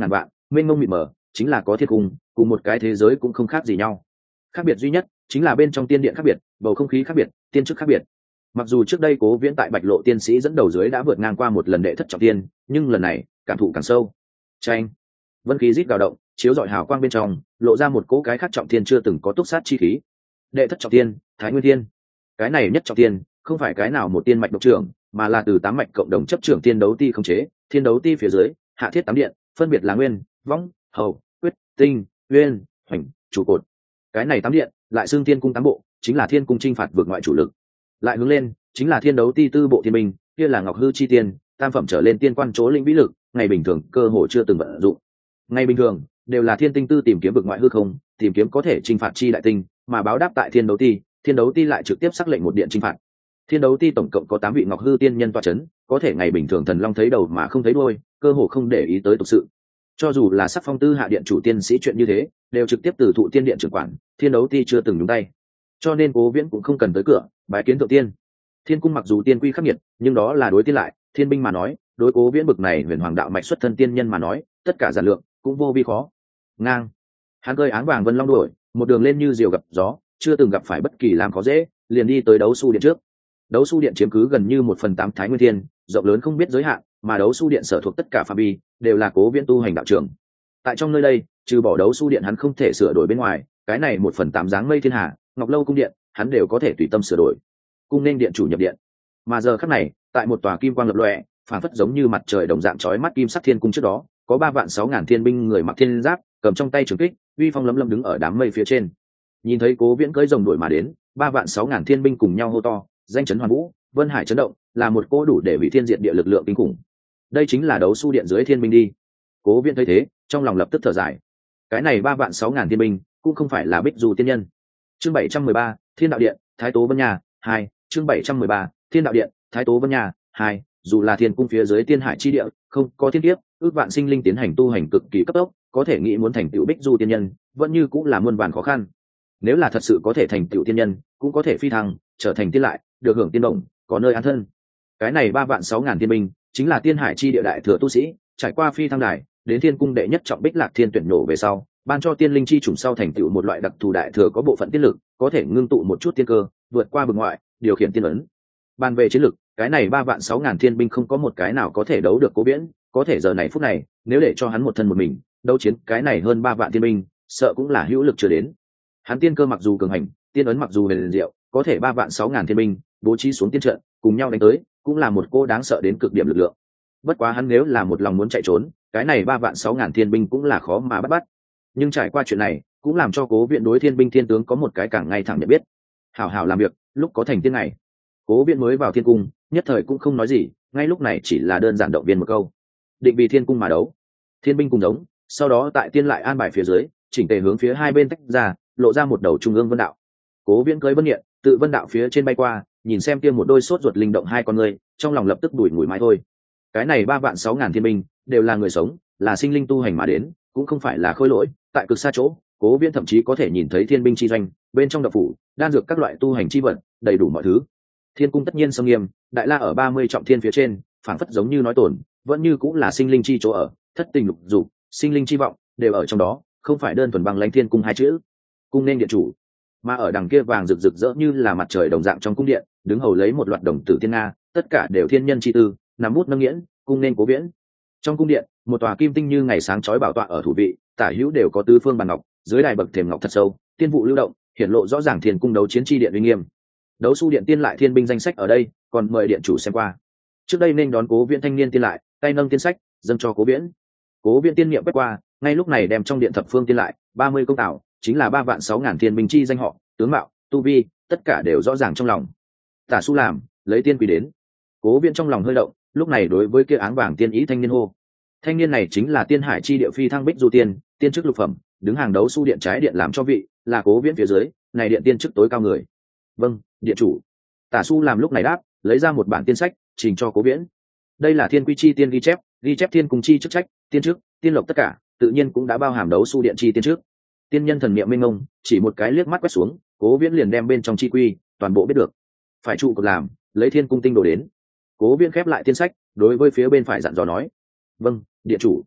A: mênh mông mịt mờ, chính là có thiên cung, cùng một cái thế giới cũng không khác gì nhau. Khác biệt duy nhất chính là bên trong tiên điện khác biệt, bầu không khí khác biệt, tiên chức khác biệt. Mặc dù trước đây Cố Viễn tại Bạch Lộ tiên sĩ dẫn đầu dưới đã vượt ngang qua một lần đệ thất trọng tiên, nhưng lần này cảm thụ càng sâu. Tranh, vân khí rít gào động, chiếu rọi hào quang bên trong, lộ ra một cỗ cái khác trọng tiên chưa từng có túc sát chi khí. Đệ thất trọng tiên, Thái Nguyên Tiên. Cái này nhất trọng tiên, không phải cái nào một tiên mạch độc trưởng, mà là từ tám mạch cộng đồng chấp trưởng tiên đấu ti khống chế, thiên đấu ti phía dưới, hạ thiết tám điện, phân biệt là Nguyên, Võng, Hầu, Quyết, Tinh, Nguyên, Hoành, trụ cột. Cái này tám điện, lại xưng Thiên cung tám bộ, chính là Thiên cung chinh phạt vượt ngoại chủ lực. Lại hướng lên, chính là thiên đấu ti tư bộ thiên binh, kia là Ngọc Hư chi tiên, tam phẩm trở lên tiên quan chỗ linh vĩ lực, ngày bình thường cơ hội chưa từng vận dụng. Ngày bình thường đều là thiên tinh tư tìm kiếm vực ngoại hư không, tìm kiếm có thể chinh phạt chi đại tinh, mà báo đáp tại thiên đấu ti, thiên đấu ti lại trực tiếp sắc lệnh một điện chinh phạt. Thiên đấu ti tổng cộng có tám vị Ngọc Hư tiên nhân tọa chấn, có thể ngày bình thường thần long thấy đầu mà không thấy đuôi, cơ hồ không để ý tới tục sự. Cho dù là sắc phong tư hạ điện chủ tiên sĩ chuyện như thế, đều trực tiếp từ thụ tiên điện trưởng quản, thiên đấu ti chưa từng nhúng tay. Cho nên Cố Viễn cũng không cần tới cửa bái kiến thượng tiên. Thiên cung mặc dù tiên quy khắc nghiệt, nhưng đó là đối tiên lại, thiên binh mà nói, đối Cố Viễn bực này huyền hoàng đạo mạch xuất thân tiên nhân mà nói, tất cả giản lượng cũng vô vi khó. Ngang, hắn cơi áng vàng vân long đuổi, một đường lên như diều gặp gió, chưa từng gặp phải bất kỳ làm khó dễ, liền đi tới đấu su điện trước. Đấu su điện chiếm cứ gần như một phần tám Thái Nguyên Thiên, rộng lớn không biết giới hạn, mà đấu su điện sở thuộc tất cả phạm vi đều là Cố Viễn tu hành đạo trường. Tại trong nơi đây, trừ bỏ đấu su điện hắn không thể sửa đổi bên ngoài, cái này một phần tám dáng mây thiên hà, Ngọc Lâu cung điện, hắn đều có thể tùy tâm sửa đổi. Cung nên điện chủ nhập điện. Mà giờ khắc này, tại một tòa kim quang lập lòe, phản phất giống như mặt trời đồng dạng chói mắt kim sắc thiên cung trước đó, có ba vạn sáu ngàn thiên binh người mặc thiên giáp, cầm trong tay trường kích, uy phong lấm lấm đứng ở đám mây phía trên. Nhìn thấy Cố Viễn cưỡi rồng đuổi mà đến, ba vạn sáu ngàn thiên binh cùng nhau hô to, danh chấn hoàn vũ, vân hải chấn động, là một cỗ đủ để hủy thiên diệt địa lực lượng kinh khủng. Đây chính là đấu su điện dưới thiên binh đi. Cố Viễn thấy thế, trong lòng lập tức thở dài. Cái này ba vạn sáu ngàn thiên binh, cũng không phải là Bích Du tiên nhân. Chương bảy trăm mười ba, Thiên đạo điện, Thái Tố Vân Nhà, hai, chương bảy trăm mười ba, Thiên đạo điện, Thái Tố Vân Nhà, hai, dù là thiên cung phía dưới tiên hải chi địa, không có thiên kiếp, ước vạn sinh linh tiến hành tu hành cực kỳ cấp tốc, có thể nghĩ muốn thành tựu Bích Du tiên nhân, vẫn như cũng là muôn vàn khó khăn. Nếu là thật sự có thể thành tựu tiên nhân, cũng có thể phi thăng, trở thành tiên lại, được hưởng tiên đồng, có nơi an thân. Cái này ba vạn sáu ngàn thiên binh, chính là tiên hải chi địa đại thừa tu sĩ, trải qua phi thăng đài, đến thiên cung đệ nhất trọng Bích Lạc Thiên tuyển nổ về sau, ban cho tiên linh chi chủng sau thành tựu một loại đặc thù đại thừa có bộ phận tiên lực, có thể ngưng tụ một chút tiên cơ, vượt qua vực ngoại, điều khiển tiên ấn. Ban về chiến lực, cái này ba vạn sáu ngàn thiên binh không có một cái nào có thể đấu được Cố Viễn, có thể giờ này phút này, nếu để cho hắn một thân một mình đấu chiến cái này hơn ba vạn thiên binh, sợ cũng là hữu lực chưa đến. Hắn tiên cơ mặc dù cường hành, tiên ấn mặc dù huyền diệu, có thể ba vạn sáu ngàn thiên binh bố trí xuống tiên trận, cùng nhau đánh tới, cũng là một cô đáng sợ đến cực điểm lực lượng. Bất quá hắn nếu là một lòng muốn chạy trốn, cái này ba vạn sáu ngàn thiên binh cũng là khó mà bắt bắt. Nhưng trải qua chuyện này, cũng làm cho Cố Viễn đối thiên binh thiên tướng có một cái càng ngay thẳng nhận biết. Hảo hảo làm việc, lúc có thành tiên ngày. Cố Viễn mới vào thiên cung, nhất thời cũng không nói gì, ngay lúc này chỉ là đơn giản động viên một câu. Định vì thiên cung mà đấu. Thiên binh cùng giống, sau đó tại tiên lại an bài phía dưới, chỉnh tề hướng phía hai bên tách ra, lộ ra một đầu trung ương vân đạo. Cố Viễn cưỡi vân nhện, tự vân đạo phía trên bay qua, nhìn xem kia một đôi sốt ruột linh động hai con người, trong lòng lập tức đùi ngùi mãi thôi. Cái này ba vạn sáu ngàn thiên binh, đều là người sống, là sinh linh tu hành mà đến, cũng không phải là khôi lỗi. Tại cực xa chỗ, Cố Viễn thậm chí có thể nhìn thấy thiên binh chi doanh, bên trong đập phủ, đan dược các loại tu hành chi vật, đầy đủ mọi thứ. Thiên cung tất nhiên sông nghiêm, đại la ở ba mươi trọng thiên phía trên, phảng phất giống như nói tổn, vẫn như cũng là sinh linh chi chỗ ở, thất tình lục dục, sinh linh chi vọng, đều ở trong đó, không phải đơn thuần bằng lãnh thiên cung hai chữ. Cung nên điện chủ, mà ở đằng kia vàng rực rực rỡ như là mặt trời đồng dạng trong cung điện, đứng hầu lấy một loạt đồng tử thiên nga, tất cả đều thiên nhân chi tư, nắm bút nâng nghiễn, cung nên Cố Viễn. Trong cung điện, một tòa kim tinh như ngày sáng chói bảo tọa ở thủ vị, tả hữu đều có tứ phương bàn ngọc, dưới đài bậc thềm ngọc thật sâu, tiên vụ lưu động, hiển lộ rõ ràng thiên cung đấu chiến chi điện uy nghiêm. Đấu su điện tiên lại thiên binh danh sách ở đây, còn mời điện chủ xem qua. Trước đây nên đón Cố Viễn thanh niên tiên lại, tay nâng tiên sách, dâng cho Cố Viễn. Cố Viễn tiên niệm quét qua, ngay lúc này đem trong điện thập phương tiên lại, ba mươi công tạo, chính là ba vạn sáu ngàn thiên binh chi danh họ, tướng mạo, tu vi, tất cả đều rõ ràng trong lòng. Tả Su làm, lấy tiên quý đến. Cố Viễn trong lòng hơi động, lúc này đối với kia áng vàng tiên ý thanh niên hô. Thanh niên này chính là tiên hải chi địa phi thăng Bích Du tiên, tiên chức lục phẩm, đứng hàng đấu su điện trái điện làm cho vị, là Cố Viễn phía dưới, này điện tiên chức tối cao người. Vâng, điện chủ. Tả Su làm lúc này đáp, lấy ra một bản tiên sách, trình cho Cố Viễn. Đây là thiên quy chi tiên ghi chép, ghi chép thiên cung chi chức trách, tiên chức, tiên lộc tất cả, tự nhiên cũng đã bao hàm đấu su điện chi tiên trước. Tiên nhân thần niệm minh ngông, chỉ một cái liếc mắt quét xuống, Cố Viễn liền đem bên trong chi quy toàn bộ biết được. Phải trụ cột làm, lấy thiên cung tinh đồ đến. Cố Viễn khép lại tiên sách, đối với phía bên phải dặn dò nói: "Vâng, điện chủ."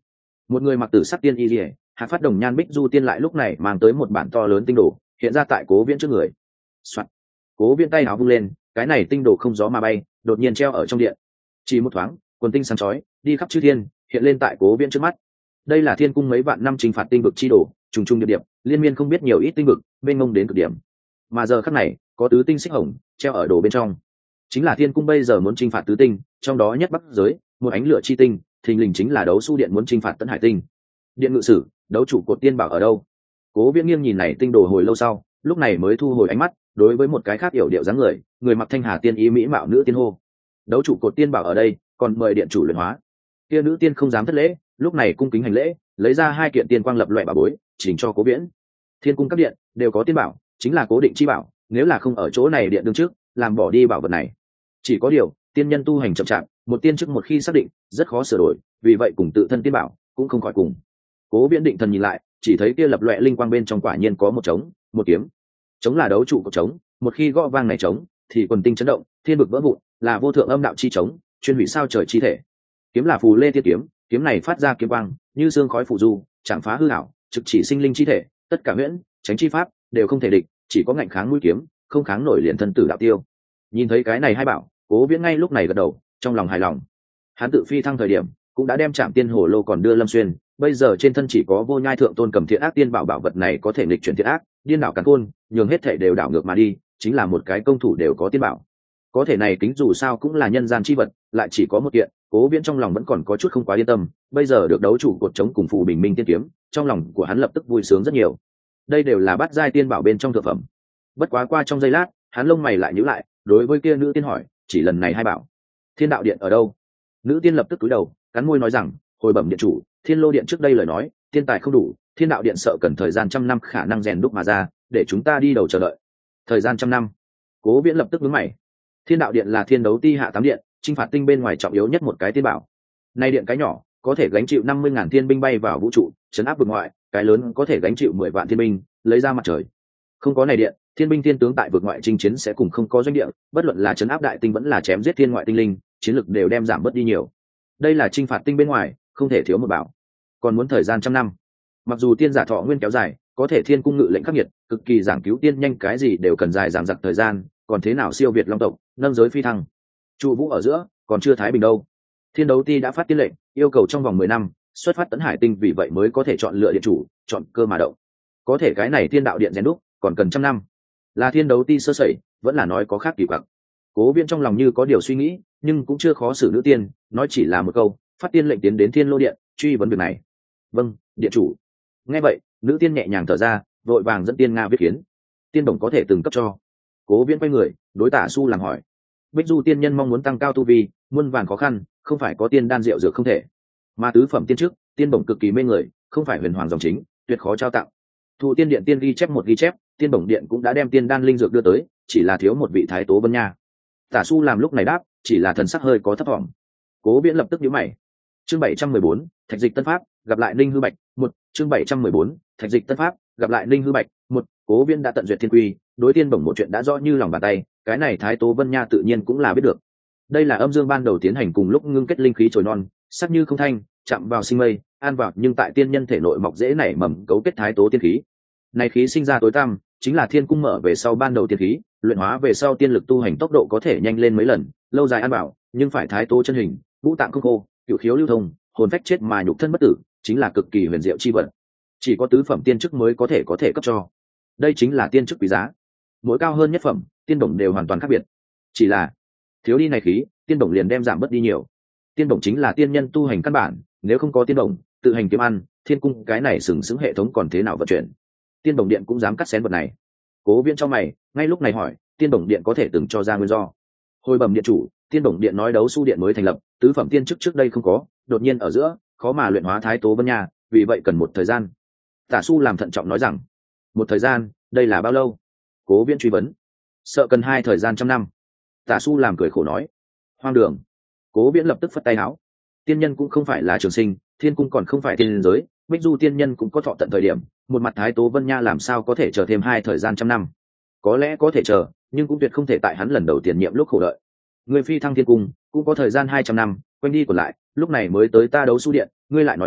A: Một người mặc tử sắc tiên y lìa, hạc phát đồng nhan bích du tiên lại lúc này mang tới một bản to lớn tinh đồ hiện ra tại Cố Viễn trước người. Soạn. Cố Viễn tay áo vung lên, cái này tinh đồ không gió mà bay, đột nhiên treo ở trong điện. Chỉ một thoáng, quần tinh sáng chói đi khắp chư thiên, hiện lên tại Cố Viễn trước mắt. Đây là thiên cung mấy vạn năm chinh phạt tinh vực chi đồ, trùng trùng điệp điệp, liên miên không biết nhiều ít tinh vực, bên ngông đến cực điểm. Mà giờ khắc này, có tứ tinh xích hồng treo ở đồ bên trong. Chính là thiên cung bây giờ muốn chinh phạt tứ tinh, trong đó nhất bắc giới, một ánh lửa chi tinh, thình lình chính là đấu su điện muốn chinh phạt Tấn Hải tinh. Điện ngự sử, đấu chủ cột tiên bảo ở đâu? Cố Viễn nghiêng nhìn này tinh đồ hồi lâu sau, lúc này mới thu hồi ánh mắt, đối với một cái khác yểu điệu dáng người, người mặc thanh hà tiên ý mỹ mạo nữ tiên hô: đấu chủ cột tiên bảo ở đây, còn mời điện chủ luyện hóa. Kia nữ tiên không dám thất lễ, lúc này cung kính hành lễ, lấy ra hai kiện tiên quang lập loại bảo bối, chỉnh cho Cố Viễn. Thiên cung các điện đều có tiên bảo, chính là cố định chi bảo, nếu là không ở chỗ này điện đương trước, làm bỏ đi bảo vật này. Chỉ có điều, tiên nhân tu hành chậm chạp, một tiên chức một khi xác định, rất khó sửa đổi, vì vậy cùng tự thân tiên bảo cũng không khỏi cùng. Cố Viễn định thần nhìn lại, chỉ thấy kia lập loè linh quang bên trong quả nhiên có một trống, một kiếm. Trống là đấu trụ của trống, một khi gõ vang này trống, thì quần tinh chấn động, thiên vực vỡ vụn, là vô thượng âm đạo chi trống, chuyên hủy sao trời chi thể. Kiếm là phù lê tiên kiếm, kiếm này phát ra kiếm quang, như sương khói phù du, chẳng phá hư ảo, trực chỉ sinh linh chi thể, tất cả huyễn, tránh chi pháp đều không thể địch, chỉ có ngạnh kháng mũi kiếm, không kháng nổi liền thân tử đạo tiêu. Nhìn thấy cái này hai bảo, Cố Viễn ngay lúc này gật đầu, trong lòng hài lòng. Hắn tự phi thăng thời điểm, cũng đã đem Trảm Tiên Hồ Lô còn đưa Lâm Xuyên, bây giờ trên thân chỉ có Vô Nhai Thượng Tôn cầm thiện ác tiên bảo bảo vật này có thể nghịch chuyển thiện ác, điên đảo càn khôn, nhường hết thể đều đảo ngược mà đi, chính là một cái công thủ đều có tiên bảo. Có thể này kính dù sao cũng là nhân gian chi vật, lại chỉ có một kiện, Cố Viễn trong lòng vẫn còn có chút không quá yên tâm, bây giờ được đấu chủ cột chống cùng phụ bình minh tiên kiếm, trong lòng của hắn lập tức vui sướng rất nhiều. Đây đều là bát giai tiên bảo bên trong thượng phẩm. Bất quá qua trong giây lát, hắn lông mày lại nhíu lại, đối với kia nữ tiên hỏi, chỉ lần này hai bảo, Thiên đạo điện ở đâu? Nữ tiên lập tức cúi đầu, cắn môi nói rằng, hồi bẩm điện chủ, Thiên Lô điện trước đây lời nói, tiên tài không đủ, Thiên đạo điện sợ cần thời gian trăm năm khả năng rèn đúc mà ra, để chúng ta đi đầu chờ đợi. Thời gian trăm năm. Cố Viễn lập tức nhướng mày. Thiên đạo điện là thiên đấu ti hạ tám điện, chinh phạt tinh bên ngoài trọng yếu nhất một cái tiên bảo. Nay điện cái nhỏ, có thể gánh chịu năm mươi ngàn thiên binh bay vào vũ trụ, trấn áp vực ngoại, cái lớn có thể gánh chịu mười vạn thiên binh, lấy ra mặt trời. Không có này điện, thiên binh thiên tướng tại vực ngoại chinh chiến sẽ cùng không có doanh địa, bất luận là trấn áp đại tinh vẫn là chém giết thiên ngoại tinh linh, chiến lực đều đem giảm bớt đi nhiều. Đây là chinh phạt tinh bên ngoài, không thể thiếu một bảo. Còn muốn thời gian trăm năm. Mặc dù tiên giả thọ nguyên kéo dài, có thể thiên cung ngự lệnh khắc nghiệt, cực kỳ giảng cứu tiên nhanh, cái gì đều cần dài dằng dặc thời gian, còn thế nào siêu việt long tộc, nâng giới phi thăng. Trụ vũ ở giữa, còn chưa thái bình đâu. Thiên đấu ti đã phát tiên lệnh, yêu cầu trong vòng mười năm xuất phát Tấn Hải tinh, vì vậy mới có thể chọn lựa điện chủ, chọn cơ mà động. Có thể cái này thiên đạo điện rèn đúc, còn cần trăm năm. Là thiên đấu ti sơ sẩy, vẫn là nói có khác kỳ quặc. Cố Viễn trong lòng như có điều suy nghĩ, nhưng cũng chưa khó xử nữ tiên, nói chỉ là một câu, phát tiên lệnh tiến đến Thiên Lô điện, truy vấn việc này. Vâng, điện chủ. Nghe vậy, nữ tiên nhẹ nhàng thở ra, vội vàng dẫn tiên nga viết kiến. Tiên đồng có thể từng cấp cho. Cố Viễn quay người, đối Tả Su làm hỏi. Bích Du tiên nhân mong muốn tăng cao tu vi, muôn vàn khó khăn, không phải có tiên đan rượu dược không thể. Mà tứ phẩm tiên trước, tiên bổng cực kỳ mê người, không phải huyền hoàng dòng chính, tuyệt khó trao tặng. Thụ tiên điện tiên ghi chép một ghi chép, tiên bổng điện cũng đã đem tiên đan linh dược đưa tới, chỉ là thiếu một vị thái tố Vân Nha. Tả Su làm lúc này đáp, chỉ là thần sắc hơi có thấp thỏm. Cố Viễn lập tức nhíu mày. Chương bảy trăm mười bốn, Thạch Dịch Tân Pháp, gặp lại Ninh Hư Bạch, một, chương bảy trăm mười bốn, Thạch Dịch Tân Pháp, gặp lại Ninh Hư Bạch, một. Cố Viễn đã tận duyệt thiên quy, đối tiên bổng một chuyện đã rõ như lòng bàn tay, cái này thái tố Vân Nha tự nhiên cũng là biết được. Đây là âm dương ban đầu tiến hành cùng lúc ngưng kết linh khí trồi non, sắc như không thanh, chạm vào sinh mây, an vào nhưng tại tiên nhân thể nội mọc dễ nảy mầm cấu kết thái tố tiên khí. Này khí sinh ra tối tăm, chính là thiên cung mở về sau ban đầu tiên khí, luyện hóa về sau tiên lực tu hành tốc độ có thể nhanh lên mấy lần, lâu dài an bảo, nhưng phải thái tố chân hình, ngũ tạng không khô, cửu khiếu lưu thông, hồn phách chết mà nhục thân bất tử, chính là cực kỳ huyền diệu chi vật. Chỉ có tứ phẩm tiên chức mới có thể có thể cấp cho. Đây chính là tiên chức quý giá. Mỗi cao hơn nhất phẩm, tiên bổng đều hoàn toàn khác biệt. Chỉ là thiếu đi này khí, tiên bổng liền đem giảm bớt đi nhiều. Tiên bổng chính là tiên nhân tu hành căn bản, nếu không có tiên bổng, tự hành kiếm ăn, thiên cung cái này sừng sững hệ thống còn thế nào vận chuyển. Tiên bổng điện cũng dám cắt xén vật này. Cố Viễn trong mày, ngay lúc này hỏi, tiên bổng điện có thể từng cho ra nguyên do. Hồi bẩm điện chủ, tiên bổng điện nói đấu su điện mới thành lập, tứ phẩm tiên chức trước đây không có, đột nhiên ở giữa khó mà luyện hóa thái tố Vân Nha, vì vậy cần một thời gian. Tả Su làm thận trọng nói rằng, một thời gian, đây là bao lâu? Cố Viễn truy vấn. Sợ cần hai thời gian trăm năm. Tả Su làm cười khổ nói. Hoang đường. Cố Viễn lập tức phất tay áo. Tiên nhân cũng không phải là trường sinh, thiên cung còn không phải tiên giới, Bích Du tiên nhân cũng có thọ tận thời điểm, một mặt thái tố Vân Nha làm sao có thể chờ thêm hai thời gian trăm năm? Có lẽ có thể chờ, nhưng cũng tuyệt không thể tại hắn lần đầu tiền nhiệm lúc khổ đợi. Người phi thăng thiên cung cũng có thời gian hai trăm năm, quanh đi còn lại, lúc này mới tới ta đấu su điện, ngươi lại nói nói,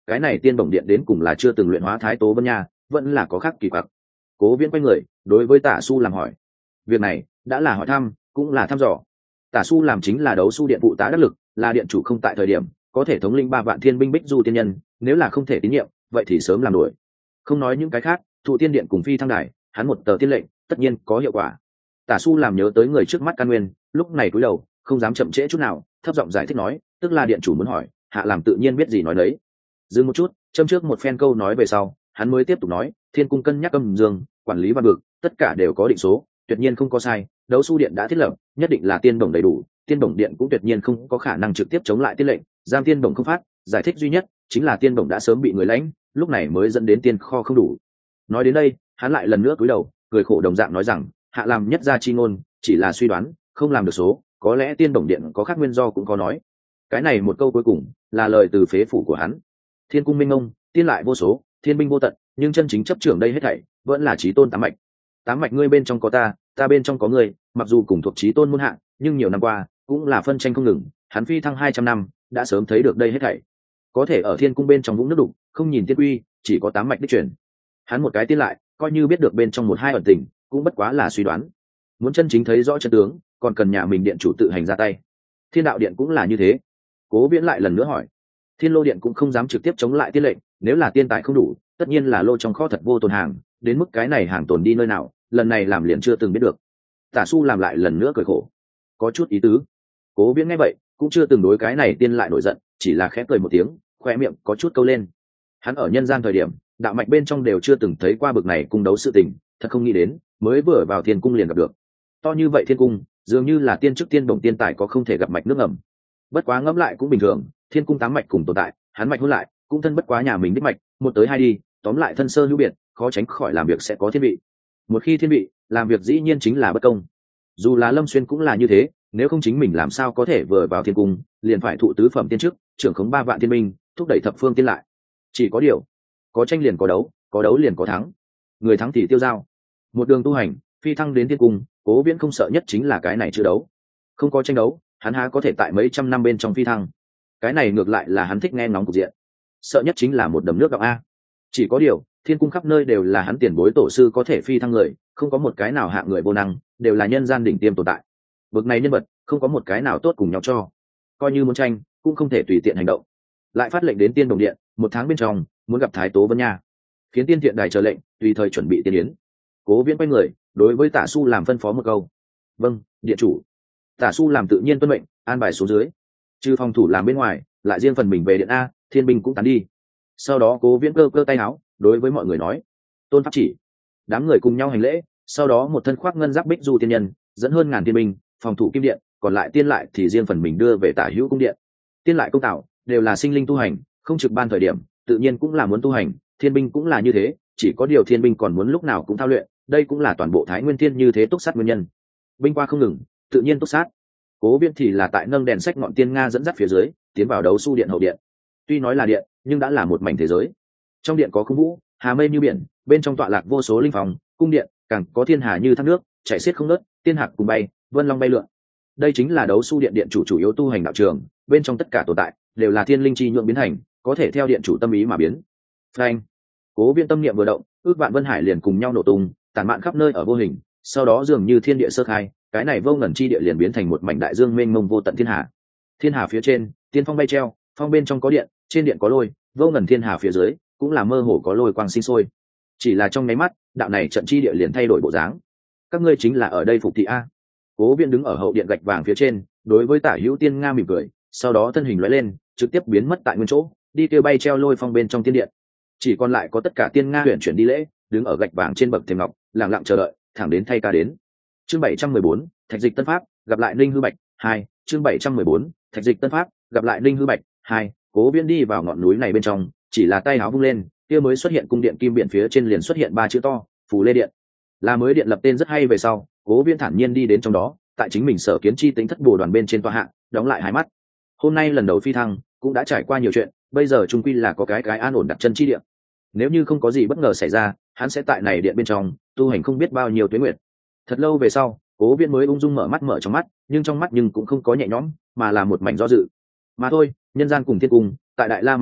A: cái này tiên bổng điện đến cùng là chưa từng luyện hóa thái tố vân nha, vẫn là có khác kỳ quặc. Cố Viễn quay người đối với Tả Su làm hỏi. Việc này đã là hỏi thăm cũng là thăm dò. Tả Su làm chính là đấu su điện phụ tá đắc lực, là điện chủ không tại thời điểm có thể thống lĩnh ba vạn thiên binh bích du tiên nhân, nếu là không thể tín nhiệm vậy thì sớm làm đuổi. Không nói những cái khác, thụ tiên điện cùng phi thăng đài, hắn một tờ tiên lệnh tất nhiên có hiệu quả. Tả Su làm nhớ tới người trước mắt căn nguyên, lúc này cúi đầu không dám chậm trễ chút nào, thấp giọng giải thích nói, tức là điện chủ muốn hỏi, hạ làm tự nhiên biết gì nói đấy. Dừng một chút, châm trước một phen câu nói về sau, hắn mới tiếp tục nói, thiên cung cân nhắc âm dương, quản lý văn vực, tất cả đều có định số, tuyệt nhiên không có sai. Đấu su điện đã thiết lập, nhất định là tiên bổng đầy đủ, tiên bổng điện cũng tuyệt nhiên không có khả năng trực tiếp chống lại tiên lệnh, giam tiên bổng không phát. Giải thích duy nhất chính là tiên bổng đã sớm bị người lãnh, lúc này mới dẫn đến tiên kho không đủ. Nói đến đây, hắn lại lần nữa cúi đầu, cười khổ đồng dạng nói rằng, hạ làm nhất gia chi ngôn, chỉ là suy đoán, không làm được số, có lẽ tiên bổng điện có khác nguyên do cũng có nói. Cái này một câu cuối cùng là lời từ phế phủ của hắn. Thiên cung minh ngông, tiên lại vô số, thiên binh vô tận, nhưng chân chính chấp trưởng đây hết thảy vẫn là chí tôn tám mạch. Tám mạch ngươi bên trong có ta, ta bên trong có ngươi, mặc dù cùng thuộc chí tôn muôn hạng, nhưng nhiều năm qua cũng là phân tranh không ngừng. Hắn phi thăng hai trăm năm, đã sớm thấy được đây hết thảy. Có thể ở thiên cung bên trong vũng nước đục, không nhìn tiên quy, chỉ có tám mạch đích truyền. Hắn một cái tiên lại, coi như biết được bên trong một hai ẩn tình, cũng bất quá là suy đoán. Muốn chân chính thấy rõ chân tướng, còn cần nhà mình điện chủ tự hành ra tay. Thiên đạo điện cũng là như thế. Cố Viễn lại lần nữa hỏi. Thiên lô điện cũng không dám trực tiếp chống lại tiên lệnh, nếu là tiên tài không đủ, tất nhiên là lô trong kho thật vô tồn hàng, đến mức cái này hàng tồn đi nơi nào, lần này làm liền chưa từng biết được. Tả Su làm lại lần nữa cười khổ, có chút ý tứ. Cố Viễn nghe vậy cũng chưa từng đối cái này tiên lại nổi giận, chỉ là khẽ cười một tiếng, khoe miệng có chút câu lên. Hắn ở nhân gian thời điểm, đạo mạch bên trong đều chưa từng thấy qua bực này cung đấu sự tình, thật không nghĩ đến mới vừa vào thiên cung liền gặp được. To như vậy thiên cung, dường như là tiên chức tiên bổng tiên tài có không thể gặp mạch nước ngầm. Bất quá ngẫm lại cũng bình thường, thiên cung tám mạch cùng tồn tại, hắn mạch hôn lại cũng thân bất quá nhà mình đích mạch, một tới hai đi, tóm lại thân sơ hữu biệt, khó tránh khỏi làm việc sẽ có thiên vị. Một khi thiên vị, làm việc dĩ nhiên chính là bất công. Dù là Lâm Xuyên cũng là như thế, nếu không chính mình làm sao có thể vừa vào thiên cung liền phải thụ tứ phẩm tiên chức, trưởng khống ba vạn thiên binh, thúc đẩy thập phương tiên lại. Chỉ có điều, có tranh liền có đấu, có đấu liền có thắng, người thắng thì tiêu dao. Một đường tu hành, phi thăng đến thiên cung, Cố Viễn không sợ nhất chính là cái này chữ đấu. Không có tranh đấu, hắn há có thể tại mấy trăm năm bên trong phi thăng. Cái này ngược lại là hắn thích nghe ngóng cục diện. Sợ nhất chính là một đầm nước đọng a. Chỉ có điều, thiên cung khắp nơi đều là hắn tiền bối tổ sư có thể phi thăng người, không có một cái nào hạ người vô năng, đều là nhân gian đỉnh tiêm tồn tại. Bực này nhân vật, không có một cái nào tốt cùng nhau cho. Coi như muốn tranh, cũng không thể tùy tiện hành động. Lại phát lệnh đến tiên đồng điện, một tháng bên trong muốn gặp thái tố vân nha, khiến tiên thiện đài chờ lệnh, tùy thời chuẩn bị tiên yến. Cố Viễn quay người đối với Tả Su làm phân phó một câu. Vâng, điện chủ. Tả Su làm tự nhiên tuân mệnh, an bài xuống dưới. Trừ phòng thủ làm bên ngoài, lại riêng phần mình về điện a, thiên binh cũng tán đi. Sau đó Cố Viễn cơ cơ tay áo, đối với mọi người nói, tôn pháp chỉ. Đám người cùng nhau hành lễ, sau đó một thân khoác ngân giáp bích du tiên nhân dẫn hơn ngàn thiên binh phòng thủ kim điện, còn lại tiên lại thì riêng phần mình đưa về Tả Hữu cung điện. Tiên lại công tạo đều là sinh linh tu hành, không trực ban thời điểm tự nhiên cũng là muốn tu hành, thiên binh cũng là như thế, chỉ có điều thiên binh còn muốn lúc nào cũng thao luyện, đây cũng là toàn bộ Thái Nguyên Thiên như thế túc sát nguyên nhân. Binh qua không ngừng, tự nhiên túc sát. Cố Viễn thì là tại nâng đèn sách ngọn tiên nga dẫn dắt phía dưới tiến vào đấu su điện hậu điện. Tuy nói là điện, nhưng đã là một mảnh thế giới. Trong điện có khung vũ, hà mây như biển, bên trong tọa lạc vô số linh phòng, cung điện, càng có thiên hà như thác nước, chảy xiết không ngớt, tiên hạc cùng bay, vân long bay lượn. Đây chính là đấu su điện điện chủ chủ yếu tu hành đạo trường, bên trong tất cả tồn tại đều là thiên linh chi nhượng biến thành, có thể theo điện chủ tâm ý mà biến. Phanh. Cố Viễn tâm niệm vừa động, ước vạn vân hải liền cùng nhau nổ tung, tản mạn khắp nơi ở vô hình, sau đó dường như thiên địa sơ khai, cái này vô ngần chi địa liền biến thành một mảnh đại dương mênh mông vô tận thiên hà. Thiên hà phía trên, tiên phong bay treo, phong bên trong có điện, trên điện có lôi, vô ngần thiên hà phía dưới cũng là mơ hồ có lôi quang sinh sôi. Chỉ là trong nháy mắt, đạo này trận chi địa liền thay đổi bộ dáng. Các ngươi chính là ở đây phục thị a? Cố Viễn đứng ở hậu điện gạch vàng phía trên, đối với Tả Hữu tiên nga mỉm cười, sau đó thân hình lóe lên, trực tiếp biến mất tại nguyên chỗ, đi kêu bay treo lôi phong bên trong tiên điện. Chỉ còn lại có tất cả tiên nga huyền chuyển đi lễ, đứng ở gạch vàng trên bậc thềm ngọc, lặng lặng chờ đợi, thẳng đến thay ca đến. Chương bảy trăm mười bốn, Thạch Dịch Tân Pháp, gặp lại Ninh Hư Bạch hai. Chương bảy trăm mười bốn, Thạch Dịch Tân Pháp, gặp lại Ninh Hư Bạch hai. Cố Viễn đi vào ngọn núi này bên trong, chỉ là tay áo vung lên, kia mới xuất hiện cung điện kim biển phía trên liền xuất hiện ba chữ to, Phù Lê Điện. Là mới điện lập tên rất hay về sau, Cố Viễn thản nhiên đi đến trong đó, tại chính mình sở kiến chi tính thất bồ đoàn bên trên tòa hạ, đóng lại hai mắt. Hôm nay lần đầu phi thăng, cũng đã trải qua nhiều chuyện, bây giờ trung quy là có cái cái an ổn đặt chân chi điện. Nếu như không có gì bất ngờ xảy ra, hắn sẽ tại này điện bên trong tu hành không biết bao nhiêu tuế nguyệt. Thật lâu về sau, Cố Viễn mới ung dung mở mắt mở trong mắt, nhưng trong mắt nhưng cũng không có nhẹ nhõm, mà là một mảnh do dự. Mà thôi, nhân gian cùng thiên cung, tại Đại La mà nói,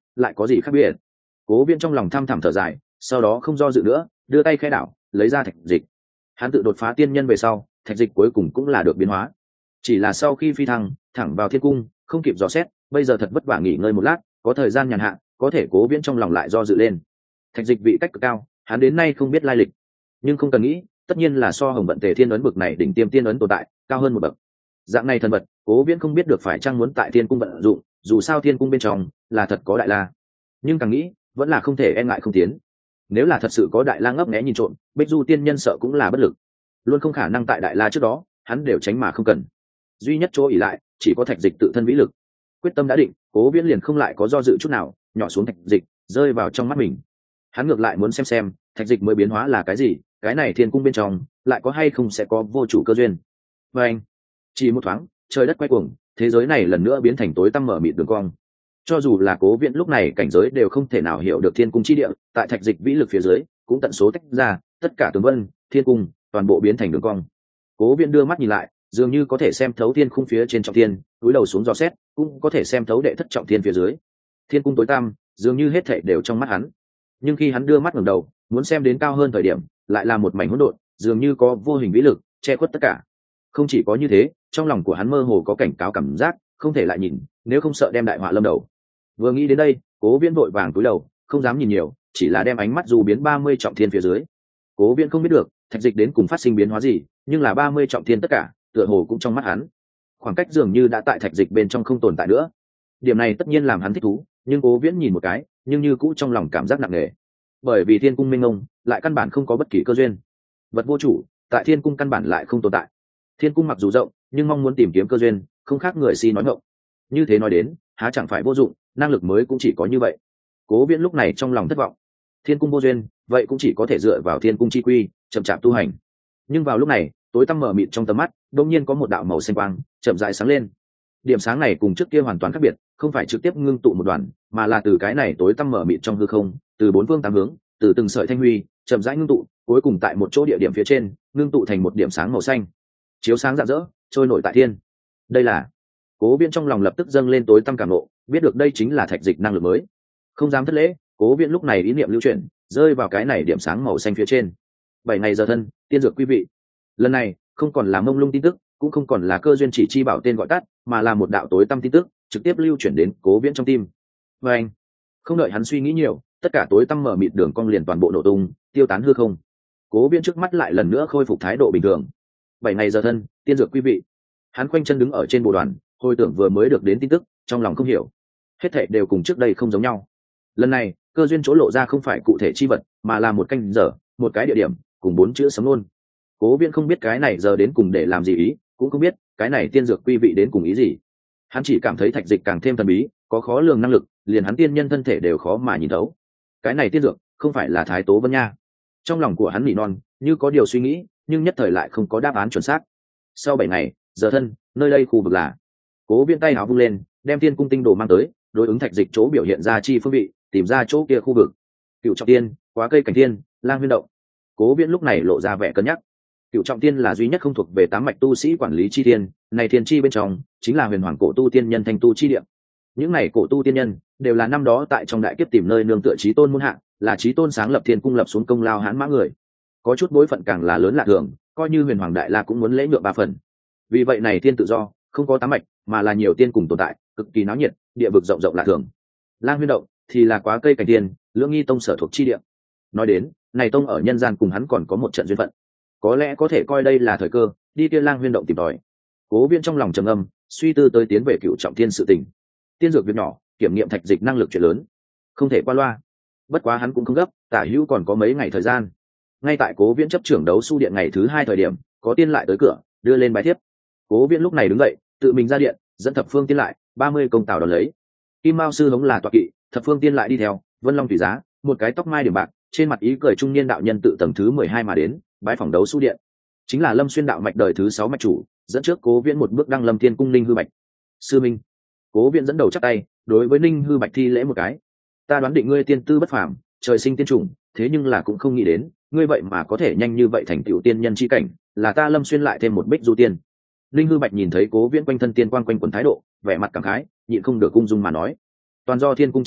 A: lại có gì khác biệt? Cố Viễn trong lòng thăm thẳm thở dài, sau đó không do dự nữa, đưa tay khẽ đảo, lấy ra thạch dịch. Hắn tự đột phá tiên nhân về sau, thạch dịch cuối cùng cũng là được biến hóa. Chỉ là sau khi phi thăng, thẳng vào thiên cung, không kịp dò xét, bây giờ thật vất vả nghỉ ngơi một lát, có thời gian nhàn hạ, có thể Cố Viễn trong lòng lại do dự lên. Thạch dịch vị cách cực cao, hắn đến nay không biết lai lịch, nhưng không cần nghĩ, tất nhiên là so Hồng Vận Tề Thiên ấn bực này đỉnh tiêm tiên ấn tồn tại, cao hơn một bậc. Dạng này thần vật, Cố Viễn không biết được phải chăng muốn tại thiên cung vận dụng, dù sao thiên cung bên trong là thật có đại la, nhưng càng nghĩ vẫn là không thể e ngại không tiến. Nếu là thật sự có đại la ngấp nghé nhìn trộm, Bích Du tiên nhân sợ cũng là bất lực, luôn không khả năng tại đại la trước đó hắn đều tránh mà không cần. Duy nhất chỗ ỉ lại chỉ có thạch dịch tự thân vĩ lực. Quyết tâm đã định, Cố Viễn liền không lại có do dự chút nào, nhỏ xuống thạch dịch rơi vào trong mắt mình. Hắn ngược lại muốn xem xem thạch dịch mới biến hóa là cái gì, cái này thiên cung bên trong lại có hay không sẽ có vô chủ cơ duyên. Và anh chỉ một thoáng, trời đất quay cuồng, thế giới này lần nữa biến thành tối tăm mở mịt đường cong. Cho dù là Cố Viễn lúc này cảnh giới đều không thể nào hiểu được thiên cung chi địa, tại thạch dịch vĩ lực phía dưới cũng tận số tách ra, tất cả tường vân thiên cung toàn bộ biến thành đường cong. Cố Viễn đưa mắt nhìn lại, dường như có thể xem thấu thiên khung phía trên trọng thiên, cúi đầu xuống dò xét, cũng có thể xem thấu đệ thất trọng thiên phía dưới. Thiên cung tối tăm, dường như hết thảy đều trong mắt hắn. Nhưng khi hắn đưa mắt ngẩng đầu, muốn xem đến cao hơn thời điểm, lại là một mảnh hỗn độn, dường như có vô hình vĩ lực che khuất tất cả. Không chỉ có như thế, trong lòng của hắn mơ hồ có cảnh cáo cảm giác, không thể lại nhìn, nếu không sợ đem đại họa lâm đầu. Vừa nghĩ đến đây, Cố Viễn vội vàng cúi đầu, không dám nhìn nhiều, chỉ là đem ánh mắt dù biến ba mươi trọng thiên phía dưới. Cố Viễn không biết được thạch dịch đến cùng phát sinh biến hóa gì, nhưng là ba mươi trọng thiên tất cả, tựa hồ cũng trong mắt hắn. Khoảng cách dường như đã tại thạch dịch bên trong không tồn tại nữa. Điểm này tất nhiên làm hắn thích thú, nhưng Cố Viễn nhìn một cái, nhưng như cũ trong lòng cảm giác nặng nề. Bởi vì thiên cung minh ngông, lại căn bản không có bất kỳ cơ duyên. Vật vô chủ, tại thiên cung căn bản lại không tồn tại. Thiên cung mặc dù rộng, nhưng mong muốn tìm kiếm cơ duyên, không khác người si nói ngọng. Như thế nói đến, há chẳng phải vô dụng, năng lực mới cũng chỉ có như vậy. Cố Viễn lúc này trong lòng thất vọng. Thiên cung vô duyên, vậy cũng chỉ có thể dựa vào thiên cung chi quy, chậm chạp tu hành. Nhưng vào lúc này, tối tăm mở mịt trong tầm mắt, đột nhiên có một đạo màu xanh quang chậm rãi sáng lên. Điểm sáng này cùng trước kia hoàn toàn khác biệt, không phải trực tiếp ngưng tụ một đoàn, mà là từ cái này tối tăm mở mịt trong hư không, từ bốn phương tám hướng, từ từng sợi thanh huy chậm rãi ngưng tụ, cuối cùng tại một chỗ địa điểm phía trên, ngưng tụ thành một điểm sáng màu xanh, chiếu sáng rạng rỡ, trôi nổi tại thiên. Đây là Cố Viễn trong lòng lập tức dâng lên tối tăm cảm nộ, biết được đây chính là thạch dịch năng lực mới. Không dám thất lễ, Cố Viễn lúc này ý niệm lưu chuyển, rơi vào cái này điểm sáng màu xanh phía trên. Bảy ngày giờ thân, tiên dược quý vị. Lần này không còn là mông lung tin tức, cũng không còn là cơ duyên chỉ chi bảo tên gọi tắt, mà là một đạo tối tăm tin tức trực tiếp lưu chuyển đến Cố Viễn trong tim. Và anh không đợi hắn suy nghĩ nhiều, tất cả tối tăm mở mịt đường cong liền toàn bộ nổ tung, tiêu tán hư không. Cố Viễn trước mắt lại lần nữa khôi phục thái độ bình thường. Bảy ngày giờ thân, tiên dược quý vị. Hắn khoanh chân đứng ở trên bồ đoàn, hồi tưởng vừa mới được đến tin tức, trong lòng không hiểu, hết thảy đều cùng trước đây không giống nhau. Lần này cơ duyên chỗ lộ ra không phải cụ thể chi vật, mà là một canh giờ, một cái địa điểm, cùng bốn chữ sấm luôn. Cố Viễn không biết cái này giờ đến cùng để làm gì ý, cũng không biết cái này tiên dược quý vị đến cùng ý gì. Hắn chỉ cảm thấy thạch dịch càng thêm thần bí, có khó lường năng lực, liền hắn tiên nhân thân thể đều khó mà nhìn thấu. Cái này tiên dược không phải là Thái Tố Vân nha? Trong lòng của hắn nỉ non, như có điều suy nghĩ, nhưng nhất thời lại không có đáp án chuẩn xác. Sau bảy ngày giờ thân, nơi đây khu vực là. Cố Viễn tay áo vung lên, đem tiên cung tinh đồ mang tới, đối ứng thạch dịch chỗ biểu hiện ra chi phương vị, tìm ra chỗ kia khu vực. Cựu trọng tiên, quá cây cảnh tiên, lang huyên động. Cố Viễn lúc này lộ ra vẻ cân nhắc. Cựu trọng tiên là duy nhất không thuộc về tám mạch tu sĩ quản lý chi tiên, này thiên chi bên trong chính là huyền hoàng cổ tu tiên nhân thành tu chi địa. Những này cổ tu tiên nhân đều là năm đó tại trong đại kiếp tìm nơi nương tựa chí tôn muôn hạng, là chí tôn sáng lập thiên cung lập xuống công lao hãn mã người. Có chút bối phận càng là lớn lạ thường, coi như huyền hoàng đại la cũng muốn lễ nhượng ba phần. Vì vậy này thiên tự do, không có tám mạch, mà là nhiều tiên cùng tồn tại, cực kỳ náo nhiệt, địa vực rộng rộng lạ thường. Lang huyên động thì là quá cây cảnh tiên, lưỡng nghi tông sở thuộc chi địa. Nói đến, này tông ở nhân gian cùng hắn còn có một trận duyên phận, có lẽ có thể coi đây là thời cơ, đi kia Lang huyên động tìm tòi. Cố Viễn trong lòng trầm âm, suy tư tới tiến về cựu trọng thiên sự tình. Tiên dược việc nhỏ, kiểm nghiệm thạch dịch năng lực chuyện lớn, không thể qua loa. Bất quá hắn cũng không gấp, tả hữu còn có mấy ngày thời gian. Ngay tại Cố Viễn chấp trưởng đấu su điện ngày thứ hai thời điểm, có tiên lại tới cửa, đưa lên bài thiếp. Cố Viễn lúc này đứng dậy, tự mình ra điện, dẫn thập phương tiên lại, ba mươi công tào đón lấy. Kim Mao sư hống là tọa kỵ, thập phương tiên lại đi theo, Vân Long thủy giá, một cái tóc mai điểm bạc, trên mặt ý cười trung niên đạo nhân tự tầng thứ mười hai mà đến, bái phỏng đấu su điện. Chính là Lâm Xuyên đạo mạch đời thứ sáu mạch chủ, dẫn trước Cố Viễn một bước đăng lâm thiên cung Ninh Hư Bạch. Sư minh. Cố Viễn dẫn đầu chắp tay, đối với Ninh Hư Bạch thi lễ một cái. Ta đoán định ngươi tiên tư bất phàm, trời sinh tiên chủng, thế nhưng là cũng không nghĩ đến, ngươi vậy mà có thể nhanh như vậy thành tựu tiên nhân chi cảnh, là ta Lâm Xuyên lại thêm một bích du tiên. Ninh Hư Bạch nhìn thấy Cố Viễn quanh thân tiên quang quanh quần thái độ, vẻ mặt cảm khái, nhịn không được cung dung mà nói: toàn do thiên cung chi lực,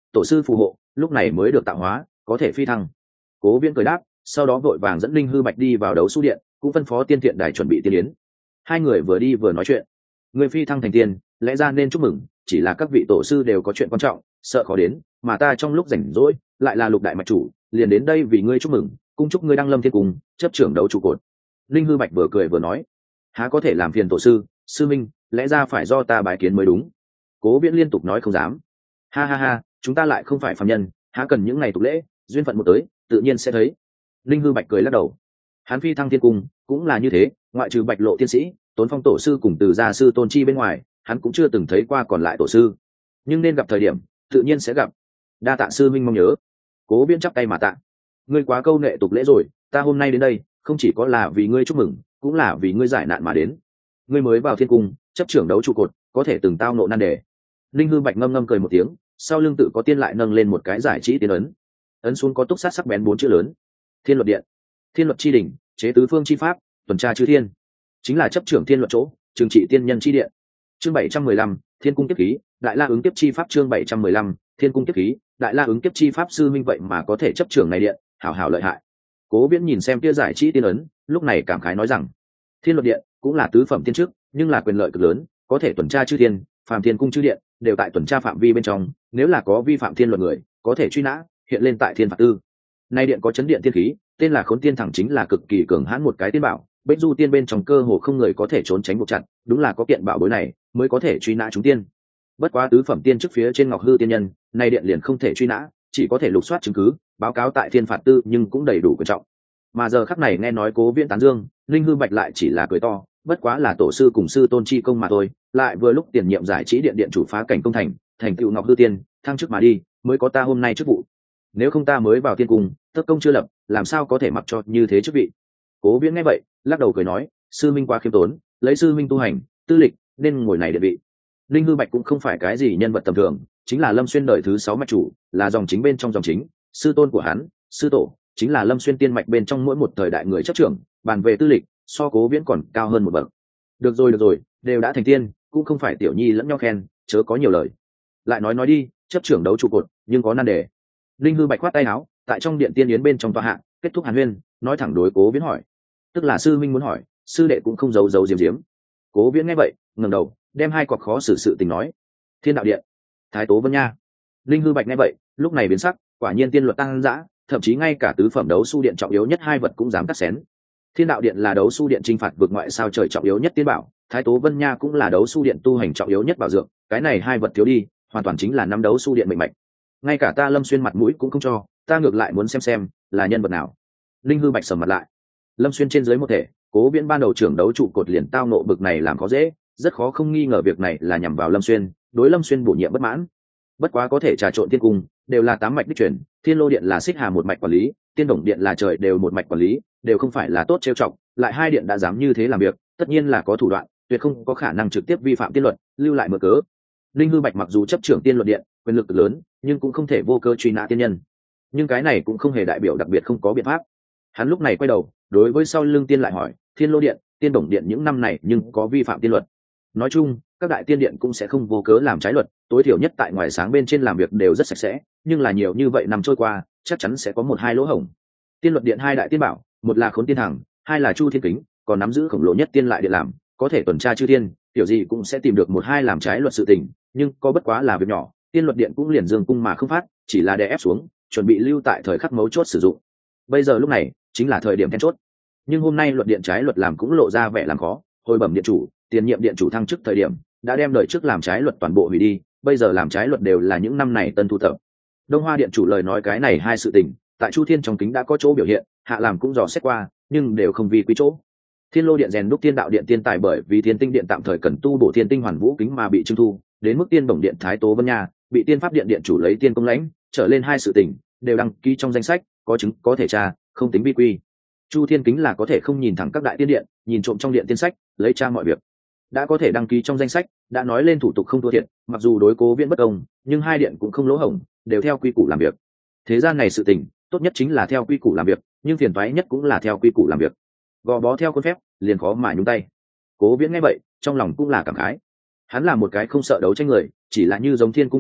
A: tổ sư phù hộ lúc này mới được tạo hóa có thể phi thăng. Cố Viễn cười đáp, sau đó vội vàng dẫn Linh Hư Bạch đi vào đấu su điện, cũng phân phó tiên thiện đài chuẩn bị tiên yến. Hai người vừa đi vừa nói chuyện. Người phi thăng thành tiên lẽ ra nên chúc mừng, chỉ là các vị tổ sư đều có chuyện quan trọng sợ khó đến, mà ta trong lúc rảnh rỗi lại là lục đại mạch chủ, liền đến đây vì ngươi chúc mừng, cung chúc ngươi đăng lâm thiên cung chấp trưởng đấu trụ cột. Linh Hư Bạch vừa cười vừa nói, há có thể làm phiền tổ sư sư minh, lẽ ra phải do ta bái kiến mới đúng. Cố Viễn liên tục nói không dám. Ha ha ha, chúng ta lại không phải phàm nhân, há cần những ngày tục lễ, duyên phận một tới tự nhiên sẽ thấy. Linh Hư Bạch cười lắc đầu, hắn phi thăng thiên cung cũng là như thế, ngoại trừ Bạch Lộ tiên sĩ, Tốn Phong tổ sư cùng Từ gia sư Tôn Chi bên ngoài, hắn cũng chưa từng thấy qua còn lại tổ sư, nhưng nên gặp thời điểm tự nhiên sẽ gặp. Đa tạ sư minh mong nhớ. Cố Viễn chắp tay mà tạ. Ngươi quá câu nệ tục lễ rồi, ta hôm nay đến đây không chỉ có là vì ngươi chúc mừng, cũng là vì ngươi giải nạn mà đến. Ngươi mới vào thiên cung chấp trưởng đấu trụ cột, có thể từng tao nộ nan đề. Linh Hư Bạch ngâm ngâm cười một tiếng, sau lưng tự có tiên lại nâng lên một cái giải chỉ tiên ấn, ấn xuống có túc sát sắc bén bốn chữ lớn: Thiên Luật Điện. Thiên luật chi đỉnh, chế tứ phương chi pháp, tuần tra chư thiên, chính là chấp trưởng thiên luật chỗ, trừng trị tiên nhân chi điện. Chương bảy trăm mười lăm, Thiên cung tiếp khí, Đại La ứng tiếp chi pháp. Chương bảy trăm mười lăm, Thiên cung tiếp khí, Đại La ứng tiếp chi pháp. Sư minh vậy mà có thể chấp trưởng này điện, hảo hảo lợi hại. Cố Viễn nhìn xem kia giải chỉ tiên ấn, lúc này cảm khái nói rằng, Thiên Luật Điện cũng là tứ phẩm tiên chức, nhưng là quyền lợi cực lớn, có thể tuần tra chư thiên, phàm thiên cung chư điện đều tại tuần tra phạm vi bên trong, nếu là có vi phạm thiên luật người, có thể truy nã, hiện lên tại thiên phạt tư. Nay điện có chấn điện tiên khí, tên là Khốn Tiên Thẳng, chính là cực kỳ cường hãn một cái tiên bảo, Bích Du tiên bên trong cơ hồ không người có thể trốn tránh buộc chặt, đúng là có kiện bảo bối này mới có thể truy nã chúng tiên. Bất quá tứ phẩm tiên chức phía trên Ngọc Hư tiên nhân, nay điện liền không thể truy nã, chỉ có thể lục soát chứng cứ, báo cáo tại thiên phạt tư, nhưng cũng đầy đủ quan trọng. Mà giờ khắc này nghe nói Cố Viễn tán dương, Linh Hư Bạch lại chỉ là cười to, bất quá là tổ sư cùng sư tôn chi công mà thôi, lại vừa lúc tiền nhiệm giải trí điện điện chủ phá cảnh công thành, thành tựu Ngọc Hư tiên, thăng chức mà đi, mới có ta hôm nay chức vụ. Nếu không ta mới vào tiên cung, tất công chưa lập, làm sao có thể mặc cho như thế chức vị. Cố Viễn nghe vậy lắc đầu cười nói, sư minh quá khiêm tốn, lấy sư minh tu hành tư lịch nên ngồi này địa vị. Linh Hư Bạch cũng không phải cái gì nhân vật tầm thường, chính là Lâm Xuyên đời thứ sáu mạch chủ, là dòng chính bên trong dòng chính, sư tôn của hắn, sư tổ chính là Lâm Xuyên tiên mạch bên trong mỗi một thời đại người chấp trưởng, bàn về tư lịch so Cố Viễn còn cao hơn một bậc. Được rồi được rồi, đều đã thành tiên, cũng không phải tiểu nhi lẫn nhau khen, chớ có nhiều lời. Lại nói nói đi, chấp trưởng đấu trụ cột nhưng có nan đề. Linh Hư Bạch khoát tay áo, tại trong điện tiên yến bên trong tòa hạ kết thúc hàn huyên, nói thẳng đối Cố Viễn hỏi, tức là sư minh muốn hỏi, sư đệ cũng không giấu giấu diếm diếm. Cố Viễn nghe vậy ngẩng đầu, đem hai cọc khó xử sự tình nói. Thiên Đạo Điện, Thái Tố Vân Nha. Linh Hư Bạch nghe vậy lúc này biến sắc, quả nhiên tiên luật tăng dã, thậm chí ngay cả tứ phẩm đấu su điện trọng yếu nhất hai vật cũng dám cắt xén. Thiên Đạo Điện là đấu su điện chinh phạt vượt ngoại sao trời trọng yếu nhất tiên bảo, Thái Tố Vân Nha cũng là đấu su điện tu hành trọng yếu nhất bảo dưỡng, cái này hai vật thiếu đi, hoàn toàn chính là năm đấu su điện mệnh mạch. Ngay cả ta Lâm Xuyên mặt mũi cũng không cho, ta ngược lại muốn xem xem là nhân vật nào. Linh Hư Bạch sầm mặt lại. Lâm Xuyên trên dưới một thể, Cố Viễn ban đầu trưởng đấu trụ cột liền tao nộ bực này làm khó dễ, rất khó không nghi ngờ việc này là nhằm vào Lâm Xuyên, đối Lâm Xuyên bổ nhiệm bất mãn. Bất quá có thể trà trộn tiên cung, đều là tám mạch đích truyền, Thiên Lô Điện là Xích Hà một mạch quản lý, Tiên Đồng Điện là trời đều một mạch quản lý, đều không phải là tốt trêu chọc, lại hai điện đã dám như thế làm việc, tất nhiên là có thủ đoạn, tuyệt không có khả năng trực tiếp vi phạm tiên luật, lưu lại mượn cớ. Linh Hư Bạch mặc dù chấp trưởng Tiên Luật Điện, quyền lực lớn, nhưng cũng không thể vô cơ truy nã tiên nhân. Nhưng cái này cũng không hề đại biểu đặc biệt không có biện pháp. Hắn lúc này quay đầu, đối với sau lưng tiên lại hỏi, Thiên Lô Điện, Tiên Đồng Điện những năm này nhưng có vi phạm tiên luật? Nói chung, các đại tiên điện cũng sẽ không vô cớ làm trái luật, tối thiểu nhất tại ngoài sáng bên trên làm việc đều rất sạch sẽ, nhưng là nhiều như vậy năm trôi qua, chắc chắn sẽ có một hai lỗ hổng. Tiên Luật Điện hai đại tiên bảo, một là Khốn Tiên Thẳng, hai là Chu Thiên Kính, còn nắm giữ khổng lồ nhất tiên lại điện làm, có thể tuần tra chư thiên, tiểu gì cũng sẽ tìm được một hai làm trái luật sự tình, nhưng có bất quá là việc nhỏ, Tiên Luật Điện cũng liền dương cung mà không phát, chỉ là đè ép xuống, chuẩn bị lưu tại thời khắc mấu chốt sử dụng. Bây giờ lúc này chính là thời điểm then chốt. Nhưng hôm nay luật điện trái luật làm cũng lộ ra vẻ làm khó, hồi bẩm điện chủ, tiền nhiệm điện chủ thăng chức thời điểm đã đem đời trước làm trái luật toàn bộ hủy đi, bây giờ làm trái luật đều là những năm này tân thu thập. Đông Hoa điện chủ lời nói cái này hai sự tình, tại Chu Thiên trong kính đã có chỗ biểu hiện, hạ làm cũng dò xét qua, nhưng đều không vì quý chỗ. Thiên Lô Điện rèn đúc Tiên Đạo Điện tiên tài bởi vì Thiên Tinh Điện tạm thời cần tu bổ Thiên Tinh Hoàn Vũ kính mà bị trưng thu, đến mức Tiên Bổng Điện Thái Tố Vân Nha bị Tiên Pháp Điện điện chủ lấy tiên công lãnh, trở lên hai sự tình đều đăng ký trong danh sách, có chứng có thể tra, không tính vi quy. Chu Thiên kính là có thể không nhìn thẳng các đại tiên điện, nhìn trộm trong điện tiên sách, lấy tra mọi việc. Đã có thể đăng ký trong danh sách, đã nói lên thủ tục không thua thiệt, mặc dù đối Cố Viễn bất công, nhưng hai điện cũng không lỗ hổng, đều theo quy củ làm việc. Thế gian này sự tình, tốt nhất chính là theo quy củ làm việc, nhưng phiền toái nhất cũng là theo quy củ làm việc. Gò bó theo khuôn phép, liền khó mà nhúng tay. Cố Viễn nghe vậy, trong lòng cũng là cảm khái. Hắn là một cái không sợ đấu tranh người, chỉ là như giống Thiên cung như vậy,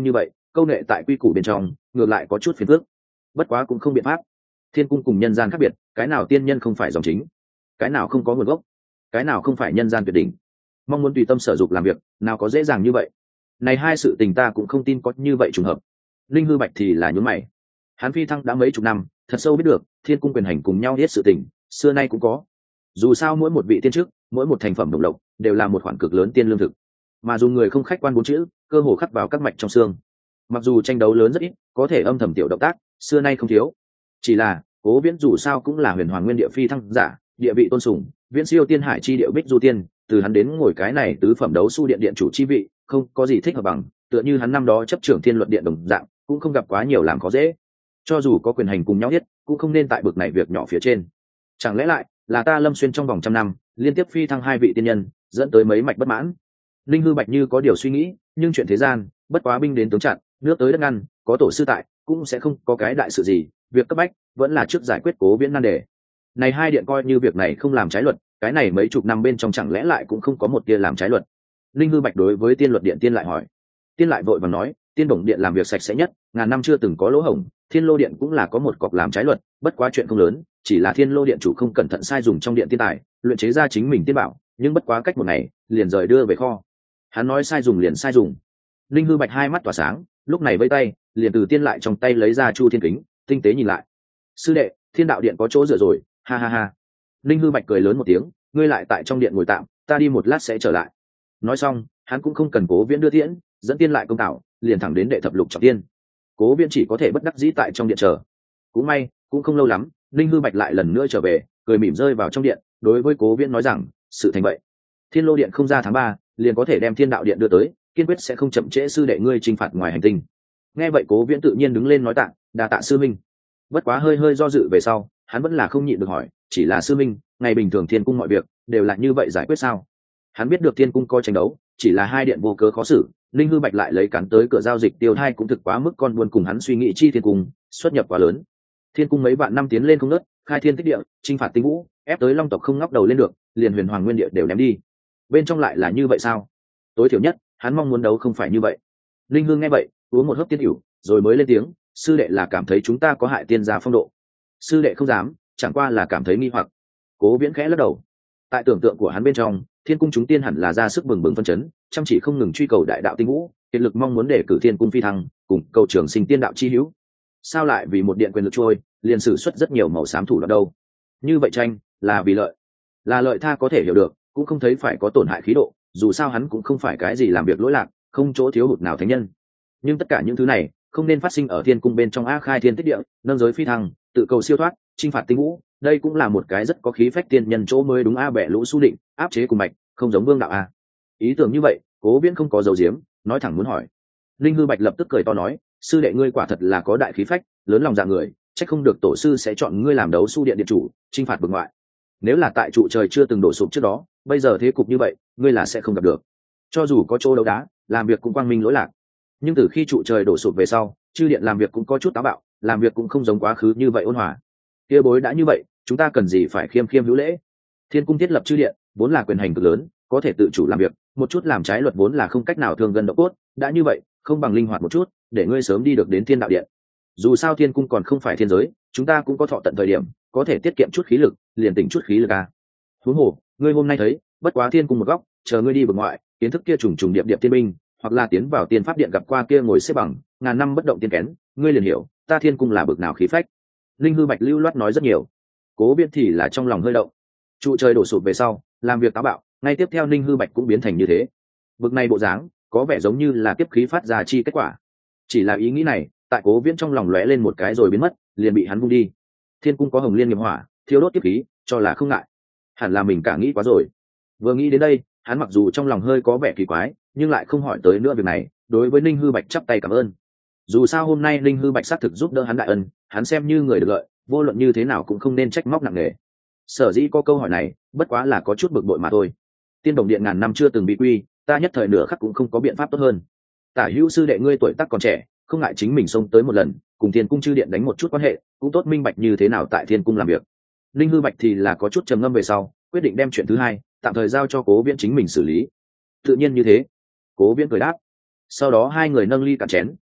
A: câu nệ tại quy củ bên trong ngược lại có chút phiền phức. Bất quá cũng không biện pháp, thiên cung cùng nhân gian khác biệt, cái nào tiên nhân không phải dòng chính, cái nào không có nguồn gốc, cái nào không phải nhân gian tuyệt đỉnh. Mong muốn tùy tâm sở dục làm việc nào có dễ dàng như vậy. Này hai sự tình ta cũng không tin có như vậy trùng hợp. Linh Hư Bạch thì là nhún mày. Hắn phi thăng đã mấy chục năm, thật sâu biết được thiên cung quyền hành cùng nhau hết sự tình xưa nay cũng có. Dù sao mỗi một vị tiên chức, mỗi một thành phẩm đồng lộc đều là một khoản cực lớn tiên lương thực, mà dù người không khách quan bốn chữ cơ hồ khắc vào các mạch trong xương. Mặc dù tranh đấu lớn rất ít, có thể âm thầm tiểu động tác xưa nay không thiếu. Chỉ là Cố Viễn dù sao cũng là huyền hoàng nguyên địa phi thăng giả, địa vị tôn sùng, viễn siêu tiên hải chi điệu bích du tiên, từ hắn đến ngồi cái này tứ phẩm đấu su điện điện chủ chi vị không có gì thích hợp bằng, tựa như hắn năm đó chấp trưởng thiên luật điện đồng dạng, cũng không gặp quá nhiều làm khó dễ. Cho dù có quyền hành cùng nhau nhất, cũng không nên tại bực này việc nhỏ phía trên. Chẳng lẽ lại là ta Lâm Xuyên trong vòng trăm năm liên tiếp phi thăng hai vị tiên nhân, dẫn tới mấy mạch bất mãn? Linh Hư Bạch như có điều suy nghĩ, nhưng chuyện thế gian bất quá binh đến tướng chặn, nước tới đất ngăn, có tổ sư tại cũng sẽ không có cái đại sự gì, việc cấp bách vẫn là trước giải quyết Cố Viễn nan đề. Này hai điện coi như việc này không làm trái luật, cái này mấy chục năm bên trong chẳng lẽ lại cũng không có một tia làm trái luật? Linh Hư Bạch đối với tiên luật điện tiên lại hỏi. Tiên lại vội vàng nói, tiên bổng điện làm việc sạch sẽ nhất, ngàn năm chưa từng có lỗ hổng, thiên lô điện cũng là có một cọc làm trái luật, bất quá chuyện không lớn, chỉ là thiên lô điện chủ không cẩn thận sai dùng trong điện tiên tài, luyện chế ra chính mình tiên bảo, nhưng bất quá cách một ngày liền rời đưa về kho. Hắn nói sai dùng liền sai dùng. Linh Hư Bạch hai mắt tỏa sáng, lúc này vây tay liền từ tiên lại trong tay lấy ra chu thiên kính, tinh tế nhìn lại. Sư đệ, thiên đạo điện có chỗ dựa rồi, ha ha ha. Linh Hư Bạch cười lớn một tiếng, ngươi lại tại trong điện ngồi tạm, ta đi một lát sẽ trở lại. Nói xong hắn cũng không cần Cố Viễn đưa tiễn, dẫn tiên lại công tạo liền thẳng đến đệ thập lục trọng tiên. Cố Viễn chỉ có thể bất đắc dĩ tại trong điện chờ. Cũng may cũng không lâu lắm, Linh Hư Bạch lại lần nữa trở về, cười mỉm rơi vào trong điện, đối với Cố Viễn nói rằng, sự thành vậy, thiên lô điện không ra tháng ba liền có thể đem thiên đạo điện đưa tới, kiên quyết sẽ không chậm trễ sư đệ ngươi chinh phạt ngoài hành tinh. Nghe vậy Cố Viễn tự nhiên đứng lên nói tạ, đa tạ sư minh. Bất quá hơi hơi do dự về sau, hắn vẫn là không nhịn được hỏi, chỉ là sư minh, ngày bình thường thiên cung mọi việc đều là như vậy giải quyết sao? Hắn biết được thiên cung coi tranh đấu, chỉ là hai điện vô cớ khó xử, Linh Hư Bạch lại lấy cắn tới cửa giao dịch tiêu thai cũng thực quá mức con buôn cùng hắn suy nghĩ chi thiên cung xuất nhập quá lớn. Thiên cung mấy vạn năm tiến lên không nớt, khai thiên tích địa, chinh phạt tinh vũ, ép tới long tộc không ngóc đầu lên được, liền huyền hoàng nguyên địa đều ném đi. Bên trong lại là như vậy sao? Tối thiểu nhất hắn mong muốn đấu không phải như vậy. Linh Hương nghe vậy uống một hớp tiên hữu rồi mới lên tiếng, sư đệ là cảm thấy chúng ta có hại tiên gia phong độ? Sư đệ không dám, chẳng qua là cảm thấy nghi hoặc. Cố Viễn khẽ lắc đầu. Tại tưởng tượng của hắn bên trong, thiên cung chúng tiên hẳn là ra sức bừng bừng phân chấn, chăm chỉ không ngừng truy cầu đại đạo tinh vũ, kiệt lực mong muốn để cử thiên cung phi thăng, cùng cầu trường sinh tiên đạo chi hữu. Sao lại vì một điện quyền lực trôi liền sử xuất rất nhiều màu xám thủ đoạn đâu? Như vậy tranh là vì lợi, là lợi tha có thể hiểu được, cũng không thấy phải có tổn hại khí độ, dù sao hắn cũng không phải cái gì làm việc lỗi lạc, không chỗ thiếu hụt nào thánh nhân. Nhưng tất cả những thứ này không nên phát sinh ở thiên cung bên trong. A khai thiên tích địa, nâng giới phi thăng, tự cầu siêu thoát, chinh phạt tinh vũ, đây cũng là một cái rất có khí phách tiên nhân chỗ mới đúng. A bẻ lũ su định, áp chế cùng mạch, không giống vương đạo a. Ý tưởng như vậy Cố Viễn không có dấu diếm, nói thẳng muốn hỏi. Linh Hư Bạch lập tức cười to nói, sư đệ ngươi quả thật là có đại khí phách, lớn lòng dạ người, chắc không được tổ sư sẽ chọn ngươi làm đấu su điện điện chủ, chinh phạt bực ngoại. Nếu là tại trụ trời chưa từng đổ sụp trước đó, bây giờ thế cục như vậy ngươi là sẽ không gặp được. Cho dù có chỗ đấu đá, làm việc cũng quang minh lỗi lạc, nhưng từ khi trụ trời đổ sụp về sau, chư điện làm việc cũng có chút táo bạo, làm việc cũng không giống quá khứ như vậy ôn hòa. Kia bối đã như vậy, chúng ta cần gì phải khiêm khiêm hữu lễ? Thiên cung thiết lập chư điện vốn là quyền hành cực lớn, có thể tự chủ làm việc, một chút làm trái luật vốn là không cách nào thương gần độ cốt, đã như vậy không bằng linh hoạt một chút, để ngươi sớm đi được đến thiên đạo điện. Dù sao thiên cung còn không phải thiên giới, chúng ta cũng có thọ tận thời điểm, có thể tiết kiệm chút khí lực, liền tỉnh chút khí lực à. Huống hồ ngươi hôm nay thấy bất quá thiên cung một góc, chờ ngươi đi vực ngoại, kiến thức kia trùng trùng điệp điệp tiên binh, hoặc là tiến vào tiên pháp điện gặp qua kia ngồi xếp bằng ngàn năm bất động tiên kén, ngươi liền hiểu ta thiên cung là bực nào khí phách. Linh Hư Bạch lưu loát nói rất nhiều. Cố Viễn thì là trong lòng hơi động. Trụ trời đổ sụp về sau, làm việc táo bạo, ngay tiếp theo Linh Hư Bạch cũng biến thành như thế. Bực này bộ dáng có vẻ giống như là kiếp khí phát ra chi kết quả. Chỉ là ý nghĩ này tại Cố Viễn trong lòng lóe lên một cái rồi biến mất, liền bị hắn vung đi. Thiên cung có hồng liên nghiệp hỏa, thiêu đốt kiếp khí, cho là không ngại. Hẳn là mình cả nghĩ quá rồi. Vừa nghĩ đến đây, hắn mặc dù trong lòng hơi có vẻ kỳ quái, nhưng lại không hỏi tới nữa việc này, đối với Linh Hư Bạch chắp tay cảm ơn. Dù sao hôm nay Linh Hư Bạch xác thực giúp đỡ hắn đại ân, hắn xem như người được lợi, vô luận như thế nào cũng không nên trách móc nặng nề. Sở dĩ có câu hỏi này, bất quá là có chút bực bội mà thôi. Tiên Đồng Điện ngàn năm chưa từng bị quy, ta nhất thời nửa khắc cũng không có biện pháp tốt hơn. Tả hữu sư đệ ngươi tuổi tác còn trẻ, không ngại chính mình xông tới một lần, cùng Thiên cung chư điện đánh một chút quan hệ, cũng tốt minh bạch như thế nào tại Thiên cung làm việc. Linh Hư Bạch thì là có chút trầm ngâm về sau, quyết định đem chuyện thứ hai tạm thời giao cho Cố Viễn chính mình xử lý. Tự nhiên như thế, Cố Viễn cười đáp. Sau đó hai người nâng ly cạn chén,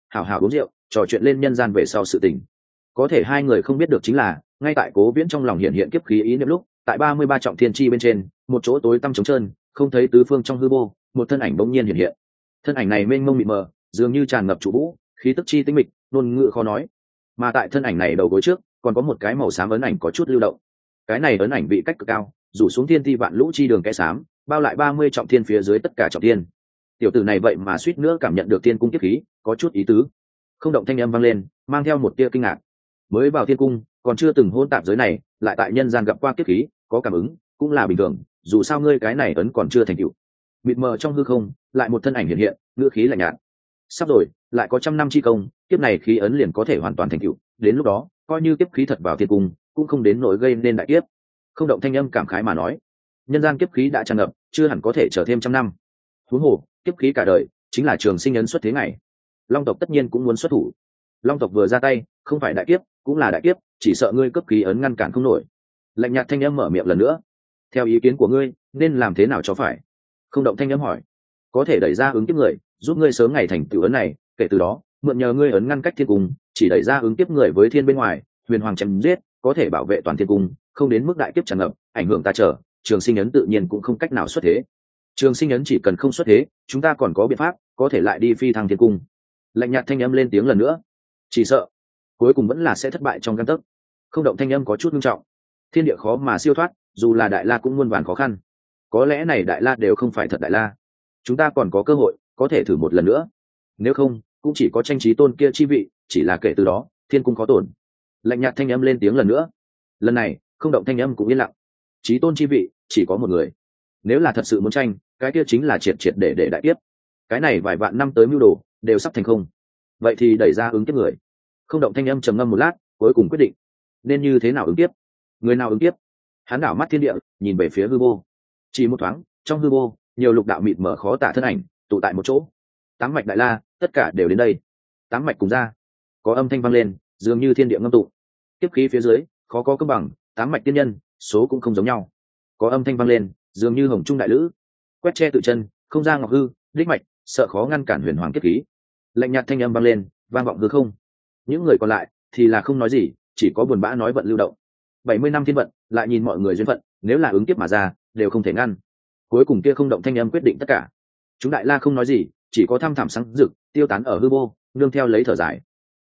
A: hảo hảo uống rượu trò chuyện lên nhân gian về sau sự tình. Có thể hai người không biết được chính là ngay tại Cố Viễn trong lòng hiện hiện kiếp khí ý niệm lúc, tại ba mươi ba trọng thiên chi bên trên một chỗ tối tăm trống trơn, không thấy tứ phương trong hư vô, một thân ảnh bỗng nhiên hiện hiện. Thân ảnh này mênh mông mịt mờ, dường như tràn ngập trụ vũ, khí tức chi tinh mịch, ngôn ngữ khó nói. Mà tại thân ảnh này đầu gối trước còn có một cái màu xám ấn ảnh có chút lưu động. Cái này ấn ảnh vị cách cực cao, rủ xuống thiên ti vạn lũ chi đường kẽ xám, bao lại ba mươi trọng thiên phía dưới tất cả trọng thiên. Tiểu tử này vậy mà suýt nữa cảm nhận được tiên cung kiếp khí, có chút ý tứ. Không động thanh âm vang lên, mang theo một tia kinh ngạc. Mới vào thiên cung, còn chưa từng hôn tạp giới này, lại tại nhân gian gặp qua kiếp khí, có cảm ứng, cũng là bình thường, dù sao ngươi cái này ấn còn chưa thành tựu. Mịt mờ trong hư không, lại một thân ảnh hiện hiện, ngữ khí lạnh nhạt. Sắp rồi, lại có trăm năm chi công, kiếp này khí ấn liền có thể hoàn toàn thành tựu, đến lúc đó, coi như kiếp khí thật vào thiên cung, cũng không đến nỗi gây nên đại kiếp. Không động thanh âm cảm khái mà nói, nhân gian kiếp khí đã tràn ngập, chưa hẳn có thể chờ thêm trăm năm. Huống hồ, kiếp khí cả đời, chính là trường sinh ấn xuất thế ngày. Long tộc tất nhiên cũng muốn xuất thủ. Long tộc vừa ra tay, không phải đại kiếp, cũng là đại kiếp, chỉ sợ ngươi cấp khí ấn ngăn cản không nổi. Lạnh nhạt thanh âm mở miệng lần nữa. Theo ý kiến của ngươi, nên làm thế nào cho phải? Không động thanh âm hỏi. Có thể đẩy ra ứng kiếp người, giúp ngươi sớm ngày thành tựu ấn này, kể từ đó, mượn nhờ ngươi ấn ngăn cách thiên cung, chỉ đẩy ra ứng kiếp người với thiên bên ngoài, huyền hoàng chém giết, có thể bảo vệ toàn thiên cung, không đến mức đại kiếp tràn ngập, ảnh hưởng ta trở, trường sinh ấn tự nhiên cũng không cách nào xuất thế. Trường sinh ấn chỉ cần không xuất thế, chúng ta còn có biện pháp, có thể lại đi phi thăng thiên cung. Lạnh nhạt thanh âm lên tiếng lần nữa. Chỉ sợ cuối cùng vẫn là sẽ thất bại trong gang tấc. Không động thanh âm có chút nghiêm trọng. Thiên địa khó mà siêu thoát, dù là đại la cũng muôn vàn khó khăn. Có lẽ này đại la đều không phải thật đại la, chúng ta còn có cơ hội, có thể thử một lần nữa. Nếu không, cũng chỉ có tranh trí tôn kia chi vị, chỉ là kể từ đó, thiên cung có tổn. Lạnh nhạt thanh âm lên tiếng lần nữa. Lần này, không động thanh âm cũng yên lặng. Trí tôn chi vị chỉ có một người. Nếu là thật sự muốn tranh, cái kia chính là triệt triệt để để đại tiếp. Cái này vài vạn năm tới mưu đồ đều sắp thành không. Vậy thì đẩy ra ứng kiếp người. Không động thanh âm trầm ngâm một lát, cuối cùng quyết định nên như thế nào ứng kiếp, người nào ứng kiếp. Hắn đảo mắt thiên địa, nhìn về phía hư vô. Chỉ một thoáng, trong hư vô, nhiều lục đạo mịt mở khó tả thân ảnh tụ tại một chỗ. Tám mạch đại la, tất cả đều đến đây. Tám mạch cùng ra, có âm thanh vang lên, dường như thiên địa ngâm tụ. Kiếp khí phía dưới, khó có cân bằng, tám mạch tiên nhân, số cũng không giống nhau. Có âm thanh vang lên, dường như hồng trung đại lữ, quét che tự chân, không ra ngọc hư, đích mạch, sợ khó ngăn cản huyền hoàng kiếp khí. Lạnh nhạt thanh âm vang lên, vang vọng hư không. Những người còn lại thì là không nói gì, chỉ có buồn bã nói vận lưu động. Bảy mươi năm thiên vận, lại nhìn mọi người duyên phận, nếu là ứng kiếp mà ra, đều không thể ngăn. Cuối cùng kia không động thanh âm quyết định tất cả. Chúng đại la không nói gì, chỉ có thăm thẳm sáng rực, tiêu tán ở hư vô, nương theo lấy thở dài.